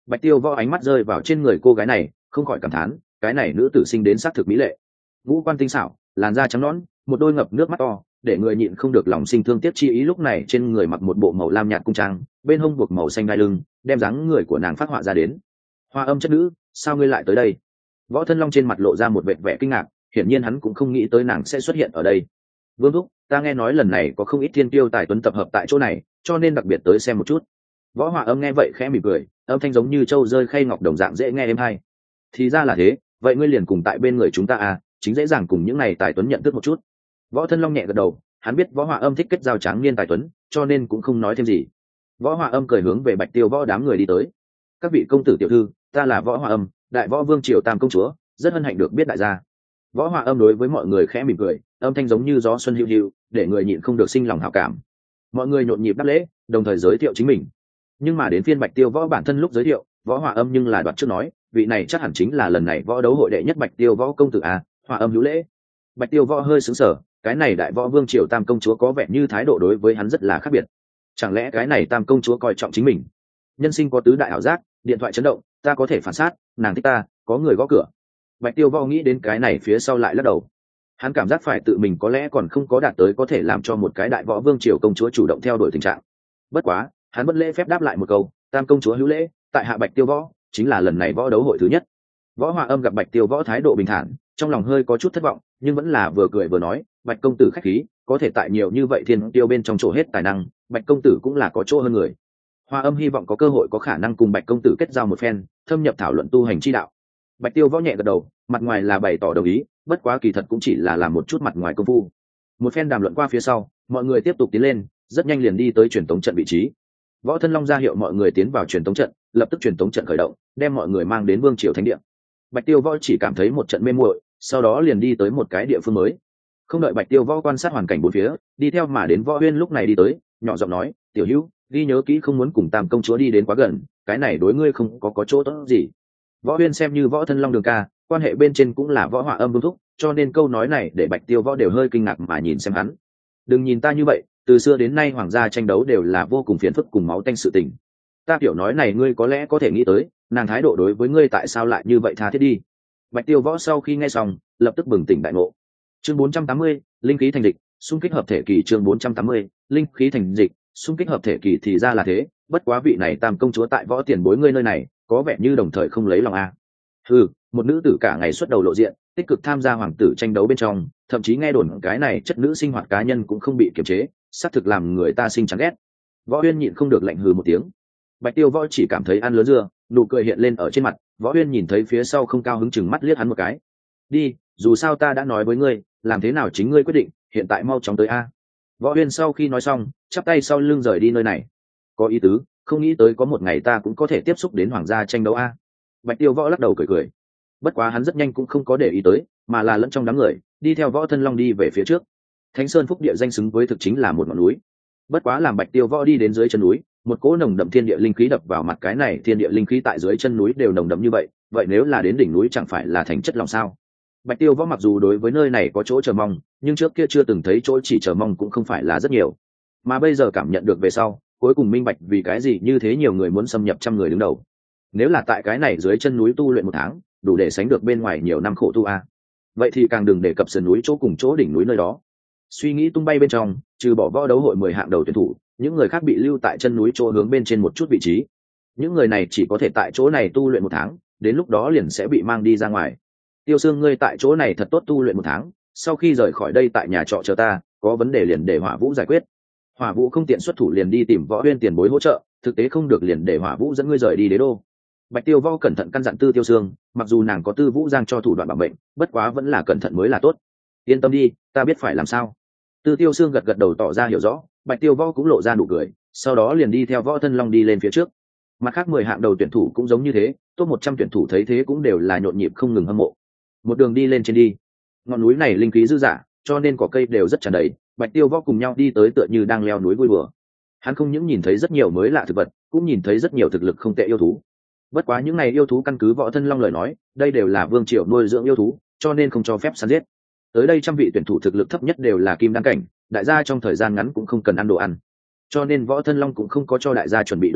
Bạch Tiêu Võ ánh mắt rơi vào trên người cô gái này, không khỏi cảm thán, cái này nữ tử sinh đến sắc thực mỹ lệ, ngũ quan tinh xảo, làn da trắng nõn, một đôi ngập nước mắt to, để người nhịn không được lòng sinh thương tiếc chi ý. Lúc này trên người mặc một bộ màu lam nhạt cung trang, bên hông buộc màu xanh đai lưng, đem dáng người của nàng phát họa ra đến. Hoa Âm chất nữ, sao ngươi lại tới đây? Võ Thân Long trên mặt lộ ra một vẻ vẻ kinh ngạc, hiển nhiên hắn cũng không nghĩ tới nàng sẽ xuất hiện ở đây. Vương thúc, ta nghe nói lần này có không ít thiên tiêu tài tuấn tập hợp tại chỗ này, cho nên đặc biệt tới xem một chút. Võ Hoa Âm nghe vậy khẽ mỉm cười, âm thanh giống như trâu rơi khay ngọc đồng dạng dễ nghe êm hay. Thì ra là thế, vậy ngươi liền cùng tại bên người chúng ta à, chính dễ dàng cùng những này tài tuấn nhận thức một chút. Võ Thân Long nhẹ gật đầu, hắn biết Võ Hoa Âm thích kết giao tráng niên tài tuấn, cho nên cũng không nói thêm gì. Võ Hoa Âm cười hướng về Bạch Tiêu Võ đám người đi tới. Các vị công tử tiểu thư, ta là Võ Hoa Âm, đại võ vương triều tam công chúa, rất hân hạnh được biết đại gia. Võ Hoa Âm đối với mọi người khẽ mỉm cười, âm thanh giống như gió xuân hiu hiu, để người nhịn không được sinh lòng hảo cảm. Mọi người nhộn nhịp đáp lễ, đồng thời giới thiệu chính mình. Nhưng mà đến phiên Bạch Tiêu Võ bản thân lúc giới thiệu, Võ Hoa Âm nhưng là đoạt trước nói, vị này chắc hẳn chính là lần này võ đấu hội đệ nhất Bạch Tiêu Võ công tử à, Hoa Âm hữu lễ. Bạch Tiêu Võ hơi sững sờ, cái này đại võ vương triều tam công chúa có vẻ như thái độ đối với hắn rất là khác biệt. Chẳng lẽ cái này tam công chúa coi trọng chính mình? Nhân sinh có tứ đại ảo giác, điện thoại chấn động, ta có thể phản sát, nàng thích ta, có người gõ cửa. Bạch Tiêu Võ nghĩ đến cái này phía sau lại lắc đầu. Hắn cảm giác phải tự mình có lẽ còn không có đạt tới có thể làm cho một cái đại võ vương triều công chúa chủ động theo đuổi tình trạng. Bất quá, hắn vẫn lễ phép đáp lại một câu, tam công chúa hữu lễ, tại hạ Bạch Tiêu Võ, chính là lần này võ đấu hội thứ nhất. Võ Hoa Âm gặp Bạch Tiêu Võ thái độ bình thản, trong lòng hơi có chút thất vọng, nhưng vẫn là vừa cười vừa nói, Bạch công tử khách khí, có thể tại nhiều như vậy thiên tiêu bên trong chỗ hết tài năng, Bạch công tử cũng là có chỗ hơn người. Hoa Âm hy vọng có cơ hội có khả năng cùng Bạch công tử kết giao một phen, thâm nhập thảo luận tu hành chi đạo. Bạch Tiêu Võ nhẹ gật đầu, mặt ngoài là bày tỏ đồng ý, bất quá kỳ thật cũng chỉ là làm một chút mặt ngoài công phu. Một phen đàm luận qua phía sau, mọi người tiếp tục tiến lên, rất nhanh liền đi tới truyền tống trận vị trí. Võ Thân Long ra hiệu mọi người tiến vào truyền tống trận, lập tức truyền tống trận khởi động, đem mọi người mang đến Vương Triều Thánh Địa. Bạch Tiêu Võ chỉ cảm thấy một trận mê muội, sau đó liền đi tới một cái địa phương mới. Không đợi Bạch Tiêu Võ quan sát hoàn cảnh bốn phía, đi theo mà đến Võ Huyên lúc này đi tới, nhỏ giọng nói, "Tiểu Hữu, ghi nhớ kỹ không muốn cùng Tam công chúa đi đến quá gần, cái này đối ngươi không có chỗ tốt gì." Võ Huyên xem như Võ Thân Long đường ca, quan hệ bên trên cũng là Võ Hoa Âm vương thúc, cho nên câu nói này để Bạch Tiêu Võ đều hơi kinh ngạc mà nhìn xem hắn. "Đừng nhìn ta như vậy, từ xưa đến nay hoàng gia tranh đấu đều là vô cùng phiền phức cùng máu tanh sự tình. Ta kiểu nói này ngươi có lẽ có thể nghĩ tới, nàng thái độ đối với ngươi tại sao lại như vậy tha thiết đi." Bạch Tiêu Võ sau khi nghe xong, lập tức bừng tỉnh đại ngộ. Chương 480, linh khí thành dịch, xung kích hợp thể kỳ. Chương 480, linh khí thành dịch, xung kích hợp thể kỳ. Thì ra là thế, bất quá vị này Tam công chúa tại Võ tiền bối ngươi nơi này, có vẻ như đồng thời không lấy lòng a. Ừ, một nữ tử cả ngày xuất đầu lộ diện, tích cực tham gia hoàng tử tranh đấu bên trong, thậm chí nghe đồn cái này chất nữ sinh hoạt cá nhân cũng không bị kiềm chế, xác thực làm người ta sinh chán ghét. Võ Huyên nhịn không được lạnh hừ một tiếng. Bạch Tiêu Võ chỉ cảm thấy ăn lớn dưa, nụ cười hiện lên ở trên mặt. Võ Huyên nhìn thấy phía sau không cao hứng chừng mắt liếc hắn một cái. "Đi, dù sao ta đã nói với ngươi, làm thế nào chính ngươi quyết định, hiện tại mau chóng tới a." Võ Huyên sau khi nói xong, chắp tay sau lưng rời đi nơi này. "Có ý tứ, không nghĩ tới có một ngày ta cũng có thể tiếp xúc đến hoàng gia tranh đấu a." Bạch Tiêu Võ lắc đầu cười cười. Bất quá hắn rất nhanh cũng không có để ý tới, mà là lẫn trong đám người, đi theo Võ Thân Long đi về phía trước. Thánh Sơn Phúc Địa danh xứng với thực chính là một ngọn núi. Bất quá làm Bạch Tiêu Võ đi đến dưới chân núi, một cỗ nồng đậm thiên địa linh khí đập vào mặt, cái này thiên địa linh khí tại dưới chân núi đều nồng đậm như vậy, vậy nếu là đến đỉnh núi chẳng phải là thành chất lòng sao? Bạch Tiêu Võ mặc dù đối với nơi này có chỗ chờ mong, nhưng trước kia chưa từng thấy chỗ chỉ chờ mong cũng không phải là rất nhiều. Mà bây giờ cảm nhận được về sau, cuối cùng minh bạch vì cái gì như thế nhiều người muốn xâm nhập trăm người đứng đầu. Nếu là tại cái này dưới chân núi tu luyện một tháng, đủ để sánh được bên ngoài nhiều năm khổ tu a. Vậy thì càng đừng đề cập sườn núi chỗ cùng chỗ đỉnh núi nơi đó. Suy nghĩ tung bay bên trong, trừ bỏ võ đấu hội 10 hạng đầu tuyển thủ, những người khác bị lưu tại chân núi chỗ hướng bên trên một chút vị trí. Những người này chỉ có thể tại chỗ này tu luyện một tháng, đến lúc đó liền sẽ bị mang đi ra ngoài. Tiêu Sương ngươi tại chỗ này thật tốt tu luyện một tháng, sau khi rời khỏi đây tại nhà trọ chờ ta, có vấn đề liền để Hỏa Vũ giải quyết. Hỏa Vũ không tiện xuất thủ liền đi tìm Võ Huyên tiền bối hỗ trợ, thực tế không được liền để Hỏa Vũ dẫn ngươi rời đi đế đô. Bạch Tiêu Võ cẩn thận căn dặn Tiêu Sương, mặc dù nàng có Tư Vũ Giang cho thủ đoạn bảo mệnh, bất quá vẫn là cẩn thận mới là tốt. Yên tâm đi, ta biết phải làm sao. Tiêu Sương gật gật đầu tỏ ra hiểu rõ, Bạch Tiêu Võ cũng lộ ra nụ cười, sau đó liền đi theo Võ Thân Long đi lên phía trước. Mặt khác 10 hạng đầu tuyển thủ cũng giống như thế, top 100 tuyển thủ thấy thế cũng đều là nhộn nhịp không ngừng hâm mộ. Một đường đi lên trên đi, ngọn núi này linh khí dư dả, cho nên cỏ cây đều rất tràn đầy. Bạch Tiêu Võ cùng nhau đi tới tựa như đang leo núi vui bừa. Hắn không những nhìn thấy rất nhiều mới lạ thực vật, cũng nhìn thấy rất nhiều thực lực không tệ yêu thú. Bất quá những này yêu thú căn cứ Võ Thân Long lời nói, đây đều là vương triều nuôi dưỡng yêu thú, cho nên không cho phép săn giết. Tới đây trăm vị tuyển thủ thực lực thấp nhất đều là kim đan cảnh, đại gia trong thời gian ngắn cũng không cần ăn đồ ăn, cho nên Võ Thân Long cũng không có cho đại gia chuẩn bị đồ ăn,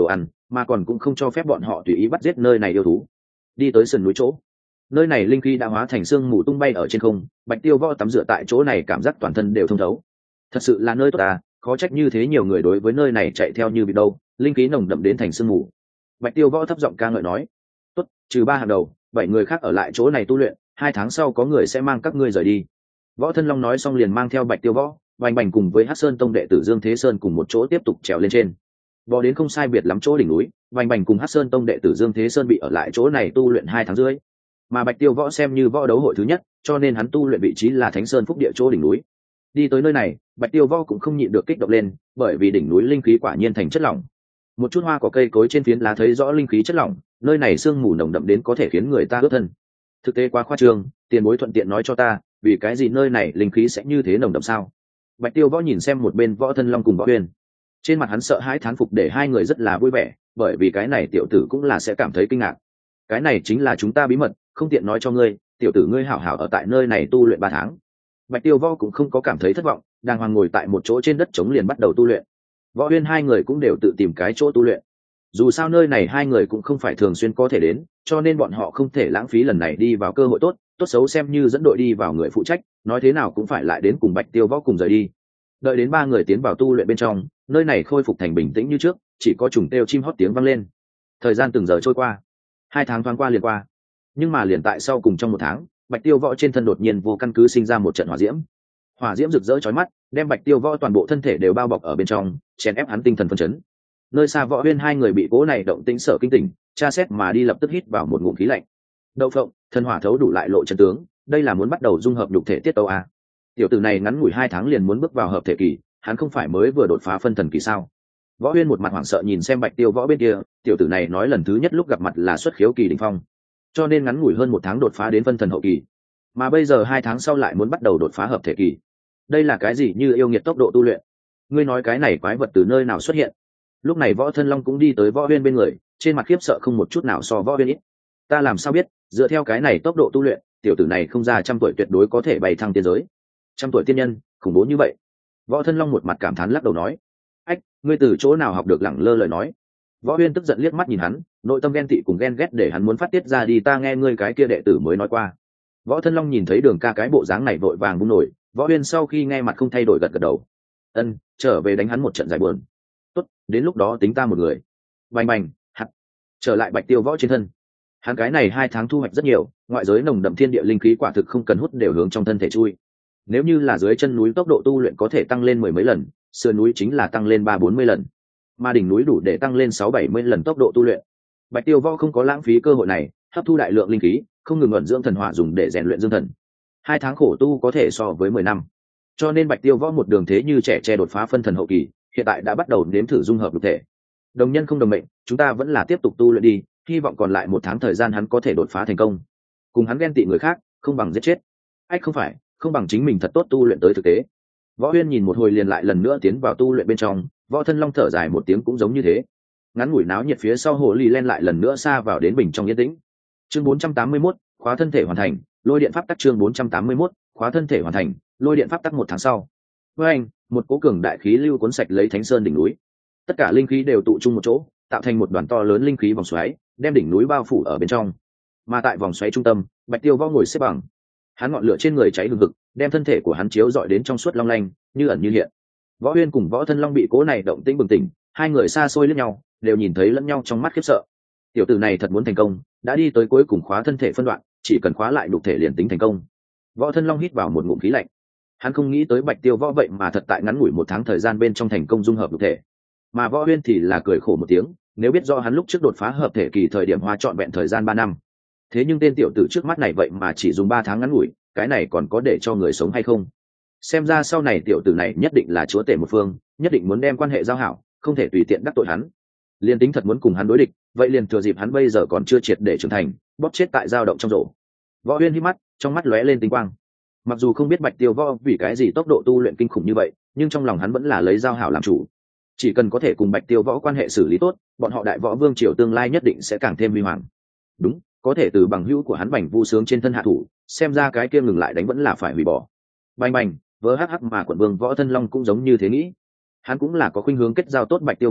mà còn cũng không cho phép bọn họ tùy ý bắt giết nơi này yêu thú. Đi tới sườn núi chỗ, nơi này linh khí đã hóa thành sương mù tung bay ở trên không, Bạch Tiêu Võ tắm rửa tại chỗ này cảm giác toàn thân đều thông thấu. Thật sự là nơi tốt à, khó trách như thế nhiều người đối với nơi này chạy theo như bị đâu, linh khí nồng đậm đến thành sương mù. Bạch Tiêu Võ thấp giọng ca ngợi nói, tốt, trừ 3 hàng đầu, 7 người khác ở lại chỗ này tu luyện, 2 tháng sau có người sẽ mang các ngươi rời đi. Võ Thân Long nói xong liền mang theo Bạch Tiêu Võ, Vành Bành cùng với Hắc Sơn tông đệ tử Dương Thế Sơn cùng một chỗ tiếp tục trèo lên trên. Bò đến không sai biệt lắm chỗ đỉnh núi, Vành Bành cùng Hắc Sơn tông đệ tử Dương Thế Sơn bị ở lại chỗ này tu luyện 2 tháng rưỡi. Mà Bạch Tiêu Võ xem như võ đấu hội thứ nhất, cho nên hắn tu luyện vị trí là Thánh Sơn Phúc Địa chỗ đỉnh núi. Đi tới nơi này, Bạch Tiêu Võ cũng không nhịn được kích động lên, bởi vì đỉnh núi linh khí quả nhiên thành chất lỏng. Một chút hoa cỏ cây cối trên phiến lá thấy rõ linh khí chất lỏng, nơi này sương mù nồng đậm đến có thể khiến người ta ướt thân. Thực tế quá khoa trương, tiền bối thuận tiện nói cho ta, vì cái gì nơi này linh khí sẽ như thế nồng đậm sao? Bạch Tiêu Võ nhìn xem một bên Võ Thân Long cùng Võ Uyên, trên mặt hắn sợ hãi thán phục để hai người rất là vui vẻ, bởi vì cái này tiểu tử cũng là sẽ cảm thấy kinh ngạc. Cái này chính là chúng ta bí mật, không tiện nói cho ngươi, tiểu tử ngươi hảo hảo ở tại nơi này tu luyện 3 tháng. Bạch Tiêu Võ cũng không có cảm thấy thất vọng, đàng hoàng ngồi tại một chỗ trên đất trống liền bắt đầu tu luyện. Võ Uyên hai người cũng đều tự tìm cái chỗ tu luyện. Dù sao nơi này hai người cũng không phải thường xuyên có thể đến, cho nên bọn họ không thể lãng phí lần này đi vào cơ hội tốt, tốt xấu xem như dẫn đội đi vào người phụ trách, nói thế nào cũng phải lại đến cùng Bạch Tiêu Võ cùng rời đi. Đợi đến 3 người tiến vào tu luyện bên trong, nơi này khôi phục thành bình tĩnh như trước, chỉ có trùng kêu chim hót tiếng vang lên. Thời gian từng giờ trôi qua, 2 tháng thoáng qua liền qua, nhưng mà liền tại sau cùng trong 1 tháng, Bạch Tiêu Võ trên thân đột nhiên vô căn cứ sinh ra một trận hỏa diễm. Hỏa diễm rực rỡ chói mắt, đem Bạch Tiêu Võ toàn bộ thân thể đều bao bọc ở bên trong, chèn ép hắn tinh thần phấn chấn. Nơi xa Võ Huyên hai người bị cỗ này động tĩnh sợ kinh tỉnh, tra xét mà đi lập tức hít vào một ngụm khí lạnh. Đậu phộng, thần hỏa thấu đủ lại lộ chân tướng, đây là muốn bắt đầu dung hợp nhục thể tiết tấu à? Tiểu tử này ngắn ngủi 2 tháng liền muốn bước vào hợp thể kỳ, hắn không phải mới vừa đột phá phân thần kỳ sao? Võ Huyên một mặt hoảng sợ nhìn xem Bạch Tiêu Võ bên kia, tiểu tử này nói lần thứ nhất lúc gặp mặt là xuất khiếu kỳ đỉnh phong, cho nên ngắn ngủi hơn 1 tháng đột phá đến phân thần hậu kỳ, mà bây giờ 2 tháng sau lại muốn bắt đầu đột phá hợp thể kỳ. Đây là cái gì như yêu nghiệt tốc độ tu luyện? Ngươi nói cái này quái vật từ nơi nào xuất hiện? Lúc này Võ Thân Long cũng đi tới Võ Huyên bên người, trên mặt khiếp sợ không một chút nào so Võ Huyên ít. Ta làm sao biết, dựa theo cái này tốc độ tu luyện, tiểu tử này không ra 100 tuổi tuyệt đối có thể bay thăng tiên giới. 100 tuổi tiên nhân, khủng bố như vậy. Võ Thân Long một mặt cảm thán lắc đầu nói, ách, ngươi từ chỗ nào học được lẳng lơ lời nói? Võ Huyên tức giận liếc mắt nhìn hắn, nội tâm ghen tị cùng ghen ghét để hắn muốn phát tiết ra đi. Ta nghe ngươi cái kia đệ tử mới nói qua. Võ Thân Long nhìn thấy Đường Ca cái bộ dáng này vội vàng bung nổi, Võ Huyên sau khi nghe mặt không thay đổi gật gật đầu. Ân, trở về đánh hắn một trận giải buồn. Tốt, đến lúc đó tính ta một người. Bành bành, hạt. Trở lại Bạch Tiêu Võ trên thân. Hắn cái này 2 tháng thu hoạch rất nhiều, ngoại giới nồng đậm thiên địa linh khí quả thực không cần hút đều hướng trong thân thể chui. Nếu như là dưới chân núi tốc độ tu luyện có thể tăng lên 10 mấy lần, sườn núi chính là tăng lên 3-40 lần, mà đỉnh núi đủ để tăng lên 6-70 lần tốc độ tu luyện. Bạch Tiêu Võ không có lãng phí cơ hội này, hấp thu đại lượng linh khí, không ngừng ẩn dưỡng thần hỏa dùng để rèn luyện dương thần. 2 tháng khổ tu có thể so với 10 năm, cho nên Bạch Tiêu Võ một đường thế như trẻ tre đột phá phân thần hậu kỳ, hiện tại đã bắt đầu nếm thử dung hợp nhục thể. Đồng nhân không đồng mệnh, chúng ta vẫn là tiếp tục tu luyện đi, hy vọng còn lại 1 tháng thời gian hắn có thể đột phá thành công. Cùng hắn ghen tị người khác, không bằng giết chết. Ách không phải, không bằng chính mình thật tốt tu luyện tới thực tế. Võ Huyên nhìn một hồi liền lại lần nữa tiến vào tu luyện bên trong, Võ Thân Long thở dài một tiếng cũng giống như thế. Ngắn ngủi náo nhiệt phía sau hồ ly len lại lần nữa xa vào đến bình trong yên tĩnh. Chương 481, khóa thân thể hoàn thành, lôi điện pháp tắc. Chương 481, khóa thân thể hoàn thành, lôi điện pháp tắc. 1 tháng sau, với anh, một cỗ cường đại khí lưu cuốn sạch lấy Thánh Sơn đỉnh núi. Tất cả linh khí đều tụ chung một chỗ, tạo thành một đoàn to lớn linh khí vòng xoáy, đem đỉnh núi bao phủ ở bên trong. Mà tại vòng xoáy trung tâm, Bạch Tiêu Võ ngồi xếp bằng. Hắn ngọn lửa trên người cháy hừng hực, đem thân thể của hắn chiếu rọi đến trong suốt long lanh, như ẩn như hiện. Võ Huyên cùng Võ Thân Long bị cố này động tĩnh bừng tỉnh, hai người xa xôi liếc nhau, đều nhìn thấy lẫn nhau trong mắt khiếp sợ. Tiểu tử này thật muốn thành công, đã đi tới cuối cùng khóa thân thể phân đoạn, chỉ cần khóa lại nhục thể liền tính thành công. Võ Thân Long hít vào một ngụm khí lạnh. Hắn không nghĩ tới Bạch Tiêu Võ vậy mà thật tại ngắn ngủi 1 tháng thời gian bên trong thành công dung hợp nhục thể. Mà Võ Huyên thì là cười khổ một tiếng, nếu biết do hắn lúc trước đột phá hợp thể kỳ thời điểm hoa trọn vẹn thời gian 3 năm. Thế nhưng tên tiểu tử trước mắt này vậy mà chỉ dùng 3 tháng ngắn ngủi, cái này còn có để cho người sống hay không? Xem ra sau này tiểu tử này nhất định là chúa tể một phương, nhất định muốn đem quan hệ giao hảo, không thể tùy tiện đắc tội hắn. Liên tính thật muốn cùng hắn đối địch, vậy liền thừa dịp hắn bây giờ còn chưa triệt để trưởng thành, bóp chết tại dao động trong rổ. Võ Huyên hít mắt, trong mắt lóe lên tinh quang. Mặc dù không biết Bạch Tiêu Võ vì cái gì tốc độ tu luyện kinh khủng như vậy, nhưng trong lòng hắn vẫn là lấy giao hảo làm chủ. Chỉ cần có thể cùng Bạch Tiêu Võ quan hệ xử lý tốt, bọn họ Đại Võ Vương triều tương lai nhất định sẽ càng thêm huy hoàng. Đúng, có thể từ bằng hữu của hắn Bành Vu Sướng trên thân hạ thủ, xem ra cái kia ngừng lại đánh vẫn là phải hủy bỏ. Bành bành, vớ hắc hắc mà quận vương Võ Thân Long cũng giống như thế nghĩ. Hắn cũng là có khuynh hướng kết giao tốt Bạch Tiêu Võ,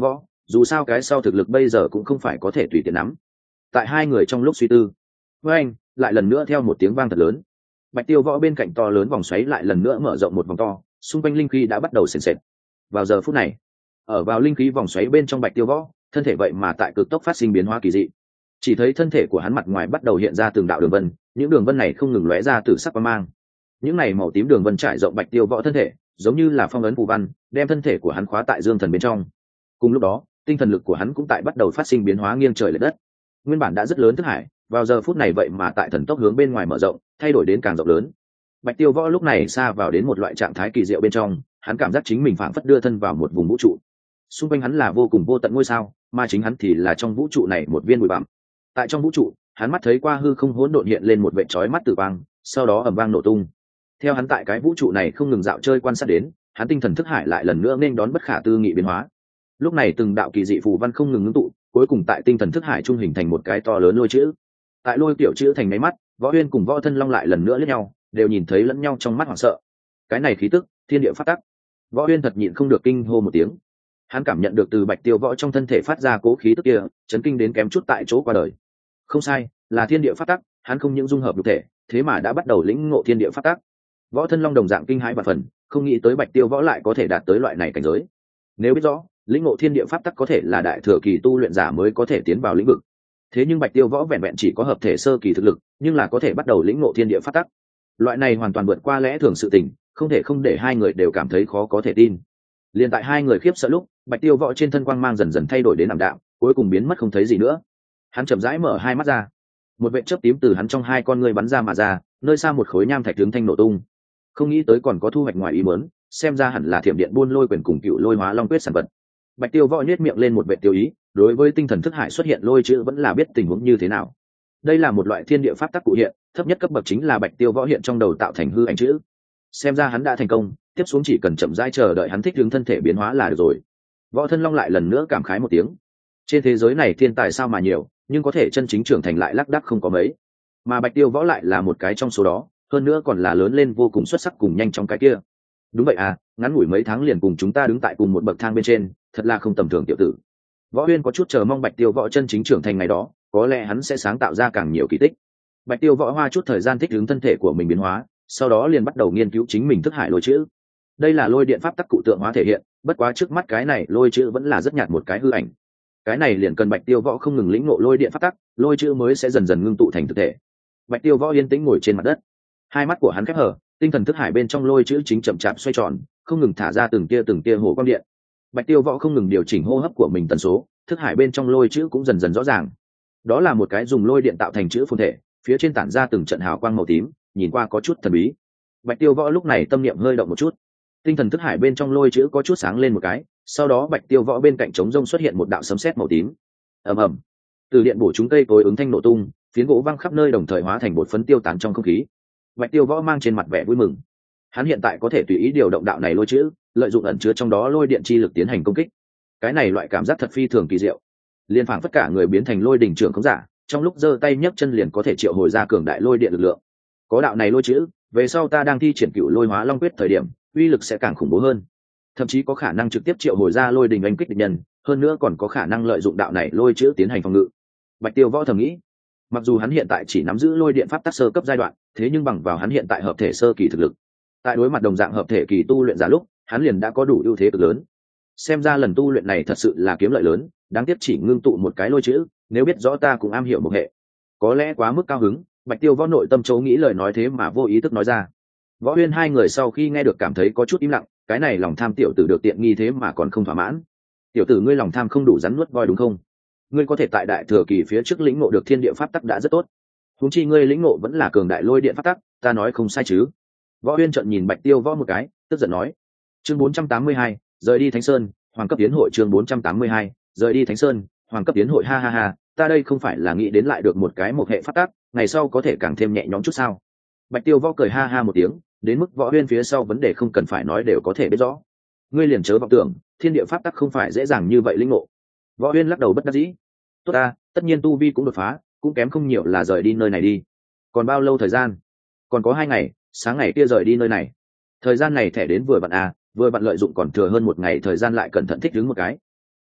dù sao cái sau thực lực bây giờ cũng không phải có thể tùy tiện nắm. Tại hai người trong lúc suy tư, với anh lại lần nữa theo một tiếng vang thật lớn, Bạch Tiêu Võ bên cạnh to lớn vòng xoáy lại lần nữa mở rộng một vòng to, xung quanh linh khí đã bắt đầu sền sệt. Vào giờ phút này, ở vào linh khí vòng xoáy bên trong Bạch Tiêu Võ, thân thể vậy mà tại cực tốc phát sinh biến hóa kỳ dị. Chỉ thấy thân thể của hắn mặt ngoài bắt đầu hiện ra từng đạo đường vân, những đường vân này không ngừng lóe ra từ sắc quang mang. Những này màu tím đường vân trải rộng Bạch Tiêu Võ thân thể, giống như là phong ấn phù văn, đem thân thể của hắn khóa tại dương thần bên trong. Cùng lúc đó, tinh thần lực của hắn cũng tại bắt đầu phát sinh biến hóa nghiêng trời lệch đất. Nguyên bản đã rất lớn thức hải, vào giờ phút này vậy mà tại thần tốc hướng bên ngoài mở rộng, thay đổi đến càng rộng lớn. Bạch Tiêu Võ lúc này xa vào đến một loại trạng thái kỳ diệu bên trong, hắn cảm giác chính mình phảng phất đưa thân vào một vùng vũ trụ. Xung quanh hắn là vô cùng vô tận ngôi sao, mà chính hắn thì là trong vũ trụ này một viên bụi bặm. Tại trong vũ trụ, hắn mắt thấy qua hư không hỗn độn hiện lên một vệt chói mắt tử quang, sau đó ầm vang nổ tung. Theo hắn tại cái vũ trụ này không ngừng dạo chơi quan sát đến, hắn tinh thần thức hải lại lần nữa nên đón bất khả tư nghị biến hóa. Lúc này từng đạo kỳ dị phù văn không ngừng ngưng tụ, cuối cùng tại tinh thần thức hải trung hình thành một cái to lớn lôi chữ. Tại lôi tiểu chữ thành máy mắt, Võ Uyên cùng Võ Thân Long lại lần nữa liếc nhau, đều nhìn thấy lẫn nhau trong mắt hoảng sợ. Cái này khí tức, thiên địa phát tắc. Võ Uyên thật nhịn không được kinh hô một tiếng. Hắn cảm nhận được từ Bạch Tiêu Võ trong thân thể phát ra cố khí tức kia, chấn kinh đến kém chút tại chỗ qua đời. Không sai, là thiên địa phát tắc, hắn không những dung hợp nhục thể, thế mà đã bắt đầu lĩnh ngộ thiên địa phát tắc. Võ Thân Long đồng dạng kinh hãi và phần, không nghĩ tới Bạch Tiêu Võ lại có thể đạt tới loại này cảnh giới. Nếu biết rõ, lĩnh ngộ thiên địa pháp tắc có thể là đại thừa kỳ tu luyện giả mới có thể tiến vào lĩnh vực. Thế nhưng Bạch Tiêu Võ vẹn vẹn chỉ có hợp thể sơ kỳ thực lực, nhưng là có thể bắt đầu lĩnh ngộ thiên địa pháp tắc. Loại này hoàn toàn vượt qua lẽ thường sự tình, không thể không để hai người đều cảm thấy khó có thể tin. Liên tại hai người khiếp sợ lúc, Bạch Tiêu Võ trên thân quang mang dần dần thay đổi đến ảm đạm, cuối cùng biến mất không thấy gì nữa. Hắn chậm rãi mở hai mắt ra, một vệt chớp tím từ hắn trong hai con ngươi bắn ra mà ra, nơi xa một khối nham thạch tướng thanh nổ tung. Không nghĩ tới còn có thu hoạch ngoài ý muốn, xem ra hẳn là thiểm điện buôn lôi quyền cùng cựu lôi hóa long quyết sản vật. Bạch Tiêu Võ nhếch miệng lên một vệt tiêu ý, đối với tinh thần thức hải xuất hiện lôi chữ vẫn là biết tình huống như thế nào. Đây là một loại thiên địa pháp tắc cụ hiện, thấp nhất cấp bậc chính là Bạch Tiêu Võ hiện trong đầu tạo thành hư ảnh chữ. Xem ra hắn đã thành công, tiếp xuống chỉ cần chậm rãi chờ đợi hắn thích ứng thân thể biến hóa là được rồi. Võ Thân Long lại lần nữa cảm khái một tiếng. Trên thế giới này thiên tài sao mà nhiều, nhưng có thể chân chính trưởng thành lại lác đác không có mấy. Mà Bạch Tiêu Võ lại là một cái trong số đó, hơn nữa còn là lớn lên vô cùng xuất sắc cùng nhanh trong cái kia. Đúng vậy à, ngắn ngủi mấy tháng liền cùng chúng ta đứng tại cùng một bậc thang bên trên, thật là không tầm thường tiểu tử. Võ Uyên có chút chờ mong Bạch Tiêu Võ chân chính trưởng thành ngày đó, có lẽ hắn sẽ sáng tạo ra càng nhiều kỳ tích. Bạch Tiêu Võ hoa chút thời gian thích ứng thân thể của mình biến hóa, sau đó liền bắt đầu nghiên cứu chính mình thức hải lôi chữ. Đây là lôi điện pháp tắc cụ tượng hóa thể hiện, bất quá trước mắt cái này lôi chữ vẫn là rất nhạt một cái hư ảnh. Cái này liền cần Bạch Tiêu Võ không ngừng lĩnh ngộ lôi điện pháp tắc, lôi chữ mới sẽ dần dần ngưng tụ thành thực thể. Bạch Tiêu Võ yên tĩnh ngồi trên mặt đất, hai mắt của hắn khép hờ, tinh thần thức hải bên trong lôi chữ chính chậm chạp xoay tròn, không ngừng thả ra từng tia hồ quang điện. Bạch Tiêu Võ không ngừng điều chỉnh hô hấp của mình tần số, thức hải bên trong lôi chữ cũng dần dần rõ ràng. Đó là một cái dùng lôi điện tạo thành chữ phồn thể, phía trên tản ra từng trận hào quang màu tím, nhìn qua có chút thần bí. Bạch Tiêu Võ lúc này tâm niệm hơi động một chút, tinh thần thức hải bên trong lôi chữ có chút sáng lên một cái, sau đó Bạch Tiêu Võ bên cạnh trống rông xuất hiện một đạo sấm sét màu tím. Ầm ầm, từ điện bổ chúng cây cối ứng thanh nổ tung, phiến gỗ văng khắp nơi đồng thời hóa thành bột phấn tiêu tán trong không khí. Bạch Tiêu Võ mang trên mặt vẻ vui mừng, hắn hiện tại có thể tùy ý điều động đạo này lôi chữ, lợi dụng ẩn chứa trong đó lôi điện chi lực tiến hành công kích. Cái này loại cảm giác thật phi thường kỳ diệu, liên phảng tất cả người biến thành lôi đỉnh trưởng không giả, trong lúc giơ tay nhấc chân liền có thể triệu hồi ra cường đại lôi điện lực lượng. Có đạo này lôi chữ, về sau ta đang thi triển cựu lôi hóa long quyết thời điểm, uy lực sẽ càng khủng bố hơn, thậm chí có khả năng trực tiếp triệu hồi ra lôi đình đánh kích địch nhân, hơn nữa còn có khả năng lợi dụng đạo này lôi chữ tiến hành phòng ngự. Bạch Tiêu Võ thầm nghĩ, mặc dù hắn hiện tại chỉ nắm giữ lôi điện pháp tắc sơ cấp giai đoạn, thế nhưng bằng vào hắn hiện tại hợp thể sơ kỳ thực lực, tại đối mặt đồng dạng hợp thể kỳ tu luyện giả lúc, hắn liền đã có đủ ưu thế cực lớn. Xem ra lần tu luyện này thật sự là kiếm lợi lớn, đáng tiếc chỉ ngưng tụ một cái lôi chữ, nếu biết rõ ta cũng am hiểu một hệ, có lẽ quá mức cao hứng. Bạch Tiêu Võ nội tâm chấu nghĩ lời nói thế mà vô ý thức nói ra. Võ Uyên hai người sau khi nghe được cảm thấy có chút im lặng, cái này lòng tham tiểu tử được tiện nghi thế mà còn không thỏa mãn. Tiểu tử ngươi lòng tham không đủ rắn nuốt voi đúng không? Ngươi có thể tại đại thừa kỳ phía trước lĩnh ngộ được thiên địa pháp tắc đã rất tốt, huống chi ngươi lĩnh ngộ vẫn là cường đại lôi điện pháp tắc, ta nói không sai chứ? Võ Uyên trợn nhìn Bạch Tiêu Võ một cái, tức giận nói. Chương 482, rời đi Thánh Sơn, Hoàng cấp tiến hội. Chương 482, rời đi Thánh Sơn, Hoàng cấp tiến hội. Ha ha ha, ta đây không phải là nghĩ đến lại được một cái một hệ pháp tắc, ngày sau có thể càng thêm nhẹ nhõm chút sao? Bạch Tiêu Võ cười ha ha một tiếng, đến mức Võ Uyên phía sau vấn đề không cần phải nói đều có thể biết rõ. Ngươi liền chớ vọng tưởng, thiên địa pháp tắc không phải dễ dàng như vậy lĩnh ngộ. Võ Uyên lắc đầu bất đắc dĩ. Tốt ta, tất nhiên tu vi cũng đột phá, cũng kém không nhiều là rời đi nơi này đi. Còn bao lâu thời gian? Còn có 2 ngày, sáng ngày kia rời đi nơi này. Thời gian này thẻ đến vừa vặn à, vừa vặn lợi dụng còn thừa hơn 1 ngày thời gian lại cẩn thận thích ứng một cái. Đi,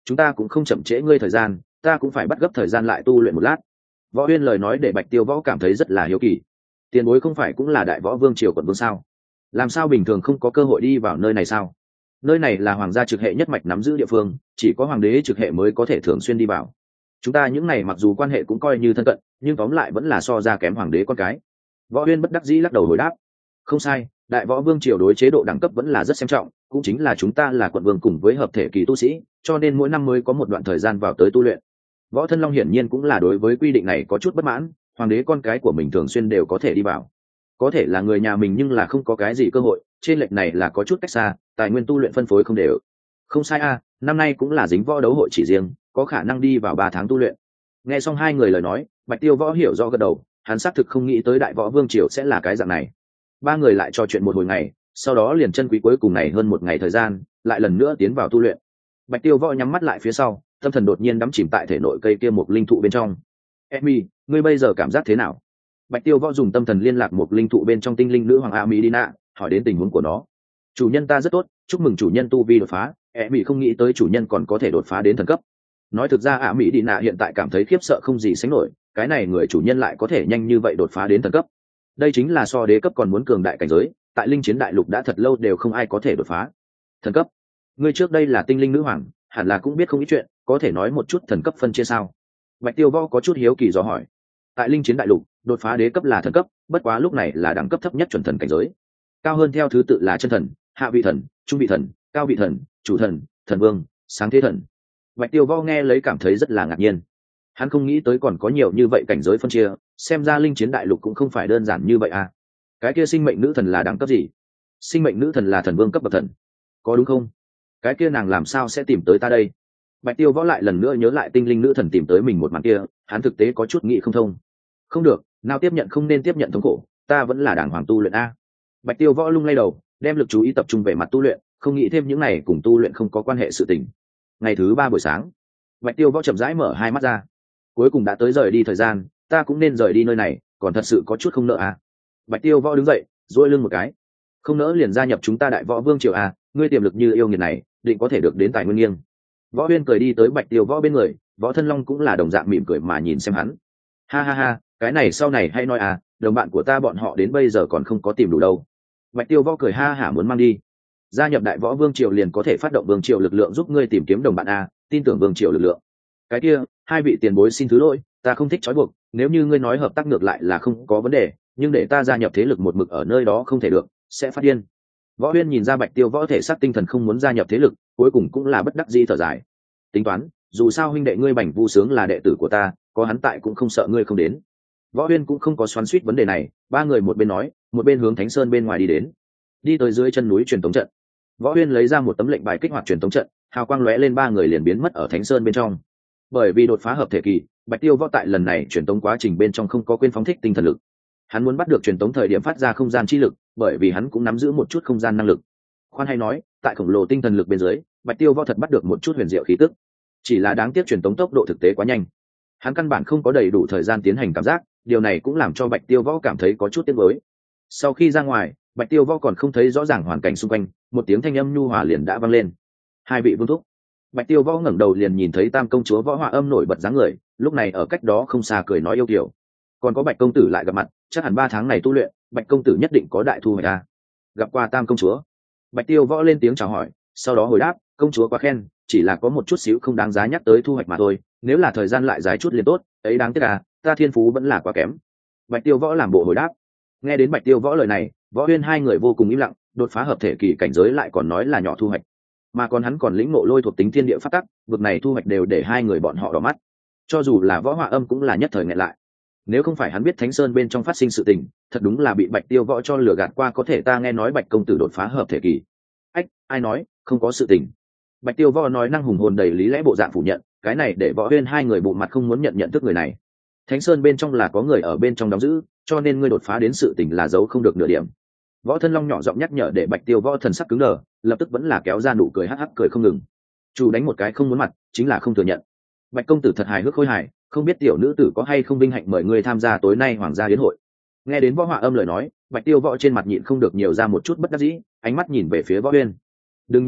chúng ta cũng không chậm trễ ngươi thời gian, ta cũng phải bắt gấp thời gian lại tu luyện một lát. Võ Uyên lời nói để Bạch Tiêu Võ cảm thấy rất là hiếu kỳ. Tiền bối không phải cũng là đại võ vương triều quận vương sao? Làm sao bình thường không có cơ hội đi vào nơi này sao? Nơi này là hoàng gia trực hệ nhất mạch nắm giữ địa phương, chỉ có hoàng đế trực hệ mới có thể thường xuyên đi vào. Chúng ta những này mặc dù quan hệ cũng coi như thân cận, nhưng tóm lại vẫn là so ra kém hoàng đế con cái. Võ Uyên bất đắc dĩ lắc đầu hồi đáp. Không sai, đại võ vương triều đối chế độ đẳng cấp vẫn là rất xem trọng, cũng chính là chúng ta là quận vương cùng với hợp thể kỳ tu sĩ, cho nên mỗi năm mới có một đoạn thời gian vào tới tu luyện. Võ Thân Long hiển nhiên cũng là đối với quy định này có chút bất mãn, hoàng đế con cái của mình thường xuyên đều có thể đi vào, có thể là người nhà mình nhưng là không có cái gì cơ hội, trên lệch này là có chút cách xa, tài nguyên tu luyện phân phối không đều. Không sai a, năm nay cũng là dính võ đấu hội chỉ riêng, có khả năng đi vào 3 tháng tu luyện. Nghe xong hai người lời nói, Bạch Tiêu Võ hiểu rõ gật đầu, hắn xác thực không nghĩ tới đại võ vương triều sẽ là cái dạng này. Ba người lại trò chuyện một hồi ngày, sau đó liền chân quý cuối cùng này hơn một ngày thời gian, lại lần nữa tiến vào tu luyện. Bạch Tiêu Võ nhắm mắt lại phía sau, tâm thần đột nhiên đắm chìm tại thể nội cây kia một linh thụ bên trong. Emi, ngươi bây giờ cảm giác thế nào? Bạch Tiêu Võ dùng tâm thần liên lạc một linh thụ bên trong tinh linh nữ hoàng Amidina, hỏi đến tình huống của nó. Chủ nhân ta rất tốt, chúc mừng chủ nhân tu vi đột phá. Emi không nghĩ tới chủ nhân còn có thể đột phá đến thần cấp. Nói thực ra Amidina hiện tại cảm thấy khiếp sợ không gì sánh nổi, cái này người chủ nhân lại có thể nhanh như vậy đột phá đến thần cấp. Đây chính là so đế cấp còn muốn cường đại cảnh giới, tại linh chiến đại lục đã thật lâu đều không ai có thể đột phá. Thần cấp? Ngươi trước đây là tinh linh nữ hoàng, hẳn là cũng biết không ít chuyện, có thể nói một chút thần cấp phân chia sao? Bạch Tiêu Võ có chút hiếu kỳ dò hỏi. Tại linh chiến đại lục, đột phá đế cấp là thần cấp, bất quá lúc này là đẳng cấp thấp nhất chuẩn thần cảnh giới. Cao hơn theo thứ tự là chân thần, hạ vị thần, trung vị thần, cao vị thần, chủ thần, thần vương, sáng thế thần. Bạch Tiêu Võ nghe lấy cảm thấy rất là ngạc nhiên. Hắn không nghĩ tới còn có nhiều như vậy cảnh giới phân chia, xem ra linh chiến đại lục cũng không phải đơn giản như vậy à. Cái kia sinh mệnh nữ thần là đẳng cấp gì? Sinh mệnh nữ thần là thần vương cấp bậc thần, có đúng không? Cái kia nàng làm sao sẽ tìm tới ta đây? Bạch Tiêu Võ lại lần nữa nhớ lại tinh linh nữ thần tìm tới mình một màn kia, hắn thực tế có chút nghĩ không thông. Không được, nào tiếp nhận không nên tiếp nhận thống khổ, ta vẫn là đảng hoàng tu luyện a. Bạch Tiêu Võ lung lay đầu, đem lực chú ý tập trung về mặt tu luyện, không nghĩ thêm những này cùng tu luyện không có quan hệ sự tình. Ngày thứ 3 buổi sáng, Bạch Tiêu Võ chậm rãi mở hai mắt ra. Cuối cùng đã tới rời đi thời gian, ta cũng nên rời đi nơi này, còn thật sự có chút không nỡ a. Bạch Tiêu Võ đứng dậy, duỗi lưng một cái. Không nỡ liền gia nhập chúng ta đại võ vương triều a, ngươi tiềm lực như yêu nghiệt này, định có thể được đến tài nguyên nghiêng. Võ Uyên cười đi tới Bạch Tiêu Võ bên người, Võ Thân Long cũng là đồng dạng mỉm cười mà nhìn xem hắn. Ha ha ha, cái này sau này hay nói à, đồng bạn của ta bọn họ đến bây giờ còn không có tìm đủ đâu. Bạch Tiêu Võ cười ha hả muốn mang đi. Gia nhập đại võ vương triều liền có thể phát động vương triều lực lượng giúp ngươi tìm kiếm đồng bạn a, tin tưởng vương triều lực lượng. Cái kia, hai vị tiền bối xin thứ lỗi, ta không thích trói buộc, nếu như ngươi nói hợp tác ngược lại là không có vấn đề, nhưng để ta gia nhập thế lực một mực ở nơi đó không thể được, sẽ phát điên. Võ Uyên nhìn ra Bạch Tiêu Võ thể xác tinh thần không muốn gia nhập thế lực, cuối cùng cũng là bất đắc dĩ thở dài. Tính toán, dù sao huynh đệ ngươi Bành Vu Sướng là đệ tử của ta, có hắn tại cũng không sợ ngươi không đến. Võ Uyên cũng không có xoắn xuýt vấn đề này, ba người một bên nói, một bên hướng Thánh Sơn bên ngoài đi đến. Đi tới dưới chân núi truyền tống trận, Võ Uyên lấy ra một tấm lệnh bài kích hoạt truyền tống trận, hào quang lóe lên, ba người liền biến mất ở Thánh Sơn bên trong. Bởi vì đột phá hợp thể kỳ, Bạch Tiêu Võ tại lần này truyền tống quá trình bên trong không có quên phóng thích tinh thần lực. Hắn muốn bắt được truyền tống thời điểm phát ra không gian chi lực, bởi vì hắn cũng nắm giữ một chút không gian năng lực. Khoan hay nói, tại khổng lồ tinh thần lực bên dưới, Bạch Tiêu Võ thật bắt được một chút huyền diệu khí tức. Chỉ là đáng tiếc truyền tống tốc độ thực tế quá nhanh, hắn căn bản không có đầy đủ thời gian tiến hành cảm giác, điều này cũng làm cho Bạch Tiêu Võ cảm thấy có chút tiếc nuối. Sau khi ra ngoài, Bạch Tiêu Võ còn không thấy rõ ràng hoàn cảnh xung quanh, một tiếng thanh âm nhu hòa liền đã vang lên. Hai vị vương thúc. Bạch Tiêu Võ ngẩng đầu liền nhìn thấy Tam công chúa Võ Họa Âm nổi bật dáng người, lúc này ở cách đó không xa cười nói yêu kiều. Còn có Bạch công tử lại gặp mặt, chắc hẳn 3 tháng này tu luyện, Bạch công tử nhất định có đại thu hoạch a. Gặp qua Tam công chúa. Bạch Tiêu Võ lên tiếng chào hỏi, sau đó hồi đáp, công chúa quá khen, chỉ là có một chút xíu không đáng giá nhắc tới thu hoạch mà thôi, nếu là thời gian lại dài chút liền tốt, ấy đáng tiếc à, ta thiên phú vẫn là quá kém. Bạch Tiêu Võ làm bộ hồi đáp. Nghe đến Bạch Tiêu Võ lời này, Võ Uyên hai người vô cùng im lặng, đột phá hợp thể kỳ cảnh giới lại còn nói là nhỏ thu hoạch, mà còn hắn còn lĩnh ngộ lôi thuộc tính thiên địa pháp tắc, vực này thu hoạch đều để hai người bọn họ đỏ mắt. Cho dù là Võ Họa Âm cũng là nhất thời nghẹn lại. Nếu không phải hắn biết Thánh Sơn bên trong phát sinh sự tình, thật đúng là bị Bạch Tiêu Võ cho lừa gạt qua, có thể ta nghe nói Bạch công tử đột phá hợp thể kỳ. Ách, ai nói, không có sự tình. Bạch Tiêu Võ nói năng hùng hồn đầy lý lẽ bộ dạng phủ nhận, cái này để Võ Uyên hai người bụng mặt không muốn nhận thức người này. Thánh Sơn bên trong là có người ở bên trong đóng giữ, cho nên ngươi đột phá đến sự tình là giấu không được nửa điểm. Võ Thân Long nhỏ giọng nhắc nhở, để Bạch Tiêu Võ thần sắc cứng đờ, lập tức vẫn là kéo ra nụ cười hắc hắc cười không ngừng. Chủ đánh một cái không muốn mặt, chính là không thừa nhận. Bạch công tử thật hài hước khôi hài, không biết tiểu nữ tử có hay không vinh hạnh mời ngươi tham gia tối nay hoàng gia yến hội. Nghe đến Võ Họa Âm lời nói, Bạch Tiêu Võ trên mặt nhịn không được nhiều ra một chút bất đắc dĩ, ánh mắt nhìn về phía Võ Uyên. Đừng nhìn ta,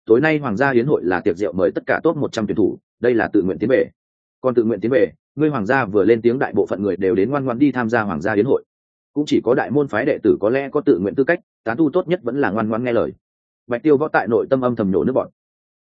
tối nay hoàng gia hiến hội là tiệc rượu mời tất cả top 100 tuyển thủ, đây là tự nguyện tiến về. Còn tự nguyện tiến về, ngươi hoàng gia vừa lên tiếng, đại bộ phận người đều đến ngoan ngoãn đi tham gia hoàng gia hiến hội. Cũng chỉ có đại môn phái đệ tử có lẽ có tự nguyện tư cách, tán tu tốt nhất vẫn là ngoan ngoãn nghe lời. Bạch Tiêu Võ tại nội tâm âm thầm nhổ nước bọt,